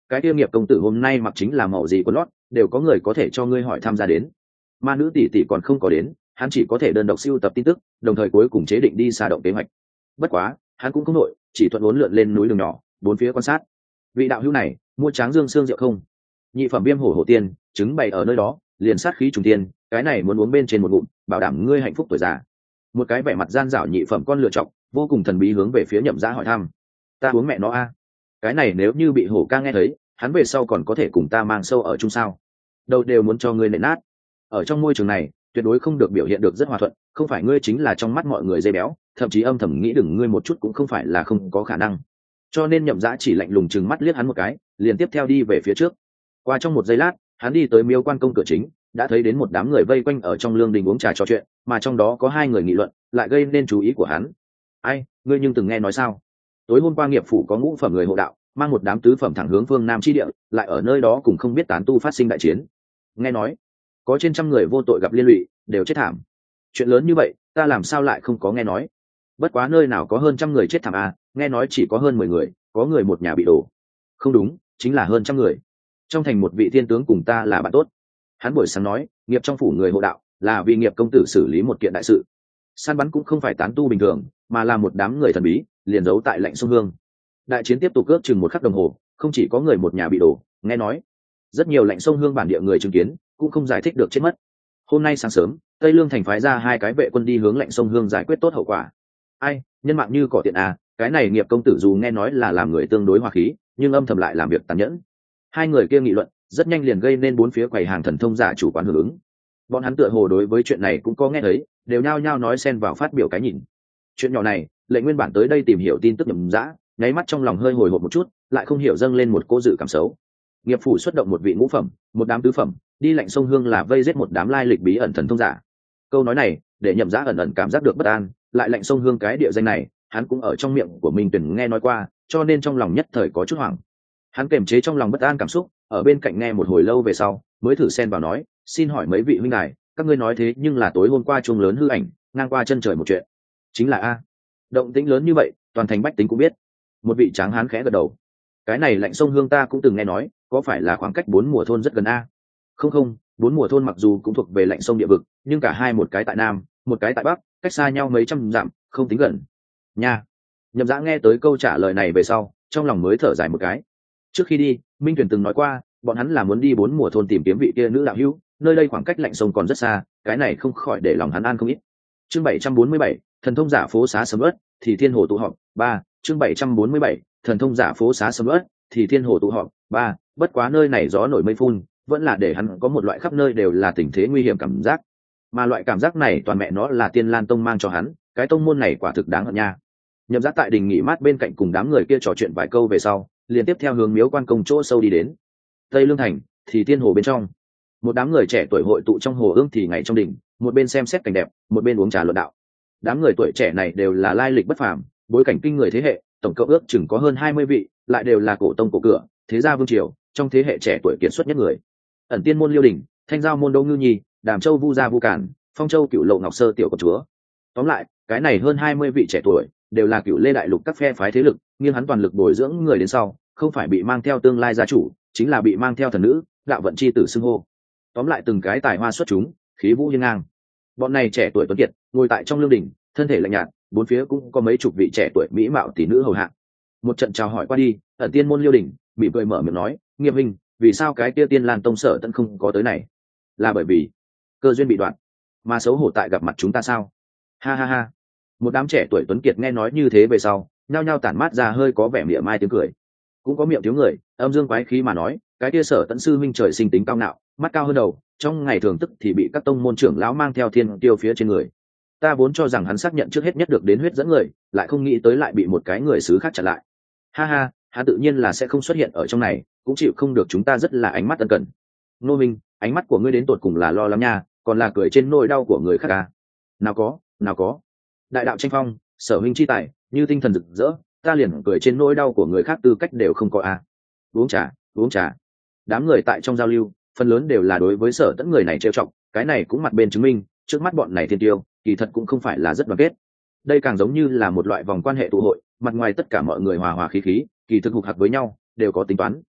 cái kia nghiệp công tử hôm nay mặc chính là màu gì quần lót, đều có người có thể cho ngươi hỏi tham gia đến. Ma nữ tỷ tỷ còn không có đến, hắn chỉ có thể đơn độc siêu tập tin tức, đồng thời cuối cùng chế định đi xa động kế hoạch. Bất quá hắn cũng không nội, chỉ thuận uốn lượn lên núi đường nhỏ, bốn phía quan sát. Vị đạo hữu này mua tráng dương xương rượu không? Nhị phẩm viêm hổ hổ tiên trứng bày ở nơi đó, liền sát khí trùng tiên, cái này muốn uống bên trên một ngụm, bảo đảm ngươi hạnh phúc tuổi già. Một cái vẻ mặt gian dảo nhị phẩm con lựa chọc, vô cùng thần bí hướng về phía Nhậm Dã hỏi thăm. Ta uống mẹ nó a. Cái này nếu như bị hổ ca nghe thấy, hắn về sau còn có thể cùng ta mang sâu ở chung sao? Đâu đều muốn cho ngươi nện nát. Ở trong môi trường này, tuyệt đối không được biểu hiện được rất hòa thuận, không phải ngươi chính là trong mắt mọi người dây béo, thậm chí âm thầm nghĩ đừng ngươi một chút cũng không phải là không có khả năng. Cho nên Nhậm Dã chỉ lạnh lùng chừng mắt liếc hắn một cái, liền tiếp theo đi về phía trước. Qua trong một giây lát, hắn đi tới Miếu Quan công cửa chính, đã thấy đến một đám người vây quanh ở trong lương đình uống trà trò chuyện, mà trong đó có hai người nghị luận, lại gây nên chú ý của hắn. Ai, ngươi nhưng từng nghe nói sao? Tối hôm qua nghiệp phủ có ngũ phẩm người hộ đạo, mang một đám tứ phẩm thẳng hướng phương Nam chi địa, lại ở nơi đó cùng không biết tán tu phát sinh đại chiến. Nghe nói, có trên trăm người vô tội gặp liên lụy, đều chết thảm. Chuyện lớn như vậy, ta làm sao lại không có nghe nói? Bất quá nơi nào có hơn trăm người chết thảm à, nghe nói chỉ có hơn mười người, có người một nhà bị đổ. Không đúng, chính là hơn trăm người. Trong thành một vị thiên tướng cùng ta là bạn tốt. Hắn buổi sáng nói, nghiệp trong phủ người hộ đạo, là vì nghiệp công tử xử lý một kiện đại sự. Săn bắn cũng không phải tán tu bình thường, mà là một đám người thần bí, liền giấu tại lạnh sông hương. Đại chiến tiếp tục ước chừng một khắc đồng hồ, không chỉ có người một nhà bị đổ, nghe nói rất nhiều lạnh sông hương bản địa người chứng kiến, cũng không giải thích được chết mất. Hôm nay sáng sớm, Tây Lương thành phái ra hai cái vệ quân đi hướng lạnh sông hương giải quyết tốt hậu quả. Ai, nhân mạng như cỏ tiện à, cái này nghiệp công tử dù nghe nói là làm người tương đối hòa khí, nhưng âm thầm lại làm việc tàn nhẫn. Hai người kia nghị luận, rất nhanh liền gây nên bốn phía quầy hàng thần thông giả chủ quán hưởng ứng. Bọn hắn tựa hồ đối với chuyện này cũng có nghe thấy, đều nhao nhao nói xen vào phát biểu cái nhìn. Chuyện nhỏ này, Lệnh Nguyên bản tới đây tìm hiểu tin tức Nhậm Dã, nháy mắt trong lòng hơi hồi hộp một chút, lại không hiểu dâng lên một cô dự cảm xấu. Nghiệp phủ xuất động một vị ngũ phẩm, một đám tứ phẩm, đi lạnh sông hương là vây giết một đám lai lịch bí ẩn thần thông giả. Câu nói này, để Nhậm Dã ẩn ẩn cảm giác được bất an, lại lạnh sông hương cái địa danh này, hắn cũng ở trong miệng của mình từng nghe nói qua, cho nên trong lòng nhất thời có chút hoảng. Hắn kiềm chế trong lòng bất an cảm xúc, ở bên cạnh nghe một hồi lâu về sau, mới thử xen vào nói, xin hỏi mấy vị huynh đài, các ngươi nói thế nhưng là tối hôm qua chuông lớn hư ảnh, ngang qua chân trời một chuyện. Chính là a. Động tĩnh lớn như vậy, toàn thành bách tính cũng biết. Một vị tráng hán khẽ gật đầu. Cái này lạnh sông hương ta cũng từng nghe nói, có phải là khoảng cách bốn mùa thôn rất gần a? Không không, bốn mùa thôn mặc dù cũng thuộc về lạnh sông địa vực, nhưng cả hai một cái tại nam, một cái tại bắc, cách xa nhau mấy trăm dặm, không tính gần. Nha. Nhậm Dã nghe tới câu trả lời này về sau, trong lòng mới thở dài một cái. Trước khi đi, Minh Tuyển từng nói qua, bọn hắn là muốn đi bốn mùa thôn tìm kiếm vị kia nữ đạo hữu, nơi đây khoảng cách lạnh sông còn rất xa, cái này không khỏi để lòng hắn an không ít. Chương bảy trăm bốn mươi bảy, thần thông giả phố xá sầm uất, thì thiên hồ tụ họp. Ba, chương bảy trăm bốn mươi bảy, thần thông giả phố xá sầm uất, thì thiên hồ tụ họp. Ba, bất quá nơi này gió nổi mây phun, vẫn là để hắn có một loại khắp nơi đều là tình thế nguy hiểm cảm giác. Mà loại cảm giác này toàn mẹ nó là Tiên Lan tông mang cho hắn, cái tông môn này quả thực đáng hận nha. Nhậm Dã tại đình nghỉ mát bên cạnh cùng đám người kia trò chuyện vài câu về sau, liền tiếp theo hướng Miếu Quan công chỗ sâu đi đến. Tây Lương thành, thì thiên hồ bên trong, một đám người trẻ tuổi hội tụ trong hồ ương thì ngày trong đỉnh, một bên xem xét cảnh đẹp, một bên uống trà luận đạo. Đám người tuổi trẻ này đều là lai lịch bất phàm, bối cảnh kinh người thế hệ, tổng cộng ước chừng có hơn hai mươi vị, lại đều là cổ tông cổ cửa, thế gia vương triều, trong thế hệ trẻ tuổi kiệt xuất nhất người. Ẩn Tiên môn Liêu Đình, Thanh Giao môn Đỗ Ngư Nhi, Đàm Châu Vu gia Vu Cản, Phong Châu Cựu Lộ Ngọc Sơ tiểu công chúa. Tóm lại, cái này hơn hai mươi vị trẻ tuổi, đều là Cựu Lê đại lục các phe phái thế lực, nhưng hắn toàn lực bồi dưỡng người đến sau, không phải bị mang theo tương lai gia chủ, chính là bị mang theo thần nữ, đạo vận chi tử xưng hô. Tóm lại từng cái tài hoa xuất chúng, khí vũ hiên ngang. Bọn này trẻ tuổi tuấn kiệt, ngồi tại trong lương đình, thân thể lạnh nhạt, bốn phía cũng có mấy chục vị trẻ tuổi mỹ mạo tỷ nữ hầu hạ. Một trận chào hỏi qua đi, Ẩn Tiên môn Liêu Đình bị cười mở miệng nói, Nghiêm huynh, vì sao cái kia Tiên Lan tông sở tận không có tới này? Là bởi vì cơ duyên bị đoạn, mà xấu hổ tại gặp mặt chúng ta sao? Ha ha ha. Một đám trẻ tuổi tuấn kiệt nghe nói như thế về sau, nhao nhao tản mát ra hơi có vẻ mỉa mai tiếng cười. Cũng có miệng tiếng người, âm dương quái khí mà nói, cái kia sở tận sư minh trời sinh tính cao ngạo, mắt cao hơn đầu, trong ngày thường tức thì bị các tông môn trưởng lão mang theo thiên tiêu phía trên người. Ta vốn cho rằng hắn xác nhận trước hết nhất được đến huyết dẫn người, lại không nghĩ tới lại bị một cái người xứ khác chặn lại. Ha ha, hắn tự nhiên là sẽ không xuất hiện ở trong này, cũng chịu không được chúng ta rất là ánh mắt ân cần. Ngô Minh, ánh mắt của ngươi đến tột cùng là lo lắng nha, còn là cười trên nỗi đau của người khác à? Nào có, nào có. Đại đạo tranh phong, sở huynh chi tài, như tinh thần rực rỡ, ta liền cười trên nỗi đau của người khác tư cách đều không có à. Uống trà, uống trà. Đám người tại trong giao lưu, phần lớn đều là đối với sở tẫn người này trêu chọc, cái này cũng mặt bên chứng minh, trước mắt bọn này thiên tiêu, kỳ thật cũng không phải là rất đoàn kết. Đây càng giống như là một loại vòng quan hệ tụ hội, mặt ngoài tất cả mọi người hòa hòa khí khí, kỳ thực hục hạc với nhau, đều có tính toán.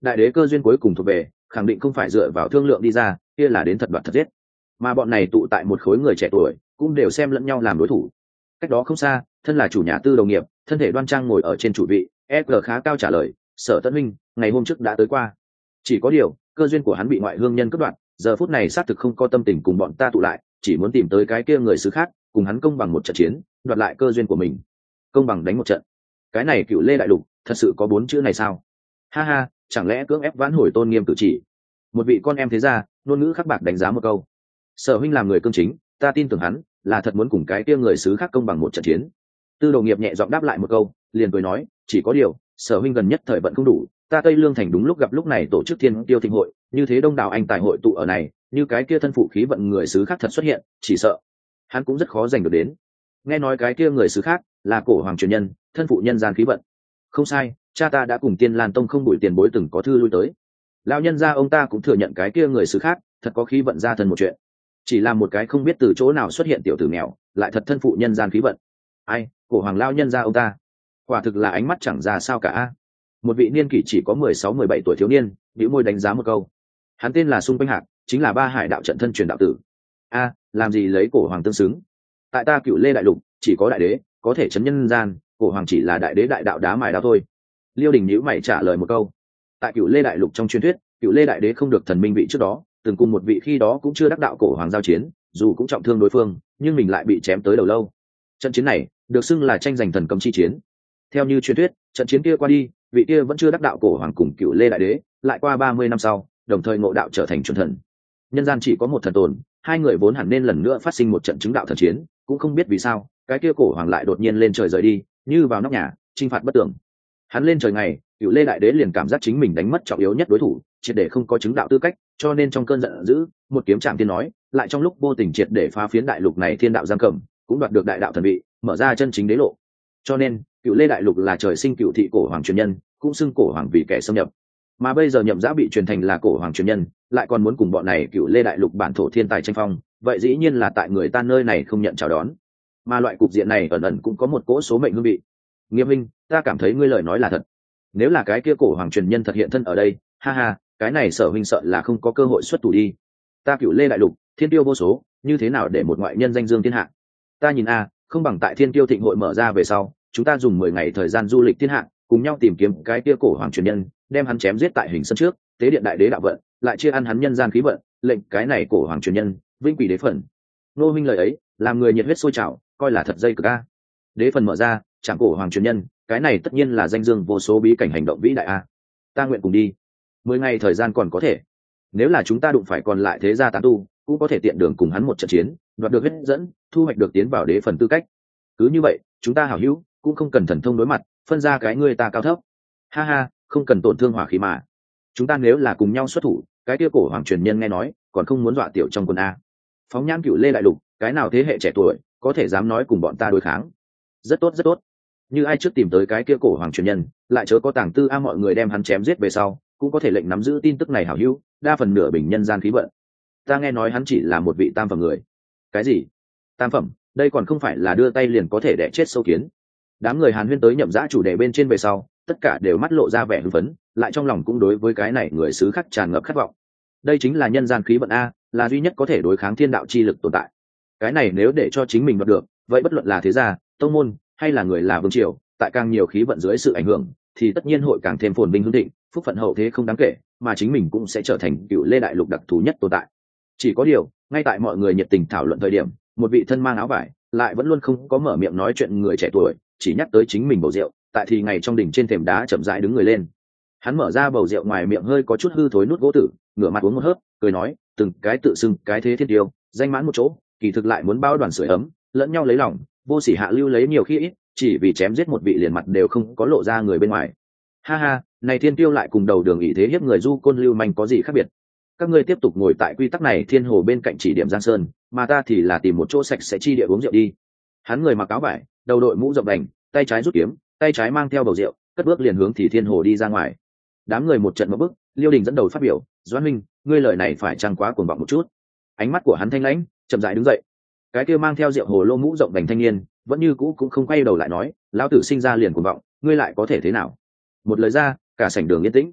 đại đế cơ duyên cuối cùng thuộc về, khẳng định không phải dựa vào thương lượng đi ra, kia là đến thật đoạt thật giết. Mà bọn này tụ tại một khối người trẻ tuổi, cũng đều xem lẫn nhau làm đối thủ. Cách đó không xa, thân là chủ nhà tư đồng nghiệp, thân thể đoan trang ngồi ở trên chủ vị, e giê khá cao trả lời, Sở Tấn Minh, ngày hôm trước đã tới qua. Chỉ có điều, cơ duyên của hắn bị ngoại hương nhân cướp đoạt, giờ phút này xác thực không có tâm tình cùng bọn ta tụ lại, chỉ muốn tìm tới cái kia người xứ khác, cùng hắn công bằng một trận chiến, đoạt lại cơ duyên của mình. Công bằng đánh một trận. Cái này Cựu Lê đại lục, thật sự có bốn chữ này sao? Ha ha, chẳng lẽ cưỡng ép vãn hồi tôn nghiêm cử chỉ? Một vị con em thế gia, ngôn ngữ khắc bạc đánh giá một câu. Sở huynh làm người cương chính, ta tin tưởng hắn, là thật muốn cùng cái kia người xứ khác công bằng một trận chiến. Tư Đồ Nghiệp nhẹ giọng đáp lại một câu, liền cười nói, chỉ có điều, Sở huynh gần nhất thời vận không đủ, ta Tây Lương thành đúng lúc gặp lúc này tổ chức Thiên Tiêu Thịnh hội, như thế đông đảo anh tài hội tụ ở này, như cái kia thân phụ khí vận người xứ khác thật xuất hiện, chỉ sợ hắn cũng rất khó giành được đến. Nghe nói cái kia người xứ khác là cổ hoàng truyền nhân, thân phụ nhân gian khí vận. Không sai, cha ta đã cùng Tiên Lan Tông không bụi tiền bối từng có thư lui tới. Lão nhân gia ông ta cũng thừa nhận cái kia người xứ khác thật có khí vận ra thân một chuyện. Chỉ là một cái không biết từ chỗ nào xuất hiện tiểu tử nghèo, lại thật thân phụ nhân gian khí vận. Ai, cổ hoàng lão nhân gia ông ta, quả thực là ánh mắt chẳng ra sao cả. Một vị niên kỷ chỉ có mười sáu mười bảy tuổi thiếu niên, bĩu môi đánh giá một câu. Hắn tên là Xung Quanh Hạc, chính là Ba Hải đạo trận thân truyền đạo tử. A, làm gì lấy cổ hoàng tương xứng? Tại ta Cựu Lê đại lục, chỉ có đại đế có thể chấn nhân gian, cổ hoàng chỉ là đại đế đại đạo đá mài đao thôi. Liêu Đình nhíu mày trả lời một câu. Tại Cựu Lê đại lục trong truyền thuyết, Cựu Lê đại đế không được thần minh vị trước đó, từng cùng một vị khi đó cũng chưa đắc đạo cổ hoàng giao chiến, dù cũng trọng thương đối phương, nhưng mình lại bị chém tới đầu lâu. Trận chiến này được xưng là tranh giành thần cầm chi chiến. Theo như truyền thuyết, trận chiến kia qua đi, vị kia vẫn chưa đắc đạo cổ hoàng cùng Cựu Lê đại đế, lại qua ba mươi năm sau, đồng thời ngộ đạo trở thành chuẩn thần. Nhân gian chỉ có một thần tồn, hai người vốn hẳn nên lần nữa phát sinh một trận chứng đạo thần chiến, cũng không biết vì sao, cái kia cổ hoàng lại đột nhiên lên trời rời đi, như vào nóc nhà, chinh phạt bất tưởng. Hắn lên trời ngày, Cựu Lê đại đế liền cảm giác chính mình đánh mất trọng yếu nhất đối thủ, triệt để không có chứng đạo tư cách, cho nên trong cơn giận dữ, một kiếm chạm tiên nói, lại trong lúc vô tình triệt để phá phiến đại lục này thiên đạo giam cầm, cũng đoạt được đại đạo thần vị, mở ra chân chính đế lộ. Cho nên, Cựu Lê đại lục là trời sinh cựu thị cổ hoàng truyền nhân, cũng xưng cổ hoàng vì kẻ xâm nhập. Mà bây giờ Nhậm Giã bị truyền thành là cổ hoàng truyền nhân, lại còn muốn cùng bọn này Cựu Lê đại lục bản thổ thiên tài tranh phong, vậy dĩ nhiên là tại người ta nơi này không nhận chào đón. Mà loại cục diện này ẩn ẩn cũng có một cỗ số mệnh hương vị. Nghiêm Minh, ta cảm thấy ngươi lời nói là thật. Nếu là cái kia cổ hoàng truyền nhân thật hiện thân ở đây, ha ha, cái này Sở huynh sợ là không có cơ hội xuất thủ đi. Ta Cựu Lê đại lục, thiên tiêu vô số, như thế nào để một ngoại nhân danh dương thiên hạ? Ta nhìn a, không bằng tại Thiên Tiêu Thịnh hội mở ra về sau, chúng ta dùng mười ngày thời gian du lịch thiên hạ, cùng nhau tìm kiếm cái kia cổ hoàng truyền nhân, đem hắn chém giết tại hình sân trước, tế điện đại đế đạo vận, lại chia ăn hắn nhân gian khí vận, lệnh cái này cổ hoàng truyền nhân vinh quỷ đế phần. Nô minh lời ấy, làm người nhiệt huyết sôi trào, coi là thật dây cực a. Đế phần mở ra, chẳng cổ hoàng truyền nhân, cái này tất nhiên là danh dương vô số bí cảnh hành động vĩ đại a. Ta nguyện cùng đi. Mười ngày thời gian còn có thể. Nếu là chúng ta đụng phải còn lại thế gia tán tu, cũng có thể tiện đường cùng hắn một trận chiến, đoạt được huyết dẫn, thu hoạch được tiến vào đế phần tư cách. Cứ như vậy, chúng ta hảo hữu, cũng không cần thần thông đối mặt, phân ra cái người ta cao thấp. Ha ha, không cần tổn thương hỏa khí mà. Chúng ta nếu là cùng nhau xuất thủ, cái kia cổ hoàng truyền nhân nghe nói, còn không muốn dọa tiểu trong quân a. Phóng nhãn Cựu Lê đại lục, cái nào thế hệ trẻ tuổi có thể dám nói cùng bọn ta đối kháng? Rất tốt rất tốt. Như ai trước tìm tới cái kia cổ hoàng truyền nhân, lại chớ có tàng tư a, mọi người đem hắn chém giết về sau, cũng có thể lệnh nắm giữ tin tức này hảo hữu, đa phần nửa bình nhân gian khí vận. Ta nghe nói hắn chỉ là một vị tam phẩm người. Cái gì? Tam phẩm? Đây còn không phải là đưa tay liền có thể đẻ chết sâu kiến. Đám người Hàn Huyên tới Nhậm Giã chủ đề bên trên về sau, tất cả đều mắt lộ ra vẻ hưng phấn, lại trong lòng cũng đối với cái này người xứ khác tràn ngập khát vọng. Đây chính là nhân gian khí vận a, là duy nhất có thể đối kháng thiên đạo chi lực tồn tại. Cái này nếu để cho chính mình đoạt được, vậy bất luận là thế gia, tông môn, hay là người là vương triều, tại càng nhiều khí vận dưới sự ảnh hưởng, thì tất nhiên hội càng thêm phồn vinh hưng thịnh, phúc phận hậu thế không đáng kể, mà chính mình cũng sẽ trở thành Cựu Lê đại lục đặc thù nhất tồn tại. Chỉ có điều, ngay tại mọi người nhiệt tình thảo luận thời điểm, một vị thân mang áo vải, lại vẫn luôn không có mở miệng nói chuyện người trẻ tuổi, chỉ nhắc tới chính mình bầu rượu, tại thì ngày trong đỉnh trên thềm đá chậm rãi đứng người lên. Hắn mở ra bầu rượu ngoài miệng hơi có chút hư thối nút gỗ tử, ngửa mặt uống một hớp, cười nói, từng cái tự xưng cái thế thiên tiêu, danh mãn một chỗ, kỳ thực lại muốn bao đoàn sưởi ấm, lẫn nhau lấy lòng, vô sỉ hạ lưu lấy nhiều khi ít, chỉ vì chém giết một vị liền mặt đều không có lộ ra người bên ngoài. Ha ha, này thiên tiêu lại cùng đầu đường ý thế hiếp người du côn lưu manh có gì khác biệt? Các ngươi tiếp tục ngồi tại quy tắc này thiên hồ bên cạnh chỉ điểm Giang Sơn, mà ta thì là tìm một chỗ sạch sẽ chi địa uống rượu đi. Hắn người mặc áo vải, đầu đội mũ rộng đành, tay trái rút kiếm, tay trái mang theo bầu rượu, cất bước liền hướng thì thiên hồ đi ra ngoài. Đám người một trận một bước, Liêu Đình dẫn đầu phát biểu, Doãn Minh, ngươi lời này phải chăng quá cuồng vọng một chút? Ánh mắt của hắn thanh lãnh, chậm rãi đứng dậy. Cái kia mang theo rượu hồ lô mũ rộng đành thanh niên, vẫn như cũ cũng không quay đầu lại nói, lão tử sinh ra liền cuồng vọng, ngươi lại có thể thế nào? Một lời ra, cả sảnh đường yên tĩnh.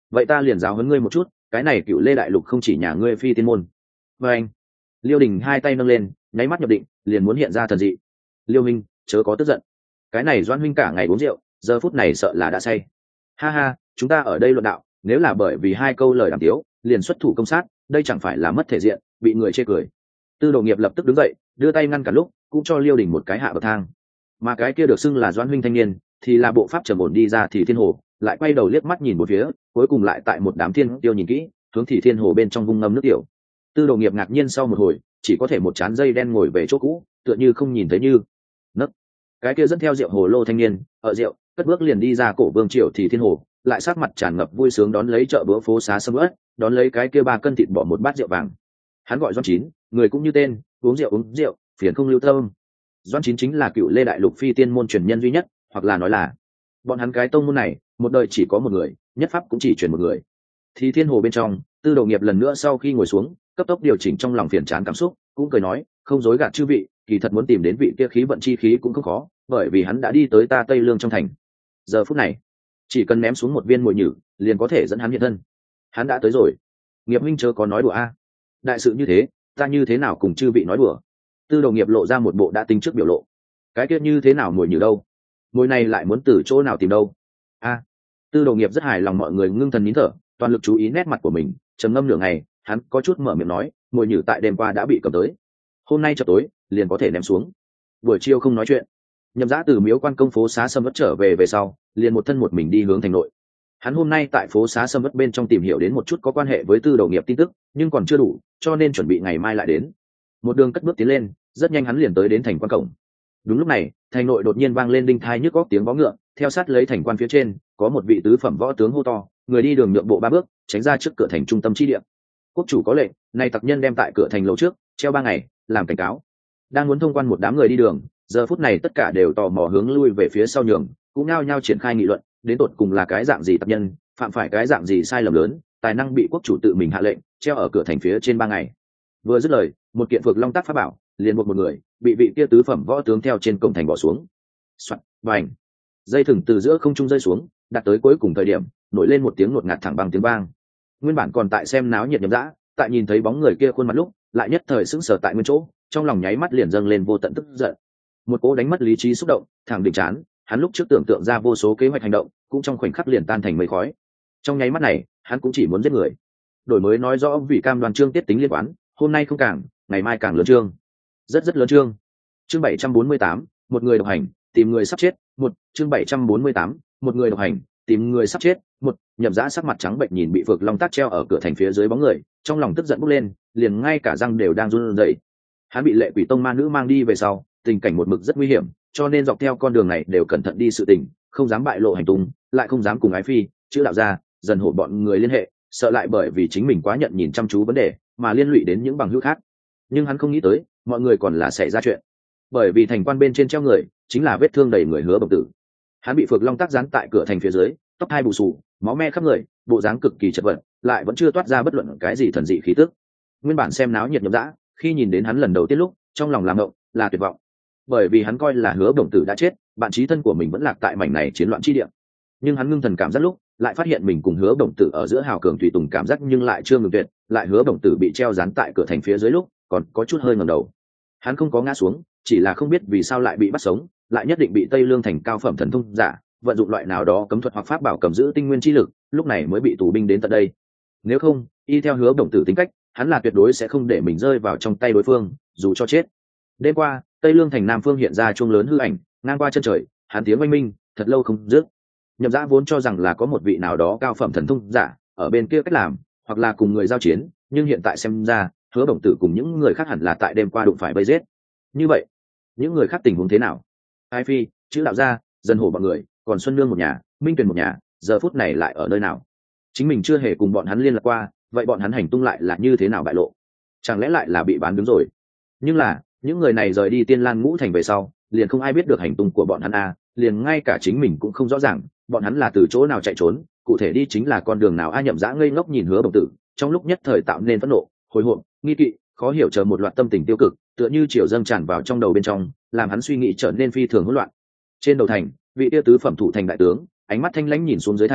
vậy ta liền giáo huấn ngươi một chút, cái này Cựu Lê đại lục không chỉ nhà ngươi phi tiên môn. Và anh, Liêu Đình hai tay nâng lên, nháy mắt nhập định, liền muốn hiện ra thần dị. Liêu Minh, chớ có tức giận, cái này Doãn huynh cả ngày uống rượu, giờ phút này sợ là đã say. Ha ha, chúng ta ở đây luận đạo, nếu là bởi vì hai câu lời đàm tiếu liền xuất thủ công sát, đây chẳng phải là mất thể diện, bị người chê cười. Tư Đồ Nghiệp lập tức đứng dậy, đưa tay ngăn cản lúc, cũng cho Liêu Đình một cái hạ bậc thang. Mà cái kia được xưng là Doãn huynh thanh niên, thì là bộ pháp trầm ổn đi ra thì thiên hồ, lại quay đầu liếc mắt nhìn một phía, cuối cùng lại tại một đám thiên tiêu nhìn kỹ, hướng thì thiên hồ bên trong vung ngâm nước tiểu. Tư Đồ Nghiệp ngạc nhiên sau một hồi, chỉ có thể một chán dây đen ngồi về chỗ cũ, tựa như không nhìn thấy như nấc. Cái kia dẫn theo rượu hồ lô thanh niên, ở rượu, cất bước liền đi ra cổ vương triều thì thiên hồ, lại sắc mặt tràn ngập vui sướng đón lấy chợ bữa phố xá sầm uất, đón lấy cái kia ba cân thịt bỏ một bát rượu vàng. Hắn gọi Doãn Chín, người cũng như tên, uống rượu uống rượu, phiền không lưu tâm. Doãn Chín chính là Cựu Lê đại lục phi tiên môn truyền nhân duy nhất, hoặc là nói là bọn hắn cái tông môn này, một đời chỉ có một người, nhất pháp cũng chỉ truyền một người. Thì thiên hồ bên trong, Tư Đồ Nghiệp lần nữa sau khi ngồi xuống, cấp tốc điều chỉnh trong lòng phiền chán cảm xúc, cũng cười nói, không dối gạt chư vị, kỳ thật muốn tìm đến vị kia khí vận chi khí cũng không khó, bởi vì hắn đã đi tới ta Tây Lương trong thành. Giờ phút này, chỉ cần ném xuống một viên mồi nhử, liền có thể dẫn hắn hiện thân. Hắn đã tới rồi. Nghiệp huynh chớ có nói đùa a. Đại sự như thế, ta như thế nào cùng chư vị nói đùa? Tư Đồ Nghiệp lộ ra một bộ đã tính trước biểu lộ. Cái kia như thế nào mồi nhử đâu? Mồi này lại muốn từ chỗ nào tìm đâu? A. Tư Đồ Nghiệp rất hài lòng mọi người ngưng thần nín thở, toàn lực chú ý nét mặt của mình, trầm ngâm nửa ngày, hắn có chút mở miệng nói, mồi nhử tại đêm qua đã bị cầm tới, hôm nay chập tối liền có thể ném xuống. Buổi chiều không nói chuyện, Nhậm Dã từ miếu quan công phố xá sâm vất trở về về sau, liền một thân một mình đi hướng thành nội. Hắn hôm nay tại phố xá sâm vất bên trong tìm hiểu đến một chút có quan hệ với Tư Đồ Nghiệp tin tức, nhưng còn chưa đủ, cho nên chuẩn bị ngày mai lại đến. Một đường cất bước tiến lên, rất nhanh hắn liền tới đến thành quan cổng. Đúng lúc này, thành nội đột nhiên vang lên đinh thai nhức góc tiếng vó ngựa, theo sát lấy thành quan phía trên, có một vị tứ phẩm võ tướng hô to, người đi đường nhượng bộ ba bước, tránh ra trước cửa thành trung tâm chi địa. Quốc chủ có lệnh, nay tặc nhân đem tại cửa thành lầu trước treo ba ngày, làm cảnh cáo. Đang muốn thông quan một đám người đi đường, giờ phút này tất cả đều tò mò hướng lui về phía sau nhường, cũng nao nhao triển khai nghị luận, đến tột cùng là cái dạng gì tặc nhân, phạm phải cái dạng gì sai lầm lớn, tài năng bị quốc chủ tự mình hạ lệnh treo ở cửa thành phía trên ba ngày. Vừa dứt lời, một kiện phược long tác pháp bảo liền một một người bị vị kia tứ phẩm võ tướng theo trên cổng thành bỏ xuống. Soạt, vành, dây thừng từ giữa không trung rơi xuống, đặt tới cuối cùng thời điểm, nổi lên một tiếng ngột ngạt thẳng bằng tiếng vang. Nguyên bản còn tại xem náo nhiệt Nhậm Dã, tại nhìn thấy bóng người kia khuôn mặt lúc, lại nhất thời sững sờ tại nguyên chỗ, trong lòng nháy mắt liền dâng lên vô tận tức giận. Một cỗ đánh mất lý trí xúc động, thẳng đỉnh chán, hắn lúc trước tưởng tượng ra vô số kế hoạch hành động, cũng trong khoảnh khắc liền tan thành mây khói. Trong nháy mắt này, hắn cũng chỉ muốn giết người. Đổi mới nói rõ vì cam đoan chương tiết tính liên quan, hôm nay không càng, ngày mai càng lớn chương. Rất rất lớn chương. Chương bảy trăm bốn mươi tám, một người độc hành, tìm người sắp chết, một, chương bảy trăm bốn mươi tám, một người độc hành, tìm người sắp chết, một. Nhậm Dã sắc mặt trắng bệch nhìn bị phược long tác treo ở cửa thành phía dưới bóng người, trong lòng tức giận bốc lên, liền ngay cả răng đều đang run rẩy. Hắn bị Lệ Quỷ Tông ma nữ mang đi về sau, tình cảnh một mực rất nguy hiểm, cho nên dọc theo con đường này đều cẩn thận đi sự tình, không dám bại lộ hành tung, lại không dám cùng ái phi, chữ đạo gia, dần hổ bọn người liên hệ, sợ lại bởi vì chính mình quá nhận nhìn chăm chú vấn đề, mà liên lụy đến những bằng hữu khác. Nhưng hắn không nghĩ tới, mọi người còn là xảy ra chuyện. Bởi vì thành quan bên trên treo người, chính là vết thương đầy người Hứa Bổng Tử. Hắn bị phược long tác dán tại cửa thành phía dưới, tóc hai bù xù, máu me khắp người, bộ dáng cực kỳ chật vật, lại vẫn chưa toát ra bất luận cái gì thần dị khí tức. Nguyên bản xem náo nhiệt Nhậm Dã, khi nhìn đến hắn lần đầu tiên lúc, trong lòng làm ngộng, là tuyệt vọng. Bởi vì hắn coi là Hứa Bổng Tử đã chết, bạn chí thân của mình vẫn lạc tại mảnh này chiến loạn chi địa. Nhưng hắn ngưng thần cảm giác lúc, lại phát hiện mình cùng Hứa Bổng Tử ở giữa hào cường tùy tùng cảm giác nhưng lại chưa ngừng tuyệt, lại Hứa Bổng Tử bị treo dán tại cửa thành phía dưới lúc, còn có chút hơi ngẩng đầu. Hắn không có ngã xuống, chỉ là không biết vì sao lại bị bắt sống, lại nhất định bị Tây Lương thành cao phẩm thần thông giả vận dụng loại nào đó cấm thuật hoặc pháp bảo cầm giữ tinh nguyên chi lực, lúc này mới bị tù binh đến tận đây. Nếu không, y theo Hứa Bổng Tử tính cách, hắn là tuyệt đối sẽ không để mình rơi vào trong tay đối phương, dù cho chết. Đêm qua, Tây Lương thành Nam Phương hiện ra chuông lớn hư ảnh, ngang qua chân trời, hắn tiếng oanh minh, thật lâu không dứt. Nhậm Dã vốn cho rằng là có một vị nào đó cao phẩm thần thông giả ở bên kia cách làm, hoặc là cùng người giao chiến, nhưng hiện tại xem ra, Hứa Bổng Tử cùng những người khác hẳn là tại đêm qua đụng phải vây giết. Như vậy, những người khác tình huống thế nào? Ai phi, chữ đạo gia, dân hổ bọn người, còn Xuân Nương một nhà, Minh Tuyền một nhà, giờ phút này lại ở nơi nào? Chính mình chưa hề cùng bọn hắn liên lạc qua, vậy bọn hắn hành tung lại là như thế nào bại lộ? Chẳng lẽ lại là bị bán đứng rồi? Nhưng là, những người này rời đi Tiên Lan Ngũ thành về sau, liền không ai biết được hành tung của bọn hắn a, liền ngay cả chính mình cũng không rõ ràng, bọn hắn là từ chỗ nào chạy trốn, cụ thể đi chính là con đường nào a. Nhậm Dã ngây ngốc nhìn Hứa Bổng Tử, trong lúc nhất thời tạo nên phẫn nộ, hồi hộp, nghi kỵ, khó hiểu chờ một loạt tâm tình tiêu cực, tựa như chiều dâng tràn vào trong đầu bên trong, làm hắn suy nghĩ trở nên phi thường hỗn loạn. Trên đầu thành, vị tiêu tứ phẩm thủ thành đại tướng, ánh mắt thanh lãnh nhìn xuống dưới thành,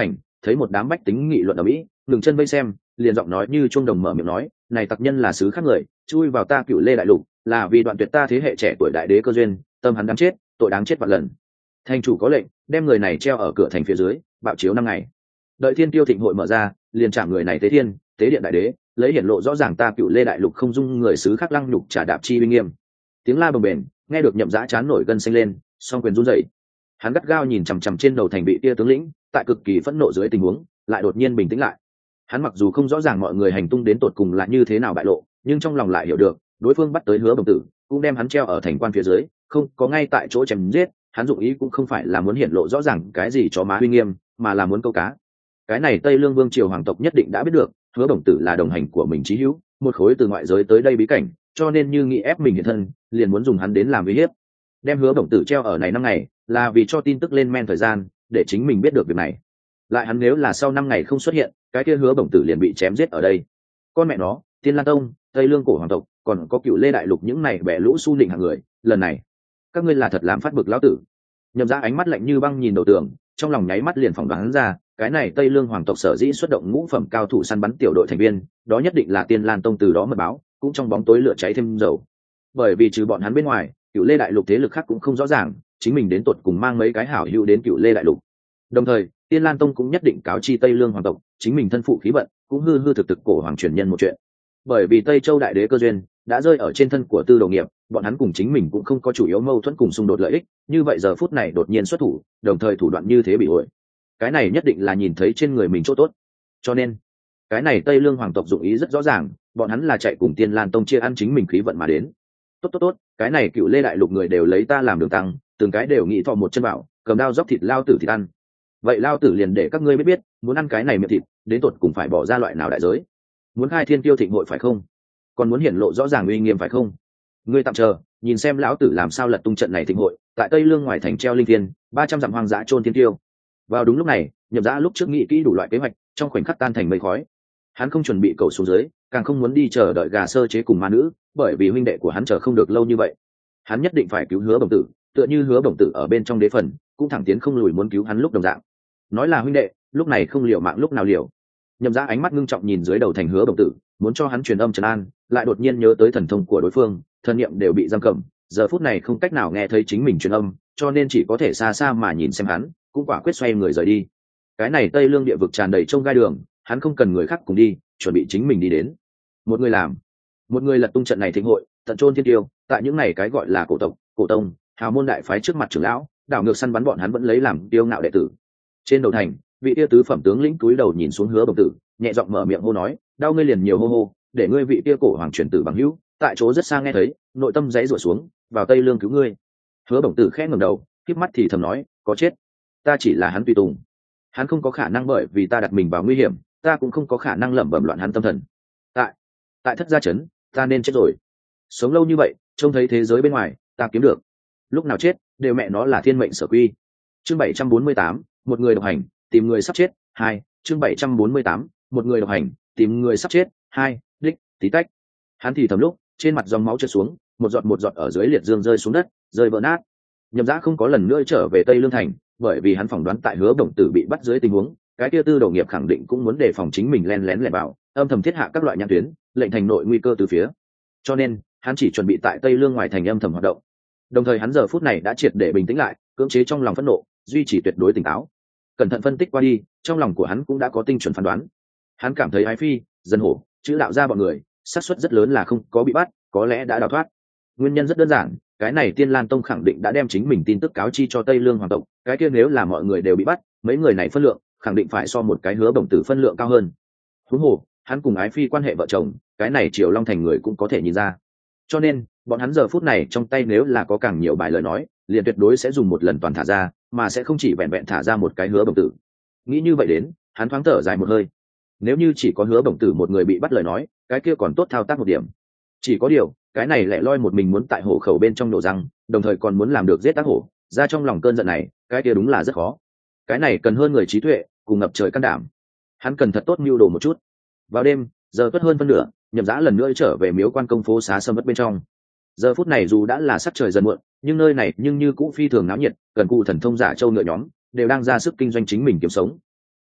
thấy một đám bách tính nghị luận ở mỹ ngừng chân vây xem, liền giọng nói như chuông đồng mở miệng nói, này tặc nhân là sứ khác người, chui vào ta Cựu Lê đại lục là vì đoạn tuyệt ta thế hệ trẻ tuổi đại đế cơ duyên, tâm hắn đáng chết, tội đáng chết vạn lần. Thành chủ có lệnh đem người này treo ở cửa thành phía dưới, bạo chiếu năm ngày, đợi thiên tiêu thịnh hội mở ra liền trả người này tế thiên tế điện đại đế, lấy hiển lộ rõ ràng ta Cựu Lê đại lục không dung người sứ khác lăng nhục trả đạp chi uy nghiêm. Tiếng la bồng bềnh, nghe được Nhậm Dã chán nổi gân xanh lên, song quyền run rẩy. Hắn gắt gao nhìn chằm chằm trên đầu thành bị tia tướng lĩnh, tại cực kỳ phẫn nộ dưới tình huống lại đột nhiên bình tĩnh lại. Hắn mặc dù không rõ ràng mọi người hành tung đến tột cùng là như thế nào bại lộ, nhưng trong lòng lại hiểu được đối phương bắt tới Hứa Bồng Tử cũng đem hắn treo ở thành quan phía dưới, không có ngay tại chỗ chém giết. Hắn dụng ý cũng không phải là muốn hiển lộ rõ ràng cái gì cho má uy nghiêm, mà là muốn câu cá. Cái này Tây Lương vương triều hoàng tộc nhất định đã biết được Hứa Bồng Tử là đồng hành của mình chí hữu, một khối từ ngoại giới tới đây bí cảnh, cho nên như nghĩ ép mình hiện thân, liền muốn dùng hắn đến làm uy hiếp. Đem Hứa Bồng Tử treo ở này năm ngày là vì cho tin tức lên men thời gian, để chính mình biết được việc này. Lại hắn nếu là sau năm ngày không xuất hiện, cái kia Hứa Bồng Tử liền bị chém giết ở đây. Con mẹ nó, Tiên Lan Tông, Tây Lương cổ hoàng tộc, còn có Cựu Lê đại lục những này bẻ lũ su nịnh hạng người, lần này các ngươi là thật làm phát bực lão tử. Nhậm Dã ánh mắt lạnh như băng nhìn đầu tường, trong lòng nháy mắt liền phỏng đoán ra, cái này Tây Lương hoàng tộc sở dĩ xuất động ngũ phẩm cao thủ săn bắn tiểu đội thành viên, đó nhất định là Tiên Lan Tông từ đó mật báo, cũng trong bóng tối lửa cháy thêm dầu. Bởi vì trừ bọn hắn bên ngoài, Cựu Lê đại lục thế lực khác cũng không rõ ràng, chính mình đến tột cùng mang mấy cái hảo hữu đến Cựu Lê đại lục. Đồng thời, Tiên Lan Tông cũng nhất định cáo chi Tây Lương hoàng tộc, chính mình thân phụ khí vận, cũng hư hư thực thực cổ hoàng truyền nhân một chuyện. Bởi vì Tây Châu đại đế cơ duyên đã rơi ở trên thân của Tư Đồ Nghiệp, bọn hắn cùng chính mình cũng không có chủ yếu mâu thuẫn cùng xung đột lợi ích, như vậy giờ phút này đột nhiên xuất thủ, đồng thời thủ đoạn như thế bị ổi. Cái này nhất định là nhìn thấy trên người mình chỗ tốt. Cho nên, cái này Tây Lương hoàng tộc dụng ý rất rõ ràng, bọn hắn là chạy cùng Tiên Lan Tông chia ăn chính mình khí vận mà đến. Tốt tốt tốt, cái này Cựu Lê đại lục người đều lấy ta làm đường tăng, từng cái đều nghĩ thọ một chân bảo, cầm đao dốc thịt lao tử thịt ăn. Vậy lao tử liền để các ngươi biết biết, muốn ăn cái này miệng thịt, đến tột cùng phải bỏ ra loại nào đại giới. Muốn khai thiên tiêu thịnh hội phải không? Còn muốn hiển lộ rõ ràng uy nghiêm phải không? Ngươi tạm chờ, nhìn xem lão tử làm sao lật tung trận này thịnh hội, tại Tây Lương ngoài thành treo linh thiên, ba trăm dặm hoang dã chôn thiên tiêu. Vào đúng lúc này, Nhậm Dã lúc trước nghĩ kỹ đủ loại kế hoạch, trong khoảnh khắc tan thành mây khói. Hắn không chuẩn bị cầu xuống dưới, càng không muốn đi chờ đợi gà sơ chế cùng ma nữ, bởi vì huynh đệ của hắn chờ không được lâu như vậy. Hắn nhất định phải cứu Hứa Bồng Tử, tựa như Hứa Bồng Tử ở bên trong đế phần, cũng thẳng tiến không lùi muốn cứu hắn lúc đồng dạng. Nói là huynh đệ, lúc này không liều mạng lúc nào liều. Nhậm Dã ánh mắt ngưng trọng nhìn dưới đầu thành Hứa Bồng Tử, muốn cho hắn truyền âm trấn an, lại đột nhiên nhớ tới thần thông của đối phương, thần niệm đều bị giam cầm, giờ phút này không cách nào nghe thấy chính mình truyền âm, cho nên chỉ có thể xa xa mà nhìn xem hắn, cũng quả quyết xoay người rời đi. Cái này Tây Lương địa vực tràn đầy trông gai đường, hắn không cần người khác cùng đi, chuẩn bị chính mình đi đến. Một người làm, một người lật tung trận này thịnh hội, tận chôn thiên tiêu, tại những này cái gọi là cổ tộc, cổ tông, hào môn đại phái trước mặt trưởng lão, đảo ngược săn bắn bọn hắn vẫn lấy làm tiêu ngạo đệ tử. Trên đầu thành, vị tia tứ phẩm tướng lĩnh cúi đầu nhìn xuống Hứa Bồng Tử, nhẹ giọng mở miệng hô nói, đau ngươi liền nhiều hô hô, để ngươi vị tia cổ hoàng truyền tử bằng hữu, tại chỗ rất xa nghe thấy, nội tâm dãy rủa xuống, vào Tây Lương cứu ngươi. Hứa Bồng Tử khẽ ngẩng đầu, khép mắt thì thầm nói, có chết, ta chỉ là hắn tùy tùng, hắn không có khả năng bởi vì ta đặt mình vào nguy hiểm, ta cũng không có khả năng lẩm bẩm loạn hắn tâm thần. Tại, tại thất gia trấn, ta nên chết rồi. Sống lâu như vậy, trông thấy thế giới bên ngoài, ta kiếm được. Lúc nào chết, đều mẹ nó là thiên mệnh sở quy. Chương bảy trăm bốn mươi tám, một người độc hành, tìm người sắp chết. Hai, chương bảy trăm bốn mươi tám, một người độc hành, tìm người sắp chết. Hai, đích, tí tách. Hắn thì thầm lúc, trên mặt dòng máu trượt xuống, một giọt một giọt ở dưới liệt dương rơi xuống đất, rơi vỡ nát. Nhậm Dã không có lần nữa trở về Tây Lương thành, bởi vì hắn phỏng đoán tại Hứa Bồng Tử bị bắt dưới tình huống, cái kia Tư Đồ Nghiệp khẳng định cũng muốn đề phòng chính mình len lén lẻn vào, âm thầm thiết hạ các loại nhãn tuyến, lệnh thành nội nguy cơ từ phía. Cho nên, hắn chỉ chuẩn bị tại Tây Lương ngoài thành âm thầm hoạt động. Đồng thời hắn giờ phút này đã triệt để bình tĩnh lại, cưỡng chế trong lòng phẫn nộ, duy trì tuyệt đối tỉnh táo. Cẩn thận phân tích qua đi, trong lòng của hắn cũng đã có tinh chuẩn phán đoán. Hắn cảm thấy Ái Phi, Dân Hổ, chữ đạo ra bọn người, xác suất rất lớn là không có bị bắt, có lẽ đã đào thoát. Nguyên nhân rất đơn giản, cái này Tiên Lan Tông khẳng định đã đem chính mình tin tức cáo chi cho Tây Lương hoàng tộc, cái kia nếu là mọi người đều bị bắt, mấy người này phân lượng khẳng định phải so một cái Hứa Bồng Tử phân lượng cao hơn. Huống hồ, hắn cùng Ái Phi quan hệ vợ chồng, cái này Triều Long thành người cũng có thể nhìn ra. Cho nên, bọn hắn giờ phút này trong tay nếu là có càng nhiều bài lời nói, liền tuyệt đối sẽ dùng một lần toàn thả ra, mà sẽ không chỉ vẹn vẹn thả ra một cái Hứa Bồng Tử. Nghĩ như vậy đến, hắn thoáng thở dài một hơi. Nếu như chỉ có Hứa Bồng Tử một người bị bắt lời nói, cái kia còn tốt thao tác một điểm. Chỉ có điều, cái này lẻ loi một mình muốn tại hổ khẩu bên trong nổ răng, đồng thời còn muốn làm được giết tác hổ, ra trong lòng cơn giận này, cái kia đúng là rất khó. Cái này cần hơn người trí tuệ, cùng ngập trời can đảm. Hắn cần thật tốt mưu đồ một chút. Vào đêm, giờ tuất hơn phân nửa, Nhậm Dã lần nữa trở về miếu quan công phố xá sâm mất bên trong. Giờ phút này dù đã là sắc trời dần muộn, nhưng nơi này nhưng như cũ phi thường náo nhiệt, cần cụ thần thông giả châu ngựa nhóm đều đang ra sức kinh doanh chính mình kiếm sống.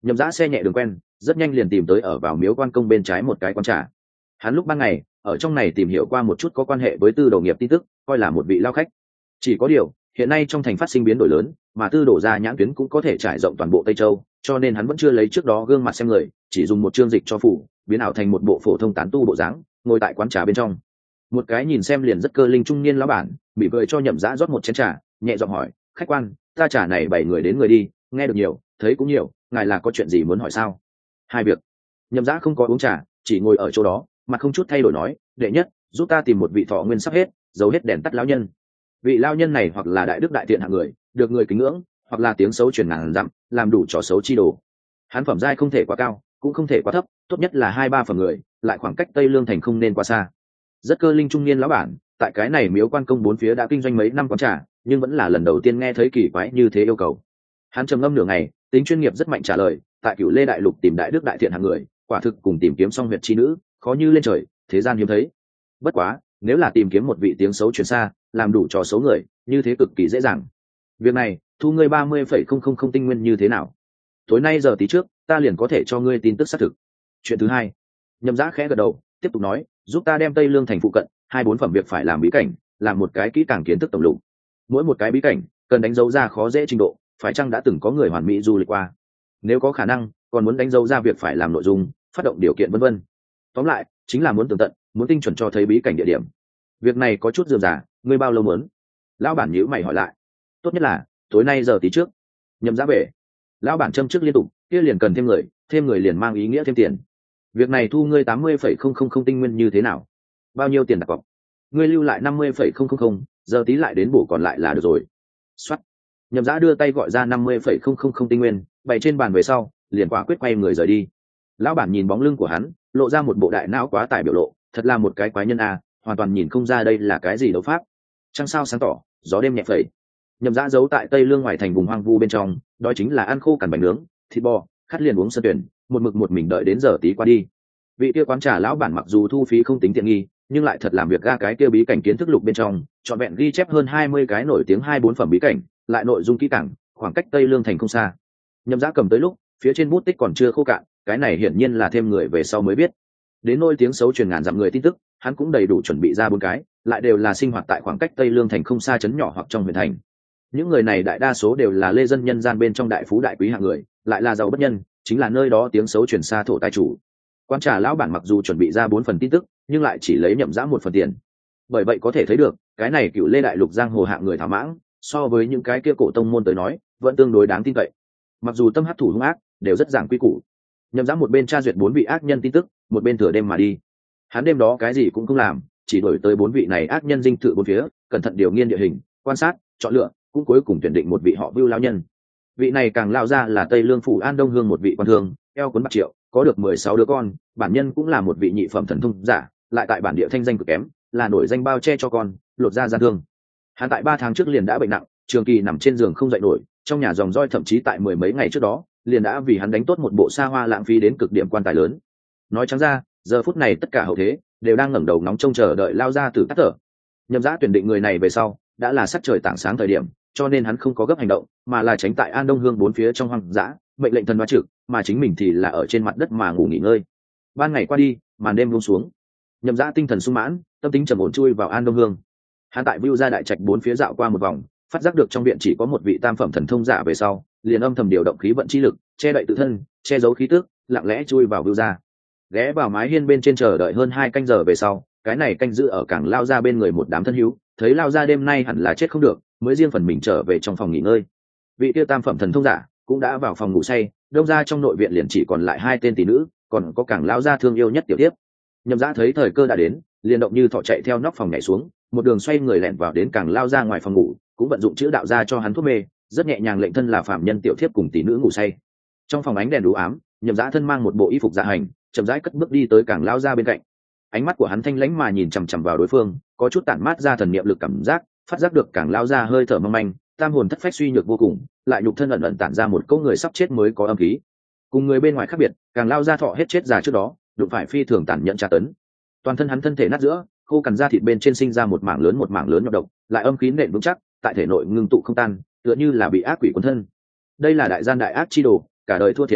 Nhậm Dã xe nhẹ đường quen, rất nhanh liền tìm tới ở vào miếu quan công bên trái một cái quán trà. Hắn lúc ban ngày ở trong này tìm hiểu qua một chút có quan hệ với Tư Đồ Nghiệp tin tức, coi là một vị lao khách. Chỉ có điều, hiện nay trong thành phát sinh biến đổi lớn, mà Tư Đồ gia nhãn tuyến cũng có thể trải rộng toàn bộ Tây Châu, cho nên hắn vẫn chưa lấy trước đó gương mặt xem người, chỉ dùng một chương dịch cho phủ, biến ảo thành một bộ phổ thông tán tu bộ dáng, ngồi tại quán trà bên trong. Một cái nhìn xem liền rất cơ linh trung niên lão bản, bị cười cho Nhậm Dã rót một chén trà, nhẹ giọng hỏi: "Khách quan, ta trà này bảy người đến người đi, nghe được nhiều, thấy cũng nhiều, ngài là có chuyện gì muốn hỏi sao?" "Hai việc." Nhậm Dã không có uống trà, chỉ ngồi ở chỗ đó, mặt không chút thay đổi nói: "Đệ nhất, giúp ta tìm một vị thọ nguyên sắp hết, dấu hết đèn tắt lão nhân. Vị lão nhân này hoặc là đại đức đại thiện hạng người, được người kính ngưỡng, hoặc là tiếng xấu truyền ngàn dặm, làm đủ trò xấu chi đồ. Hắn phẩm giai không thể quá cao, cũng không thể quá thấp, tốt nhất là hai ba phần người, lại khoảng cách Tây Lương thành không nên quá xa." Rất cơ linh trung niên lão bản, tại cái này miếu quan công bốn phía đã kinh doanh mấy năm quán trà, nhưng vẫn là lần đầu tiên nghe thấy kỳ quái như thế yêu cầu. Hắn trầm ngâm nửa ngày, tính chuyên nghiệp rất mạnh trả lời: "Tại Cửu Lê đại lục tìm đại đức đại thiện hạng người, quả thực cùng tìm kiếm song huyệt chi nữ, khó như lên trời, thế gian hiếm thấy. Bất quá, nếu là tìm kiếm một vị tiếng xấu truyền xa, làm đủ trò xấu người, như thế cực kỳ dễ dàng. Việc này, thu ngươi ba mươi phẩy không không không tinh nguyên như thế nào? Tối nay giờ tí trước, ta liền có thể cho ngươi tin tức xác thực." Chuyện thứ hai, Nhậm Dã khẽ gật đầu, tiếp tục nói: "Giúp ta đem Tây Lương thành phụ cận hai bốn phẩm việc phải làm bí cảnh, làm một cái kỹ càng kiến thức tổng lục. Mỗi một cái bí cảnh cần đánh dấu ra khó dễ trình độ, phải chăng đã từng có người hoàn mỹ du lịch qua. Nếu có khả năng, còn muốn đánh dấu ra việc phải làm nội dung, phát động điều kiện vân vân. Tóm lại, chính là muốn tường tận, muốn tinh chuẩn cho thấy bí cảnh địa điểm. Việc này có chút rườm rà, ngươi bao lâu muốn?" Lão bản nhíu mày hỏi lại. "Tốt nhất là tối nay giờ tí trước." Nhậm Dã về. Lão bản châm trước liên tục, kia liền cần thêm người, thêm người liền mang ý nghĩa thêm tiền. "Việc này thu ngươi tám mươi phẩy không không không tinh nguyên như thế nào? Bao nhiêu tiền đặt cọc?" "Ngươi lưu lại năm mươi phẩy không không không, giờ tí lại đến bổ còn lại là được rồi." Soát. Nhậm Dã đưa tay gọi ra năm mươi phẩy không không không tinh nguyên, bày trên bàn về sau, liền quả quyết quay người rời đi. Lão bản nhìn bóng lưng của hắn, lộ ra một bộ đại não quá tải biểu lộ, thật là một cái quái nhân a, hoàn toàn nhìn không ra đây là cái gì đấu pháp. Trăng sao sáng tỏ, gió đêm nhẹ phẩy. Nhậm Dã giấu tại Tây Lương ngoài thành vùng hoang vu bên trong, đó chính là ăn khô cằn bánh nướng, thịt bò, khát liền uống sơn tuyển, một mực một mình đợi đến giờ tí qua đi. Vị kia quán trà lão bản mặc dù thu phí không tính tiện nghi, nhưng lại thật làm việc ga cái kia bí cảnh kiến thức lục bên trong, trọn vẹn ghi chép hơn hai mươi cái nổi tiếng hai bốn phẩm bí cảnh, lại nội dung kỹ càng, khoảng cách Tây Lương thành không xa. Nhậm Dã cầm tới lúc, phía trên bút tích còn chưa khô cạn, cái này hiển nhiên là thêm người về sau mới biết. Đến nỗi tiếng xấu truyền ngàn dặm người tin tức, hắn cũng đầy đủ chuẩn bị ra bốn cái, lại đều là sinh hoạt tại khoảng cách Tây Lương thành không xa trấn nhỏ hoặc trong huyện thành. Những người này đại đa số đều là lê dân nhân gian bên trong đại phú đại quý hạng người, lại là giàu bất nhân, chính là nơi đó tiếng xấu truyền xa thổ tài chủ. Quan trà lão bản mặc dù chuẩn bị ra bốn phần tin tức, nhưng lại chỉ lấy Nhậm Dã một phần tiền. Bởi vậy có thể thấy được, cái này Cửu Lê đại lục giang hồ hạng người thảo mãng, so với những cái kia cổ tông môn tới nói, vẫn tương đối đáng tin cậy. Mặc dù tâm hắc thủ hung ác, đều rất giảng quy củ. Nhậm Dã một bên tra duyệt bốn vị ác nhân tin tức, một bên thừa đêm mà đi. Hắn đêm đó cái gì cũng không làm, chỉ đổi tới bốn vị này ác nhân dinh thự bốn phía, cẩn thận điều nghiên địa hình, quan sát, chọn lựa, cũng cuối cùng tuyển định một vị họ Vưu lão nhân. Vị này càng lao ra là Tây Lương phủ An Đông Hương một vị quan thương, eo cuốn bạc triệu, có được mười sáu đứa con, bản nhân cũng là một vị nhị phẩm thần thông giả, lại tại bản địa thanh danh cực kém, là nổi danh bao che cho con, lột ra gian thương. Hắn tại ba tháng trước liền đã bệnh nặng, trường kỳ nằm trên giường không dậy nổi, trong nhà dòng roi thậm chí tại mười mấy ngày trước đó, liền đã vì hắn đánh tốt một bộ xa hoa lãng phí đến cực điểm quan tài lớn. Nói trắng ra, giờ phút này tất cả hậu thế đều đang ngẩng đầu nóng trông chờ đợi lao ra từ tắt thở. Nhậm Dã tuyển định người này về sau, đã là sắc trời tảng sáng thời điểm, cho nên hắn không có gấp hành động, mà là tránh tại An Đông Hương bốn phía trong hoang dã, mệnh lệnh thần hóa trực, mà chính mình thì là ở trên mặt đất mà ngủ nghỉ ngơi. Ban ngày qua đi, màn đêm buông xuống. Nhậm Dã tinh thần sung mãn, tâm tính trầm ổn chui vào An Đông Hương. Hắn tại Vưu gia đại trạch bốn phía dạo qua một vòng, phát giác được trong viện chỉ có một vị tam phẩm thần thông giả về sau, liền âm thầm điều động khí vận chi lực, che đậy tự thân, che giấu khí tức, lặng lẽ chui vào Vưu gia. Ghé vào mái hiên bên trên chờ đợi hơn hai canh giờ về sau, cái này canh giữ ở cảng lao ra bên người một đám thân hữu, thấy lao ra đêm nay hẳn là chết không được, mới riêng phần mình trở về trong phòng nghỉ ngơi. Vị tiêu tam phẩm thần thông giả cũng đã vào phòng ngủ say, đông ra trong nội viện liền chỉ còn lại hai tên tỷ nữ, còn có cảng lao ra thương yêu nhất tiểu tiếp. Nhậm Dã thấy thời cơ đã đến, liền động như thọ chạy theo nóc phòng nhảy xuống, một đường xoay người lẻn vào đến cảng lao ra ngoài phòng ngủ, cũng vận dụng chữ đạo ra cho hắn thuốc mê, rất nhẹ nhàng lệnh thân là phạm nhân tiểu thiếp cùng tỷ nữ ngủ say. Trong phòng ánh đèn đủ ám, Nhậm Dã thân mang một bộ y phục dạ hành, chậm rãi cất bước đi tới cảng lao ra bên cạnh. Ánh mắt của hắn thanh lãnh mà nhìn chằm chằm vào đối phương, có chút tản mát ra thần niệm lực cảm giác, phát giác được cảng lao ra hơi thở mong manh, tam hồn thất phách suy nhược vô cùng, lại nhục thân ẩn ẩn tản ra một cỗ người sắp chết mới có âm khí. Cùng người bên ngoài khác biệt, càng lao ra thọ hết chết già trước đó, đụng phải phi thường tàn nhẫn tra tấn. Toàn thân hắn thân thể nát giữa, khô cằn da thịt bên trên sinh ra một mảng lớn một mảng lớn nhọc độc, lại âm khí nện vững chắc, tại thể nội ngưng tụ không tan, tựa như là bị ác quỷ cuốn thân. Đây là đại gian đại ác chi đồ, cả đời thua thiệt đức hạnh,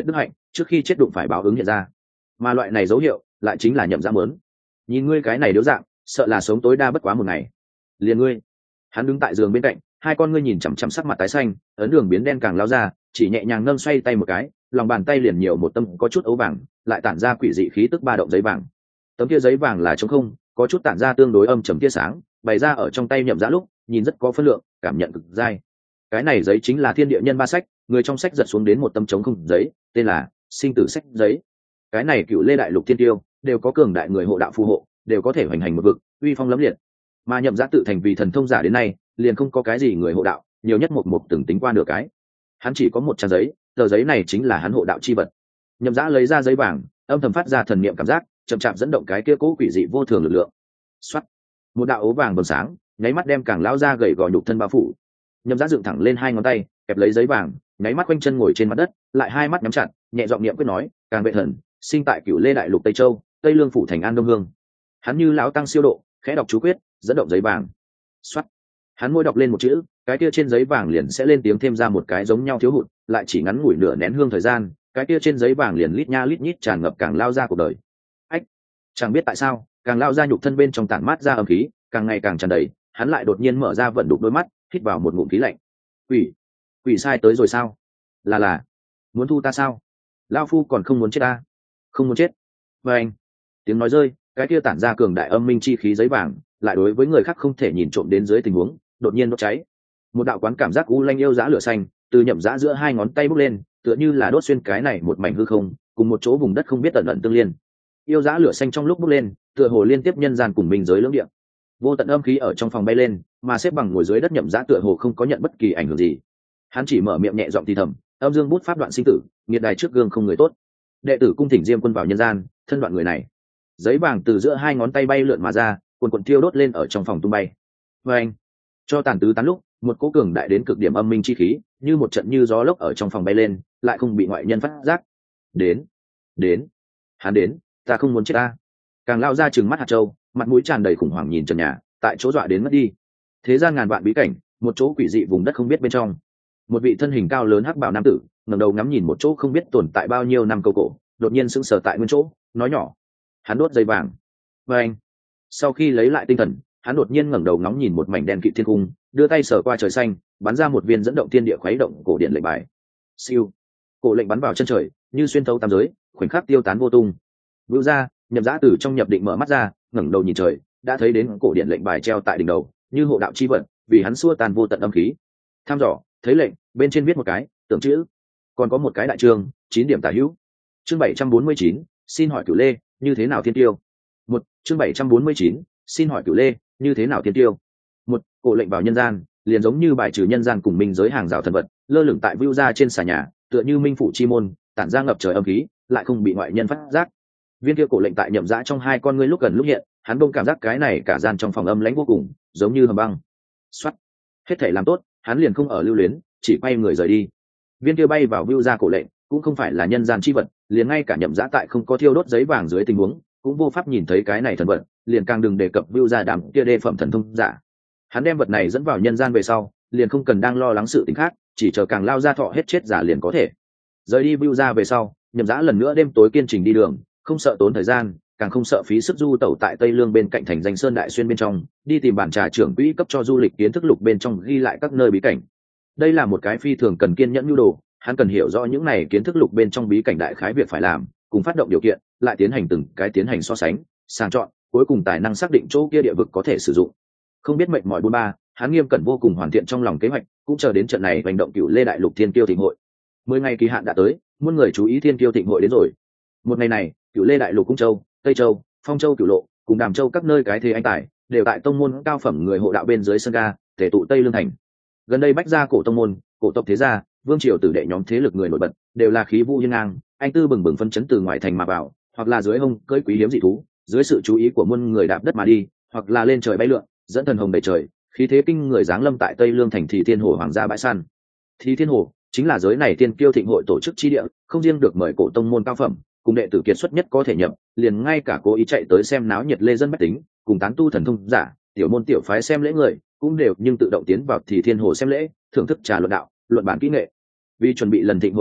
trước khi chết đụng phải báo ứng hiện ra. Mà loại này dấu hiệu lại chính là Nhậm Dã muốn. Nhìn ngươi cái này điếu dạng, sợ là sống tối đa bất quá một ngày. Liền ngươi. Hắn đứng tại giường bên cạnh, hai con ngươi nhìn chằm chằm sắc mặt tái xanh, ấn đường biến đen càng lao ra, chỉ nhẹ nhàng nâng xoay tay một cái, lòng bàn tay liền nhiều một tấm có chút ấu vàng, lại tản ra quỷ dị khí tức ba động giấy vàng. Tấm kia giấy vàng là trống không, có chút tản ra tương đối âm trầm tia sáng, bày ra ở trong tay Nhậm Dã lúc, nhìn rất có phân lượng, cảm nhận cực dai. Cái này giấy chính là Thiên Địa Nhân Ba sách, người trong sách giật xuống đến một tấm trống không giấy, tên là Sinh Tử Sách giấy. Cái này Cựu Lê Đại Lục Thiên Tiêu đều có cường đại người hộ đạo phù hộ, đều có thể hoành hành một vực, uy phong lẫm liệt. Mà Nhậm Dã tự thành vì thần thông giả đến nay, liền không có cái gì người hộ đạo, nhiều nhất một một từng tính qua được cái. Hắn chỉ có một trang giấy, tờ giấy này chính là hắn hộ đạo chi vật. Nhậm Dã lấy ra giấy vàng, âm thầm phát ra thần niệm cảm giác, chậm chạp dẫn động cái kia cố quỷ dị vô thường lực lượng. Soát, một đạo ố vàng bừng sáng, nháy mắt đem càng lão ra gầy gò nhục thân bao phủ. Nhậm Dã dựng thẳng lên hai ngón tay, kẹp lấy giấy vàng, nháy mắt quanh chân ngồi trên mặt đất, lại hai mắt nhắm chặt, nhẹ giọng niệm quyết nói, càng vệ thần, sinh tại Cửu Lê Đại Lục Tây Châu, Tây Lương phủ thành An Đông Hương. Hắn như lão tăng siêu độ, khẽ đọc chú quyết, dẫn động giấy vàng. Soát, hắn môi đọc lên một chữ, cái kia trên giấy vàng liền sẽ lên tiếng thêm ra một cái giống nhau thiếu hụt, lại chỉ ngắn ngủi nửa nén hương thời gian, cái kia trên giấy vàng liền lít nha lít nhít tràn ngập càng lao ra cuộc đời. Ách, chẳng biết tại sao, càng lao ra nhục thân bên trong tản mát ra âm khí, càng ngày càng tràn đầy, hắn lại đột nhiên mở ra vận đục đôi mắt, hít vào một ngụm khí lạnh. Quỷ, quỷ sai tới rồi sao? Là là, muốn thu ta sao? Lao phu còn không muốn chết ta, không muốn chết. Và anh, tiếng nói rơi, cái kia tản ra cường đại âm minh chi khí giấy vàng, lại đối với người khác không thể nhìn trộm đến dưới tình huống, đột nhiên đốt cháy. Một đạo quán cảm giác u lanh yêu dã lửa xanh, từ Nhậm Dã giữa hai ngón tay bốc lên, tựa như là đốt xuyên cái này một mảnh hư không, cùng một chỗ vùng đất không biết tận ẩn tương liên. Yêu dã lửa xanh trong lúc bốc lên, tựa hồ liên tiếp nhân gian cùng minh giới lưỡng địa. Vô tận âm khí ở trong phòng bay lên, mà xếp bằng ngồi dưới đất Nhậm Dã tựa hồ không có nhận bất kỳ ảnh hưởng gì. Hắn chỉ mở miệng nhẹ giọng thì thầm, âm dương bút pháp đoạn sinh tử, nghiệt đài trước gương không người tốt. Đệ tử cung thỉnh Diêm Quân vào nhân gian, thân đoạn người này. Giấy vàng từ giữa hai ngón tay bay lượn mà ra, cuồn cuộn thiêu đốt lên ở trong phòng tung bay. Và anh, cho tàn tứ tán lúc, một cỗ cường đại đến cực điểm âm minh chi khí, như một trận như gió lốc ở trong phòng bay lên, lại không bị ngoại nhân phát giác. Đến, đến, hắn đến, ta không muốn chết ta. Càng lao ra trừng mắt hạt châu, mặt mũi tràn đầy khủng hoảng nhìn trần nhà, tại chỗ dọa đến mất đi. Thế gian ngàn vạn bí cảnh, một chỗ quỷ dị vùng đất không biết bên trong, một vị thân hình cao lớn hắc bào nam tử ngẩng đầu ngắm nhìn một chỗ không biết tồn tại bao nhiêu năm câu cổ, đột nhiên sững sờ tại nguyên chỗ, nói nhỏ, hắn đốt dây vàng. Và anh, sau khi lấy lại tinh thần, hắn đột nhiên ngẩng đầu ngóng nhìn một mảnh đen kịt thiên cung, đưa tay sờ qua trời xanh, bắn ra một viên dẫn động thiên địa khuấy động cổ điện lệnh bài. Siêu, cổ lệnh bắn vào chân trời, như xuyên thấu tam giới, khoảnh khắc tiêu tán vô tung. Vưu ra, Nhậm Dã từ trong nhập định mở mắt ra, ngẩng đầu nhìn trời, đã thấy đến cổ điện lệnh bài treo tại đỉnh đầu, như hộ đạo chi vật, vì hắn xua tan vô tận âm khí. Tham dò, thấy lệnh, bên trên viết một cái, tưởng chữ, còn có một cái đại chương, chín điểm tả hữu. Chương bảy trăm bốn mươi chín, xin hỏi Cửu Lê, như thế nào thiên tiêu? Một, chương bảy trăm bốn mươi chín, xin hỏi Cửu Lê, như thế nào thiên tiêu? Một, cổ lệnh vào nhân gian, liền giống như bài trừ nhân gian cùng minh giới hàng rào thần vật, lơ lửng tại vưu ra trên xà nhà, tựa như minh phủ chi môn, tản ra ngập trời âm khí, lại không bị ngoại nhân phát giác. Viên kia cổ lệnh tại Nhậm Dã trong hai con ngươi lúc gần lúc hiện, hắn đông cảm giác cái này cả gian trong phòng âm lãnh vô cùng, giống như hầm băng. Soát, hết thể làm tốt, hắn liền không ở lưu luyến, chỉ quay người rời đi. Viên kia bay vào vưu ra cổ lệnh, cũng không phải là nhân gian chi vật, liền ngay cả Nhậm Dã tại không có thiêu đốt giấy vàng dưới tình huống, cũng vô pháp nhìn thấy cái này thần vật, liền càng đừng đề cập vưu ra đám kia đê phẩm thần thông giả. Hắn đem vật này dẫn vào nhân gian về sau, liền không cần đang lo lắng sự tình khác, chỉ chờ càng lao ra thọ hết chết giả liền có thể. Rời đi vưu ra về sau, Nhậm Dã lần nữa đêm tối kiên trình đi đường, không sợ tốn thời gian, càng không sợ phí sức du tẩu tại Tây Lương bên cạnh thành danh Sơn Đại Xuyên bên trong, đi tìm bản trà trưởng quỹ cấp cho du lịch kiến thức lục bên trong ghi lại các nơi bí cảnh. Đây là một cái phi thường cần kiên nhẫn nhu đồ, hắn cần hiểu rõ những này kiến thức lục bên trong bí cảnh đại khái việc phải làm, cùng phát động điều kiện, lại tiến hành từng cái tiến hành so sánh, sàng chọn, cuối cùng tài năng xác định chỗ kia địa vực có thể sử dụng. Không biết mệnh mỏi buôn ba, hắn nghiêm cẩn vô cùng hoàn thiện trong lòng kế hoạch, cũng chờ đến trận này hành động Cửu Lê Đại Lục Thiên Kiêu Thịnh Hội. Mười ngày kỳ hạn đã tới, muôn người chú ý Thiên Kiêu Thịnh Hội đến rồi. Một ngày này, Cửu Lê Đại Lục Cung Châu, Tây Châu, Phong Châu Cửu Lộ, cùng Đàm Châu các nơi cái thế anh tài, đều tại tông môn cao phẩm người hộ đạo bên dưới sân ga, tề tụ Tây Lương thành. Gần đây bách gia cổ tông môn, cổ tộc thế gia, vương triều tử đệ nhóm thế lực người nổi bật, đều là khí vũ hiên ngang, anh tư bừng bừng phân chấn từ ngoài thành mà vào, hoặc là dưới hông cưỡi quý hiếm dị thú, dưới sự chú ý của muôn người đạp đất mà đi, hoặc là lên trời bay lượn, dẫn thần hồng đầy trời, khí thế kinh người giáng lâm tại Tây Lương thành Thì Thiên Hồ hoàng gia bãi săn. Thì Thiên Hồ chính là giới này tiên kiêu thịnh hội tổ chức chi địa, không riêng được mời cổ tông môn cao phẩm, cùng đệ tử kiệt xuất nhất có thể nhập, liền ngay cả cố ý chạy tới xem náo nhiệt lê dân bách tính, cùng tán tu thần thông giả, tiểu môn tiểu phái xem lễ người, cũng đều nhưng tự động tiến vào Thì Thiên Hồ xem lễ, thưởng thức trà luận đạo, luận bản kỹ nghệ. Vì chuẩn bị lần thịnh hội này,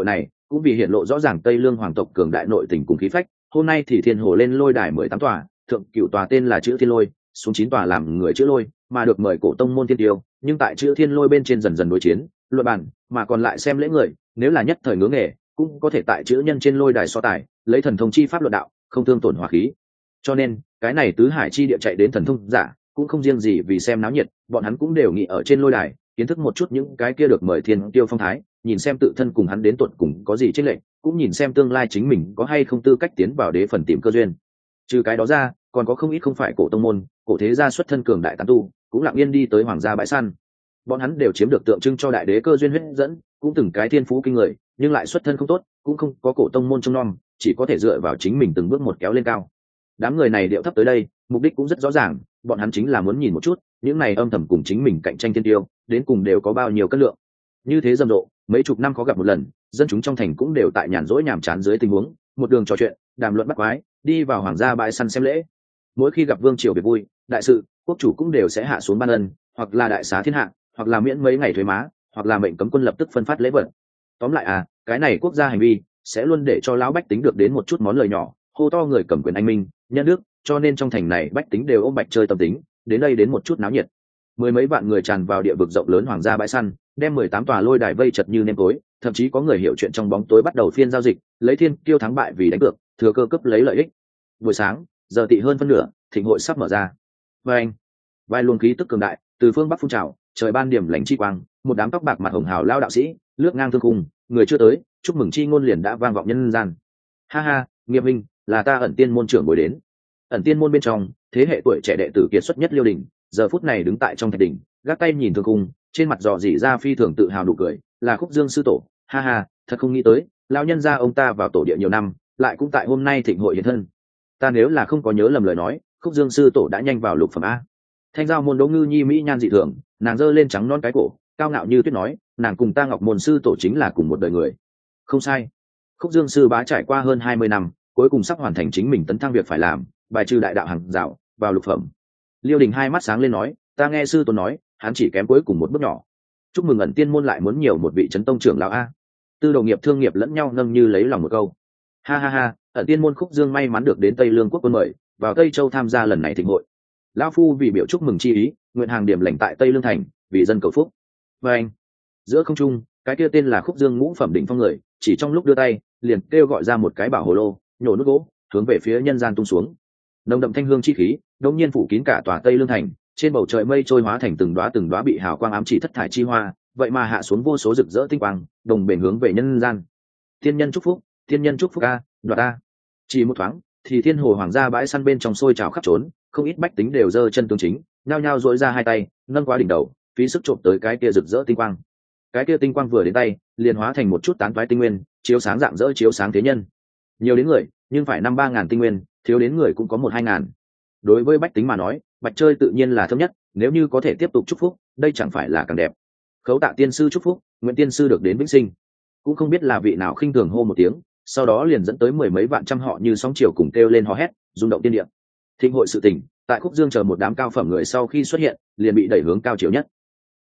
cũng vì hiện lộ rõ ràng Tây Lương hoàng tộc cường đại nội tình cùng khí phách, hôm nay thì thiên hồ lên lôi đài mười tám tòa, thượng cửu tòa tên là chữ thiên lôi, xuống chín tòa làm người chữ lôi, mà được mời cổ tông môn thiên tiêu, nhưng tại chữ thiên lôi bên trên dần dần đối chiến luận bàn, mà còn lại xem lễ người, nếu là nhất thời ngưỡng nghề cũng có thể tại chữ nhân trên lôi đài so tài, lấy thần thông chi pháp luận đạo, không thương tổn hỏa khí. Cho nên cái này tứ hải chi địa chạy đến thần thông giả cũng không riêng gì vì xem náo nhiệt, bọn hắn cũng đều nghĩ ở trên lôi đài kiến thức một chút những cái kia được mời thiên tiêu phong thái, nhìn xem tự thân cùng hắn đến tuột cùng có gì chênh lệch, cũng nhìn xem tương lai chính mình có hay không tư cách tiến vào đế phần tìm cơ duyên. Trừ cái đó ra, còn có không ít không phải cổ tông môn, cổ thế gia xuất thân cường đại tán tu, cũng lặng yên đi tới hoàng gia bãi săn. Bọn hắn đều chiếm được tượng trưng cho đại đế cơ duyên huyết dẫn, cũng từng cái thiên phú kinh người, nhưng lại xuất thân không tốt, cũng không có cổ tông môn trông nom, chỉ có thể dựa vào chính mình từng bước một kéo lên cao. Đám người này điệu thấp tới đây, mục đích cũng rất rõ ràng, bọn hắn chính là muốn nhìn một chút, những này âm thầm cùng chính mình cạnh tranh thiên tiêu, đến cùng đều có bao nhiêu cân lượng. Như thế rầm rộ, mấy chục năm khó gặp một lần, dân chúng trong thành cũng đều tại nhàn rỗi nhàm chán dưới tình huống, một đường trò chuyện, đàm luận bắt quái, đi vào hoàng gia bãi săn xem lễ. Mỗi khi gặp vương triều việc vui, đại sự, quốc chủ cũng đều sẽ hạ xuống ban ân, hoặc là đại xá thiên hạ, hoặc là miễn mấy ngày thuế má, hoặc là mệnh cấm quân lập tức phân phát lễ vật. Tóm lại à, cái này quốc gia hành vi sẽ luôn để cho lão bách tính được đến một chút món lời nhỏ, hô to người cầm quyền anh minh, nhân nước, cho nên trong thành này bách tính đều ôm bạch chơi tâm tính, đến đây đến một chút náo nhiệt. Mười mấy vạn người tràn vào địa vực rộng lớn hoàng gia bãi săn, đem mười tám tòa lôi đài vây chật như nêm tối, thậm chí có người hiểu chuyện trong bóng tối bắt đầu phiên giao dịch, lấy thiên kiêu thắng bại vì đánh cược, thừa cơ cấp lấy lợi ích. Buổi sáng, giờ tị hơn phân nửa, thịnh hội sắp mở ra. Và anh, vài luồng khí tức cường đại từ phương bắc phun trào, trời ban điểm lành chi quang, một đám tóc bạc mặt hồng hào lao đạo sĩ, lướt ngang thương khung, người chưa tới, chúc mừng chi ngôn liền đã vang vọng nhân gian. Ha ha, Nghiệp Minh, là ta ẩn tiên môn trưởng bồi đến. Ẩn tiên môn bên trong, thế hệ tuổi trẻ đệ tử kiệt xuất nhất Liêu Đình, giờ phút này đứng tại trong thạch đỉnh, gác tay nhìn thương khung, trên mặt dò dỉ ra phi thường tự hào nụ cười, là Khúc Dương sư tổ. Ha ha, thật không nghĩ tới, lão nhân gia ông ta vào tổ địa nhiều năm, lại cũng tại hôm nay thịnh hội hiện thân. Ta nếu là không có nhớ lầm lời nói, Khúc Dương sư tổ đã nhanh vào lục phẩm a. Thanh giao môn Đỗ Ngư Nhi mỹ nhan dị thường, nàng giơ lên trắng non cái cổ, cao ngạo như tuyết nói, nàng cùng ta Ngọc môn sư tổ chính là cùng một đời người. Không sai. Khúc Dương sư bá trải qua hơn hai mươi năm, cuối cùng sắp hoàn thành chính mình tấn thăng việc phải làm, bài trừ đại đạo hàng rào, vào lục phẩm. Liêu Đình hai mắt sáng lên nói, ta nghe sư tổ nói, hắn chỉ kém cuối cùng một bước nhỏ. Chúc mừng Ẩn tiên môn lại muốn nhiều một vị trấn tông trưởng lão a. Tư đồ nghiệp thương nghiệp lẫn nhau nâng như lấy lòng một câu. Ha ha ha, Ẩn tiên môn Khúc Dương may mắn được đến Tây Lương quốc quân mời, vào Tây Châu tham gia lần này thịnh hội. Lão phu vì biểu chúc mừng chi ý, nguyện hàng điểm lệnh tại Tây Lương thành, vì dân cầu phúc. Và anh, giữa không trung, cái kia tên là Khúc Dương ngũ phẩm đỉnh phong người, chỉ trong lúc đưa tay, liền kêu gọi ra một cái bảo hồ lô, nhổ nút gỗ, hướng về phía nhân gian tung xuống. Nồng đậm thanh hương chi khí, đột nhiên phủ kín cả tòa Tây Lương thành, trên bầu trời mây trôi hóa thành từng đóa từng đóa bị hào quang ám chỉ thất thải chi hoa, vậy mà hạ xuống vô số rực rỡ tinh quang, đồng bền hướng về nhân gian. Thiên nhân chúc phúc, thiên nhân chúc phúc a, đoạt a. Chỉ một thoáng, thì thiên hồ hoàng gia bãi săn bên trong sôi trào khắp trốn, không ít bách tính đều giơ chân tướng chính, nhao nhao dỗi ra hai tay, nâng quá đỉnh đầu, phí sức trộm tới cái kia rực rỡ tinh quang. Cái kia tinh quang vừa đến tay, liền hóa thành một chút tán toái tinh nguyên, chiếu sáng dạng dỡ chiếu sáng thế nhân. Nhiều đến người, nhưng phải năm ba ngàn tinh nguyên, thiếu đến người cũng có một hai ngàn. Đối với bách tính mà nói, bạch chơi tự nhiên là thơm nhất, nếu như có thể tiếp tục chúc phúc, đây chẳng phải là càng đẹp. Khấu tạ tiên sư chúc phúc, nguyện tiên sư được đến vĩnh sinh. Cũng không biết là vị nào khinh thường hô một tiếng, sau đó liền dẫn tới mười mấy vạn trăm họ như sóng chiều cùng kêu lên hò hét, rung động tiên địa. Thịnh hội sự tình, tại Khúc Dương chờ một đám cao phẩm người sau khi xuất hiện, liền bị đẩy hướng cao chiều nhất.